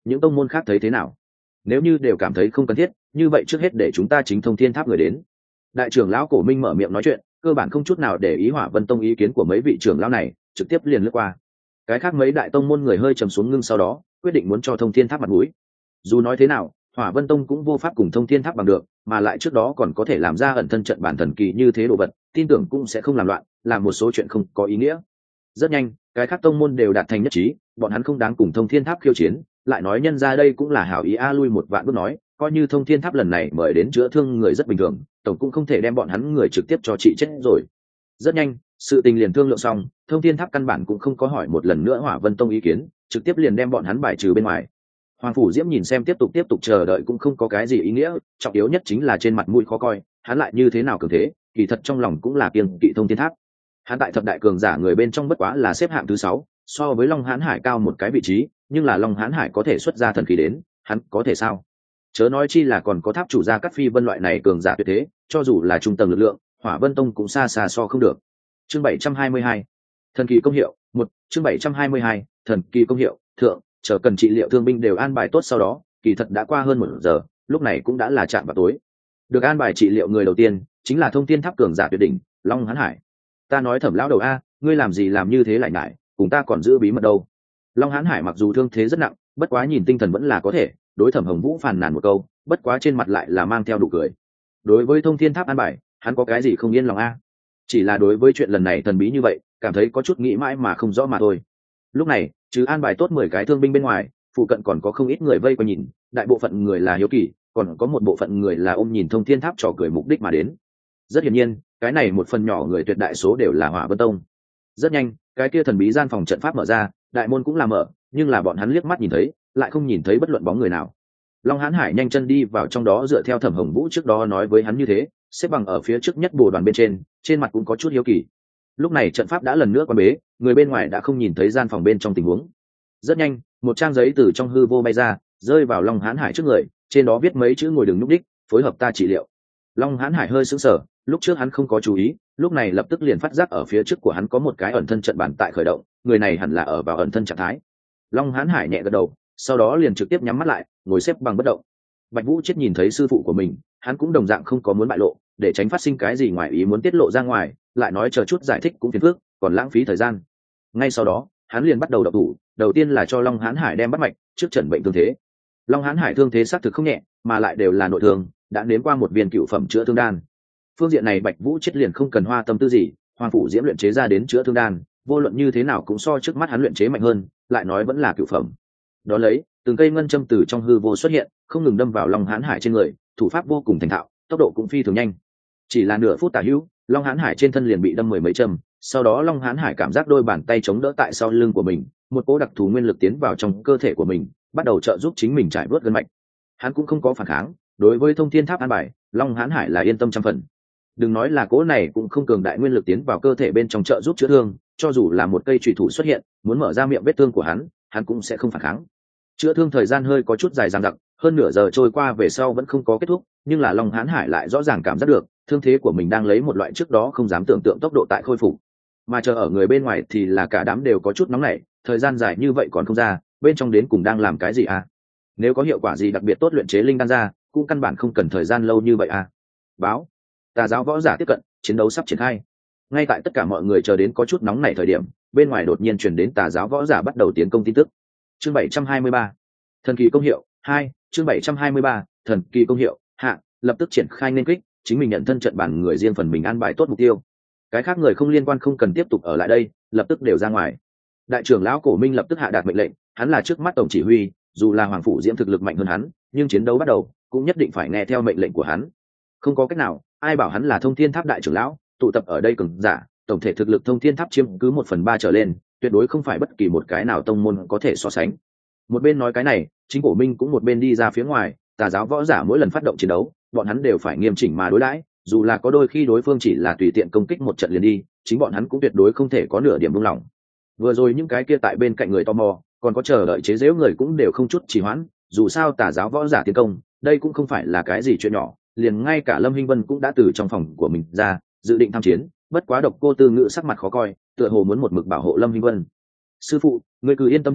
những tông môn khác thấy thế nào? Nếu như đều cảm thấy không cần thiết, như vậy trước hết để chúng ta chính thông thiên tháp người đến. Đại trưởng lão Cổ Minh mở miệng nói chuyện, cơ bản không chút nào để ý Hỏa Vân Tông ý kiến của mấy vị trưởng lão này, trực tiếp liền lướt qua. Cái khác mấy đại tông môn người hơi trầm xuống ngưng, sau đó quyết định muốn cho thông thiên tháp mặt mũi. Dù nói thế nào, Hỏa Vân Tông cũng vô pháp cùng thông thiên tháp bằng được, mà lại trước đó còn có thể làm ra ẩn thân trận bản thần kỳ như thế đồ vật, tin tưởng cũng sẽ không làm loạn, làm một số chuyện không có ý nghĩa. Rất nhanh, cái khác tông môn đều đạt thành nhất trí, bọn hắn không đáng cùng thông thiên tháp khiêu chiến, lại nói nhân ra đây cũng là hảo ý a, lui một vạn bước nói, coi như thông thiên tháp lần này mời đến chữa thương người rất bình thường, tổng cũng không thể đem bọn hắn người trực tiếp cho chị chết rồi. Rất nhanh, sự tình liền thương lượng xong, thông thiên tháp căn bản cũng không có hỏi một lần nữa Hỏa Vân Tông ý kiến, trực tiếp liền đem bọn hắn bài trừ bên ngoài. Hoàng Phủ Diễm nhìn xem tiếp tục chờ đợi cũng không có cái gì ý nghĩa, trọng yếu nhất chính là trên mặt mũi khó coi, hắn lại như thế nào cường thế, kỳ thật trong lòng cũng là kiêng kỵ thông thiên tháp. Hắn tại thập đại cường giả người bên trong bất quá là xếp hạng thứ 6, so với Long Hán Hải cao một cái vị trí, nhưng là Long Hán Hải có thể xuất ra thần khí đến, hắn có thể sao? Chớ nói chi là còn có tháp chủ gia Cát Phi Vân loại này cường giả tuyệt thế, cho dù là trung tầng lực lượng, Hỏa Vân Tông cũng xa xa so không được. Chương 722, thần kỳ công hiệu 1, chương 722, thần kỳ công hiệu thượng, chờ cần trị liệu thương binh đều an bài tốt, sau đó kỳ thật đã qua hơn 1 giờ, lúc này cũng đã là chạm vào tối. Được an bài trị liệu người đầu tiên chính là thông thiên tháp cường giả tuyệt đỉnh Long Hán Hải. Ta nói Thẩm lão đầu a, ngươi làm gì làm như thế lại ngại, cùng ta còn giữ bí mật đâu. Long Hán Hải mặc dù thương thế rất nặng, bất quá nhìn tinh thần vẫn là có thể, đối Thẩm Hồng Vũ phàn nàn một câu, bất quá trên mặt lại là mang theo nụ cười. Đối với thông thiên tháp an bài, hắn có cái gì không yên lòng a? Chỉ là đối với chuyện lần này thần bí như vậy, cảm thấy có chút nghĩ mãi mà không rõ mà thôi. Lúc này, chứ an bài tốt 10 cái thương binh bên ngoài, phụ cận còn có không ít người vây quanh nhìn, đại bộ phận người là hiếu kỳ, còn có một bộ phận người là ôm nhìn thông thiên tháp trò cười mục đích mà đến. Rất hiển nhiên, cái này một phần nhỏ người tuyệt đại số đều là Hỏa Vân Tông. Rất nhanh, cái kia thần bí gian phòng trận pháp mở ra, đại môn cũng là mở, nhưng là bọn hắn liếc mắt nhìn thấy, lại không nhìn thấy bất luận bóng người nào. Long Hán Hải nhanh chân đi vào trong đó, dựa theo Thẩm Hồng Vũ trước đó nói với hắn như thế, xếp bằng ở phía trước nhất bồ đoàn bên trên mặt cũng có chút hiếu kỳ. Lúc này trận pháp đã lần nữa quan bế, người bên ngoài đã không nhìn thấy gian phòng bên trong tình huống. Rất nhanh, một trang giấy từ trong hư vô bay ra, rơi vào Long Hán Hải trước người, trên đó viết mấy chữ ngồi đừng nhúc đích, phối hợp ta trị liệu. Long Hán Hải hơi sững sờ, lúc trước hắn không có chú ý, lúc này lập tức liền phát giác ở phía trước của hắn có một cái ẩn thân trận bản tại khởi động, người này hẳn là ở vào ẩn thân trạng thái. Long Hán Hải nhẹ gật đầu, sau đó liền trực tiếp nhắm mắt lại, ngồi xếp bằng bất động. Bạch Vũ Chết nhìn thấy sư phụ của mình, hắn cũng đồng dạng không có muốn bại lộ, để tránh phát sinh cái gì ngoài ý muốn tiết lộ ra ngoài, lại nói chờ chút giải thích cũng phiền phức, còn lãng phí thời gian. Ngay sau đó, hắn liền bắt đầu động thủ, đầu tiên là cho Long Hán Hải đem bắt mạch, trước chẩn bệnh thương thế. Long Hán Hải thương thế xác thực không nhẹ, mà lại đều là nội thương, đã nếm qua một viên cựu phẩm chữa thương đan. Phương diện này Bạch Vũ Chết liền không cần hoa tâm tư gì, Hoàng Phủ Diễm luyện chế ra đến chữa thương đan, vô luận như thế nào cũng so trước mắt hắn luyện chế mạnh hơn, lại nói vẫn là cựu phẩm. Đó lấy, từng cây ngân châm từ trong hư vô xuất hiện, không ngừng đâm vào Long Hán Hải trên người, thủ pháp vô cùng thành thạo, tốc độ cũng phi thường nhanh. Chỉ là nửa phút tả hữu, Long Hán Hải trên thân liền bị đâm 10 mấy châm, sau đó Long Hán Hải cảm giác đôi bàn tay chống đỡ tại sau lưng của mình, một cỗ đặc thù nguyên lực tiến vào trong cơ thể của mình, bắt đầu trợ giúp chính mình trải bớt gân mạch. Hắn cũng không có phản kháng, đối với thông thiên tháp an bài, Long Hán Hải là yên tâm 100%. Đừng nói là cỗ này cũng không cường đại nguyên lực tiến vào cơ thể bên trong trợ giúp chữa thương, cho dù là một cây chủy thủ xuất hiện, muốn mở ra miệng vết thương của hắn cũng sẽ không phản kháng. Chữa thương thời gian hơi có chút dài dằng dặc, hơn nửa giờ trôi qua về sau vẫn không có kết thúc, nhưng là Long Hán Hải lại rõ ràng cảm giác được thương thế của mình đang lấy một loại trước đó không dám tưởng tượng tốc độ tại khôi phục. Mà chờ ở người bên ngoài thì là cả đám đều có chút nóng nảy, thời gian dài như vậy còn không ra, bên trong đến cùng đang làm cái gì à? Nếu có hiệu quả gì đặc biệt tốt luyện chế linh đan ra, cũng căn bản không cần thời gian lâu như vậy à? Báo, Tà giáo võ giả tiếp cận, chiến đấu sắp triển khai. Ngay tại tất cả mọi người chờ đến có chút nóng nảy thời điểm, bên ngoài đột nhiên truyền đến Tà giáo võ giả bắt đầu tiến công tin tức. Chương 723, thần kỳ công hiệu 2, chương 723, thần kỳ công hiệu hạ, lập tức triển khai nên kích, chính mình nhận thân trận bản người riêng phần mình an bài tốt mục tiêu. Cái khác người không liên quan không cần tiếp tục ở lại đây, lập tức đều ra ngoài. Đại trưởng lão Cổ Minh lập tức hạ đạt mệnh lệnh, hắn là trước mắt tổng chỉ huy, dù là Hoàng Phủ Diễm thực lực mạnh hơn hắn, nhưng chiến đấu bắt đầu cũng nhất định phải nghe theo mệnh lệnh của hắn. Không có cách nào, ai bảo hắn là Thông Thiên Tháp đại trưởng lão, tụ tập ở đây cường giả, tổng thể thực lực Thông Thiên Tháp chiếm cứ 1/3 trở lên, tuyệt đối không phải bất kỳ một cái nào tông môn có thể so sánh. Một bên nói cái này, chính Cổ Minh cũng một bên đi ra phía ngoài. Tà giáo võ giả mỗi lần phát động chiến đấu, bọn hắn đều phải nghiêm chỉnh mà đối đãi, dù là có đôi khi đối phương chỉ là tùy tiện công kích một trận liền đi, chính bọn hắn cũng tuyệt đối không thể có nửa điểm buông lỏng. Vừa rồi những cái kia tại bên cạnh người tò mò, còn có chờ đợi chế giễu người cũng đều không chút trì hoãn, dù sao Tà giáo võ giả tiến công, đây cũng không phải là cái gì chuyện nhỏ, liền ngay cả Lâm Hinh Vân cũng đã từ trong phòng của mình ra, dự định tham chiến, bất quá Độc Cô Tư Ngữ sắc mặt khó coi, tựa hồ muốn một mực bảo hộ Lâm Hinh Vân. Sư phụ, ngươi cứ yên tâm đi,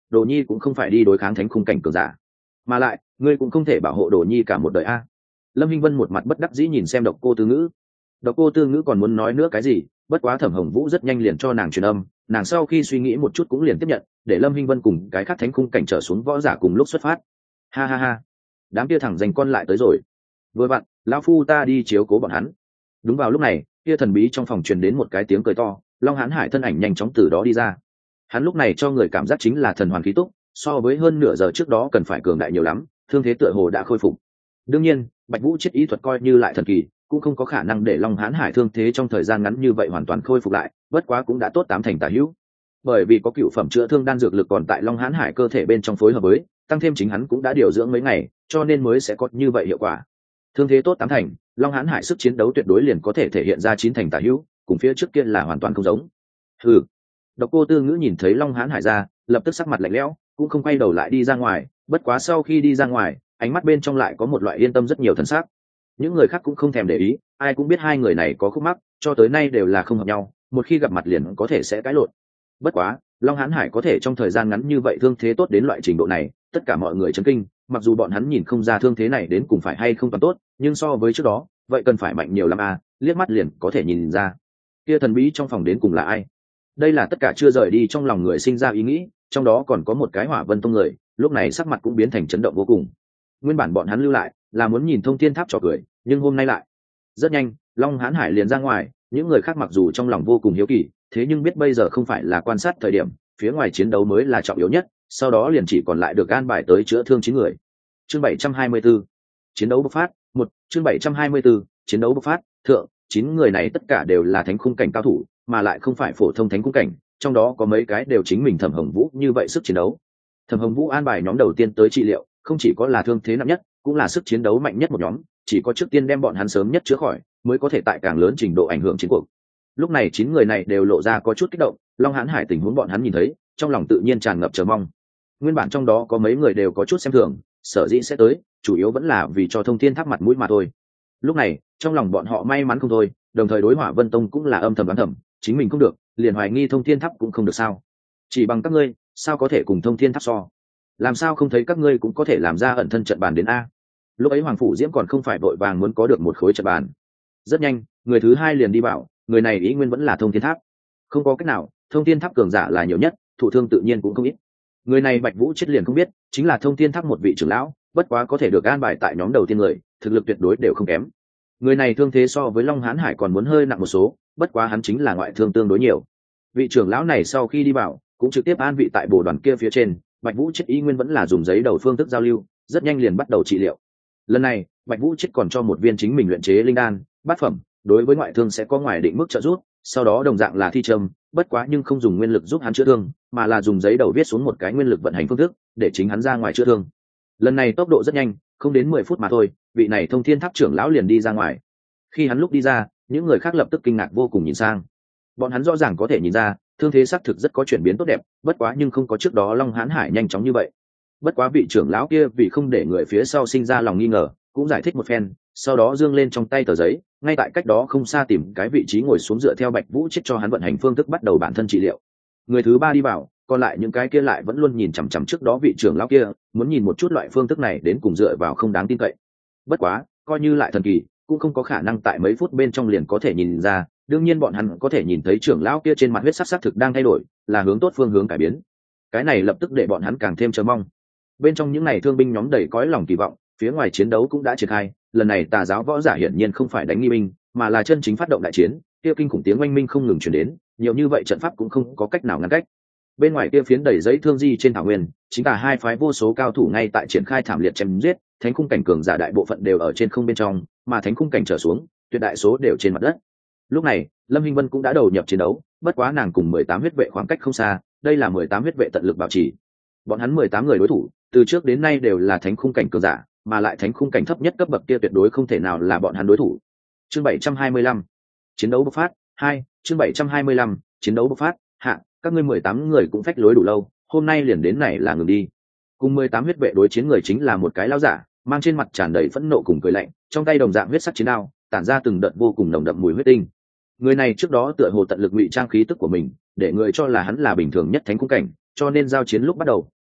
đồ nhi cũng không phải đi đối kháng thánh khung cảnh cường giả, mà lại ngươi cũng không thể bảo hộ đồ nhi cả một đời a. Lâm Hinh Vân một mặt bất đắc dĩ nhìn xem Độc Cô Tư Ngữ. Độc Cô Tư Ngữ còn muốn nói nữa cái gì, bất quá Thẩm Hồng Vũ rất nhanh liền cho nàng truyền âm, nàng sau khi suy nghĩ một chút cũng liền tiếp nhận, để Lâm Hinh Vân cùng cái khác thánh khung cảnh trở xuống võ giả cùng lúc xuất phát. Ha ha ha, đám kia thẳng dành con lại tới rồi. Vừa vặn, lão phu ta đi chiếu cố bọn hắn. Đúng vào lúc này, kia thần bí trong phòng truyền đến một cái tiếng cười to, Long Hán Hải thân ảnh nhanh chóng từ đó đi ra. Hắn lúc này cho người cảm giác chính là thần hoàn khí túc, so với hơn nửa giờ trước đó cần phải cường đại nhiều lắm, thương thế tựa hồ đã khôi phục. Đương nhiên, Bạch Vũ chết ý thuật coi như lại thần kỳ, cũng không có khả năng để Long Hán Hải thương thế trong thời gian ngắn như vậy hoàn toàn khôi phục lại, bất quá cũng đã tốt 8 thành tả hữu. Bởi vì có cựu phẩm chữa thương đan dược lực còn tại Long Hán Hải cơ thể bên trong phối hợp với, tăng thêm chính hắn cũng đã điều dưỡng mấy ngày, cho nên mới sẽ có như vậy hiệu quả. Thương thế tốt 8 thành, Long Hán Hải sức chiến đấu tuyệt đối liền có thể thể hiện ra 9 thành tả hữu, cùng phía trước kia là hoàn toàn không giống. Hừ. Độc Cô Tư Ngữ nhìn thấy Long Hán Hải ra, lập tức sắc mặt lạnh lẽo, cũng không quay đầu lại đi ra ngoài, bất quá sau khi đi ra ngoài, ánh mắt bên trong lại có một loại yên tâm rất nhiều thần sắc. Những người khác cũng không thèm để ý, ai cũng biết hai người này có khúc mắc, cho tới nay đều là không hợp nhau, một khi gặp mặt liền có thể sẽ cãi lộn. Bất quá, Long Hán Hải có thể trong thời gian ngắn như vậy thương thế tốt đến loại trình độ này, tất cả mọi người chấn kinh, mặc dù bọn hắn nhìn không ra thương thế này đến cùng phải hay không toàn tốt, nhưng so với trước đó, vậy cần phải mạnh nhiều lắm à, liếc mắt liền có thể nhìn ra. Kia thần bí trong phòng đến cùng là ai? Đây là tất cả chưa rời đi trong lòng người sinh ra ý nghĩ, trong đó còn có một cái Hỏa Vân Tông người, lúc này sắc mặt cũng biến thành chấn động vô cùng. Nguyên bản bọn hắn lưu lại là muốn nhìn Thông Thiên Tháp trò cười, nhưng hôm nay lại rất nhanh, Long Hán Hải liền ra ngoài, những người khác mặc dù trong lòng vô cùng hiếu kỳ, thế nhưng biết bây giờ không phải là quan sát thời điểm, phía ngoài chiến đấu mới là trọng yếu nhất, sau đó liền chỉ còn lại được an bài tới chữa thương 9 người. Chương 724, chiến đấu bộc phát, 1, chương 724, chiến đấu bộc phát, thượng, 9 người này tất cả đều là thánh khung cảnh cao thủ, mà lại không phải phổ thông thánh khung cảnh, trong đó có mấy cái đều chính mình Thẩm Hồng Vũ như vậy sức chiến đấu. Thẩm Hồng Vũ an bài nhóm đầu tiên tới trị liệu, không chỉ có là thương thế nặng nhất, cũng là sức chiến đấu mạnh nhất một nhóm, chỉ có trước tiên đem bọn hắn sớm nhất chữa khỏi, mới có thể tại càng lớn trình độ ảnh hưởng chiến cuộc. Lúc này 9 người này đều lộ ra có chút kích động, Long Hán Hải tình huống bọn hắn nhìn thấy, trong lòng tự nhiên tràn ngập chờ mong. Nguyên bản trong đó có mấy người đều có chút xem thường, sở dĩ sẽ tới, chủ yếu vẫn là vì cho Thông Thiên Tháp mặt mũi mà thôi. Lúc này, trong lòng bọn họ may mắn không thôi, đồng thời đối Hỏa Vân Tông cũng là âm thầm đoán thầm, chính mình không được, liền hoài nghi Thông Thiên Tháp cũng không được sao? Chỉ bằng các ngươi, sao có thể cùng Thông Thiên Tháp so? Làm sao không thấy các ngươi cũng có thể làm ra ẩn thân trận bàn đến a? Lúc ấy Hoàng phủ Diễm còn không phải vội vàng muốn có được một khối trận bàn. Rất nhanh, người thứ hai liền đi bảo, người này ý nguyên vẫn là Thông Thiên Tháp. Không có cách nào, Thông Thiên Tháp cường giả là nhiều nhất, thụ thương tự nhiên cũng không ít. Người này Bạch Vũ chết liền không biết, chính là Thông Thiên Tháp một vị trưởng lão, bất quá có thể được an bài tại nhóm đầu tiên người, thực lực tuyệt đối đều không kém. Người này thương thế so với Long Hán Hải còn muốn hơi nặng một số, bất quá hắn chính là ngoại thương tương đối nhiều. Vị trưởng lão này sau khi đi bảo, cũng trực tiếp an vị tại bồ đoàn kia phía trên, Bạch Vũ chết ý nguyên vẫn là dùng giấy đầu phương thức giao lưu, rất nhanh liền bắt đầu trị liệu. Lần này, Bạch Vũ chết còn cho một viên chính mình luyện chế linh đan, bát phẩm, đối với ngoại thương sẽ có ngoài định mức trợ giúp, sau đó đồng dạng là thi châm, bất quá nhưng không dùng nguyên lực giúp hắn chữa thương, mà là dùng giấy đầu viết xuống một cái nguyên lực vận hành phương thức, để chính hắn ra ngoài chữa thương. Lần này tốc độ rất nhanh, không đến 10 phút mà thôi, vị này Thông Thiên Tháp trưởng lão liền đi ra ngoài. Khi hắn lúc đi ra, những người khác lập tức kinh ngạc vô cùng nhìn sang. Bọn hắn rõ ràng có thể nhìn ra, thương thế xác thực rất có chuyển biến tốt đẹp, bất quá nhưng không có trước đó Long Hán Hải nhanh chóng như vậy. Bất quá vị trưởng lão kia vì không để người phía sau sinh ra lòng nghi ngờ, cũng giải thích một phen, sau đó giương lên trong tay tờ giấy, ngay tại cách đó không xa tìm cái vị trí ngồi xuống dựa theo Bạch Vũ chết cho hắn vận hành phương thức bắt đầu bản thân trị liệu. Người thứ ba đi vào, còn lại những cái kia lại vẫn luôn nhìn chằm chằm trước đó vị trưởng lão kia, muốn nhìn một chút loại phương thức này đến cùng dựa vào không đáng tin cậy. Bất quá, coi như lại thần kỳ, cũng không có khả năng tại mấy phút bên trong liền có thể nhìn ra, đương nhiên bọn hắn có thể nhìn thấy trưởng lão kia trên mặt huyết sắc thực đang thay đổi, là hướng tốt phương hướng cải biến. Cái này lập tức để bọn hắn càng thêm chờ mong. Bên trong những này thương binh nhóm đầy cõi lòng kỳ vọng, phía ngoài chiến đấu cũng đã triển khai, lần này Tà giáo võ giả hiển nhiên không phải đánh nghi binh, mà là chân chính phát động đại chiến, kia kinh khủng tiếng oanh minh không ngừng truyền đến, nhiều như vậy trận pháp cũng không có cách nào ngăn cách. Bên ngoài kia phiến đầy giấy thương di trên thảo nguyên, chính là hai phái vô số cao thủ ngay tại triển khai thảm liệt chém giết, thánh khung cảnh cường giả đại bộ phận đều ở trên không bên trong, mà thánh khung cảnh trở xuống, tuyệt đại số đều trên mặt đất. Lúc này, Lâm Hinh Vân cũng đã đầu nhập chiến đấu, bất quá nàng cùng 18 huyết vệ khoảng cách không xa, đây là 18 huyết vệ tận lực bảo trì. Bọn hắn 18 người đối thủ, từ trước đến nay đều là thánh khung cảnh cường giả, mà lại thánh khung cảnh thấp nhất cấp bậc kia tuyệt đối không thể nào là bọn hắn đối thủ. Chương 725, chiến đấu bộc phát 2, chương 725, chiến đấu bộc phát hạ, các ngươi 18 người cũng phách lối đủ lâu, hôm nay liền đến này là ngừng đi. Cùng 18 huyết vệ đối chiến người chính là một cái lão giả, mang trên mặt tràn đầy phẫn nộ cùng cười lạnh, trong tay đồng dạng huyết sắc chiến đao, tản ra từng đợt vô cùng nồng đậm mùi huyết tinh. Người này trước đó tựa hồ tận lực ngụy trang khí tức của mình, để người cho là hắn là bình thường nhất thánh khung cảnh, cho nên giao chiến lúc bắt đầu,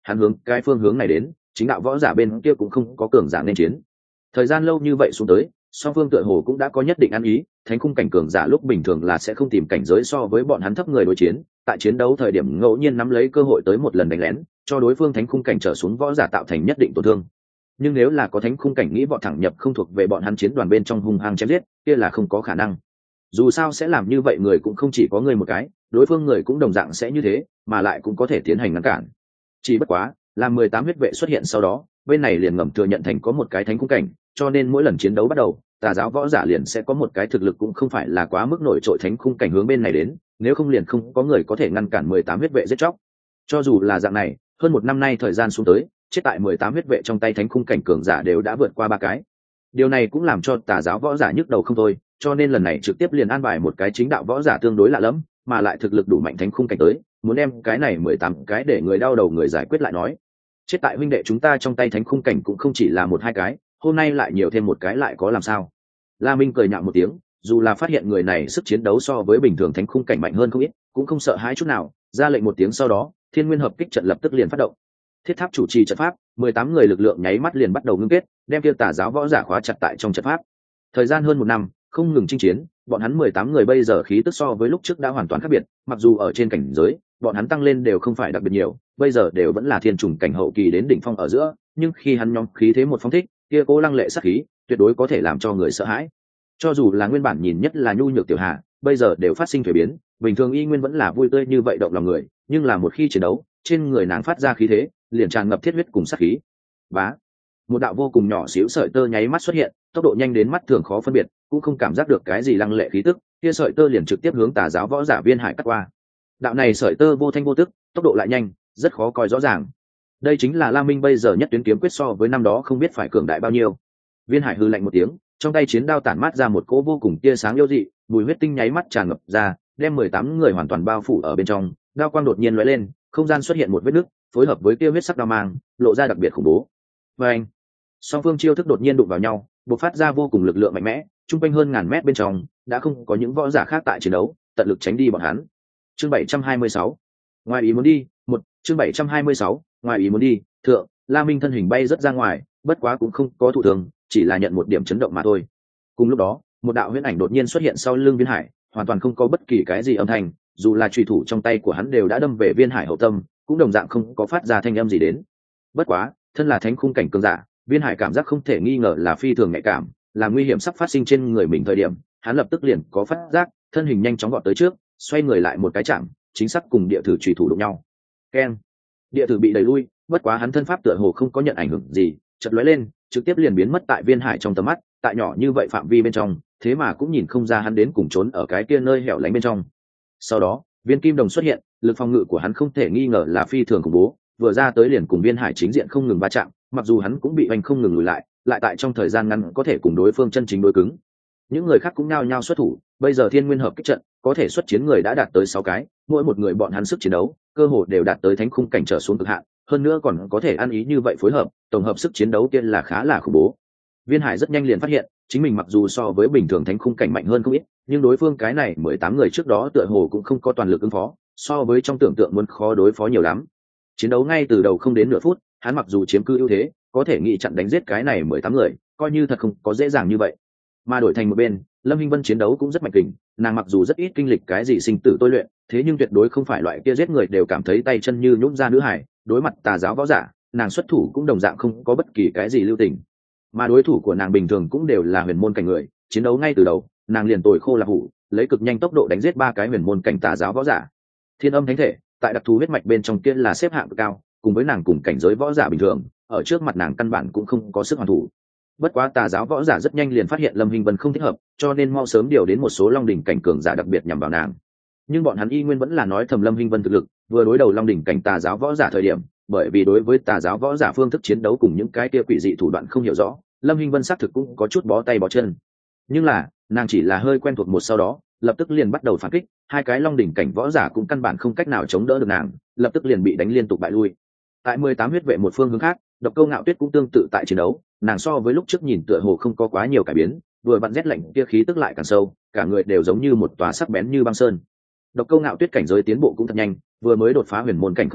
hắn hướng cái phương hướng này đến, chính đạo võ giả bên kia cũng không có cường giả nên chiến. Thời gian lâu như vậy xuống tới, song phương tựa hồ cũng đã có nhất định ăn ý, thánh khung cảnh cường giả lúc bình thường là sẽ không tìm cảnh giới so với bọn hắn thấp người đối chiến, tại chiến đấu thời điểm ngẫu nhiên nắm lấy cơ hội tới một lần đánh lén, cho đối phương thánh khung cảnh trở xuống võ giả tạo thành nhất định tổn thương. Nhưng nếu là có thánh khung cảnh nghĩ vọt thẳng nhập không thuộc về bọn hắn chiến đoàn bên trong hung hăng chém giết, kia là không có khả năng. Dù sao sẽ làm như vậy người cũng không chỉ có người một cái, đối phương người cũng đồng dạng sẽ như thế, mà lại cũng có thể tiến hành ngăn cản. Chỉ bất quá, làm 18 huyết vệ xuất hiện sau đó, bên này liền ngầm thừa nhận thành có một cái thánh khung cảnh, cho nên mỗi lần chiến đấu bắt đầu, tà giáo võ giả liền sẽ có một cái thực lực cũng không phải là quá mức nổi trội thánh khung cảnh hướng bên này đến, nếu không liền không có người có thể ngăn cản 18 huyết vệ giết chóc. Cho dù là dạng này, hơn một năm nay thời gian xuống tới, chết tại 18 huyết vệ trong tay thánh khung cảnh cường giả đều đã vượt qua 3 cái. Điều này cũng làm cho tà giáo võ giả nhức đầu không thôi, cho nên lần này trực tiếp liền an bài một cái chính đạo võ giả tương đối lạ lẫm, mà lại thực lực đủ mạnh thánh khung cảnh tới, muốn đem cái này 18 cái để người đau đầu người giải quyết lại nói. Chết tại huynh đệ chúng ta trong tay thánh khung cảnh cũng không chỉ là một hai cái, hôm nay lại nhiều thêm một cái lại có làm sao. La Minh cười nhạo một tiếng, dù là phát hiện người này sức chiến đấu so với bình thường thánh khung cảnh mạnh hơn không ít, cũng không sợ hãi chút nào, ra lệnh một tiếng sau đó, Thiên Nguyên hợp kích trận lập tức liền phát động. Thiết tháp chủ trì trận pháp, 18 người lực lượng nháy mắt liền bắt đầu ngưng kết, đem kia tà giáo võ giả khóa chặt tại trong trận pháp. Thời gian hơn một năm, không ngừng chinh chiến, bọn hắn 18 người bây giờ khí tức so với lúc trước đã hoàn toàn khác biệt, mặc dù ở trên cảnh giới, bọn hắn tăng lên đều không phải đặc biệt nhiều, bây giờ đều vẫn là thiên trùng cảnh hậu kỳ đến đỉnh phong ở giữa, nhưng khi hắn nhóm khí thế một phong thích, kia cố lăng lệ sát khí, tuyệt đối có thể làm cho người sợ hãi. Cho dù là nguyên bản nhìn nhất là nhu nhược tiểu hạ, bây giờ đều phát sinh thay biến, bình thường y nguyên vẫn là vui tươi như vậy động lòng người, nhưng là một khi chiến đấu, trên người nàng phát ra khí thế, liền tràn ngập thiết huyết cùng sát khí. Bá, một đạo vô cùng nhỏ xíu sợi tơ nháy mắt xuất hiện, tốc độ nhanh đến mắt thường khó phân biệt, cũng không cảm giác được cái gì lăng lệ khí tức, kia sợi tơ liền trực tiếp hướng tà giáo võ giả Viên Hải cắt qua. Đạo này sợi tơ vô thanh vô tức, tốc độ lại nhanh, rất khó coi rõ ràng. Đây chính là La Minh bây giờ nhất tuyến kiếm quyết so với năm đó không biết phải cường đại bao nhiêu. Viên Hải hừ lạnh một tiếng, trong tay chiến đao tản mát ra một cỗ vô cùng tia sáng yêu dị, mùi huyết tinh nháy mắt tràn ngập ra, đem 18 người hoàn toàn bao phủ ở bên trong. Đao quang đột nhiên lóe lên, không gian xuất hiện một vết nứt, phối hợp với kia huyết sắc đao mang, lộ ra đặc biệt khủng bố. Và anh, song phương chiêu thức đột nhiên đụng vào nhau, bộc phát ra vô cùng lực lượng mạnh mẽ, trung quanh hơn ngàn mét bên trong đã không có những võ giả khác tại chiến đấu, tận lực tránh đi bọn hắn. Chương 726, ngoài ý muốn đi, chương 726, ngoài ý muốn đi, thượng, La Minh thân hình bay rất ra ngoài, bất quá cũng không có thụ thương, chỉ là nhận một điểm chấn động mà thôi. Cùng lúc đó, một đạo huyễn ảnh đột nhiên xuất hiện sau lưng Viên Hải, hoàn toàn không có bất kỳ cái gì âm thanh, dù là chùy thủ trong tay của hắn đều đã đâm về Viên Hải hậu tâm, cũng đồng dạng không có phát ra thanh âm gì đến. Bất quá, thân là thánh khung cảnh cường giả, Viên Hải cảm giác không thể nghi ngờ là phi thường nhạy cảm, là nguy hiểm sắp phát sinh trên người mình thời điểm, hắn lập tức liền có phát giác, thân hình nhanh chóng gọn tới trước, xoay người lại một cái chạm, chính xác cùng địa thử chùy thủ đụng nhau. Keng, địa thử bị đẩy lui, bất quá hắn thân pháp tựa hồ không có nhận ảnh hưởng gì, chợt lóe lên, trực tiếp liền biến mất tại Viên Hải trong tầm mắt, tại nhỏ như vậy phạm vi bên trong, thế mà cũng nhìn không ra hắn đến cùng trốn ở cái kia nơi hẻo lánh bên trong. Sau đó, viên kim đồng xuất hiện, lực phòng ngự của hắn không thể nghi ngờ là phi thường khủng bố, vừa ra tới liền cùng Viên Hải chính diện không ngừng va chạm, mặc dù hắn cũng bị hoành không ngừng lùi lại, lại tại trong thời gian ngắn có thể cùng đối phương chân chính đối cứng. Những người khác cũng nhao nhao xuất thủ, bây giờ Thiên Nguyên hợp kích trận có thể xuất chiến người đã đạt tới 6 cái, mỗi một người bọn hắn sức chiến đấu cơ hồ đều đạt tới thánh khung cảnh trở xuống cực hạn, hơn nữa còn có thể ăn ý như vậy phối hợp, tổng hợp sức chiến đấu kia là khá là khủng bố. Viên Hải rất nhanh liền phát hiện, chính mình mặc dù so với bình thường thánh khung cảnh mạnh hơn không ít, nhưng đối phương cái này 18 người trước đó tựa hồ cũng không có toàn lực ứng phó, so với trong tưởng tượng muốn khó đối phó nhiều lắm. Chiến đấu ngay từ đầu không đến nửa phút, hắn mặc dù chiếm cứ ưu thế, có thể nghĩ chặn đánh giết cái này 18 người, coi như thật không có dễ dàng như vậy. Mà đổi thành một bên, Lâm Hinh Vân chiến đấu cũng rất mạnh kình, nàng mặc dù rất ít kinh lịch cái gì sinh tử tôi luyện, thế nhưng tuyệt đối không phải loại kia giết người đều cảm thấy tay chân như nhũn ra nữ hải, đối mặt tà giáo võ giả, nàng xuất thủ cũng đồng dạng không có bất kỳ cái gì lưu tình. Mà đối thủ của nàng bình thường cũng đều là huyền môn cảnh người, chiến đấu ngay từ đầu, nàng liền tồi khô là hủ, lấy cực nhanh tốc độ đánh giết 3 cái huyền môn cảnh tà giáo võ giả. Thiên âm thánh thể, tại đặc thù huyết mạch bên trong kia là xếp hạng cực cao, cùng với nàng cùng cảnh giới võ giả bình thường, ở trước mặt nàng căn bản cũng không có sức hoàn thủ. Bất quá tà giáo võ giả rất nhanh liền phát hiện Lâm Hinh Vân không thích hợp, cho nên mau sớm điều đến một số long đỉnh cảnh cường giả đặc biệt nhằm vào nàng. Nhưng bọn hắn y nguyên vẫn là nói thầm Lâm Hinh Vân thực lực vừa đối đầu long đỉnh cảnh tà giáo võ giả thời điểm, bởi vì đối với tà giáo võ giả phương thức chiến đấu cùng những cái kia quỷ dị thủ đoạn không hiểu rõ, Lâm Hinh Vân xác thực cũng có chút bó tay bó chân. Nhưng là nàng chỉ là hơi quen thuộc một sau đó, lập tức liền bắt đầu phản kích, 2 cái long đỉnh cảnh võ giả cũng căn bản không cách nào chống đỡ được nàng, lập tức liền bị đánh liên tục bại lui. Tại 18 huyết vệ một phương hướng khác, Độc Câu Ngạo Tuyết cũng tương tự tại chiến đấu, nàng so với lúc trước nhìn tựa hồ không có quá nhiều cải biến, vừa vặn rét lạnh kia khí tức lại càng sâu, cả người đều giống như một tòa sắc bén như băng sơn. Độc Câu Ngạo Tuyết cảnh giới tiến bộ cũng thật nhanh, vừa mới đột phá huyền môn cảnh không lâu,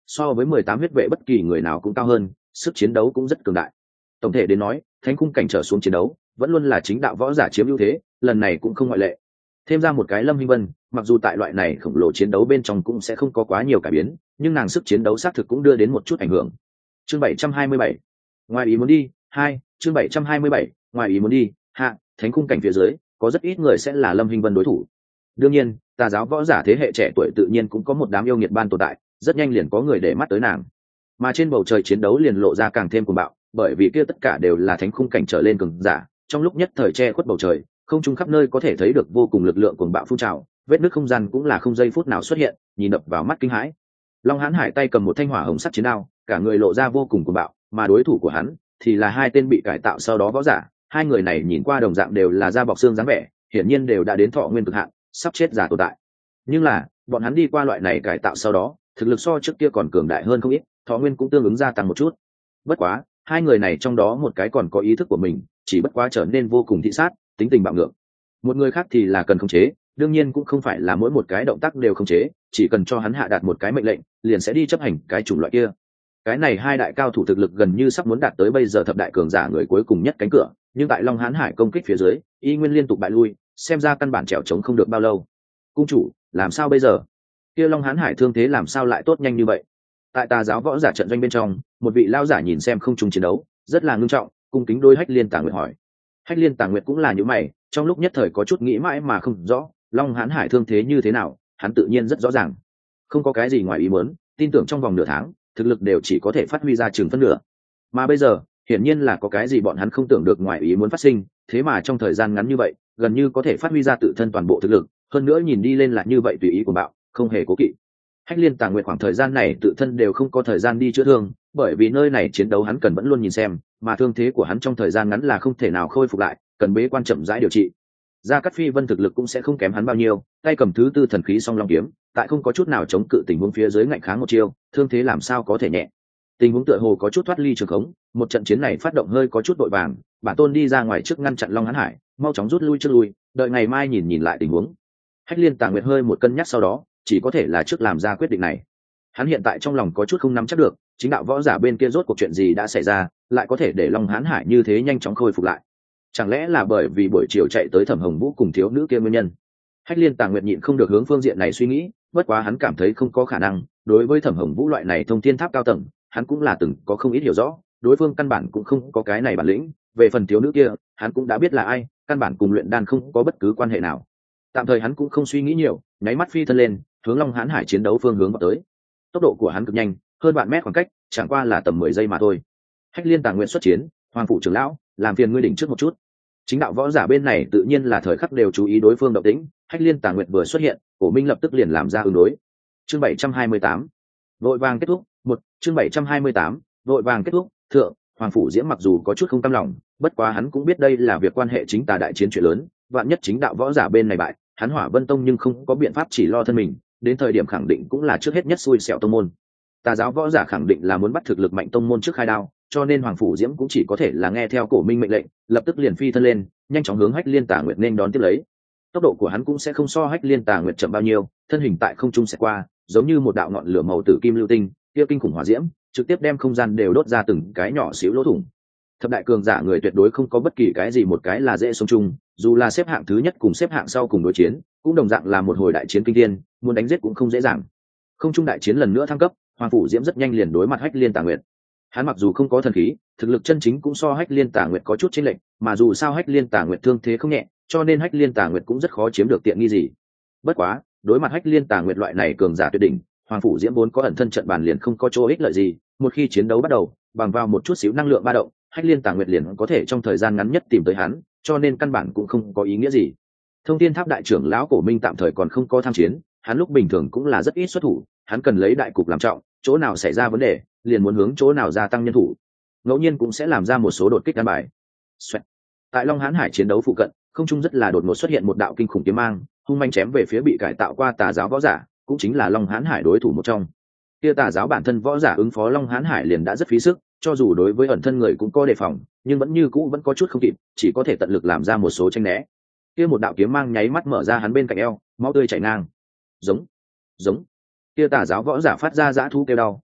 so với 18 huyết vệ bất kỳ người nào cũng cao hơn, sức chiến đấu cũng rất cường đại. Tổng thể đến nói, thánh khung cảnh trở xuống chiến đấu vẫn luôn là chính đạo võ giả chiếm ưu thế, lần này cũng không ngoại lệ. Thêm ra một cái Lâm Hinh Vân, mặc dù tại loại này khổng lồ chiến đấu bên trong cũng sẽ không có quá nhiều cải biến, nhưng nàng sức chiến đấu xác thực cũng đưa đến một chút ảnh hưởng. Chương 727, ngoài ý muốn đi. Chương 727, ngoài ý muốn đi. Hạ, thánh khung cảnh phía dưới, có rất ít người sẽ là Lâm Hinh Vân đối thủ. Đương nhiên, tà giáo võ giả thế hệ trẻ tuổi tự nhiên cũng có một đám yêu nghiệt ban tồn tại, rất nhanh liền có người để mắt tới nàng. Mà trên bầu trời chiến đấu liền lộ ra càng thêm cuồng bạo, bởi vì kia tất cả đều là thánh khung cảnh trở lên cường giả, trong lúc nhất thời che khuất bầu trời, không trung khắp nơi có thể thấy được vô cùng lực lượng cuồng bạo phun trào, vết nứt không gian cũng là không giây phút nào xuất hiện, nhìn đập vào mắt kinh hãi. Long Hán Hải tay cầm một thanh hỏa hồng sắc chiến đao, cả người lộ ra vô cùng cuồng bạo, mà đối thủ của hắn thì là hai tên bị cải tạo sau đó võ giả, hai người này nhìn qua đồng dạng đều là da bọc xương dáng vẻ, hiển nhiên đều đã đến thọ nguyên cực hạn, sắp chết già tồn tại. Nhưng là, bọn hắn đi qua loại này cải tạo sau đó, thực lực so trước kia còn cường đại hơn không ít, thọ nguyên cũng tương ứng gia tăng một chút. Bất quá, hai người này trong đó một cái còn có ý thức của mình, chỉ bất quá trở nên vô cùng thị sát, tính tình bạo ngược. Một người khác thì là cần khống chế, đương nhiên cũng không phải là mỗi một cái động tác đều khống chế, chỉ cần cho hắn hạ đạt một cái mệnh lệnh, liền sẽ đi chấp hành cái chủng loại kia. Cái này hai đại cao thủ thực lực gần như sắp muốn đạt tới bây giờ thập đại cường giả người cuối cùng nhất cánh cửa, nhưng tại Long Hán Hải công kích phía dưới, y nguyên liên tục bại lui, xem ra căn bản trèo trống không được bao lâu. Cung chủ, làm sao bây giờ? Kia Long Hán Hải thương thế làm sao lại tốt nhanh như vậy? Tại tà giáo võ giả trận doanh bên trong, một vị lao giả nhìn xem không trung chiến đấu, rất là ngưng trọng, cung kính đôi Hách Liên Tà Nguyệt hỏi. Hách Liên Tà Nguyệt cũng là những mày, trong lúc nhất thời có chút nghĩ mãi mà không rõ, Long Hán Hải thương thế như thế nào, hắn tự nhiên rất rõ ràng. Không có cái gì ngoài ý muốn, tin tưởng trong vòng nửa tháng, thực lực đều chỉ có thể phát huy ra chừng phân nửa. Mà bây giờ, hiển nhiên là có cái gì bọn hắn không tưởng được ngoài ý muốn phát sinh, thế mà trong thời gian ngắn như vậy, gần như có thể phát huy ra tự thân toàn bộ thực lực, hơn nữa nhìn đi lên là như vậy tùy ý của bạo, không hề cố kỵ. Hách Liên Tà Nguyệt khoảng thời gian này tự thân đều không có thời gian đi chữa thương, bởi vì nơi này chiến đấu hắn cần vẫn luôn nhìn xem, mà thương thế của hắn trong thời gian ngắn là không thể nào khôi phục lại, cần bế quan chậm rãi điều trị. Gia Cát Phi Vân thực lực cũng sẽ không kém hắn bao nhiêu, tay cầm thứ tư thần khí song long kiếm, tại không có chút nào chống cự tình huống phía dưới ngạnh kháng một chiêu, thương thế làm sao có thể nhẹ. Tình huống tựa hồ có chút thoát ly trường khống, một trận chiến này phát động hơi có chút vội vàng, bản tôn đi ra ngoài trước ngăn chặn Long Hán Hải, mau chóng rút lui trước lui, đợi ngày mai nhìn lại tình huống. Hách Liên Tà Nguyệt hơi một cân nhắc sau đó, chỉ có thể là trước làm ra quyết định này. Hắn hiện tại trong lòng có chút không nắm chắc được, chính đạo võ giả bên kia rốt cuộc chuyện gì đã xảy ra, lại có thể để Long Hán Hải như thế nhanh chóng khôi phục lại. Chẳng lẽ là bởi vì buổi chiều chạy tới Thẩm Hồng Vũ cùng thiếu nữ kia nguyên nhân? Hách Liên Tà Nguyệt nhịn không được hướng phương diện này suy nghĩ, bất quá hắn cảm thấy không có khả năng, đối với Thẩm Hồng Vũ loại này thông thiên tháp cao tầng, hắn cũng là từng có không ít hiểu rõ, đối phương căn bản cũng không có cái này bản lĩnh, về phần thiếu nữ kia, hắn cũng đã biết là ai, căn bản cùng luyện đan không có bất cứ quan hệ nào. Tạm thời hắn cũng không suy nghĩ nhiều, nháy mắt phi thân lên, hướng Long Hán Hải chiến đấu phương hướng vào tới. Tốc độ của hắn cực nhanh, hơn vạn mét khoảng cách, chẳng qua là tầm 10 giây mà thôi. Hách Liên Tà Nguyệt xuất chiến, Hoàng phủ trưởng lão, làm phiền ngươi đỉnh trước một chút. Chính đạo võ giả bên này tự nhiên là thời khắc đều chú ý đối phương động tĩnh, Hách Liên Tà Nguyệt vừa xuất hiện, Cổ Minh lập tức liền làm ra ứng đối. Chương 728, vội vàng kết thúc. Chương 728, vội vàng kết thúc. Thượng, Hoàng phủ Diễm mặc dù có chút không cam lòng, bất quá hắn cũng biết đây là việc quan hệ chính tà đại chiến chuyện lớn, vạn nhất chính đạo võ giả bên này bại, hắn Hỏa Vân Tông nhưng không có biện pháp chỉ lo thân mình, đến thời điểm khẳng định cũng là trước hết nhất xui xẻo tông môn. Tà giáo võ giả khẳng định là muốn bắt thực lực mạnh tông môn trước khai đao, cho nên Hoàng phủ Diễm cũng chỉ có thể là nghe theo Cổ Minh mệnh lệnh, lập tức liền phi thân lên, nhanh chóng hướng Hách Liên Tà Nguyệt nên đón tiếp lấy. Tốc độ của hắn cũng sẽ không so Hách Liên Tà Nguyệt chậm bao nhiêu, thân hình tại không trung sẽ qua, giống như một đạo ngọn lửa màu tử kim lưu tinh, kia kinh khủng hỏa diễm, trực tiếp đem không gian đều đốt ra từng cái nhỏ xíu lỗ thủng. Thập đại cường giả người tuyệt đối không có bất kỳ cái gì một cái là dễ sống chung, dù là xếp hạng thứ nhất cùng xếp hạng sau cùng đối chiến, cũng đồng dạng là một hồi đại chiến kinh thiên, muốn đánh giết cũng không dễ dàng. Không trung đại chiến lần nữa thăng cấp, Hoàng phủ Diễm rất nhanh liền đối mặt Hách Liên Tà Nguyệt. Hắn mặc dù không có thần khí, thực lực chân chính cũng so Hách Liên Tà Nguyệt có chút chênh lệch, mà dù sao Hách Liên Tà Nguyệt thương thế không nhẹ, cho nên Hách Liên Tà Nguyệt cũng rất khó chiếm được tiện nghi gì. Bất quá, đối mặt Hách Liên Tà Nguyệt loại này cường giả tuyệt đỉnh, Hoàng phủ Diễm vốn có ẩn thân trận bàn liền không có chỗ ích lợi gì, một khi chiến đấu bắt đầu, bằng vào một chút xíu năng lượng ba động, Hách Liên Tà Nguyệt liền có thể trong thời gian ngắn nhất tìm tới hắn, cho nên căn bản cũng không có ý nghĩa gì. Thông Thiên Tháp đại trưởng lão Cổ Minh tạm thời còn không có tham chiến, hắn lúc bình thường cũng là rất ít xuất thủ, hắn cần lấy đại cục làm trọng, chỗ nào xảy ra vấn đề, liền muốn hướng chỗ nào gia tăng nhân thủ. Ngẫu nhiên cũng sẽ làm ra một số đột kích căn bài. Xoẹt. Tại Long Hán Hải chiến đấu phụ cận, không trung rất là đột ngột xuất hiện một đạo kinh khủng kiếm mang, hung manh chém về phía bị cải tạo qua tà giáo võ giả, cũng chính là Long Hán Hải đối thủ một trong. Kia tà giáo bản thân võ giả ứng phó Long Hán Hải liền đã rất phí sức, cho dù đối với ẩn thân người cũng có đề phòng, nhưng vẫn như cũ vẫn có chút không kịp, chỉ có thể tận lực làm ra một số tranh né. Kia một đạo kiếm mang nháy mắt mở ra hắn bên cạnh eo, máu tươi chảy ngang. Giống, giống. Kia tà giáo võ giả phát ra dã thú kêu đau,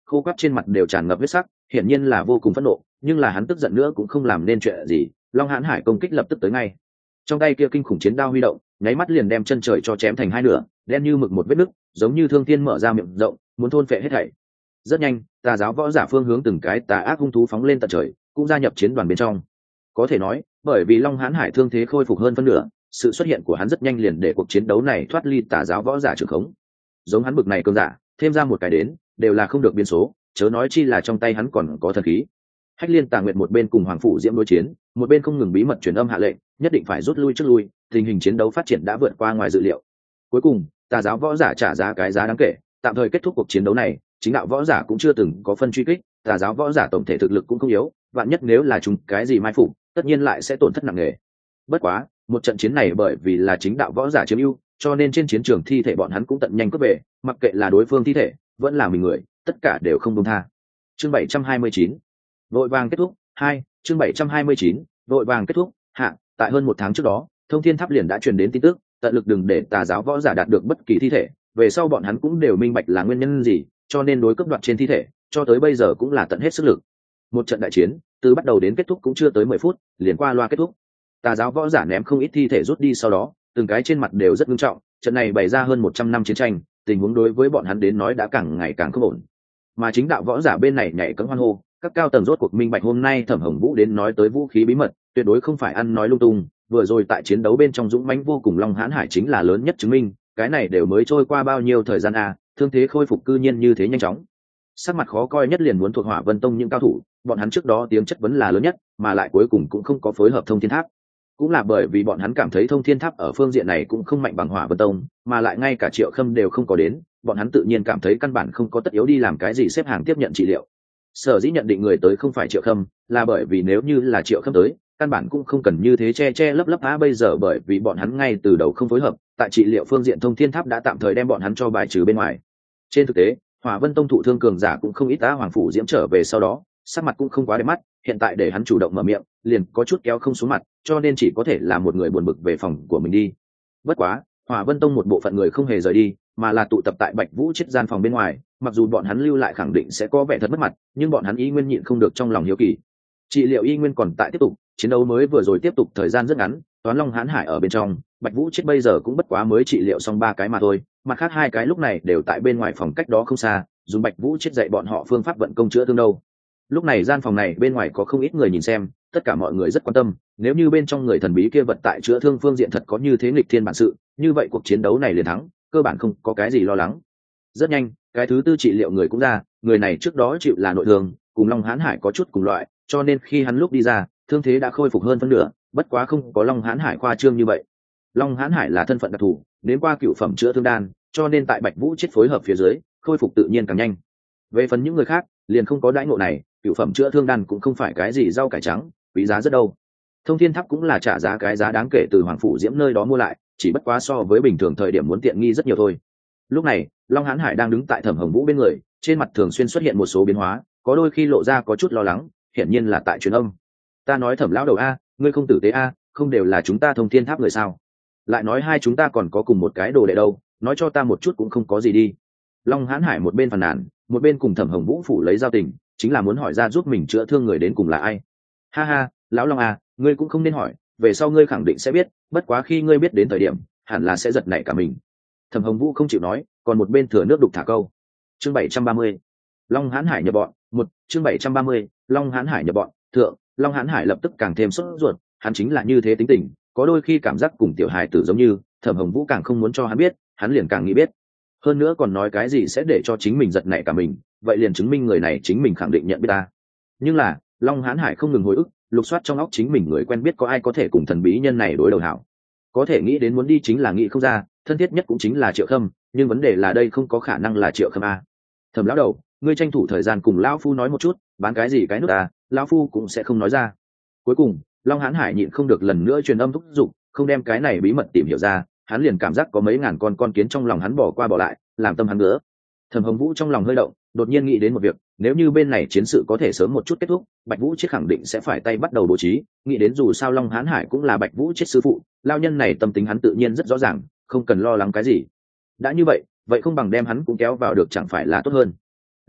khô quắt trên mặt đều tràn ngập huyết sắc, hiển nhiên là vô cùng phẫn nộ, nhưng là hắn tức giận nữa cũng không làm nên chuyện gì. Long hãn hải công kích lập tức tới ngay, trong tay kia kinh khủng chiến đao huy động, nháy mắt liền đem chân trời cho chém thành hai nửa, đen như mực một vết nứt, giống như thương thiên mở ra miệng rộng muốn thôn phệ hết thảy. Rất nhanh, tà giáo võ giả phương hướng từng cái tà ác hung thú phóng lên tận trời, cũng gia nhập chiến đoàn bên trong. Có thể nói, bởi vì Long hãn hải thương thế khôi phục hơn phân nửa, sự xuất hiện của hắn rất nhanh liền để cuộc chiến đấu này thoát ly tà giáo võ giả trường khống. Giống hắn bực này cường giả, thêm ra một cái đến, đều là không được biến số, chớ nói chi là trong tay hắn còn có thần khí. Hách Liên Tà Nguyệt một bên cùng Hoàng phủ Diễm đối chiến, một bên không ngừng bí mật truyền âm hạ lệnh, nhất định phải rút lui trước lui, tình hình chiến đấu phát triển đã vượt qua ngoài dự liệu. Cuối cùng, tà giáo võ giả trả giá cái giá đáng kể, tạm thời kết thúc cuộc chiến đấu này. Chính đạo võ giả cũng chưa từng có phân truy kích, tà giáo võ giả tổng thể thực lực cũng không yếu, vạn nhất nếu là chúng cái gì mai phục, tất nhiên lại sẽ tổn thất nặng nề. Bất quá, một trận chiến này bởi vì là chính đạo võ giả chiếm ưu, cho nên trên chiến trường thi thể bọn hắn cũng tận nhanh cướp về, mặc kệ là đối phương thi thể, vẫn là mình người, tất cả đều không buông tha. Chương 729, vội vàng kết thúc. Chương 729, vội vàng kết thúc. Tại hơn một tháng trước đó, Thông Thiên Tháp liền đã truyền đến tin tức, tận lực đừng để tà giáo võ giả đạt được bất kỳ thi thể, về sau bọn hắn cũng đều minh bạch là nguyên nhân gì, cho nên đối cướp đoạt trên thi thể, cho tới bây giờ cũng là tận hết sức lực. Một trận đại chiến, từ bắt đầu đến kết thúc cũng chưa tới 10 phút, liền qua loa kết thúc. Tà giáo võ giả ném không ít thi thể rút đi, sau đó, từng cái trên mặt đều rất nghiêm trọng, trận này bày ra hơn 100 năm chiến tranh, tình huống đối với bọn hắn đến nói đã càng ngày càng không ổn. Mà chính đạo võ giả bên này nhảy cẫng hoan hô, các cao tầng rốt cuộc minh bạch hôm nay Thẩm Hồng Vũ đến nói tới vũ khí bí mật, tuyệt đối không phải ăn nói lung tung, vừa rồi tại chiến đấu bên trong dũng mãnh vô cùng Long hãn hải chính là lớn nhất chứng minh, cái này đều mới trôi qua bao nhiêu thời gian thương thế khôi phục cư nhiên như thế nhanh chóng. Sắc mặt khó coi nhất liền muốn thuộc Hỏa Vân Tông những cao thủ, bọn hắn trước đó tiếng chất vấn là lớn nhất, mà lại cuối cùng cũng không có phối hợp Thông Thiên Tháp. Cũng là bởi vì bọn hắn cảm thấy Thông Thiên Tháp ở phương diện này cũng không mạnh bằng Hỏa Vân Tông, mà lại ngay cả Triệu Khâm đều không có đến, bọn hắn tự nhiên cảm thấy căn bản không có tất yếu đi làm cái gì xếp hàng tiếp nhận trị liệu. Sở dĩ nhận định người tới không phải Triệu Khâm, là bởi vì nếu như là Triệu Khâm tới, căn bản cũng không cần như thế che lấp lấp bây giờ bởi vì bọn hắn ngay từ đầu không phối hợp, tại trị liệu phương diện Thông Thiên Tháp đã tạm thời đem bọn hắn cho bài trừ bên ngoài. Trên thực tế, Hỏa Vân Tông thụ thương cường giả cũng không ít Hoàng phủ Diễm trở về sau đó, sắc mặt cũng không quá đẹp mắt, hiện tại để hắn chủ động mở miệng, liền có chút kéo không xuống mặt, cho nên chỉ có thể là một người buồn bực về phòng của mình đi. Bất quá, Hỏa Vân Tông một bộ phận người không hề rời đi, mà là tụ tập tại Bạch Vũ Chết gian phòng bên ngoài, mặc dù bọn hắn lưu lại khẳng định sẽ có vẻ thật mất mặt, nhưng bọn hắn y nguyên nhịn không được trong lòng hiếu kỳ. Trị liệu y nguyên còn tại tiếp tục, chiến đấu mới vừa rồi tiếp tục thời gian rất ngắn, toán Long hãn hải ở bên trong, Bạch Vũ Chết bây giờ cũng bất quá mới trị liệu xong 3 cái mà thôi, mặt khác 2 cái lúc này đều tại bên ngoài phòng cách đó không xa, dùng Bạch Vũ Chết dạy bọn họ phương pháp vận công chữa thương đâu. Lúc này gian phòng này bên ngoài có không ít người nhìn xem, tất cả mọi người rất quan tâm, nếu như bên trong người thần bí kia vật tại chữa thương phương diện thật có như thế nghịch thiên bản sự, như vậy cuộc chiến đấu này liền thắng, cơ bản không có cái gì lo lắng. Rất nhanh, cái thứ tư trị liệu người cũng ra, người này trước đó chịu là nội thương, cùng Long hãn hải có chút cùng loại, cho nên khi hắn lúc đi ra, thương thế đã khôi phục hơn phân nửa, bất quá không có Long hãn hải khoa trương như vậy. Long hãn hải là thân phận đặc thù, đến qua cựu phẩm chữa thương đan, cho nên tại Bạch Vũ Chết phối hợp phía dưới, khôi phục tự nhiên càng nhanh. Về phần những người khác, liền không có đãi ngộ này, cựu phẩm chữa thương đan cũng không phải cái gì rau cải trắng, quý giá rất đâu. Thông Thiên Tháp cũng là trả giá cái giá đáng kể từ Hoàng phủ Diễm nơi đó mua lại, chỉ bất quá so với bình thường thời điểm muốn tiện nghi rất nhiều thôi. Lúc này, Long hãn hải đang đứng tại Thẩm Hồng Vũ bên người, trên mặt thường xuyên xuất hiện một số biến hóa, có đôi khi lộ ra có chút lo lắng, hiển nhiên là tại truyền âm. Ta nói Thẩm lão đầu ngươi không tử tế không đều là chúng ta Thông Thiên Tháp người sao? Lại nói hai chúng ta còn có cùng một cái đồ đệ đâu, nói cho ta một chút cũng không có gì đi. Long hãn hải một bên phàn nàn, một bên cùng Thẩm Hồng Vũ phủ lấy giao tình, chính là muốn hỏi ra giúp mình chữa thương người đến cùng là ai. Ha ha, lão Long ngươi cũng không nên hỏi, về sau ngươi khẳng định sẽ biết, bất quá khi ngươi biết đến thời điểm, hẳn là sẽ giật nảy cả mình. Thẩm Hồng Vũ không chịu nói, còn một bên thừa nước đục thả câu. Chương 730, Long hãn hải nhập bọn. Chương 730, Long hãn hải nhập bọn. Thượng, Long hãn hải lập tức càng thêm sốt ruột, hắn chính là như thế tính tình, có đôi khi cảm giác cùng tiểu hài tử giống như, Thẩm Hồng Vũ càng không muốn cho hắn biết, hắn liền càng nghĩ biết. Hơn nữa còn nói cái gì sẽ để cho chính mình giật nảy cả mình, vậy liền chứng minh người này chính mình khẳng định nhận biết ta. Nhưng là, Long hãn hải không ngừng hồi ức, lục soát trong óc chính mình người quen biết có ai có thể cùng thần bí nhân này đối đầu hảo. Có thể nghĩ đến muốn đi chính là nghĩ không ra, thân thiết nhất cũng chính là Triệu Khâm, nhưng vấn đề là đây không có khả năng là Triệu Khâm Thẩm lão đầu, ngươi tranh thủ thời gian cùng lão phu nói một chút, bán cái gì cái nước lão phu cũng sẽ không nói ra. Cuối cùng, Long hãn hải nhịn không được lần nữa truyền âm thúc giục, không đem cái này bí mật tìm hiểu ra, hắn liền cảm giác có mấy ngàn con kiến trong lòng hắn bỏ qua bỏ lại, làm tâm hắn nữa. Thẩm Hồng Vũ trong lòng hơi động, đột nhiên nghĩ đến một việc, nếu như bên này chiến sự có thể sớm một chút kết thúc, Bạch Vũ Chết khẳng định sẽ phải tay bắt đầu bố trí, nghĩ đến dù sao Long hãn hải cũng là Bạch Vũ Chết sư phụ, lao nhân này tâm tính hắn tự nhiên rất rõ ràng, không cần lo lắng cái gì. Đã như vậy, vậy không bằng đem hắn cũng kéo vào được chẳng phải là tốt hơn.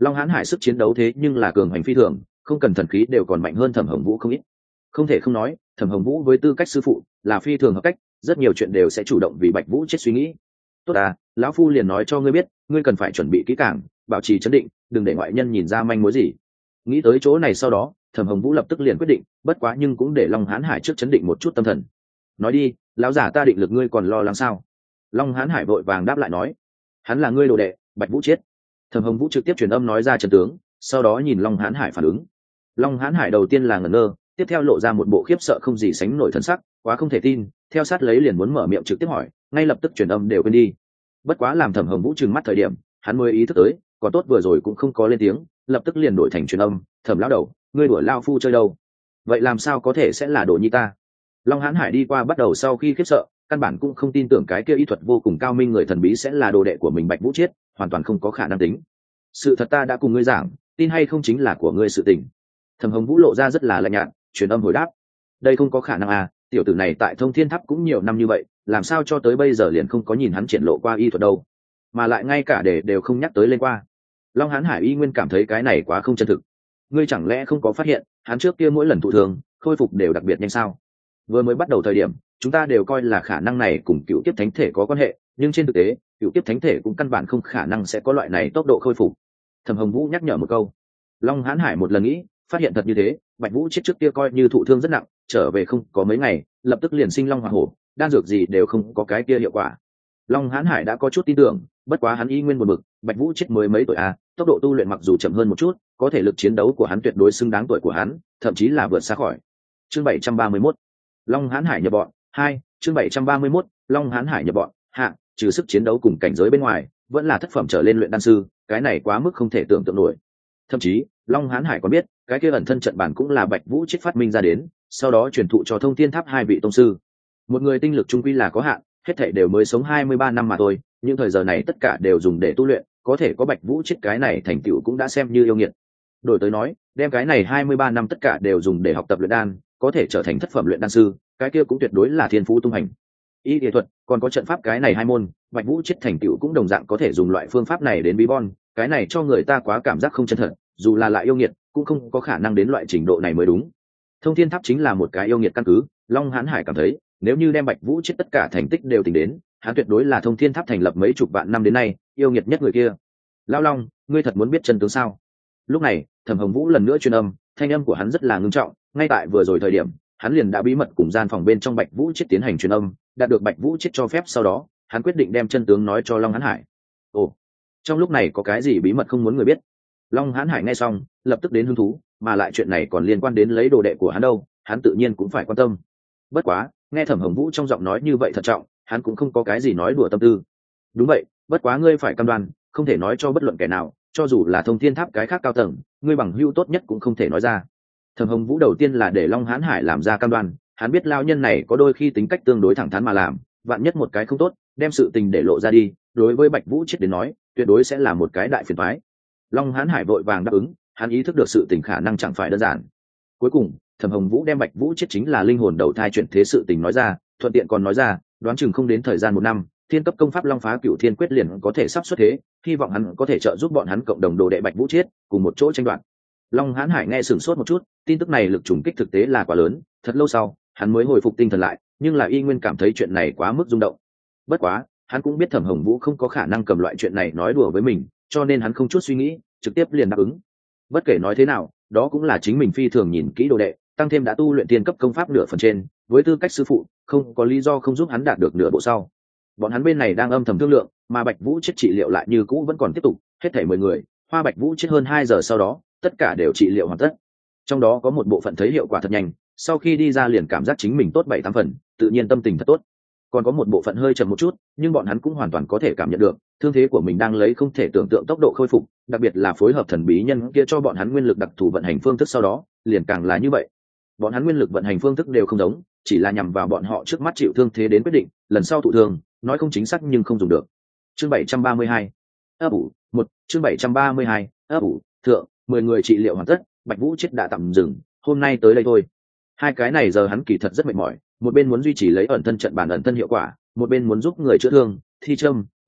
Long Hán Hải sức chiến đấu thế nhưng là cường hành phi thường, không cần thần khí đều còn mạnh hơn Thẩm Hồng Vũ không ít. Không thể không nói, Thẩm Hồng Vũ với tư cách sư phụ là phi thường hợp cách, rất nhiều chuyện đều sẽ chủ động vì Bạch Vũ chết suy nghĩ. Tốt à, lão phu liền nói cho ngươi biết, ngươi cần phải chuẩn bị kỹ càng, bảo trì trấn định, đừng để ngoại nhân nhìn ra manh mối gì. Nghĩ tới chỗ này sau đó, Thẩm Hồng Vũ lập tức liền quyết định, bất quá nhưng cũng để Long Hán Hải trước trấn định một chút tâm thần. Nói đi, lão giả ta định lực ngươi còn lo lắng sao? Long Hán Hải vội vàng đáp lại nói, hắn là ngươi đồ đệ, Bạch Vũ chết. Thẩm Hồng Vũ trực tiếp truyền âm nói ra trận tướng, sau đó nhìn Long Hán Hải phản ứng. Long Hán Hải đầu tiên là ngẩn ngơ, tiếp theo lộ ra một bộ khiếp sợ không gì sánh nổi thân sắc, quá không thể tin, theo sát lấy liền muốn mở miệng trực tiếp hỏi, ngay lập tức truyền âm đều quên đi. Bất quá làm Thẩm Hồng Vũ trừng mắt thời điểm, hắn mới ý thức tới, còn tốt vừa rồi cũng không có lên tiếng, lập tức liền đổi thành truyền âm, Thẩm lão đầu, ngươi đuổi lao phu chơi đâu? Vậy làm sao có thể sẽ là đồ nhi ta? Long Hán Hải đi qua bắt đầu sau khi khiếp sợ, căn bản cũng không tin tưởng cái kia y thuật vô cùng cao minh người thần bí sẽ là đồ đệ của mình Bạch Vũ Chiết, hoàn toàn không có khả năng tính. Sự thật ta đã cùng ngươi giảng, tin hay không chính là của ngươi sự tình. Thẩm Hồng Vũ lộ ra rất là lạnh nhạt, truyền âm hồi đáp, đây không có khả năng à, tiểu tử này tại Thông Thiên Tháp cũng nhiều năm như vậy, làm sao cho tới bây giờ liền không có nhìn hắn triển lộ qua y thuật đâu, mà lại ngay cả để đều không nhắc tới lên qua. Long Hán Hải y nguyên cảm thấy cái này quá không chân thực. Ngươi chẳng lẽ không có phát hiện, hắn trước kia mỗi lần thụ thường, khôi phục đều đặc biệt nhanh sao? Vừa mới bắt đầu thời điểm, chúng ta đều coi là khả năng này cùng cựu kiếp thánh thể có quan hệ, nhưng trên thực tế, cựu kiếp thánh thể cũng căn bản không khả năng sẽ có loại này tốc độ khôi phục. Thẩm Hồng Vũ nhắc nhở một câu. Long Hán Hải một lần nghĩ, phát hiện thật như thế, Bạch Vũ chết trước kia coi như thụ thương rất nặng, trở về không có mấy ngày, lập tức liền sinh long hỏa hổ, đan dược gì đều không có cái kia hiệu quả. Long Hán Hải đã có chút tin tưởng, bất quá hắn y nguyên một mực, Bạch Vũ chết mới mấy tuổi à, tốc độ tu luyện mặc dù chậm hơn một chút, có thể lực chiến đấu của hắn tuyệt đối xứng đáng tuổi của hắn, thậm chí là vượt xa khỏi. Chương 731, Long Hán Hải nhập bọn. 2, chương 731, Long Hán Hải nhập bọn. Hạ, trừ sức chiến đấu cùng cảnh giới bên ngoài, vẫn là thất phẩm trở lên luyện đan sư, cái này quá mức không thể tưởng tượng nổi. Thậm chí, Long Hán Hải còn biết, cái kia ẩn thân trận bản cũng là Bạch Vũ chết phát minh ra đến, sau đó truyền thụ cho Thông Thiên Tháp hai vị tông sư. Một người tinh lực trung quy là có hạn, hết thảy đều mới sống 23 năm mà thôi, những thời giờ này tất cả đều dùng để tu luyện, có thể có Bạch Vũ chết cái này thành tựu cũng đã xem như yêu nghiệt. Đổi tới nói, đem cái này 23 năm tất cả đều dùng để học tập luyện đan, có thể trở thành thất phẩm luyện đan sư, cái kia cũng tuyệt đối là thiên phú tung hành. Y y thuật, còn có trận pháp cái này hai môn, Bạch Vũ chết thành tựu cũng đồng dạng có thể dùng loại phương pháp này đến bí bon, cái này cho người ta quá cảm giác không chân thật, dù là lại yêu nghiệt, cũng không có khả năng đến loại trình độ này mới đúng. Thông Thiên Tháp chính là một cái yêu nghiệt căn cứ, Long Hán Hải cảm thấy, nếu như đem Bạch Vũ chết tất cả thành tích đều tính đến, hắn tuyệt đối là Thông Thiên Tháp thành lập mấy chục vạn năm đến nay, yêu nghiệt nhất người kia. Lão Long, ngươi thật muốn biết chân tướng sao? Lúc này, Thẩm Hồng Vũ lần nữa truyền âm, thanh âm của hắn rất là ngưng trọng, ngay tại vừa rồi thời điểm, hắn liền đã bí mật cùng gian phòng bên trong Bạch Vũ chết tiến hành truyền âm, đạt được Bạch Vũ chết cho phép sau đó, hắn quyết định đem chân tướng nói cho Long Hán Hải. Ồ, trong lúc này có cái gì bí mật không muốn người biết? Long Hán Hải nghe xong, lập tức đến hứng thú, mà lại chuyện này còn liên quan đến lấy đồ đệ của hắn đâu, hắn tự nhiên cũng phải quan tâm. Bất quá, nghe Thẩm Hồng Vũ trong giọng nói như vậy thận trọng, hắn cũng không có cái gì nói đùa tâm tư. Đúng vậy, bất quá ngươi phải cam đoan, không thể nói cho bất luận kẻ nào, cho dù là Thông Thiên Tháp cái khác cao tầng, ngươi bằng hữu tốt nhất cũng không thể nói ra. Thẩm Hồng Vũ đầu tiên là để Long Hán Hải làm ra cam đoan, hắn biết lao nhân này có đôi khi tính cách tương đối thẳng thắn mà làm, vạn nhất một cái không tốt, đem sự tình để lộ ra đi, đối với Bạch Vũ chết đến nói, tuyệt đối sẽ là một cái đại phiền toái. Long Hán Hải vội vàng đáp ứng, hắn ý thức được sự tình khả năng chẳng phải đơn giản. Cuối cùng, Thẩm Hồng Vũ đem Bạch Vũ chết chính là linh hồn đầu thai chuyển thế sự tình nói ra, thuận tiện còn nói ra, đoán chừng không đến thời gian 1 năm, thiên cấp công pháp Long Phá Cửu Thiên Quyết liền có thể sắp xuất thế, hy vọng hắn có thể trợ giúp bọn hắn cộng đồng đồ đệ Bạch Vũ chết, cùng một chỗ tranh đoạt. Long Hán Hải nghe sửng sốt một chút, tin tức này lực trùng kích thực tế là quá lớn, thật lâu sau, hắn mới hồi phục tinh thần lại, nhưng là y nguyên cảm thấy chuyện này quá mức rung động. Bất quá, hắn cũng biết Thẩm Hồng Vũ không có khả năng cầm loại chuyện này nói đùa với mình, cho nên hắn không chút suy nghĩ, trực tiếp liền đáp ứng. Bất kể nói thế nào, đó cũng là chính mình phi thường nhìn kỹ đồ đệ, tăng thêm đã tu luyện tiên cấp công pháp nửa phần trên, với tư cách sư phụ, không có lý do không giúp hắn đạt được nửa bộ sau. Bọn hắn bên này đang âm thầm thương lượng, mà Bạch Vũ chết trị liệu lại như cũ vẫn còn tiếp tục, hết thảy 10 người, hoa Bạch Vũ chết hơn 2 giờ sau đó, tất cả đều trị liệu hoàn tất. Trong đó có một bộ phận thấy hiệu quả thật nhanh, sau khi đi ra liền cảm giác chính mình tốt 7-8 phần, tự nhiên tâm tình thật tốt. Còn có một bộ phận hơi chậm một chút, nhưng bọn hắn cũng hoàn toàn có thể cảm nhận được, thương thế của mình đang lấy không thể tưởng tượng tốc độ khôi phục, đặc biệt là phối hợp thần bí nhân kia cho bọn hắn nguyên lực đặc thù vận hành phương thức sau đó, liền càng là như vậy. Bọn hắn nguyên lực vận hành phương thức đều không giống, chỉ là nhằm vào bọn họ trước mắt chịu thương thế đến quyết định, lần sau thụ thương, nói không chính xác nhưng không dùng được. Chương 732. Ấp ủ, 1, chương 732, ấp ủ, thượng, 10 người trị liệu hoàn tất, Bạch Vũ chết đã tạm dừng, hôm nay tới đây thôi. Hai cái này giờ hắn kỳ thật rất mệt mỏi, một bên muốn duy trì lấy ẩn thân trận bản ẩn thân hiệu quả, một bên muốn giúp người chữa thương, thi châm,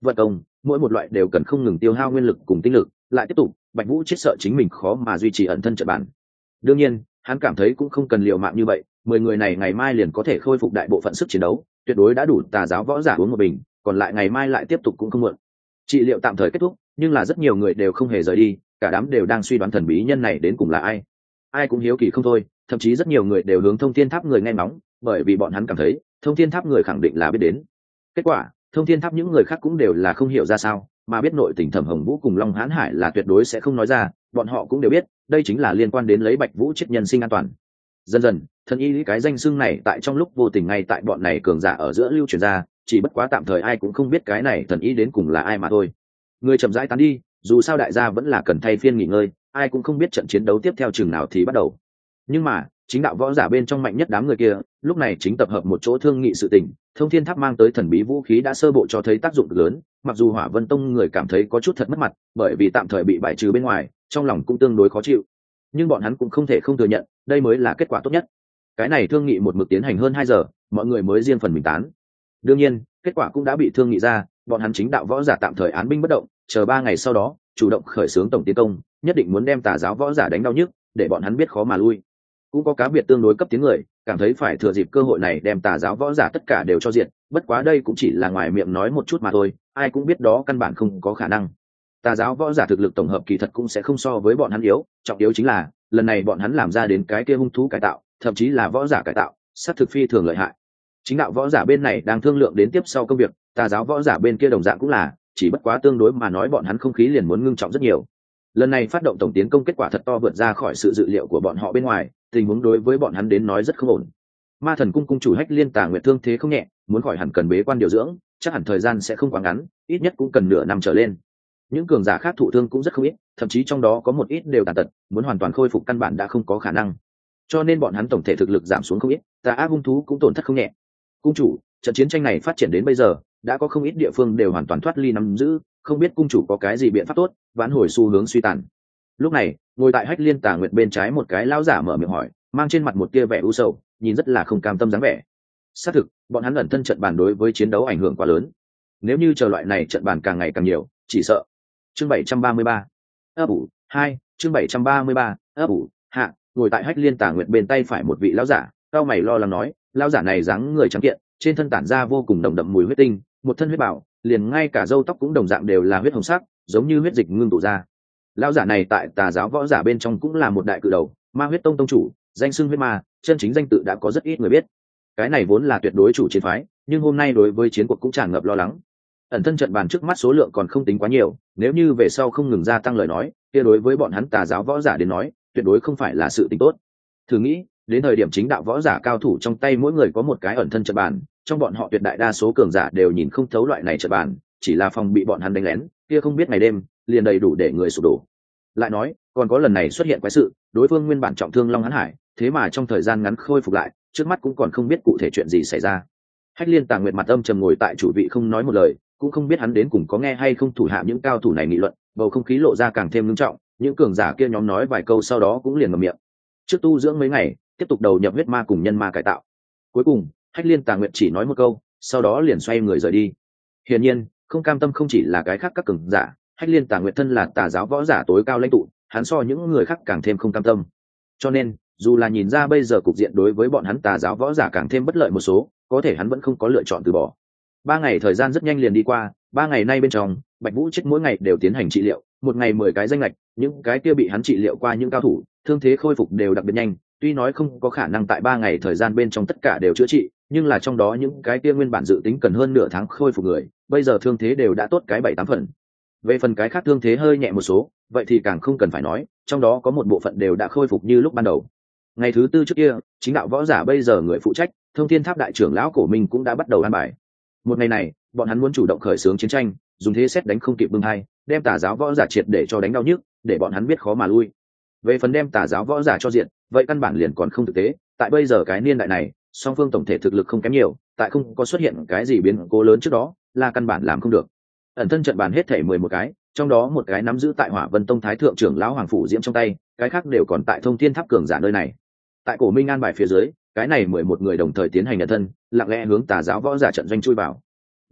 vận công, mỗi một loại đều cần không ngừng tiêu hao nguyên lực cùng tinh lực, lại tiếp tục, Bạch Vũ chết sợ chính mình khó mà duy trì ẩn thân trận bản. Đương nhiên, hắn cảm thấy cũng không cần liều mạng như vậy, 10 người này ngày mai liền có thể khôi phục đại bộ phận sức chiến đấu, tuyệt đối đã đủ tà giáo võ giả uống một bình, còn lại ngày mai lại tiếp tục cũng không muộn. Trị liệu tạm thời kết thúc, nhưng là rất nhiều người đều không hề rời đi, cả đám đều đang suy đoán thần bí nhân này đến cùng là ai. Ai cũng hiếu kỳ không thôi, thậm chí rất nhiều người đều hướng Thông Thiên Tháp người nghe ngóng, bởi vì bọn hắn cảm thấy, Thông Thiên Tháp người khẳng định là biết đến. Kết quả, Thông Thiên Tháp những người khác cũng đều là không hiểu ra sao, mà biết nội tình Thẩm Hồng Vũ cùng Long Hán Hải là tuyệt đối sẽ không nói ra, bọn họ cũng đều biết, đây chính là liên quan đến lấy Bạch Vũ chết nhân sinh an toàn. Dần dần, thần y cái danh xưng này tại trong lúc vô tình ngay tại bọn này cường giả ở giữa lưu truyền ra, chỉ bất quá tạm thời ai cũng không biết cái này thần y đến cùng là ai mà thôi. Người chậm rãi tán đi, dù sao đại gia vẫn là cần thay phiên nghỉ ngơi, ai cũng không biết trận chiến đấu tiếp theo chừng nào thì bắt đầu. Nhưng mà, chính đạo võ giả bên trong mạnh nhất đám người kia, lúc này chính tập hợp một chỗ thương nghị sự tình. Thông Thiên Tháp mang tới thần bí vũ khí đã sơ bộ cho thấy tác dụng lớn, mặc dù Hỏa Vân Tông người cảm thấy có chút thật mất mặt, bởi vì tạm thời bị bài trừ bên ngoài, trong lòng cũng tương đối khó chịu. Nhưng bọn hắn cũng không thể không thừa nhận, đây mới là kết quả tốt nhất. Cái này thương nghị một mực tiến hành hơn 2 giờ, mọi người mới riêng phần mình tán. Đương nhiên, kết quả cũng đã bị thương nghị ra, bọn hắn chính đạo võ giả tạm thời án binh bất động, chờ 3 ngày sau đó, chủ động khởi xướng tổng tiến công, nhất định muốn đem tà giáo võ giả đánh đau nhức, để bọn hắn biết khó mà lui. Cũng có cá biệt tương đối cấp tiến người, cảm thấy phải thừa dịp cơ hội này đem tà giáo võ giả tất cả đều cho diệt, bất quá đây cũng chỉ là ngoài miệng nói một chút mà thôi, ai cũng biết đó căn bản không có khả năng. Tà giáo võ giả thực lực tổng hợp kỳ thật cũng sẽ không so với bọn hắn yếu, trọng yếu chính là lần này bọn hắn làm ra đến cái kia hung thú cải tạo, thậm chí là võ giả cải tạo, sát thực phi thường lợi hại. Chính đạo võ giả bên này đang thương lượng đến tiếp sau công việc, tà giáo võ giả bên kia đồng dạng cũng là, chỉ bất quá tương đối mà nói bọn hắn không khí liền muốn ngưng trọng rất nhiều. Lần này phát động tổng tiến công kết quả thật to vượt ra khỏi sự dự liệu của bọn họ bên ngoài, tình huống đối với bọn hắn đến nói rất không ổn. Ma Thần cung cung chủ Hách Liên Tà Nguyệt thương thế không nhẹ, muốn khỏi hẳn cần bế quan điều dưỡng, chắc hẳn thời gian sẽ không quá ngắn, ít nhất cũng cần nửa năm trở lên. Những cường giả khác thụ thương cũng rất không ít, thậm chí trong đó có một ít đều tàn tật, muốn hoàn toàn khôi phục căn bản đã không có khả năng. Cho nên bọn hắn tổng thể thực lực giảm xuống không ít, tà ác hung thú cũng tổn thất không nhẹ. Cung chủ, trận chiến tranh này phát triển đến bây giờ, đã có không ít địa phương đều hoàn toàn thoát ly nắm giữ, không biết cung chủ có cái gì biện pháp tốt, vãn hồi xu hướng suy tàn. Lúc này, ngồi tại Hách Liên Tà Nguyệt bên trái một cái lão giả mở miệng hỏi, mang trên mặt một tia vẻ u sầu, nhìn rất là không cam tâm dáng vẻ. Xác thực, bọn hắn ẩn thân trận bàn đối với chiến đấu ảnh hưởng quá lớn. Nếu như chờ loại này trận bàn càng ngày càng nhiều, chỉ sợ. Chương 733. Ấp ủ 2, chương 733. Ấp ủ hạ, ngồi tại Hách Liên Tà Nguyệt bên tay phải một vị lão giả, cao mày lo lắng nói, lão giả này dáng người trắng kiện, trên thân tản ra vô cùng nồng đậm mùi huyết tinh, một thân huyết bảo, liền ngay cả râu tóc cũng đồng dạng đều là huyết hồng sắc, giống như huyết dịch ngưng tụ ra. Lão giả này tại tà giáo võ giả bên trong cũng là một đại cự đầu, Ma Huyết Tông tông chủ, danh xưng huyết ma, chân chính danh tự đã có rất ít người biết. Cái này vốn là tuyệt đối chủ chiến phái, nhưng hôm nay đối với chiến cuộc cũng tràn ngập lo lắng. Ẩn thân trận bàn trước mắt số lượng còn không tính quá nhiều, nếu như về sau không ngừng gia tăng lời nói, kia đối với bọn hắn tà giáo võ giả đến nói, tuyệt đối không phải là sự tình tốt. Thử nghĩ, đến thời điểm chính đạo võ giả cao thủ trong tay mỗi người có một cái ẩn thân trận bàn, trong bọn họ tuyệt đại đa số cường giả đều nhìn không thấu loại này trận bàn, chỉ là phòng bị bọn hắn đánh lén, kia không biết ngày đêm, liền đầy đủ để người sụp đổ. Lại nói, còn có lần này xuất hiện quái sự, đối phương nguyên bản trọng thương Long Hán Hải, thế mà trong thời gian ngắn khôi phục lại, trước mắt cũng còn không biết cụ thể chuyện gì xảy ra. Hách Liên Tà Nguyệt mặt âm trầm ngồi tại chủ vị không nói một lời, cũng không biết hắn đến cùng có nghe hay không thủ hạ những cao thủ này nghị luận, bầu không khí lộ ra càng thêm nghiêm trọng, những cường giả kia nhóm nói vài câu sau đó cũng liền ngậm miệng. Trước tu dưỡng mấy ngày, tiếp tục đầu nhập huyết ma cùng nhân ma cải tạo. Cuối cùng, Hách Liên Tà Nguyệt chỉ nói một câu, sau đó liền xoay người rời đi. Hiển nhiên, không cam tâm không chỉ là cái khác các cường giả, Hách Liên Tà Nguyệt thân là tà giáo võ giả tối cao lãnh tụ, hắn so những người khác càng thêm không cam tâm. Cho nên, dù là nhìn ra bây giờ cục diện đối với bọn hắn tà giáo võ giả càng thêm bất lợi một số, có thể hắn vẫn không có lựa chọn từ bỏ. 3 ngày thời gian rất nhanh liền đi qua, 3 ngày nay bên trong, Bạch Vũ chết mỗi ngày đều tiến hành trị liệu, một ngày 10 cái danh lệch, những cái kia bị hắn trị liệu qua những cao thủ, thương thế khôi phục đều đặc biệt nhanh, tuy nói không có khả năng tại 3 ngày thời gian bên trong tất cả đều chữa trị, nhưng là trong đó những cái kia nguyên bản dự tính cần hơn nửa tháng khôi phục người, bây giờ thương thế đều đã tốt cái 7-8 phần. Về phần cái khác thương thế hơi nhẹ một số, vậy thì càng không cần phải nói, trong đó có một bộ phận đều đã khôi phục như lúc ban đầu. Ngày thứ tư trước kia, chính đạo võ giả bây giờ người phụ trách, Thông Thiên Tháp đại trưởng lão Cổ Minh cũng đã bắt đầu an bài. Một ngày này, bọn hắn muốn chủ động khởi xướng chiến tranh, dùng thế xét đánh không kịp bưng hai, đem tà giáo võ giả triệt để cho đánh đau nhức, để bọn hắn biết khó mà lui. Về phần đem tà giáo võ giả cho diện, vậy căn bản liền còn không thực tế, tại bây giờ cái niên đại này, song phương tổng thể thực lực không kém nhiều, tại không có xuất hiện cái gì biến cố lớn trước đó, là căn bản làm không được. Ẩn thân trận bàn hết thể 11 cái, trong đó một cái nắm giữ tại Hỏa Vân Tông Thái thượng trưởng lão Hoàng phủ Diễm trong tay, cái khác đều còn tại Thông Thiên Tháp cường giả nơi này. Tại Cổ Minh an bài phía dưới, cái này 11 người đồng thời tiến hành ẩn thân, lặng lẽ hướng tà giáo võ giả trận doanh chui vào.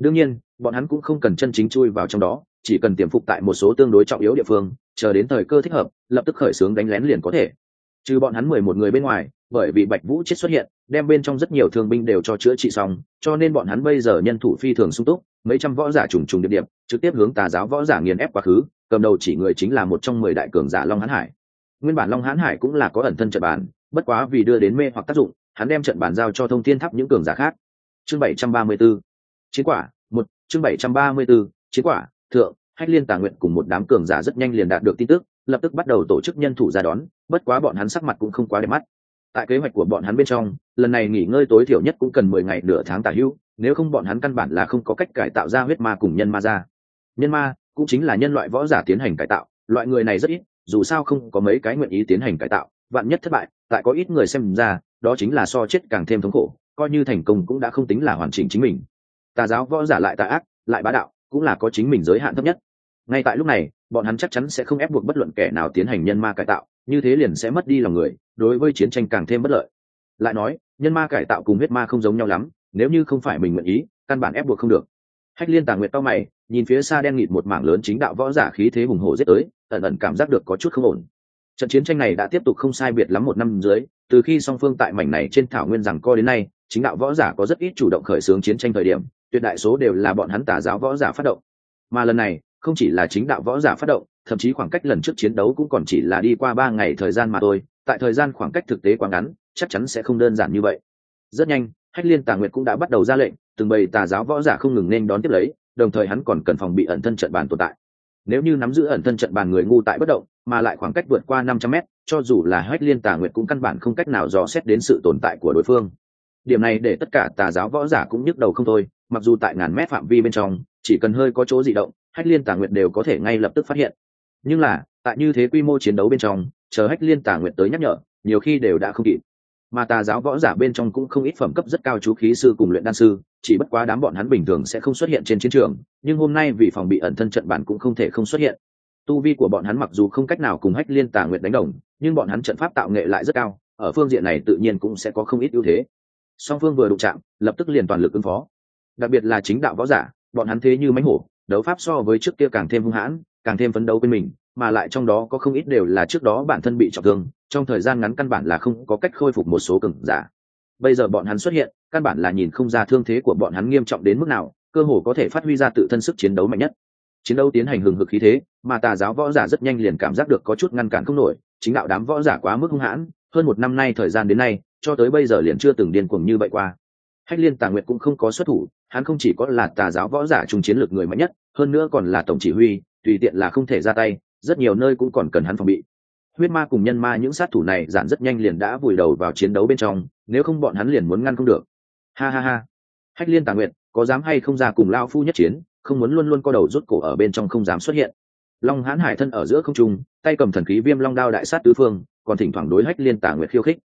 Đương nhiên bọn hắn cũng không cần chân chính chui vào trong đó, chỉ cần tiềm phục tại một số tương đối trọng yếu địa phương, chờ đến thời cơ thích hợp lập tức khởi xướng đánh lén liền có thể. Trừ bọn hắn 11 người bên ngoài, bởi vì Bạch Vũ chết xuất hiện đem bên trong rất nhiều thương binh đều cho chữa trị xong, cho nên bọn hắn bây giờ nhân thủ phi thường sung túc, mấy trăm võ giả trùng trùng điệp điệp trực tiếp hướng Tà giáo võ giả nghiền ép quá khứ. Cầm đầu chỉ người chính là một trong 10 đại cường giả Long Hán Hải. Nguyên bản Long Hán Hải cũng là có ẩn thân trận bàn, bất quá vì đưa đến mê hoặc tác dụng, hắn đem trận bàn giao cho Thông Thiên Tháp những cường giả khác. Chương 734 chiến quả 1. Chương 734 chiến quả thượng. Hách Liên Tà Nguyệt cùng một đám cường giả rất nhanh liền đạt được tin tức, lập tức bắt đầu tổ chức nhân thủ ra đón, bất quá bọn hắn sắc mặt cũng không quá đẹp mắt. Tại kế hoạch của bọn hắn bên trong, lần này nghỉ ngơi tối thiểu nhất cũng cần 10 ngày nửa tháng tả hữu, nếu không bọn hắn căn bản là không có cách cải tạo ra huyết ma cùng nhân ma ra. Nhân ma cũng chính là nhân loại võ giả tiến hành cải tạo, loại người này rất ít, dù sao không có mấy cái nguyện ý tiến hành cải tạo, vạn nhất thất bại, tại có ít người xem ra, đó chính là so chết càng thêm thống khổ, coi như thành công cũng đã không tính là hoàn chỉnh chính mình. Tà giáo võ giả lại tà ác, lại bá đạo, cũng là có chính mình giới hạn thấp nhất. Ngay tại lúc này, bọn hắn chắc chắn sẽ không ép buộc bất luận kẻ nào tiến hành nhân ma cải tạo, như thế liền sẽ mất đi lòng người, đối với chiến tranh càng thêm bất lợi. Lại nói, nhân ma cải tạo cùng huyết ma không giống nhau lắm, nếu như không phải mình nguyện ý, căn bản ép buộc không được. Hách Liên Tà Nguyệt cau mày, nhìn phía xa đen nghịt một mảng lớn chính đạo võ giả khí thế hùng hổ giết tới, ẩn ẩn cảm giác được có chút không ổn. Trận chiến tranh này đã tiếp tục không sai biệt lắm 1 năm dưới, từ khi song phương tại mảnh này trên thảo nguyên rằng co đến nay, chính đạo võ giả có rất ít chủ động khởi xướng chiến tranh thời điểm, tuyệt đại số đều là bọn hắn Tà giáo võ giả phát động. Mà lần này, không chỉ là chính đạo võ giả phát động, thậm chí khoảng cách lần trước chiến đấu cũng còn chỉ là đi qua 3 ngày thời gian mà thôi, tại thời gian khoảng cách thực tế quá ngắn, chắc chắn sẽ không đơn giản như vậy. Rất nhanh, Hách Liên Tà Nguyệt cũng đã bắt đầu ra lệnh, từng bầy tà giáo võ giả không ngừng nên đón tiếp lấy, đồng thời hắn còn cần phòng bị ẩn thân trận bàn tồn tại. Nếu như nắm giữ ẩn thân trận bàn người ngu tại bất động, mà lại khoảng cách vượt qua 500 mét, cho dù là Hách Liên Tà Nguyệt cũng căn bản không cách nào dò xét đến sự tồn tại của đối phương. Điểm này để tất cả tà giáo võ giả cũng nhức đầu không thôi, mặc dù tại ngàn mét phạm vi bên trong, chỉ cần hơi có chỗ dị động, Hách Liên Tà Nguyệt đều có thể ngay lập tức phát hiện. Nhưng là, tại như thế quy mô chiến đấu bên trong, chờ Hách Liên Tà Nguyệt tới nhắc nhở, nhiều khi đều đã không kịp. Mà tà giáo võ giả bên trong cũng không ít phẩm cấp rất cao chú khí sư cùng luyện đan sư, chỉ bất quá đám bọn hắn bình thường sẽ không xuất hiện trên chiến trường, nhưng hôm nay vì phòng bị ẩn thân trận bản cũng không thể không xuất hiện. Tu vi của bọn hắn mặc dù không cách nào cùng Hách Liên Tà Nguyệt đánh đồng, nhưng bọn hắn trận pháp tạo nghệ lại rất cao, ở phương diện này tự nhiên cũng sẽ có không ít ưu thế. Song phương vừa đụng chạm, lập tức liền toàn lực ứng phó. Đặc biệt là chính đạo võ giả, bọn hắn thế như mãnh hổ, đấu pháp so với trước kia càng thêm hung hãn, càng thêm phấn đấu bên mình, mà lại trong đó có không ít đều là trước đó bản thân bị trọng thương, trong thời gian ngắn căn bản là không có cách khôi phục một số cường giả. Bây giờ bọn hắn xuất hiện, căn bản là nhìn không ra thương thế của bọn hắn nghiêm trọng đến mức nào, cơ hồ có thể phát huy ra tự thân sức chiến đấu mạnh nhất. Chiến đấu tiến hành hừng hực khí thế, mà tà giáo võ giả rất nhanh liền cảm giác được có chút ngăn cản không nổi, chính đạo đám võ giả quá mức hung hãn, hơn 1 năm nay thời gian đến nay, cho tới bây giờ liền chưa từng điên cuồng như vậy qua. Hách Liên Tà Nguyệt cũng không có xuất thủ, hắn không chỉ có là tà giáo võ giả trung chiến lược người mạnh nhất, hơn nữa còn là tổng chỉ huy, tùy tiện là không thể ra tay, rất nhiều nơi cũng còn cần hắn phòng bị. Huyết ma cùng nhân ma những sát thủ này giản rất nhanh liền đã vùi đầu vào chiến đấu bên trong, nếu không bọn hắn liền muốn ngăn không được. Ha ha ha. Hách Liên Tà Nguyệt, có dám hay không ra cùng lão phu nhất chiến, không muốn luôn luôn co đầu rút cổ ở bên trong không dám xuất hiện. Long Hán Hải thân ở giữa không trung, tay cầm thần khí Viêm Long đao đại sát tứ phương, còn thỉnh thoảng đối Hách Liên Tà Nguyệt khiêu khích.